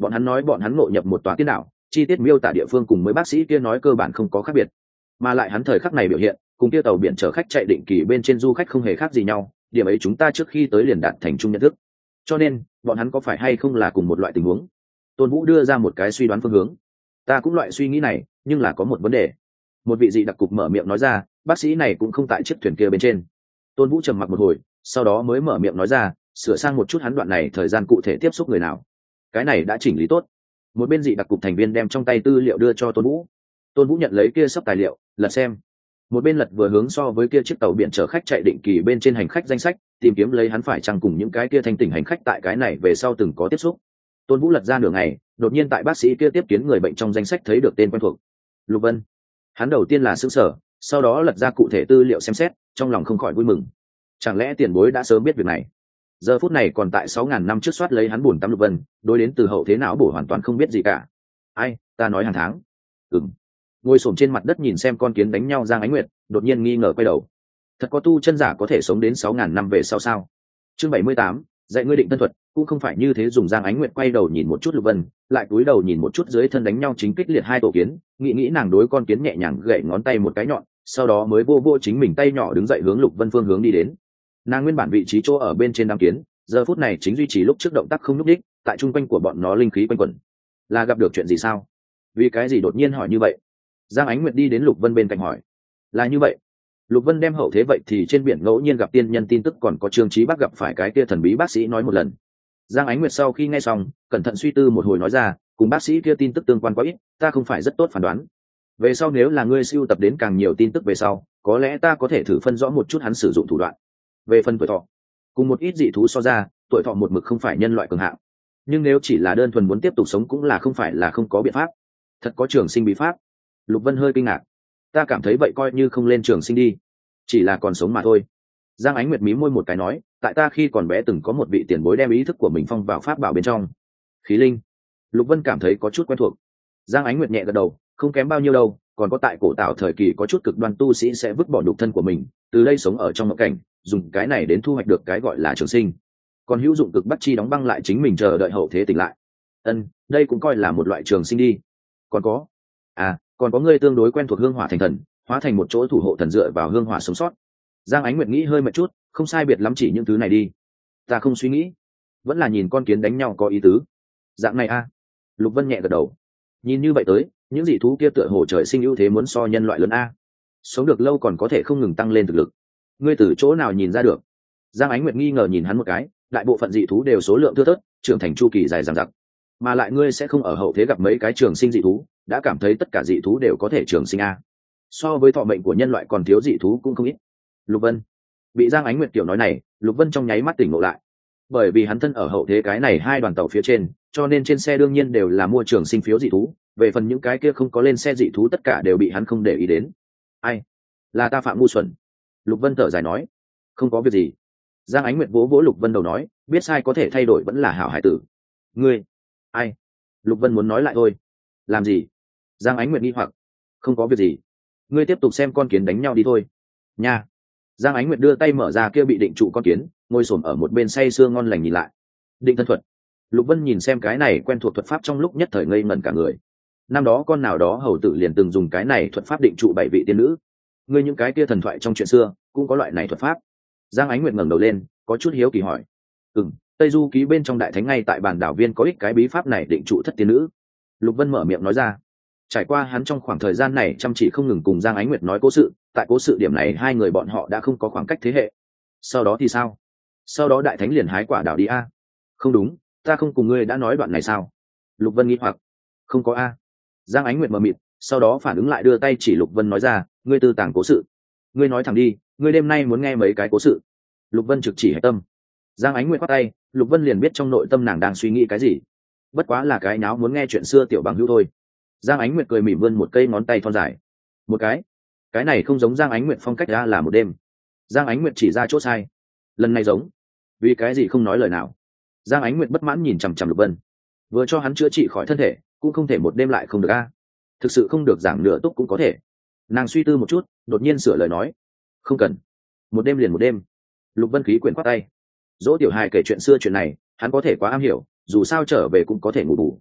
bọn hắn nói bọn hắn ngộ nhập một tòa tiên đảo, chi tiết miêu tả địa phương cùng mấy bác sĩ kia nói cơ bản không có khác biệt, mà lại hắn thời khắc này biểu hiện cùng kia tàu biển chở khách chạy định kỳ bên trên du khách không hề khác gì nhau, điểm ấy chúng ta trước khi tới liền đạt thành chung nhận thức. Cho nên bọn hắn có phải hay không là cùng một loại tình huống? Tôn Vũ đưa ra một cái suy đoán phương hướng. Ta cũng loại suy nghĩ này, nhưng là có một vấn đề. Một vị dị đặc cục mở miệng nói ra, bác sĩ này cũng không tại chiếc thuyền kia bên trên. Tôn Vũ trầm mặc một hồi, sau đó mới mở miệng nói ra, sửa sang một chút hắn đoạn này thời gian cụ thể tiếp xúc người nào. Cái này đã chỉnh lý tốt. Một bên dị đặc cục thành viên đem trong tay tư liệu đưa cho Tôn Vũ. Tôn Vũ nhận lấy kia sấp tài liệu, lật xem. Một bên lật vừa hướng so với kia chiếc tàu biển chở khách chạy định kỳ bên trên hành khách danh sách, tìm kiếm lấy hắn phải chăng cùng những cái kia thanh tỉnh hành khách tại cái này về sau từng có tiếp xúc. Tôn Vũ lật ra nửa ngày, đột nhiên tại bác sĩ kia tiếp kiến người bệnh trong danh sách thấy được tên quen thuộc, Lục Vân. Hắn đầu tiên là sửng sở, sau đó lật ra cụ thể tư liệu xem xét, trong lòng không khỏi vui mừng. Chẳng lẽ tiền bối đã sớm biết việc này? Giờ phút này còn tại sáu ngàn năm trước soát lấy hắn buồn tắm Lục Vân, đối đến từ hậu thế não bổ hoàn toàn không biết gì cả. Ai, ta nói hàng tháng. Ừm. Ngồi xổm trên mặt đất nhìn xem con kiến đánh nhau Giang Ánh Nguyệt, đột nhiên nghi ngờ quay đầu. Thật có tu chân giả có thể sống đến sáu ngàn năm về sau sao? Chương bảy mươi tám, dạy ngươi định thân thuật, cũng không phải như thế. Dùng Giang Ánh Nguyệt quay đầu nhìn một chút Lục Vân, lại cúi đầu nhìn một chút dưới thân đánh nhau chính kích liệt hai tổ kiến, nghĩ nghĩ nàng đối con kiến nhẹ nhàng gậy ngón tay một cái nhọn, sau đó mới vô vô chính mình tay nhỏ đứng dậy hướng Lục Vân phương hướng đi đến. Nàng nguyên bản vị trí chỗ ở bên trên đám kiến, giờ phút này chính duy trì lúc trước động tác không nhúc đích, tại trung quanh của bọn nó linh khí quanh quẩn. Là gặp được chuyện gì sao? Vì cái gì đột nhiên hỏi như vậy? Giang Ánh Nguyệt đi đến Lục Vân bên cạnh hỏi. Là như vậy. Lục Vân đem hậu thế vậy thì trên biển ngẫu nhiên gặp tiên nhân tin tức còn có Trương Chí Bắc gặp phải cái kia thần bí bác sĩ nói một lần. Giang Ánh Nguyệt sau khi nghe xong, cẩn thận suy tư một hồi nói ra, cùng bác sĩ kia tin tức tương quan quá ít, ta không phải rất tốt phán đoán. Về sau nếu là ngươi sưu tập đến càng nhiều tin tức về sau, có lẽ ta có thể thử phân rõ một chút hắn sử dụng thủ đoạn. Về phần tuổi thọ, cùng một ít dị thú so ra, tuổi thọ một mực không phải nhân loại cường hạng. Nhưng nếu chỉ là đơn thuần muốn tiếp tục sống cũng là không phải là không có biện pháp. Thật có trường sinh bí pháp. Lục Vân hơi kinh ngạc. Ta cảm thấy vậy coi như không lên trường sinh đi, chỉ là còn sống mà thôi. Giang Ánh Nguyệt mí môi một cái nói, tại ta khi còn bé từng có một vị tiền bối đem ý thức của mình phong vào pháp bảo bên trong. Khí linh. Lục Vân cảm thấy có chút quen thuộc. Giang Ánh Nguyệt nhẹ gật đầu, không kém bao nhiêu đâu, còn có tại cổ tạo thời kỳ có chút cực đoan tu sĩ sẽ vứt bỏ nhục thân của mình, từ đây sống ở trong mộng cảnh, dùng cái này đến thu hoạch được cái gọi là trường sinh. Còn hữu dụng cực bắt chi đóng băng lại chính mình chờ đợi hậu thế tỉnh lại. Ân, đây cũng coi là một loại trường sinh đi. Còn có, à, còn có người tương đối quen thuộc hương hỏa thành thần, hóa thành một chỗ thủ hộ thần dựa vào hương hỏa sống sót. Giang Ánh Nguyệt nghĩ hơi một chút, không sai biệt lắm chỉ những thứ này đi. Ta không suy nghĩ, vẫn là nhìn con kiến đánh nhau có ý tứ. Dạng này a. À. Lục Vân nhẹ gật đầu. Nhìn như vậy tới, những dị thú kia tựa hồ trời sinh ưu thế muốn so nhân loại lớn a. Sống được lâu còn có thể không ngừng tăng lên thực lực. Ngươi từ chỗ nào nhìn ra được? Giang Ánh Nguyệt nghi ngờ nhìn hắn một cái, đại bộ phận dị thú đều số lượng thưa thớt, trưởng thành chu kỳ dài dằng dặc. Mà lại ngươi sẽ không ở hậu thế gặp mấy cái trường sinh dị thú, đã cảm thấy tất cả dị thú đều có thể trường sinh a. So với thọ mệnh của nhân loại còn thiếu dị thú cũng không ít. Lục Vân bị Giang Ánh Nguyệt kiểu nói này, Lục Vân trong nháy mắt tỉnh ngộ lại. Bởi vì hắn thân ở hậu thế cái này hai đoàn tàu phía trên, cho nên trên xe đương nhiên đều là mua trường sinh phiếu dị thú, về phần những cái kia không có lên xe dị thú tất cả đều bị hắn không để ý đến. Ai? Là ta phạm ngu xuẩn. Lục Vân thở dài nói. Không có việc gì. Giang Ánh Nguyệt vỗ vỗ Lục Vân đầu nói, biết sai có thể thay đổi vẫn là hảo hải tử. Ngươi? Ai? Lục Vân muốn nói lại thôi. Làm gì? Giang Ánh Nguyệt nghi hoặc. Không có việc gì. Ngươi tiếp tục xem con kiến đánh nhau đi thôi. Nha. Giang Ánh Nguyệt đưa tay mở ra kia bị định trụ con kiến, ngồi xổm ở một bên say sưa ngon lành nhìn lại. Định thân thuật. Lục Vân nhìn xem cái này quen thuộc thuật pháp trong lúc nhất thời ngây ngẩn cả người. Năm đó con nào đó hầu tử liền từng dùng cái này thuật pháp định trụ bảy vị tiên nữ. Ngươi những cái kia thần thoại trong chuyện xưa cũng có loại này thuật pháp. Giang Ánh Nguyệt ngẩng đầu lên, có chút hiếu kỳ hỏi. Ừm, Tây Du ký bên trong đại thánh ngay tại bản đảo viên có ích cái bí pháp này định trụ thất tiên nữ. Lục Vân mở miệng nói ra. Trải qua hắn trong khoảng thời gian này chăm chỉ không ngừng cùng Giang Ánh Nguyệt nói cố sự, tại cố sự điểm này hai người bọn họ đã không có khoảng cách thế hệ. Sau đó thì sao? Sau đó đại thánh liền hái quả đảo đi a. Không đúng, ta không cùng ngươi đã nói đoạn này sao? Lục Vân nghĩ hoặc. Không có a. Giang Ánh Nguyệt mờ mịt, sau đó phản ứng lại đưa tay chỉ Lục Vân nói ra, ngươi tư tàng cố sự. Ngươi nói thẳng đi, ngươi đêm nay muốn nghe mấy cái cố sự. Lục Vân trực chỉ hệ tâm. Giang Ánh Nguyệt quát tay, Lục Vân liền biết trong nội tâm nàng đang suy nghĩ cái gì. Bất quá là cái nháo muốn nghe chuyện xưa tiểu bằng hữu thôi. Giang Ánh Nguyệt cười mỉm vươn một cây ngón tay thon dài. Một cái. Cái này không giống Giang Ánh Nguyệt phong cách ra là một đêm. Giang Ánh Nguyệt chỉ ra chỗ sai. Lần này giống. Vì cái gì không nói lời nào? Giang Ánh Nguyệt bất mãn nhìn chằm chằm Lục Vân. Vừa cho hắn chữa trị khỏi thân thể, cũng không thể một đêm lại không được a. Thực sự không được giảng nửa túc cũng có thể. Nàng suy tư một chút, đột nhiên sửa lời nói. Không cần. Một đêm liền một đêm. Lục Vân khí quyển quát tay. Dỗ tiểu hài kể chuyện xưa chuyện này, hắn có thể quá am hiểu, dù sao trở về cũng có thể ngủ bù.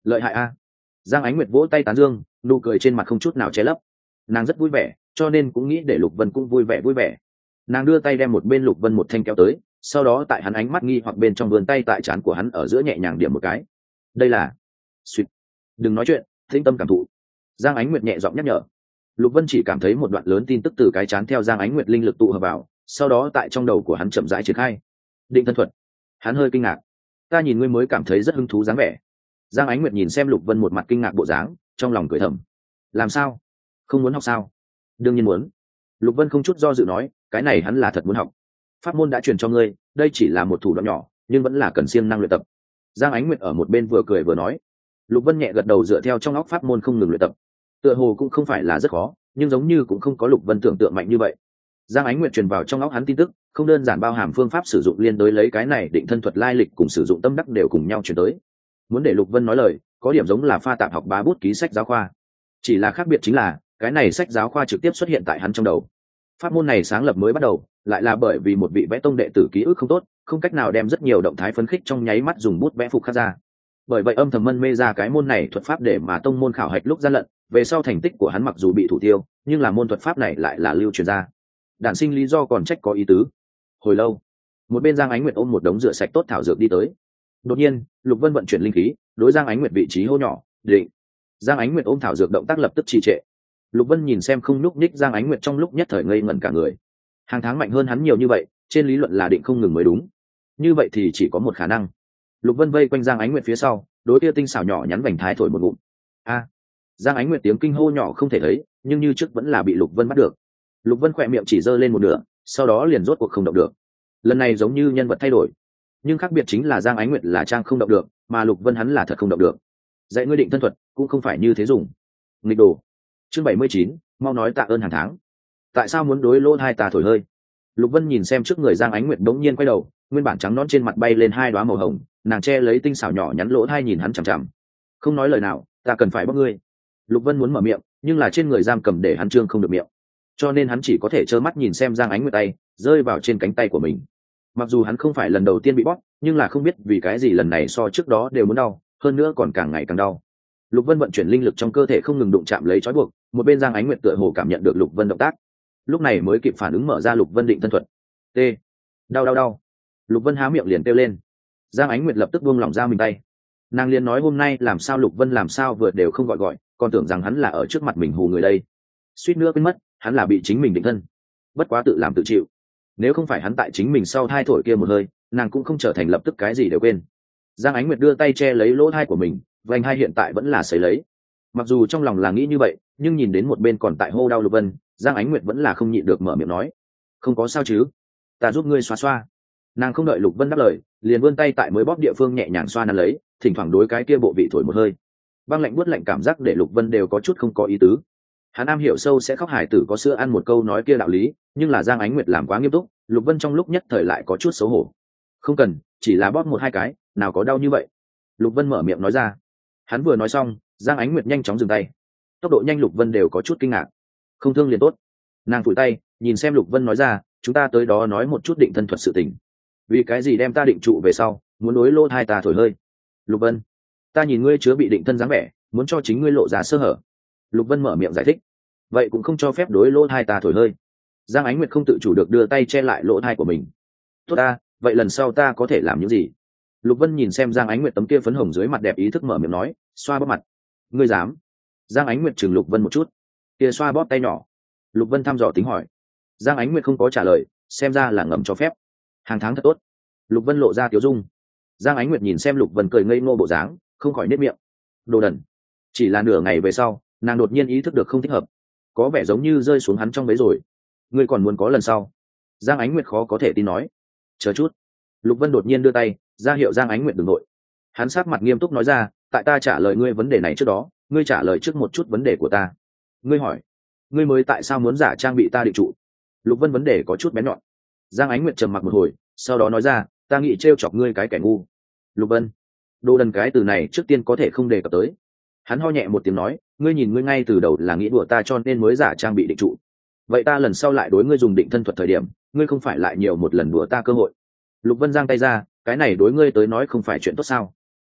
lợi hại a. Giang Ánh Nguyệt vỗ tay tán dương, nụ cười trên mặt không chút nào che lấp. Nàng rất vui vẻ, cho nên cũng nghĩ để Lục Vân cũng vui vẻ vui vẻ. Nàng đưa tay đem một bên Lục Vân một thanh kéo tới, sau đó tại hắn ánh mắt nghi hoặc bên trong vườn tay tại trán của hắn ở giữa nhẹ nhàng điểm một cái. Đây là suýt, đừng nói chuyện, tĩnh tâm cảm thụ. Giang Ánh Nguyệt nhẹ giọng nhắc nhở. Lục Vân chỉ cảm thấy một đoạn lớn tin tức từ cái trán theo Giang Ánh Nguyệt linh lực tụ hợp vào, sau đó tại trong đầu của hắn chậm rãi triển khai. Định thân thuật. Hắn hơi kinh ngạc. Ta nhìn ngươi mới cảm thấy rất hứng thú dáng vẻ. Giang Ánh Nguyệt nhìn xem Lục Vân một mặt kinh ngạc bộ dáng, trong lòng cười thầm. Làm sao? Không muốn học sao? Đương nhiên muốn. Lục Vân không chút do dự nói, cái này hắn là thật muốn học. Pháp môn đã truyền cho ngươi, đây chỉ là một thủ đoạn nhỏ, nhưng vẫn là cần siêng năng luyện tập. Giang Ánh Nguyệt ở một bên vừa cười vừa nói. Lục Vân nhẹ gật đầu dựa theo trong óc pháp môn không ngừng luyện tập. Tựa hồ cũng không phải là rất khó, nhưng giống như cũng không có Lục Vân tưởng tượng mạnh như vậy. Giang Ánh Nguyệt truyền vào trong óc hắn tin tức, không đơn giản bao hàm phương pháp sử dụng liên đối lấy cái này định thân thuật lai lịch cùng sử dụng tâm đắc đều cùng nhau truyền tới. Muốn để Lục Vân nói lời, có điểm giống là pha tạp học bá bút ký sách giáo khoa. Chỉ là khác biệt chính là, cái này sách giáo khoa trực tiếp xuất hiện tại hắn trong đầu. Pháp môn này sáng lập mới bắt đầu, lại là bởi vì một vị vẽ tông đệ tử ký ức không tốt, không cách nào đem rất nhiều động thái phấn khích trong nháy mắt dùng bút vẽ phục khắc ra. Bởi vậy âm thầm mân mê ra cái môn này thuật pháp để mà tông môn khảo hạch lúc gian lận, về sau thành tích của hắn mặc dù bị thủ tiêu, nhưng là môn thuật pháp này lại là lưu truyền ra. Đản sinh lý do còn trách có ý tứ. Hồi lâu, một bên Giang Ánh Nguyệt ôm một đống rửa sạch tốt thảo dược đi tới. Đột nhiên, Lục Vân vận chuyển linh khí, đối Giang Ánh Nguyệt vị trí hô nhỏ, "Định." Giang Ánh Nguyệt ôm thảo dược động tác lập tức trì trệ. Lục Vân nhìn xem không nhúc nhích Giang Ánh Nguyệt trong lúc nhất thời ngây ngẩn cả người. Hàng tháng mạnh hơn hắn nhiều như vậy, trên lý luận là định không ngừng mới đúng. Như vậy thì chỉ có một khả năng. Lục Vân vây quanh Giang Ánh Nguyệt phía sau, đối kia tinh xảo nhỏ nhắn vành thái thổi một ngụm. A! Giang Ánh Nguyệt tiếng kinh hô nhỏ không thể thấy, nhưng như trước vẫn là bị Lục Vân bắt được. Lục Vân khỏe miệng chỉ giơ lên một nửa, sau đó liền rốt cuộc không động được. Lần này giống như nhân vật thay đổi, nhưng khác biệt chính là Giang Ánh Nguyệt là trang không động được, mà Lục Vân hắn là thật không động được. Dạy ngươi định thân thuật cũng không phải như thế dùng. Nghịch đồ. Chương bảy mươi chín, mau nói tạ ơn hàng tháng. Tại sao muốn đối lỗ hai ta thổi hơi? Lục Vân nhìn xem trước người Giang Ánh Nguyệt đống nhiên quay đầu, nguyên bản trắng nõn trên mặt bay lên hai đóa màu hồng, nàng che lấy tinh xảo nhỏ nhắn lỗ hai nhìn hắn chằm chằm. Không nói lời nào, ta cần phải bóc ngươi. Lục Vân muốn mở miệng, nhưng là trên người giam cầm để hắn trương không được miệng, cho nên hắn chỉ có thể trơ mắt nhìn xem Giang Ánh Nguyệt tay rơi vào trên cánh tay của mình. Mặc dù hắn không phải lần đầu tiên bị bóp, nhưng là không biết vì cái gì lần này so trước đó đều muốn đau, hơn nữa còn càng ngày càng đau. Lục Vân vận chuyển linh lực trong cơ thể không ngừng đụng chạm lấy trói buộc, một bên Giang Ánh Nguyệt tựa hồ cảm nhận được Lục Vân động tác, lúc này mới kịp phản ứng mở ra Lục Vân định thân thuật. T. Đau đau đau. Lục Vân há miệng liền kêu lên. Giang Ánh Nguyệt lập tức buông lỏng ra mình tay. Nàng liền nói hôm nay làm sao Lục Vân làm sao vừa đều không gọi gọi, còn tưởng rằng hắn là ở trước mặt mình hù người đây. Suýt nữa quên mất, hắn là bị chính mình định thân. Bất quá tự làm tự chịu. Nếu không phải hắn tại chính mình sau thai thổi kia một hơi, nàng cũng không trở thành lập tức cái gì đều quên. Giang Ánh Nguyệt đưa tay che lấy lỗ thai của mình, vành hai hiện tại vẫn là sấy lấy. Mặc dù trong lòng là nghĩ như vậy, nhưng nhìn đến một bên còn tại hô đau Lục Vân, Giang Ánh Nguyệt vẫn là không nhịn được mở miệng nói, không có sao chứ, ta giúp ngươi xoa xoa. Nàng không đợi Lục Vân đáp lời, liền vươn tay tại mới bóp địa phương nhẹ nhàng xoa nắn lấy, thỉnh thoảng đối cái kia bộ vị thổi một hơi. Băng lạnh buốt lạnh cảm giác để Lục Vân đều có chút không có ý tứ. Hắn am hiểu sâu sẽ khóc hải tử có sữa ăn một câu nói kia đạo lý, nhưng là Giang Ánh Nguyệt làm quá nghiêm túc, Lục Vân trong lúc nhất thời lại có chút xấu hổ. Không cần, chỉ là bóp một hai cái, nào có đau như vậy. Lục Vân mở miệng nói ra. Hắn vừa nói xong, Giang Ánh Nguyệt nhanh chóng dừng tay. Tốc độ nhanh Lục Vân đều có chút kinh ngạc. Không thương liền tốt. Nàng phủi tay, nhìn xem Lục Vân nói ra, chúng ta tới đó nói một chút định thân thuật sự tình. Vì cái gì đem ta định trụ về sau, muốn đối lô hai ta thổi hơi? Lục Vân, ta nhìn ngươi chứa bị định thân dáng vẻ, muốn cho chính ngươi lộ ra sơ hở. Lục Vân mở miệng giải thích. Vậy cũng không cho phép đối lỗ hai ta thổi hơi. Giang Ánh Nguyệt không tự chủ được đưa tay che lại lỗ thai của mình. Tốt ta, vậy lần sau ta có thể làm những gì? Lục Vân nhìn xem Giang Ánh Nguyệt tấm kia phấn hồng dưới mặt đẹp ý thức mở miệng nói, xoa bóp mặt. Ngươi dám? Giang Ánh Nguyệt chừng Lục Vân một chút. Kia xoa bóp tay nhỏ. Lục Vân thăm dò tính hỏi. Giang Ánh Nguyệt không có trả lời, xem ra là ngầm cho phép. Hàng tháng thật tốt. Lục Vân lộ ra tiểu dung. Giang Ánh Nguyệt nhìn xem Lục Vân cười ngây ngô bộ dáng, không khỏi nếp miệng. Đồ đần. Chỉ là nửa ngày về sau, nàng đột nhiên ý thức được không thích hợp, có vẻ giống như rơi xuống hắn trong bấy rồi. Ngươi còn muốn có lần sau? Giang Ánh Nguyệt khó có thể tin nói. Chờ chút. Lục Vân đột nhiên đưa tay ra hiệu Giang Ánh Nguyệt đừng nội. Hắn sát mặt nghiêm túc nói ra, tại ta trả lời ngươi vấn đề này trước đó, ngươi trả lời trước một chút vấn đề của ta. Ngươi hỏi, ngươi mới tại sao muốn giả trang bị ta định trụ? Lục Vân vấn đề có chút bén nhọn. Giang Ánh Nguyệt trầm mặc một hồi, sau đó nói ra, ta nghĩ trêu chọc ngươi cái kẻ ngu. Lục Vân, đồ đần cái từ này trước tiên có thể không đề cập tới. Hắn ho nhẹ một tiếng nói, ngươi nhìn ngươi ngay từ đầu là nghĩ đùa ta cho nên mới giả trang bị định trụ. Vậy ta lần sau lại đối ngươi dùng định thân thuật thời điểm, ngươi không phải lại nhiều một lần đùa ta cơ hội. Lục Vân giang tay ra, cái này đối ngươi tới nói không phải chuyện tốt sao?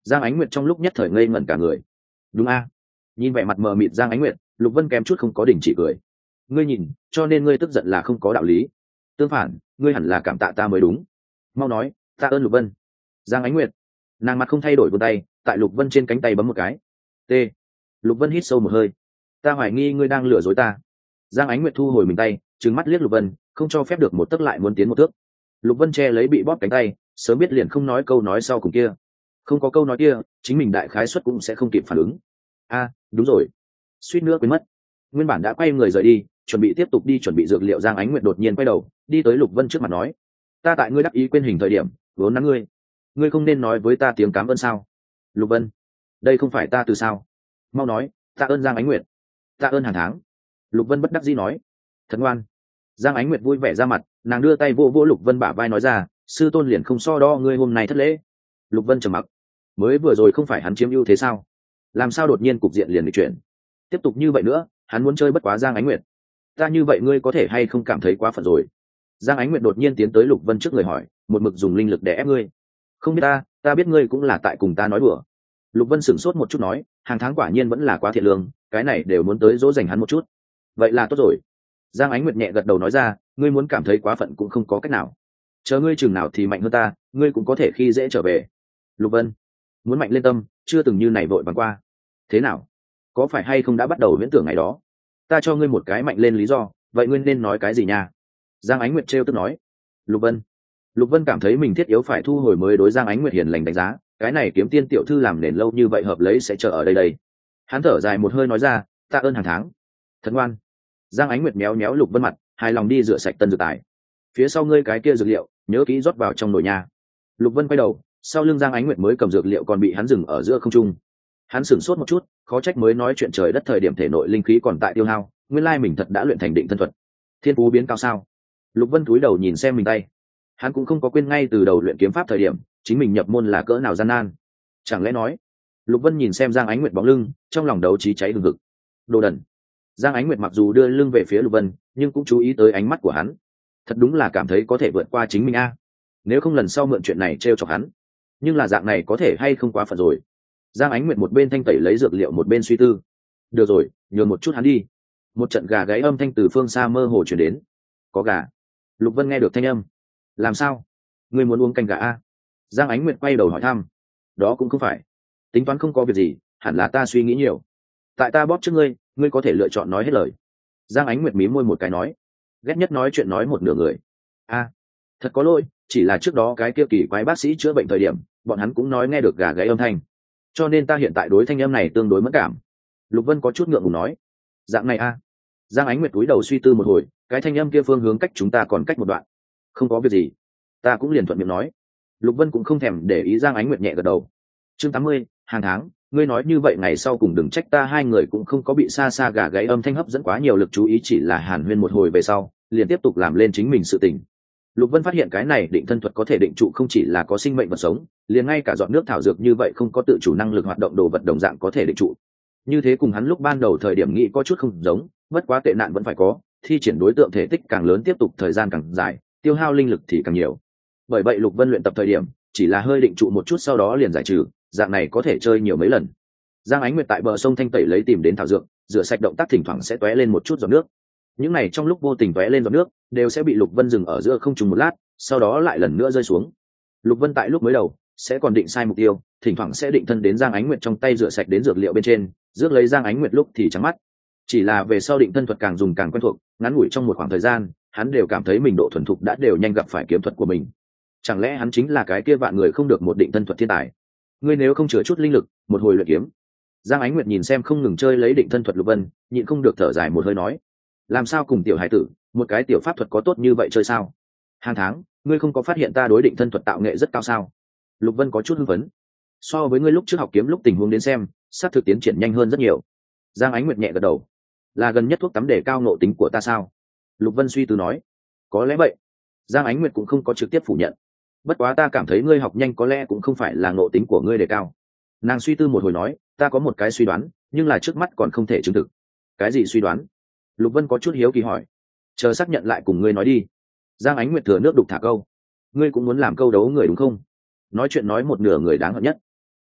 Giang Ánh Nguyệt trong lúc nhất thời ngây ngẩn cả người. Đúng a? Nhìn vẻ mặt mờ mịt Giang Ánh Nguyệt, Lục Vân kém chút không có đình chỉ cười. Ngươi nhìn, cho nên ngươi tức giận là không có đạo lý. Tương phản, ngươi hẳn là cảm tạ ta mới đúng. Mau nói, tạ ơn Lục Vân. Giang Ánh Nguyệt, nàng mặt không thay đổi vươn tay, tại Lục Vân trên cánh tay bấm một cái. T. Lục Vân hít sâu một hơi. Ta hoài nghi ngươi đang lừa dối ta. Giang Ánh Nguyệt thu hồi mình tay, trừng mắt liếc Lục Vân, không cho phép được một tấc lại muốn tiến một thước. Lục Vân che lấy bị bóp cánh tay, sớm biết liền không nói câu nói sau cùng kia. Không có câu nói kia, chính mình đại khái suất cũng sẽ không kịp phản ứng. A, đúng rồi, suýt nữa quên mất. Nguyên bản đã quay người rời đi, chuẩn bị tiếp tục đi chuẩn bị dược liệu Giang Ánh Nguyệt đột nhiên quay đầu, đi tới Lục Vân trước mặt nói: Ta tại ngươi đắc ý quên hình thời điểm, vốn nắng ngươi, ngươi không nên nói với ta tiếng cảm ơn sao? Lục Vân, đây không phải ta từ sao? Mau nói, tạ ơn Giang Ánh Nguyệt, tạ ơn hàng tháng. Lục Vân bất đắc dĩ nói: Thật ngoan. Giang Ánh Nguyệt vui vẻ ra mặt, nàng đưa tay vô vô Lục Vân bả vai nói ra: Sư tôn liền không so đo ngươi hôm nay thất lễ. Lục Vân trầm mặc, mới vừa rồi không phải hắn chiếm ưu thế sao? Làm sao đột nhiên cục diện liền bị chuyển? Tiếp tục như vậy nữa, hắn muốn chơi bất quá Giang Ánh Nguyệt. Ta như vậy ngươi có thể hay không cảm thấy quá phận rồi? Giang Ánh Nguyệt đột nhiên tiến tới Lục Vân trước người hỏi, một mực dùng linh lực để ép ngươi. Không biết ta, ta biết ngươi cũng là tại cùng ta nói đùa. Lục Vân sửng sốt một chút nói, hàng tháng quả nhiên vẫn là quá thiệt lương, cái này đều muốn tới dỗ dành hắn một chút. Vậy là tốt rồi. Giang Ánh Nguyệt nhẹ gật đầu nói ra, ngươi muốn cảm thấy quá phận cũng không có cách nào. Chờ ngươi chừng nào thì mạnh hơn ta, ngươi cũng có thể khi dễ trở về. Lục Vân, muốn mạnh lên tâm, chưa từng như này vội vàng qua. Thế nào? Có phải hay không đã bắt đầu viễn tưởng ngày đó? Ta cho ngươi một cái mạnh lên lý do, vậy ngươi nên nói cái gì nha? Giang Ánh Nguyệt trêu tức nói. Lục Vân, Lục Vân cảm thấy mình thiết yếu phải thu hồi mới đối Giang Ánh Nguyệt hiền lành đánh giá, cái này kiếm tiên tiểu thư làm nền lâu như vậy hợp lấy sẽ chờ ở đây đây. Hắn thở dài một hơi nói ra, tạ ơn hàng tháng. Thật ngoan. Giang Ánh Nguyệt méo méo Lục Vân mặt, hài lòng đi rửa sạch tân dược tài. Phía sau ngươi cái kia dược liệu, nhớ kỹ rót vào trong nồi nha. Lục Vân quay đầu, sau lưng Giang Ánh Nguyệt mới cầm dược liệu còn bị hắn dừng ở giữa không trung. Hắn sửng sốt một chút, khó trách mới nói chuyện trời đất thời điểm thể nội linh khí còn tại tiêu hao, nguyên lai mình thật đã luyện thành định thân thuật. Thiên phú biến cao sao? Lục Vân cúi đầu nhìn xem mình tay. Hắn cũng không có quên ngay từ đầu luyện kiếm pháp thời điểm, chính mình nhập môn là cỡ nào gian nan. Chẳng lẽ nói? Lục Vân nhìn xem Giang Ánh Nguyệt bóng lưng, trong lòng đấu trí cháy hừng hực. Đồ đần. Giang Ánh Nguyệt mặc dù đưa lưng về phía Lục Vân, nhưng cũng chú ý tới ánh mắt của hắn. Thật đúng là cảm thấy có thể vượt qua chính mình a. Nếu không lần sau mượn chuyện này trêu chọc hắn. Nhưng là dạng này có thể hay không quá phận rồi. Giang Ánh Nguyệt một bên thanh tẩy lấy dược liệu một bên suy tư. Được rồi, nhường một chút hắn đi. Một trận gà gáy âm thanh từ phương xa mơ hồ truyền đến. Có gà. Lục Vân nghe được thanh âm. Làm sao? Ngươi muốn uống canh gà a? Giang Ánh Nguyệt quay đầu hỏi thăm. Đó cũng không phải. Tính toán không có việc gì, hẳn là ta suy nghĩ nhiều. Tại ta bóp trước ngươi, ngươi có thể lựa chọn nói hết lời. Giang Ánh Nguyệt mím môi một cái nói. Ghét nhất nói chuyện nói một nửa người. A, thật có lỗi, chỉ là trước đó cái kia kỳ quái bác sĩ chữa bệnh thời điểm, bọn hắn cũng nói nghe được gà gáy âm thanh. Cho nên ta hiện tại đối thanh âm này tương đối mất cảm. Lục Vân có chút ngượng ngùng nói. Dạng này a? Giang Ánh Nguyệt cúi đầu suy tư một hồi, cái thanh âm kia phương hướng cách chúng ta còn cách một đoạn. Không có việc gì. Ta cũng liền thuận miệng nói. Lục Vân cũng không thèm để ý Giang Ánh Nguyệt nhẹ gật đầu. Chương tám mươi, hàng tháng, ngươi nói như vậy ngày sau cùng đừng trách ta hai người cũng không có bị xa xa gà gáy âm thanh hấp dẫn quá nhiều lực chú ý, chỉ là hàn huyên một hồi về sau, liền tiếp tục làm lên chính mình sự tình. Lục Vân phát hiện cái này định thân thuật có thể định trụ không chỉ là có sinh mệnh vật sống, liền ngay cả dọn nước thảo dược như vậy không có tự chủ năng lực hoạt động đồ vật đồng dạng có thể định trụ. Như thế cùng hắn lúc ban đầu thời điểm nghĩ có chút không giống, bất quá tệ nạn vẫn phải có, thi triển đối tượng thể tích càng lớn tiếp tục thời gian càng dài, tiêu hao linh lực thì càng nhiều. Bởi vậy Lục Vân luyện tập thời điểm chỉ là hơi định trụ một chút sau đó liền giải trừ, dạng này có thể chơi nhiều mấy lần. Giang Ánh Nguyệt tại bờ sông thanh tẩy lấy tìm đến thảo dược, rửa sạch động tác thỉnh thoảng sẽ tóe lên một chút giọt nước. Những này trong lúc vô tình tóe lên giọt nước, đều sẽ bị Lục Vân dừng ở giữa không trung một lát, sau đó lại lần nữa rơi xuống. Lục Vân tại lúc mới đầu sẽ còn định sai mục tiêu, thỉnh thoảng sẽ định thân đến Giang Ánh Nguyệt trong tay rửa sạch đến dược liệu bên trên, rước lấy Giang Ánh Nguyệt lúc thì trắng mắt. Chỉ là về sau định thân thuật càng dùng càng quen thuộc, ngắn ngủi trong một khoảng thời gian, hắn đều cảm thấy mình độ thuần thục đã đều nhanh gặp phải kiếm thuật của mình. Chẳng lẽ hắn chính là cái kia vạn người không được một định thân thuật thiên tài? Ngươi nếu không chứa chút linh lực, một hồi luyện kiếm. Giang Ánh Nguyệt nhìn xem không ngừng chơi lấy định thân thuật Lục Vân, nhịn không được thở dài một hơi nói: làm sao cùng tiểu hải tử, một cái tiểu pháp thuật có tốt như vậy chơi sao? Hàng tháng, ngươi không có phát hiện ta đối định thân thuật tạo nghệ rất cao sao? Lục Vân có chút hưng phấn. So với ngươi lúc trước học kiếm lúc tình huống đến xem, sát thực tiến triển nhanh hơn rất nhiều. Giang Ánh Nguyệt nhẹ gật đầu. Là gần nhất thuốc tắm để cao nộ tính của ta sao? Lục Vân suy tư nói. Có lẽ vậy. Giang Ánh Nguyệt cũng không có trực tiếp phủ nhận. Bất quá ta cảm thấy ngươi học nhanh có lẽ cũng không phải là nộ tính của ngươi đề cao. Nàng suy tư một hồi nói, ta có một cái suy đoán, nhưng là trước mắt còn không thể chứng thực. Cái gì suy đoán? Lục Vân có chút hiếu kỳ hỏi. Chờ xác nhận lại cùng ngươi nói đi. Giang Ánh Nguyệt thừa nước đục thả câu. Ngươi cũng muốn làm câu đấu người đúng không? Nói chuyện nói một nửa người đáng hận nhất.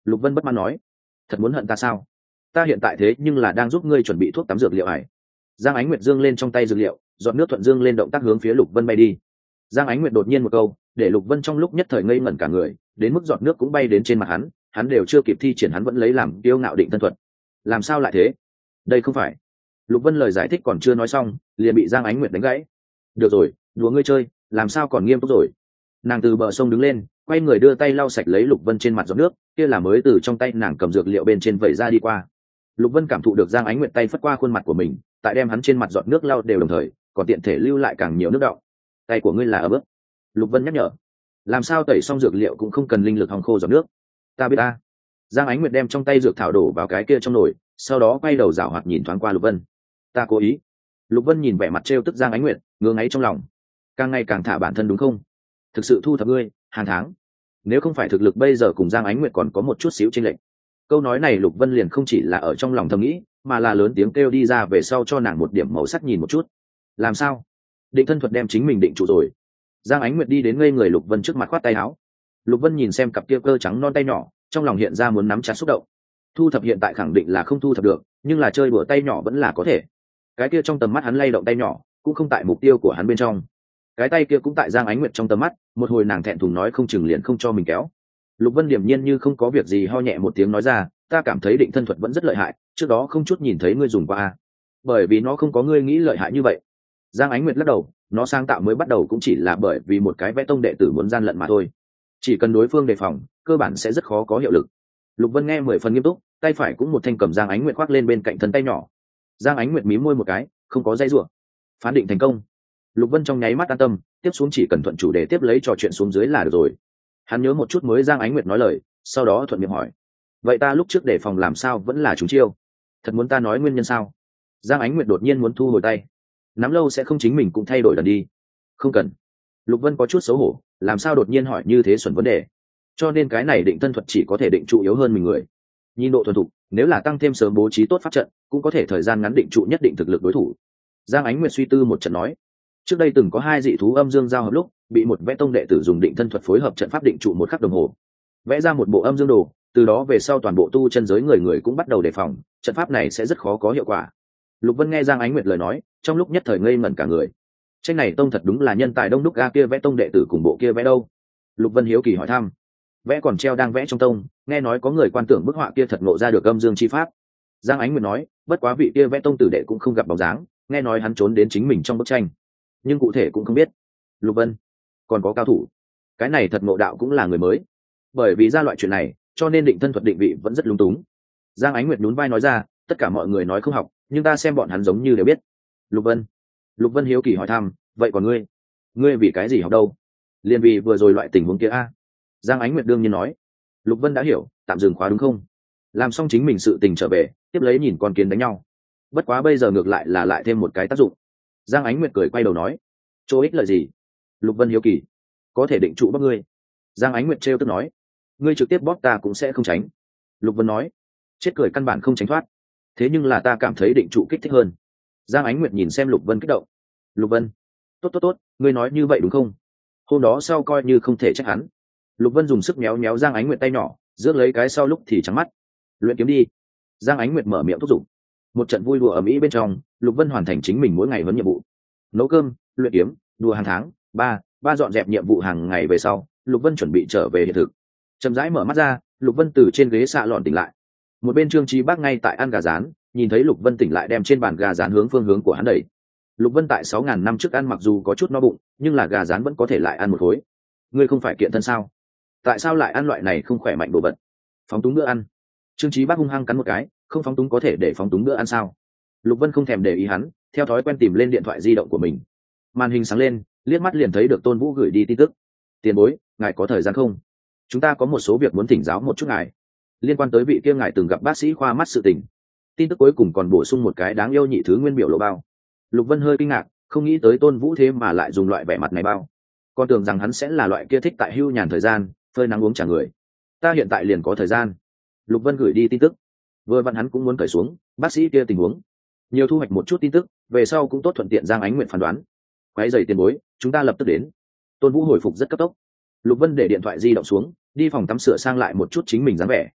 Lục Vân bất mãn nói. Thật muốn hận ta sao? Ta hiện tại thế nhưng là đang giúp ngươi chuẩn bị thuốc tắm dược liệu ải. Giang Ánh Nguyệt dương lên trong tay dược liệu, giọt nước thuận dương lên động tác hướng phía Lục Vân bay đi. Giang Ánh Nguyệt đột nhiên một câu, để Lục Vân trong lúc nhất thời ngây ngẩn cả người, đến mức giọt nước cũng bay đến trên mặt hắn, hắn đều chưa kịp thi triển hắn vẫn lấy làm kiêu ngạo định thân thuật. Làm sao lại thế? Đây không phải. Lục Vân lời giải thích còn chưa nói xong, liền bị Giang Ánh Nguyệt đánh gãy. Được rồi, đùa ngươi chơi, làm sao còn nghiêm túc rồi? Nàng từ bờ sông đứng lên, quay người đưa tay lau sạch lấy Lục Vân trên mặt giọt nước, kia là mới từ trong tay nàng cầm dược liệu bên trên vẩy ra đi qua. Lục Vân cảm thụ được Giang Ánh Nguyệt tay phất qua khuôn mặt của mình, tại đem hắn trên mặt giọt nước lau đều đồng thời, còn tiện thể lưu lại càng nhiều nước đọng. Tay của ngươi là ở bước. Lục Vân nhắc nhở. Làm sao tẩy xong dược liệu cũng không cần linh lực hòng khô giọt nước. Ta biết ta. Giang Ánh Nguyệt đem trong tay dược thảo đổ vào cái kia trong nồi, sau đó quay đầu rảo hoạt nhìn thoáng qua Lục Vân. Ta cố ý. Lục Vân nhìn vẻ mặt trêu tức Giang Ánh Nguyệt, ngứa ngáy trong lòng. Càng ngày càng thả bản thân đúng không? Thực sự thu thập ngươi, hàng tháng. Nếu không phải thực lực bây giờ cùng Giang Ánh Nguyệt còn có một chút xíu chênh lệch. Câu nói này Lục Vân liền không chỉ là ở trong lòng thầm nghĩ, mà là lớn tiếng kêu đi ra về sau cho nàng một điểm màu sắc nhìn một chút. Làm sao? Định thân thuật đem chính mình định trụ rồi. Giang Ánh Nguyệt đi đến ngây người Lục Vân trước mặt khoát tay áo. Lục Vân nhìn xem cặp kia cơ trắng non tay nhỏ, trong lòng hiện ra muốn nắm chặt xúc động. Thu thập hiện tại khẳng định là không thu thập được, nhưng là chơi đùa tay nhỏ vẫn là có thể. Cái kia trong tầm mắt hắn lay động tay nhỏ, cũng không tại mục tiêu của hắn bên trong. Cái tay kia cũng tại Giang Ánh Nguyệt trong tầm mắt, một hồi nàng thẹn thùng nói không chừng liền không cho mình kéo. Lục Vân điềm nhiên như không có việc gì ho nhẹ một tiếng nói ra, ta cảm thấy định thân thuật vẫn rất lợi hại, trước đó không chút nhìn thấy ngươi dùng qua a. Bởi vì nó không có ngươi nghĩ lợi hại như vậy. Giang Ánh Nguyệt lắc đầu, nó sáng tạo mới bắt đầu cũng chỉ là bởi vì một cái vẽ tông đệ tử muốn gian lận mà thôi. Chỉ cần đối phương đề phòng, cơ bản sẽ rất khó có hiệu lực. Lục Vân nghe mười phần nghiêm túc, tay phải cũng một thanh cầm Giang Ánh Nguyệt khoác lên bên cạnh thân tay nhỏ. Giang Ánh Nguyệt mím môi một cái, không có dây rủa. Phán định thành công. Lục Vân trong nháy mắt an tâm, tiếp xuống chỉ cần thuận chủ đề tiếp lấy trò chuyện xuống dưới là được rồi. Hắn nhớ một chút mới Giang Ánh Nguyệt nói lời, sau đó thuận miệng hỏi: vậy ta lúc trước đề phòng làm sao vẫn là trúng chiêu? Thật muốn ta nói nguyên nhân sao? Giang Ánh Nguyệt đột nhiên muốn thu hồi tay. Nắm lâu sẽ không chính mình cũng thay đổi lần đi. Không cần. Lục Vân có chút xấu hổ, làm sao đột nhiên hỏi như thế xuẩn vấn đề. Cho nên cái này định thân thuật chỉ có thể định trụ yếu hơn mình người. Nhìn độ thuần thục, nếu là tăng thêm sớm bố trí tốt pháp trận, cũng có thể thời gian ngắn định trụ nhất định thực lực đối thủ. Giang Ánh Nguyệt suy tư một trận nói: trước đây từng có hai dị thú âm dương giao hợp lúc, bị một vẽ tông đệ tử dùng định thân thuật phối hợp trận pháp định trụ một khắc đồng hồ, vẽ ra một bộ âm dương đồ, từ đó về sau toàn bộ tu chân giới người người cũng bắt đầu đề phòng, trận pháp này sẽ rất khó có hiệu quả. Lục Vân nghe Giang Ánh Nguyệt lời nói, trong lúc nhất thời ngây ngẩn cả người. Tranh này tông thật đúng là nhân tài đông đúc ga, kia vẽ tông đệ tử cùng bộ kia vẽ đâu? Lục Vân hiếu kỳ hỏi thăm. Vẽ còn treo đang vẽ trong tông, nghe nói có người quan tưởng bức họa kia thật ngộ ra được âm dương chi pháp. Giang Ánh Nguyệt nói, bất quá vị kia vẽ tông tử đệ cũng không gặp bóng dáng, nghe nói hắn trốn đến chính mình trong bức tranh, nhưng cụ thể cũng không biết. Lục Vân, còn có cao thủ, cái này thật ngộ đạo cũng là người mới. Bởi vì ra loại chuyện này, cho nên định thân thuật định vị vẫn rất lung túng. Giang Ánh Nguyệt nhún vai nói ra, tất cả mọi người nói không học, nhưng ta xem bọn hắn giống như đều biết. Lục Vân, Lục Vân hiếu kỳ hỏi thăm, vậy còn ngươi, ngươi vì cái gì học đâu? Liên vì vừa rồi loại tình huống kia a. Giang Ánh Nguyệt đương nhiên nói. Lục Vân đã hiểu, tạm dừng khóa đúng không? Làm xong chính mình sự tình trở về, tiếp lấy nhìn con kiến đánh nhau. Bất quá bây giờ ngược lại là lại thêm một cái tác dụng. Giang Ánh Nguyệt cười quay đầu nói, chỗ ích lợi gì? Lục Vân hiếu kỳ, có thể định trụ bóp ngươi. Giang Ánh Nguyệt trêu tức nói, ngươi trực tiếp bóp ta cũng sẽ không tránh. Lục Vân nói, chết cười căn bản không tránh thoát. Thế nhưng là ta cảm thấy định trụ kích thích hơn. Giang Ánh Nguyệt nhìn xem Lục Vân kích động. Lục Vân, tốt tốt tốt, ngươi nói như vậy đúng không? Hôm đó sau coi như không thể trách hắn. Lục Vân dùng sức méo méo Giang Ánh Nguyệt tay nhỏ, rước lấy cái sau lúc thì trắng mắt. Luyện kiếm đi. Giang Ánh Nguyệt mở miệng thúc giục. Một trận vui đùa ầm ĩ bên trong, Lục Vân hoàn thành chính mình mỗi ngày huấn nhiệm vụ. Nấu cơm, luyện kiếm, đùa hàng tháng, ba, ba dọn dẹp nhiệm vụ hàng ngày về sau, Lục Vân chuẩn bị trở về hiện thực. Chậm rãi mở mắt ra, Lục Vân từ trên ghế xạ lọn tỉnh lại. Một bên Trương Chí Bác ngay tại ăn gà rán, nhìn thấy Lục Vân tỉnh lại đem trên bàn gà rán hướng phương hướng của hắn đẩy. Lục Vân tại sáu ngàn năm trước ăn mặc dù có chút no bụng, nhưng là gà rán vẫn có thể lại ăn một khối. Ngươi không phải kiện thân sao? Tại sao lại ăn loại này không khỏe mạnh đồ vật? Phóng túng bữa ăn. Trương Chí Bác hung hăng cắn một cái, không phóng túng có thể để phóng túng bữa ăn sao? Lục Vân không thèm để ý hắn, theo thói quen tìm lên điện thoại di động của mình. Màn hình sáng lên, liếc mắt liền thấy được Tôn Vũ gửi đi tin tức. Tiền bối, ngài có thời gian không? Chúng ta có một số việc muốn thỉnh giáo một chút ngài, liên quan tới vị kia ngài từng gặp bác sĩ khoa mắt sự tình. Tin tức cuối cùng còn bổ sung một cái đáng yêu nhị thứ nguyên biểu lộ bao. Lục Vân hơi kinh ngạc, không nghĩ tới Tôn Vũ thế mà lại dùng loại vẻ mặt này bao. Con tưởng rằng hắn sẽ là loại kia thích tại hưu nhàn thời gian, phơi nắng uống trà người. Ta hiện tại liền có thời gian. Lục Vân gửi đi tin tức. Vừa vặn hắn cũng muốn cởi xuống bác sĩ kia tình huống, nhiều thu hoạch một chút tin tức, về sau cũng tốt thuận tiện Giang Ánh Nguyện phán đoán. Quấy giày tiền bối, chúng ta lập tức đến. Tôn Vũ hồi phục rất cấp tốc. Lục Vân để điện thoại di động xuống, đi phòng tắm sửa sang lại một chút chính mình dáng vẻ.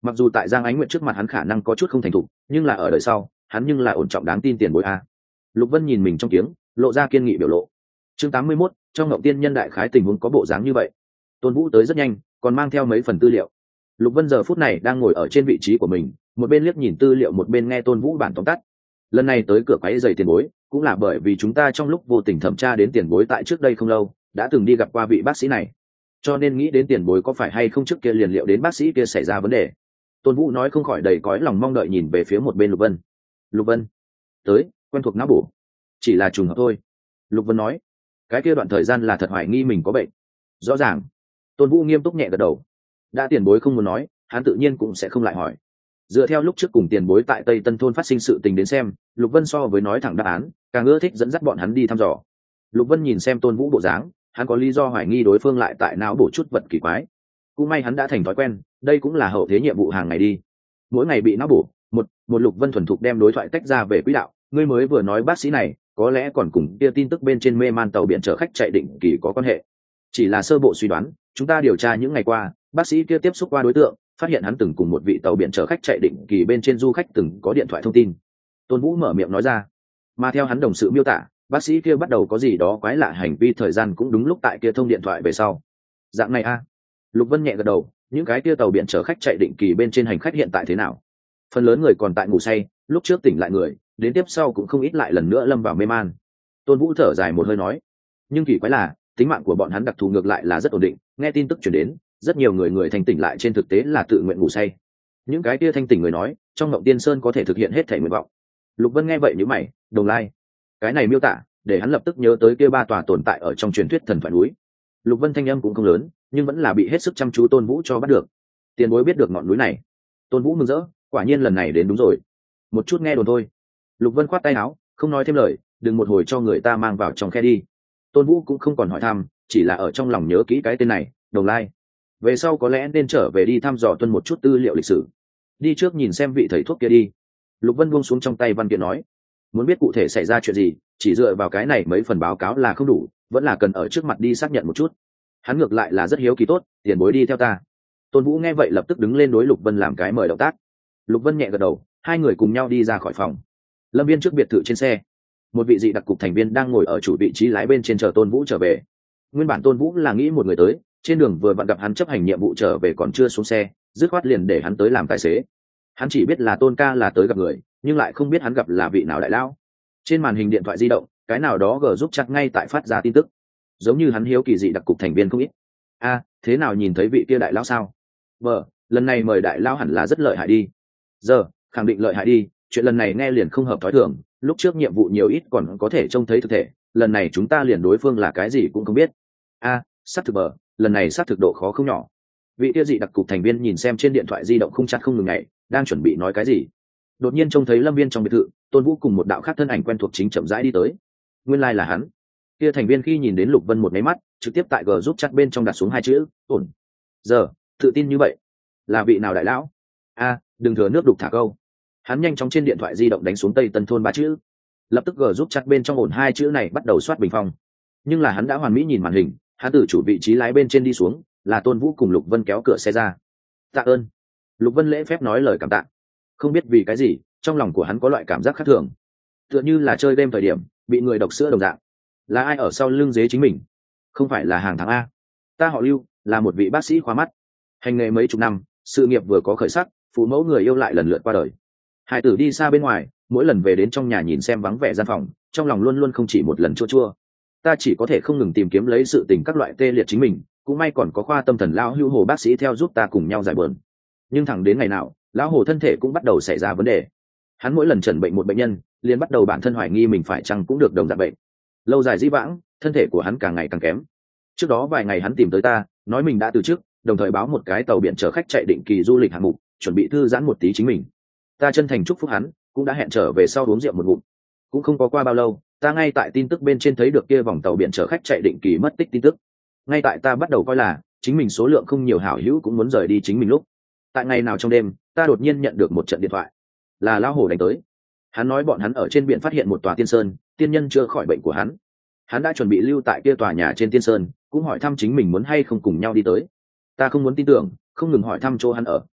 Mặc dù tại Giang Ánh Nguyệt trước mặt hắn khả năng có chút không thành thục, nhưng là ở đời sau hắn nhưng là ổn trọng đáng tin tiền bối a. Lục Vân nhìn mình trong tiếng, lộ ra kiên nghị biểu lộ. Chương tám mươi mốt, trong ngộng tiên nhân đại khái tình huống có bộ dáng như vậy. Tôn Vũ tới rất nhanh, còn mang theo mấy phần tư liệu. Lục Vân giờ phút này đang ngồi ở trên vị trí của mình, một bên liếc nhìn tư liệu một bên nghe Tôn Vũ bản tóm tắt. Lần này tới cửa quấy giày tiền bối, cũng là bởi vì chúng ta trong lúc vô tình thẩm tra đến tiền bối tại trước đây không lâu, đã từng đi gặp qua vị bác sĩ này. Cho nên nghĩ đến tiền bối có phải hay không trước kia liền liệu đến bác sĩ kia xảy ra vấn đề. Tôn Vũ nói không khỏi đầy cõi lòng mong đợi nhìn về phía một bên Lục Vân. Lục Vân, tới, quen thuộc não bổ. Chỉ là trùng hợp thôi. Lục Vân nói, cái kia đoạn thời gian là thật hoài nghi mình có bệnh. Rõ ràng. Tôn Vũ nghiêm túc nhẹ gật đầu. Đã tiền bối không muốn nói, hắn tự nhiên cũng sẽ không lại hỏi. Dựa theo lúc trước cùng tiền bối tại Tây Tân thôn phát sinh sự tình đến xem, Lục Vân so với nói thẳng đáp án, càng ưa thích dẫn dắt bọn hắn đi thăm dò. Lục Vân nhìn xem Tôn Vũ bộ dáng, hắn có lý do hoài nghi đối phương lại tại não bổ chút vật kỳ quái. Cũng may hắn đã thành thói quen, đây cũng là hậu thế nhiệm vụ hàng ngày đi. Mỗi ngày bị não bổ, một một Lục Vân thuần thục đem đối thoại tách ra về quỹ đạo. Ngươi mới vừa nói bác sĩ này, có lẽ còn cùng kia tin tức bên trên mê man tàu biển chở khách chạy định kỳ có quan hệ. Chỉ là sơ bộ suy đoán, chúng ta điều tra những ngày qua, bác sĩ kia tiếp xúc qua đối tượng, phát hiện hắn từng cùng một vị tàu biển chở khách chạy định kỳ bên trên du khách từng có điện thoại thông tin. Tôn Vũ mở miệng nói ra, mà theo hắn đồng sự miêu tả, bác sĩ kia bắt đầu có gì đó quái lạ hành vi thời gian cũng đúng lúc tại kia thông điện thoại về sau. Dạng này a. Lục Vân nhẹ gật đầu, những cái kia tàu biển chở khách chạy định kỳ bên trên hành khách hiện tại thế nào? Phần lớn người còn tại ngủ say, lúc trước tỉnh lại người, đến tiếp sau cũng không ít lại lần nữa lâm vào mê man. Tôn Vũ thở dài một hơi nói, nhưng kỳ quái là tính mạng của bọn hắn đặc thù ngược lại là rất ổn định. Nghe tin tức chuyển đến, rất nhiều người người thanh tỉnh lại trên thực tế là tự nguyện ngủ say. Những cái kia thanh tỉnh người nói, trong Ngộng Tiên Sơn có thể thực hiện hết thể nguyện vọng. Lục Vân nghe vậy nhíu mày, Đồng Lai, cái này miêu tả để hắn lập tức nhớ tới kia ba tòa tồn tại ở trong truyền thuyết thần thoại núi. Lục Vân thanh âm cũng không lớn, nhưng vẫn là bị hết sức chăm chú Tôn Vũ cho bắt được. Tiền bối biết được ngọn núi này. Tôn Vũ mừng rỡ, quả nhiên lần này đến đúng rồi. Một chút nghe đồn thôi. Lục Vân khoát tay áo, không nói thêm lời, đừng một hồi cho người ta mang vào trong khe đi. Tôn Vũ cũng không còn hỏi thăm, chỉ là ở trong lòng nhớ kỹ cái tên này, Đồng Lai. Về sau có lẽ nên trở về đi thăm dò tuân một chút tư liệu lịch sử. Đi trước nhìn xem vị thầy thuốc kia đi. Lục Vân buông xuống trong tay văn kiện nói, muốn biết cụ thể xảy ra chuyện gì, chỉ dựa vào cái này mấy phần báo cáo là không đủ, vẫn là cần ở trước mặt đi xác nhận một chút. Hắn ngược lại là rất hiếu kỳ, tốt, tiền bối đi theo ta. Tôn Vũ nghe vậy lập tức đứng lên đối Lục Vân làm cái mời động tác. Lục Vân nhẹ gật đầu, hai người cùng nhau đi ra khỏi phòng. Lâm Viên trước biệt thự trên xe, một vị dị đặc cục thành viên đang ngồi ở chủ vị trí lái bên trên chờ Tôn Vũ trở về. Nguyên bản Tôn Vũ là nghĩ một người tới, trên đường vừa vặn gặp hắn chấp hành nhiệm vụ trở về còn chưa xuống xe, dứt khoát liền để hắn tới làm tài xế. Hắn chỉ biết là Tôn ca là tới gặp người, nhưng lại không biết hắn gặp là vị nào đại lão. Trên màn hình điện thoại di động, cái nào đó gờ giúp chặt ngay tại phát ra tin tức, giống như hắn hiếu kỳ dị đặc cục thành viên không ít. A, thế nào nhìn thấy vị kia đại lão sao? Vợ, lần này mời đại lão hẳn là rất lợi hại đi. Giờ, khẳng định lợi hại đi, chuyện lần này nghe liền không hợp thói thường, lúc trước nhiệm vụ nhiều ít còn có thể trông thấy thực thể, lần này chúng ta liền đối phương là cái gì cũng không biết. A, xác thực bờ, lần này xác thực độ khó không nhỏ. Vị kia dị đặc cục thành viên nhìn xem trên điện thoại di động không chặt không ngừng ngày, đang chuẩn bị nói cái gì. Đột nhiên trông thấy Lâm Viên trong biệt thự, Tôn Vũ cùng một đạo khác thân ảnh quen thuộc chính chậm rãi đi tới. Nguyên lai là hắn. Kia thành viên khi nhìn đến Lục Vân một máy mắt, trực tiếp tại G giúp chat bên trong đặt xuống hai chữ, ổn. Giờ, tự tin như vậy, là vị nào đại lão? A, đừng thừa nước đục thả câu. Hắn nhanh chóng trên điện thoại di động đánh xuống Tây Tân thôn ba chữ. Lập tức G giúp chat bên trong ổn hai chữ này bắt đầu soát bình phong. Nhưng là hắn đã hoàn mỹ nhìn màn hình, hắn từ chủ vị trí lái bên trên đi xuống, là Tôn Vũ cùng Lục Vân kéo cửa xe ra. Tạ ơn. Lục Vân lễ phép nói lời cảm tạ. Không biết vì cái gì, trong lòng của hắn có loại cảm giác khác thường, tựa như là chơi đêm thời điểm bị người độc sữa đồng dạng. Là ai ở sau lưng dế chính mình? Không phải là hàng tháng a? Ta họ Lưu, là một vị bác sĩ khoa mắt, hành nghề mấy chục năm, sự nghiệp vừa có khởi sắc, phụ mẫu người yêu lại lần lượt qua đời. Hải tử đi xa bên ngoài, mỗi lần về đến trong nhà nhìn xem vắng vẻ gian phòng, trong lòng luôn luôn không chỉ một lần chua chua. Ta chỉ có thể không ngừng tìm kiếm lấy sự tình các loại tê liệt chính mình, cũng may còn có khoa tâm thần lão hữu hồ bác sĩ theo giúp ta cùng nhau giải bờn. Nhưng thẳng đến ngày nào, lão hồ thân thể cũng bắt đầu xảy ra vấn đề. Hắn mỗi lần chẩn bệnh một bệnh nhân, liền bắt đầu bản thân hoài nghi mình phải chăng cũng được đồng dạng bệnh. Lâu dài dĩ vãng, thân thể của hắn càng ngày càng kém. Trước đó vài ngày hắn tìm tới ta, nói mình đã từ chức, đồng thời báo một cái tàu biển chở khách chạy định kỳ du lịch hạng mục, chuẩn bị thư giãn một tí chính mình. Ta chân thành chúc phúc hắn, cũng đã hẹn trở về sau uống rượu một ngụm. Cũng không có qua bao lâu, ta ngay tại tin tức bên trên thấy được kia vòng tàu biển chở khách chạy định kỳ mất tích tin tức. Ngay tại ta bắt đầu coi là chính mình số lượng không nhiều hảo hữu cũng muốn rời đi chính mình lúc, tại ngày nào trong đêm, ta đột nhiên nhận được một trận điện thoại, là lão hồ đánh tới. Hắn nói bọn hắn ở trên biển phát hiện một tòa tiên sơn, tiên nhân chưa khỏi bệnh của hắn. Hắn đã chuẩn bị lưu tại kia tòa nhà trên tiên sơn, cũng hỏi thăm chính mình muốn hay không cùng nhau đi tới. Ta không muốn tin tưởng, không ngừng hỏi thăm chỗ hắn ở,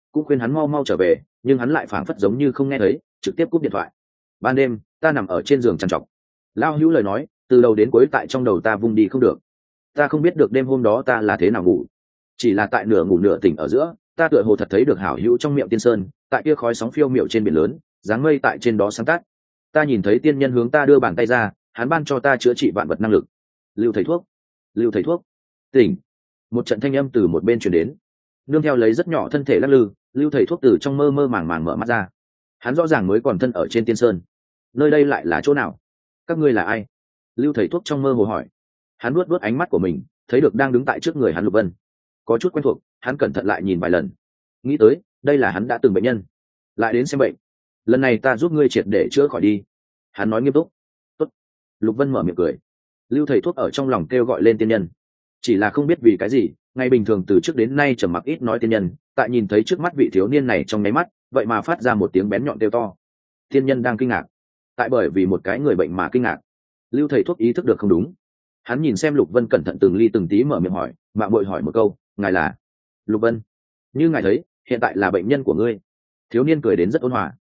cũng khuyên hắn mau mau trở về, nhưng hắn lại phảng phất giống như không nghe thấy, trực tiếp cúp điện thoại. Ban đêm ta nằm ở trên giường trằn trọc, lao hữu lời nói từ đầu đến cuối tại trong đầu ta vung đi không được. Ta không biết được đêm hôm đó ta là thế nào ngủ, chỉ là tại nửa ngủ nửa tỉnh ở giữa, ta tựa hồ thật thấy được hảo hữu trong miệng tiên sơn, tại kia khói sóng phiêu miệu trên biển lớn, dáng mây tại trên đó sáng tắt. Ta nhìn thấy tiên nhân hướng ta đưa bàn tay ra, hắn ban cho ta chữa trị vạn vật năng lực. Lưu thầy thuốc, lưu thầy thuốc, tỉnh. Một trận thanh âm từ một bên truyền đến, nương theo lấy rất nhỏ thân thể lắc lư, lưu thầy thuốc từ trong mơ mơ màng màng mở mắt ra. Hắn rõ ràng mới còn thân ở trên tiên sơn. Nơi đây lại là chỗ nào? Các ngươi là ai? Lưu thầy thuốc trong mơ hồ hỏi. Hắn nuốt nuốt ánh mắt của mình, thấy được đang đứng tại trước người hắn Lục Vân, có chút quen thuộc. Hắn cẩn thận lại nhìn vài lần, nghĩ tới đây là hắn đã từng bệnh nhân, lại đến xem bệnh. Lần này ta giúp ngươi triệt để chữa khỏi đi. Hắn nói nghiêm túc. Tốt. Lục Vân mở miệng cười. Lưu thầy thuốc ở trong lòng kêu gọi lên tiên nhân, chỉ là không biết vì cái gì, ngày bình thường từ trước đến nay trầm mặc ít nói tiên nhân, tại nhìn thấy trước mắt vị thiếu niên này trong nháy mắt, vậy mà phát ra một tiếng bén nhọn kêu to. Tiên nhân đang kinh ngạc, tại bởi vì một cái người bệnh mà kinh ngạc. Lưu thầy thuốc ý thức được không đúng, hắn nhìn xem Lục Vân cẩn thận từng ly từng tí mở miệng hỏi, mạng muội hỏi một câu, ngài là? Lục Vân, như ngài thấy, hiện tại là bệnh nhân của ngươi. Thiếu niên cười đến rất ôn hòa.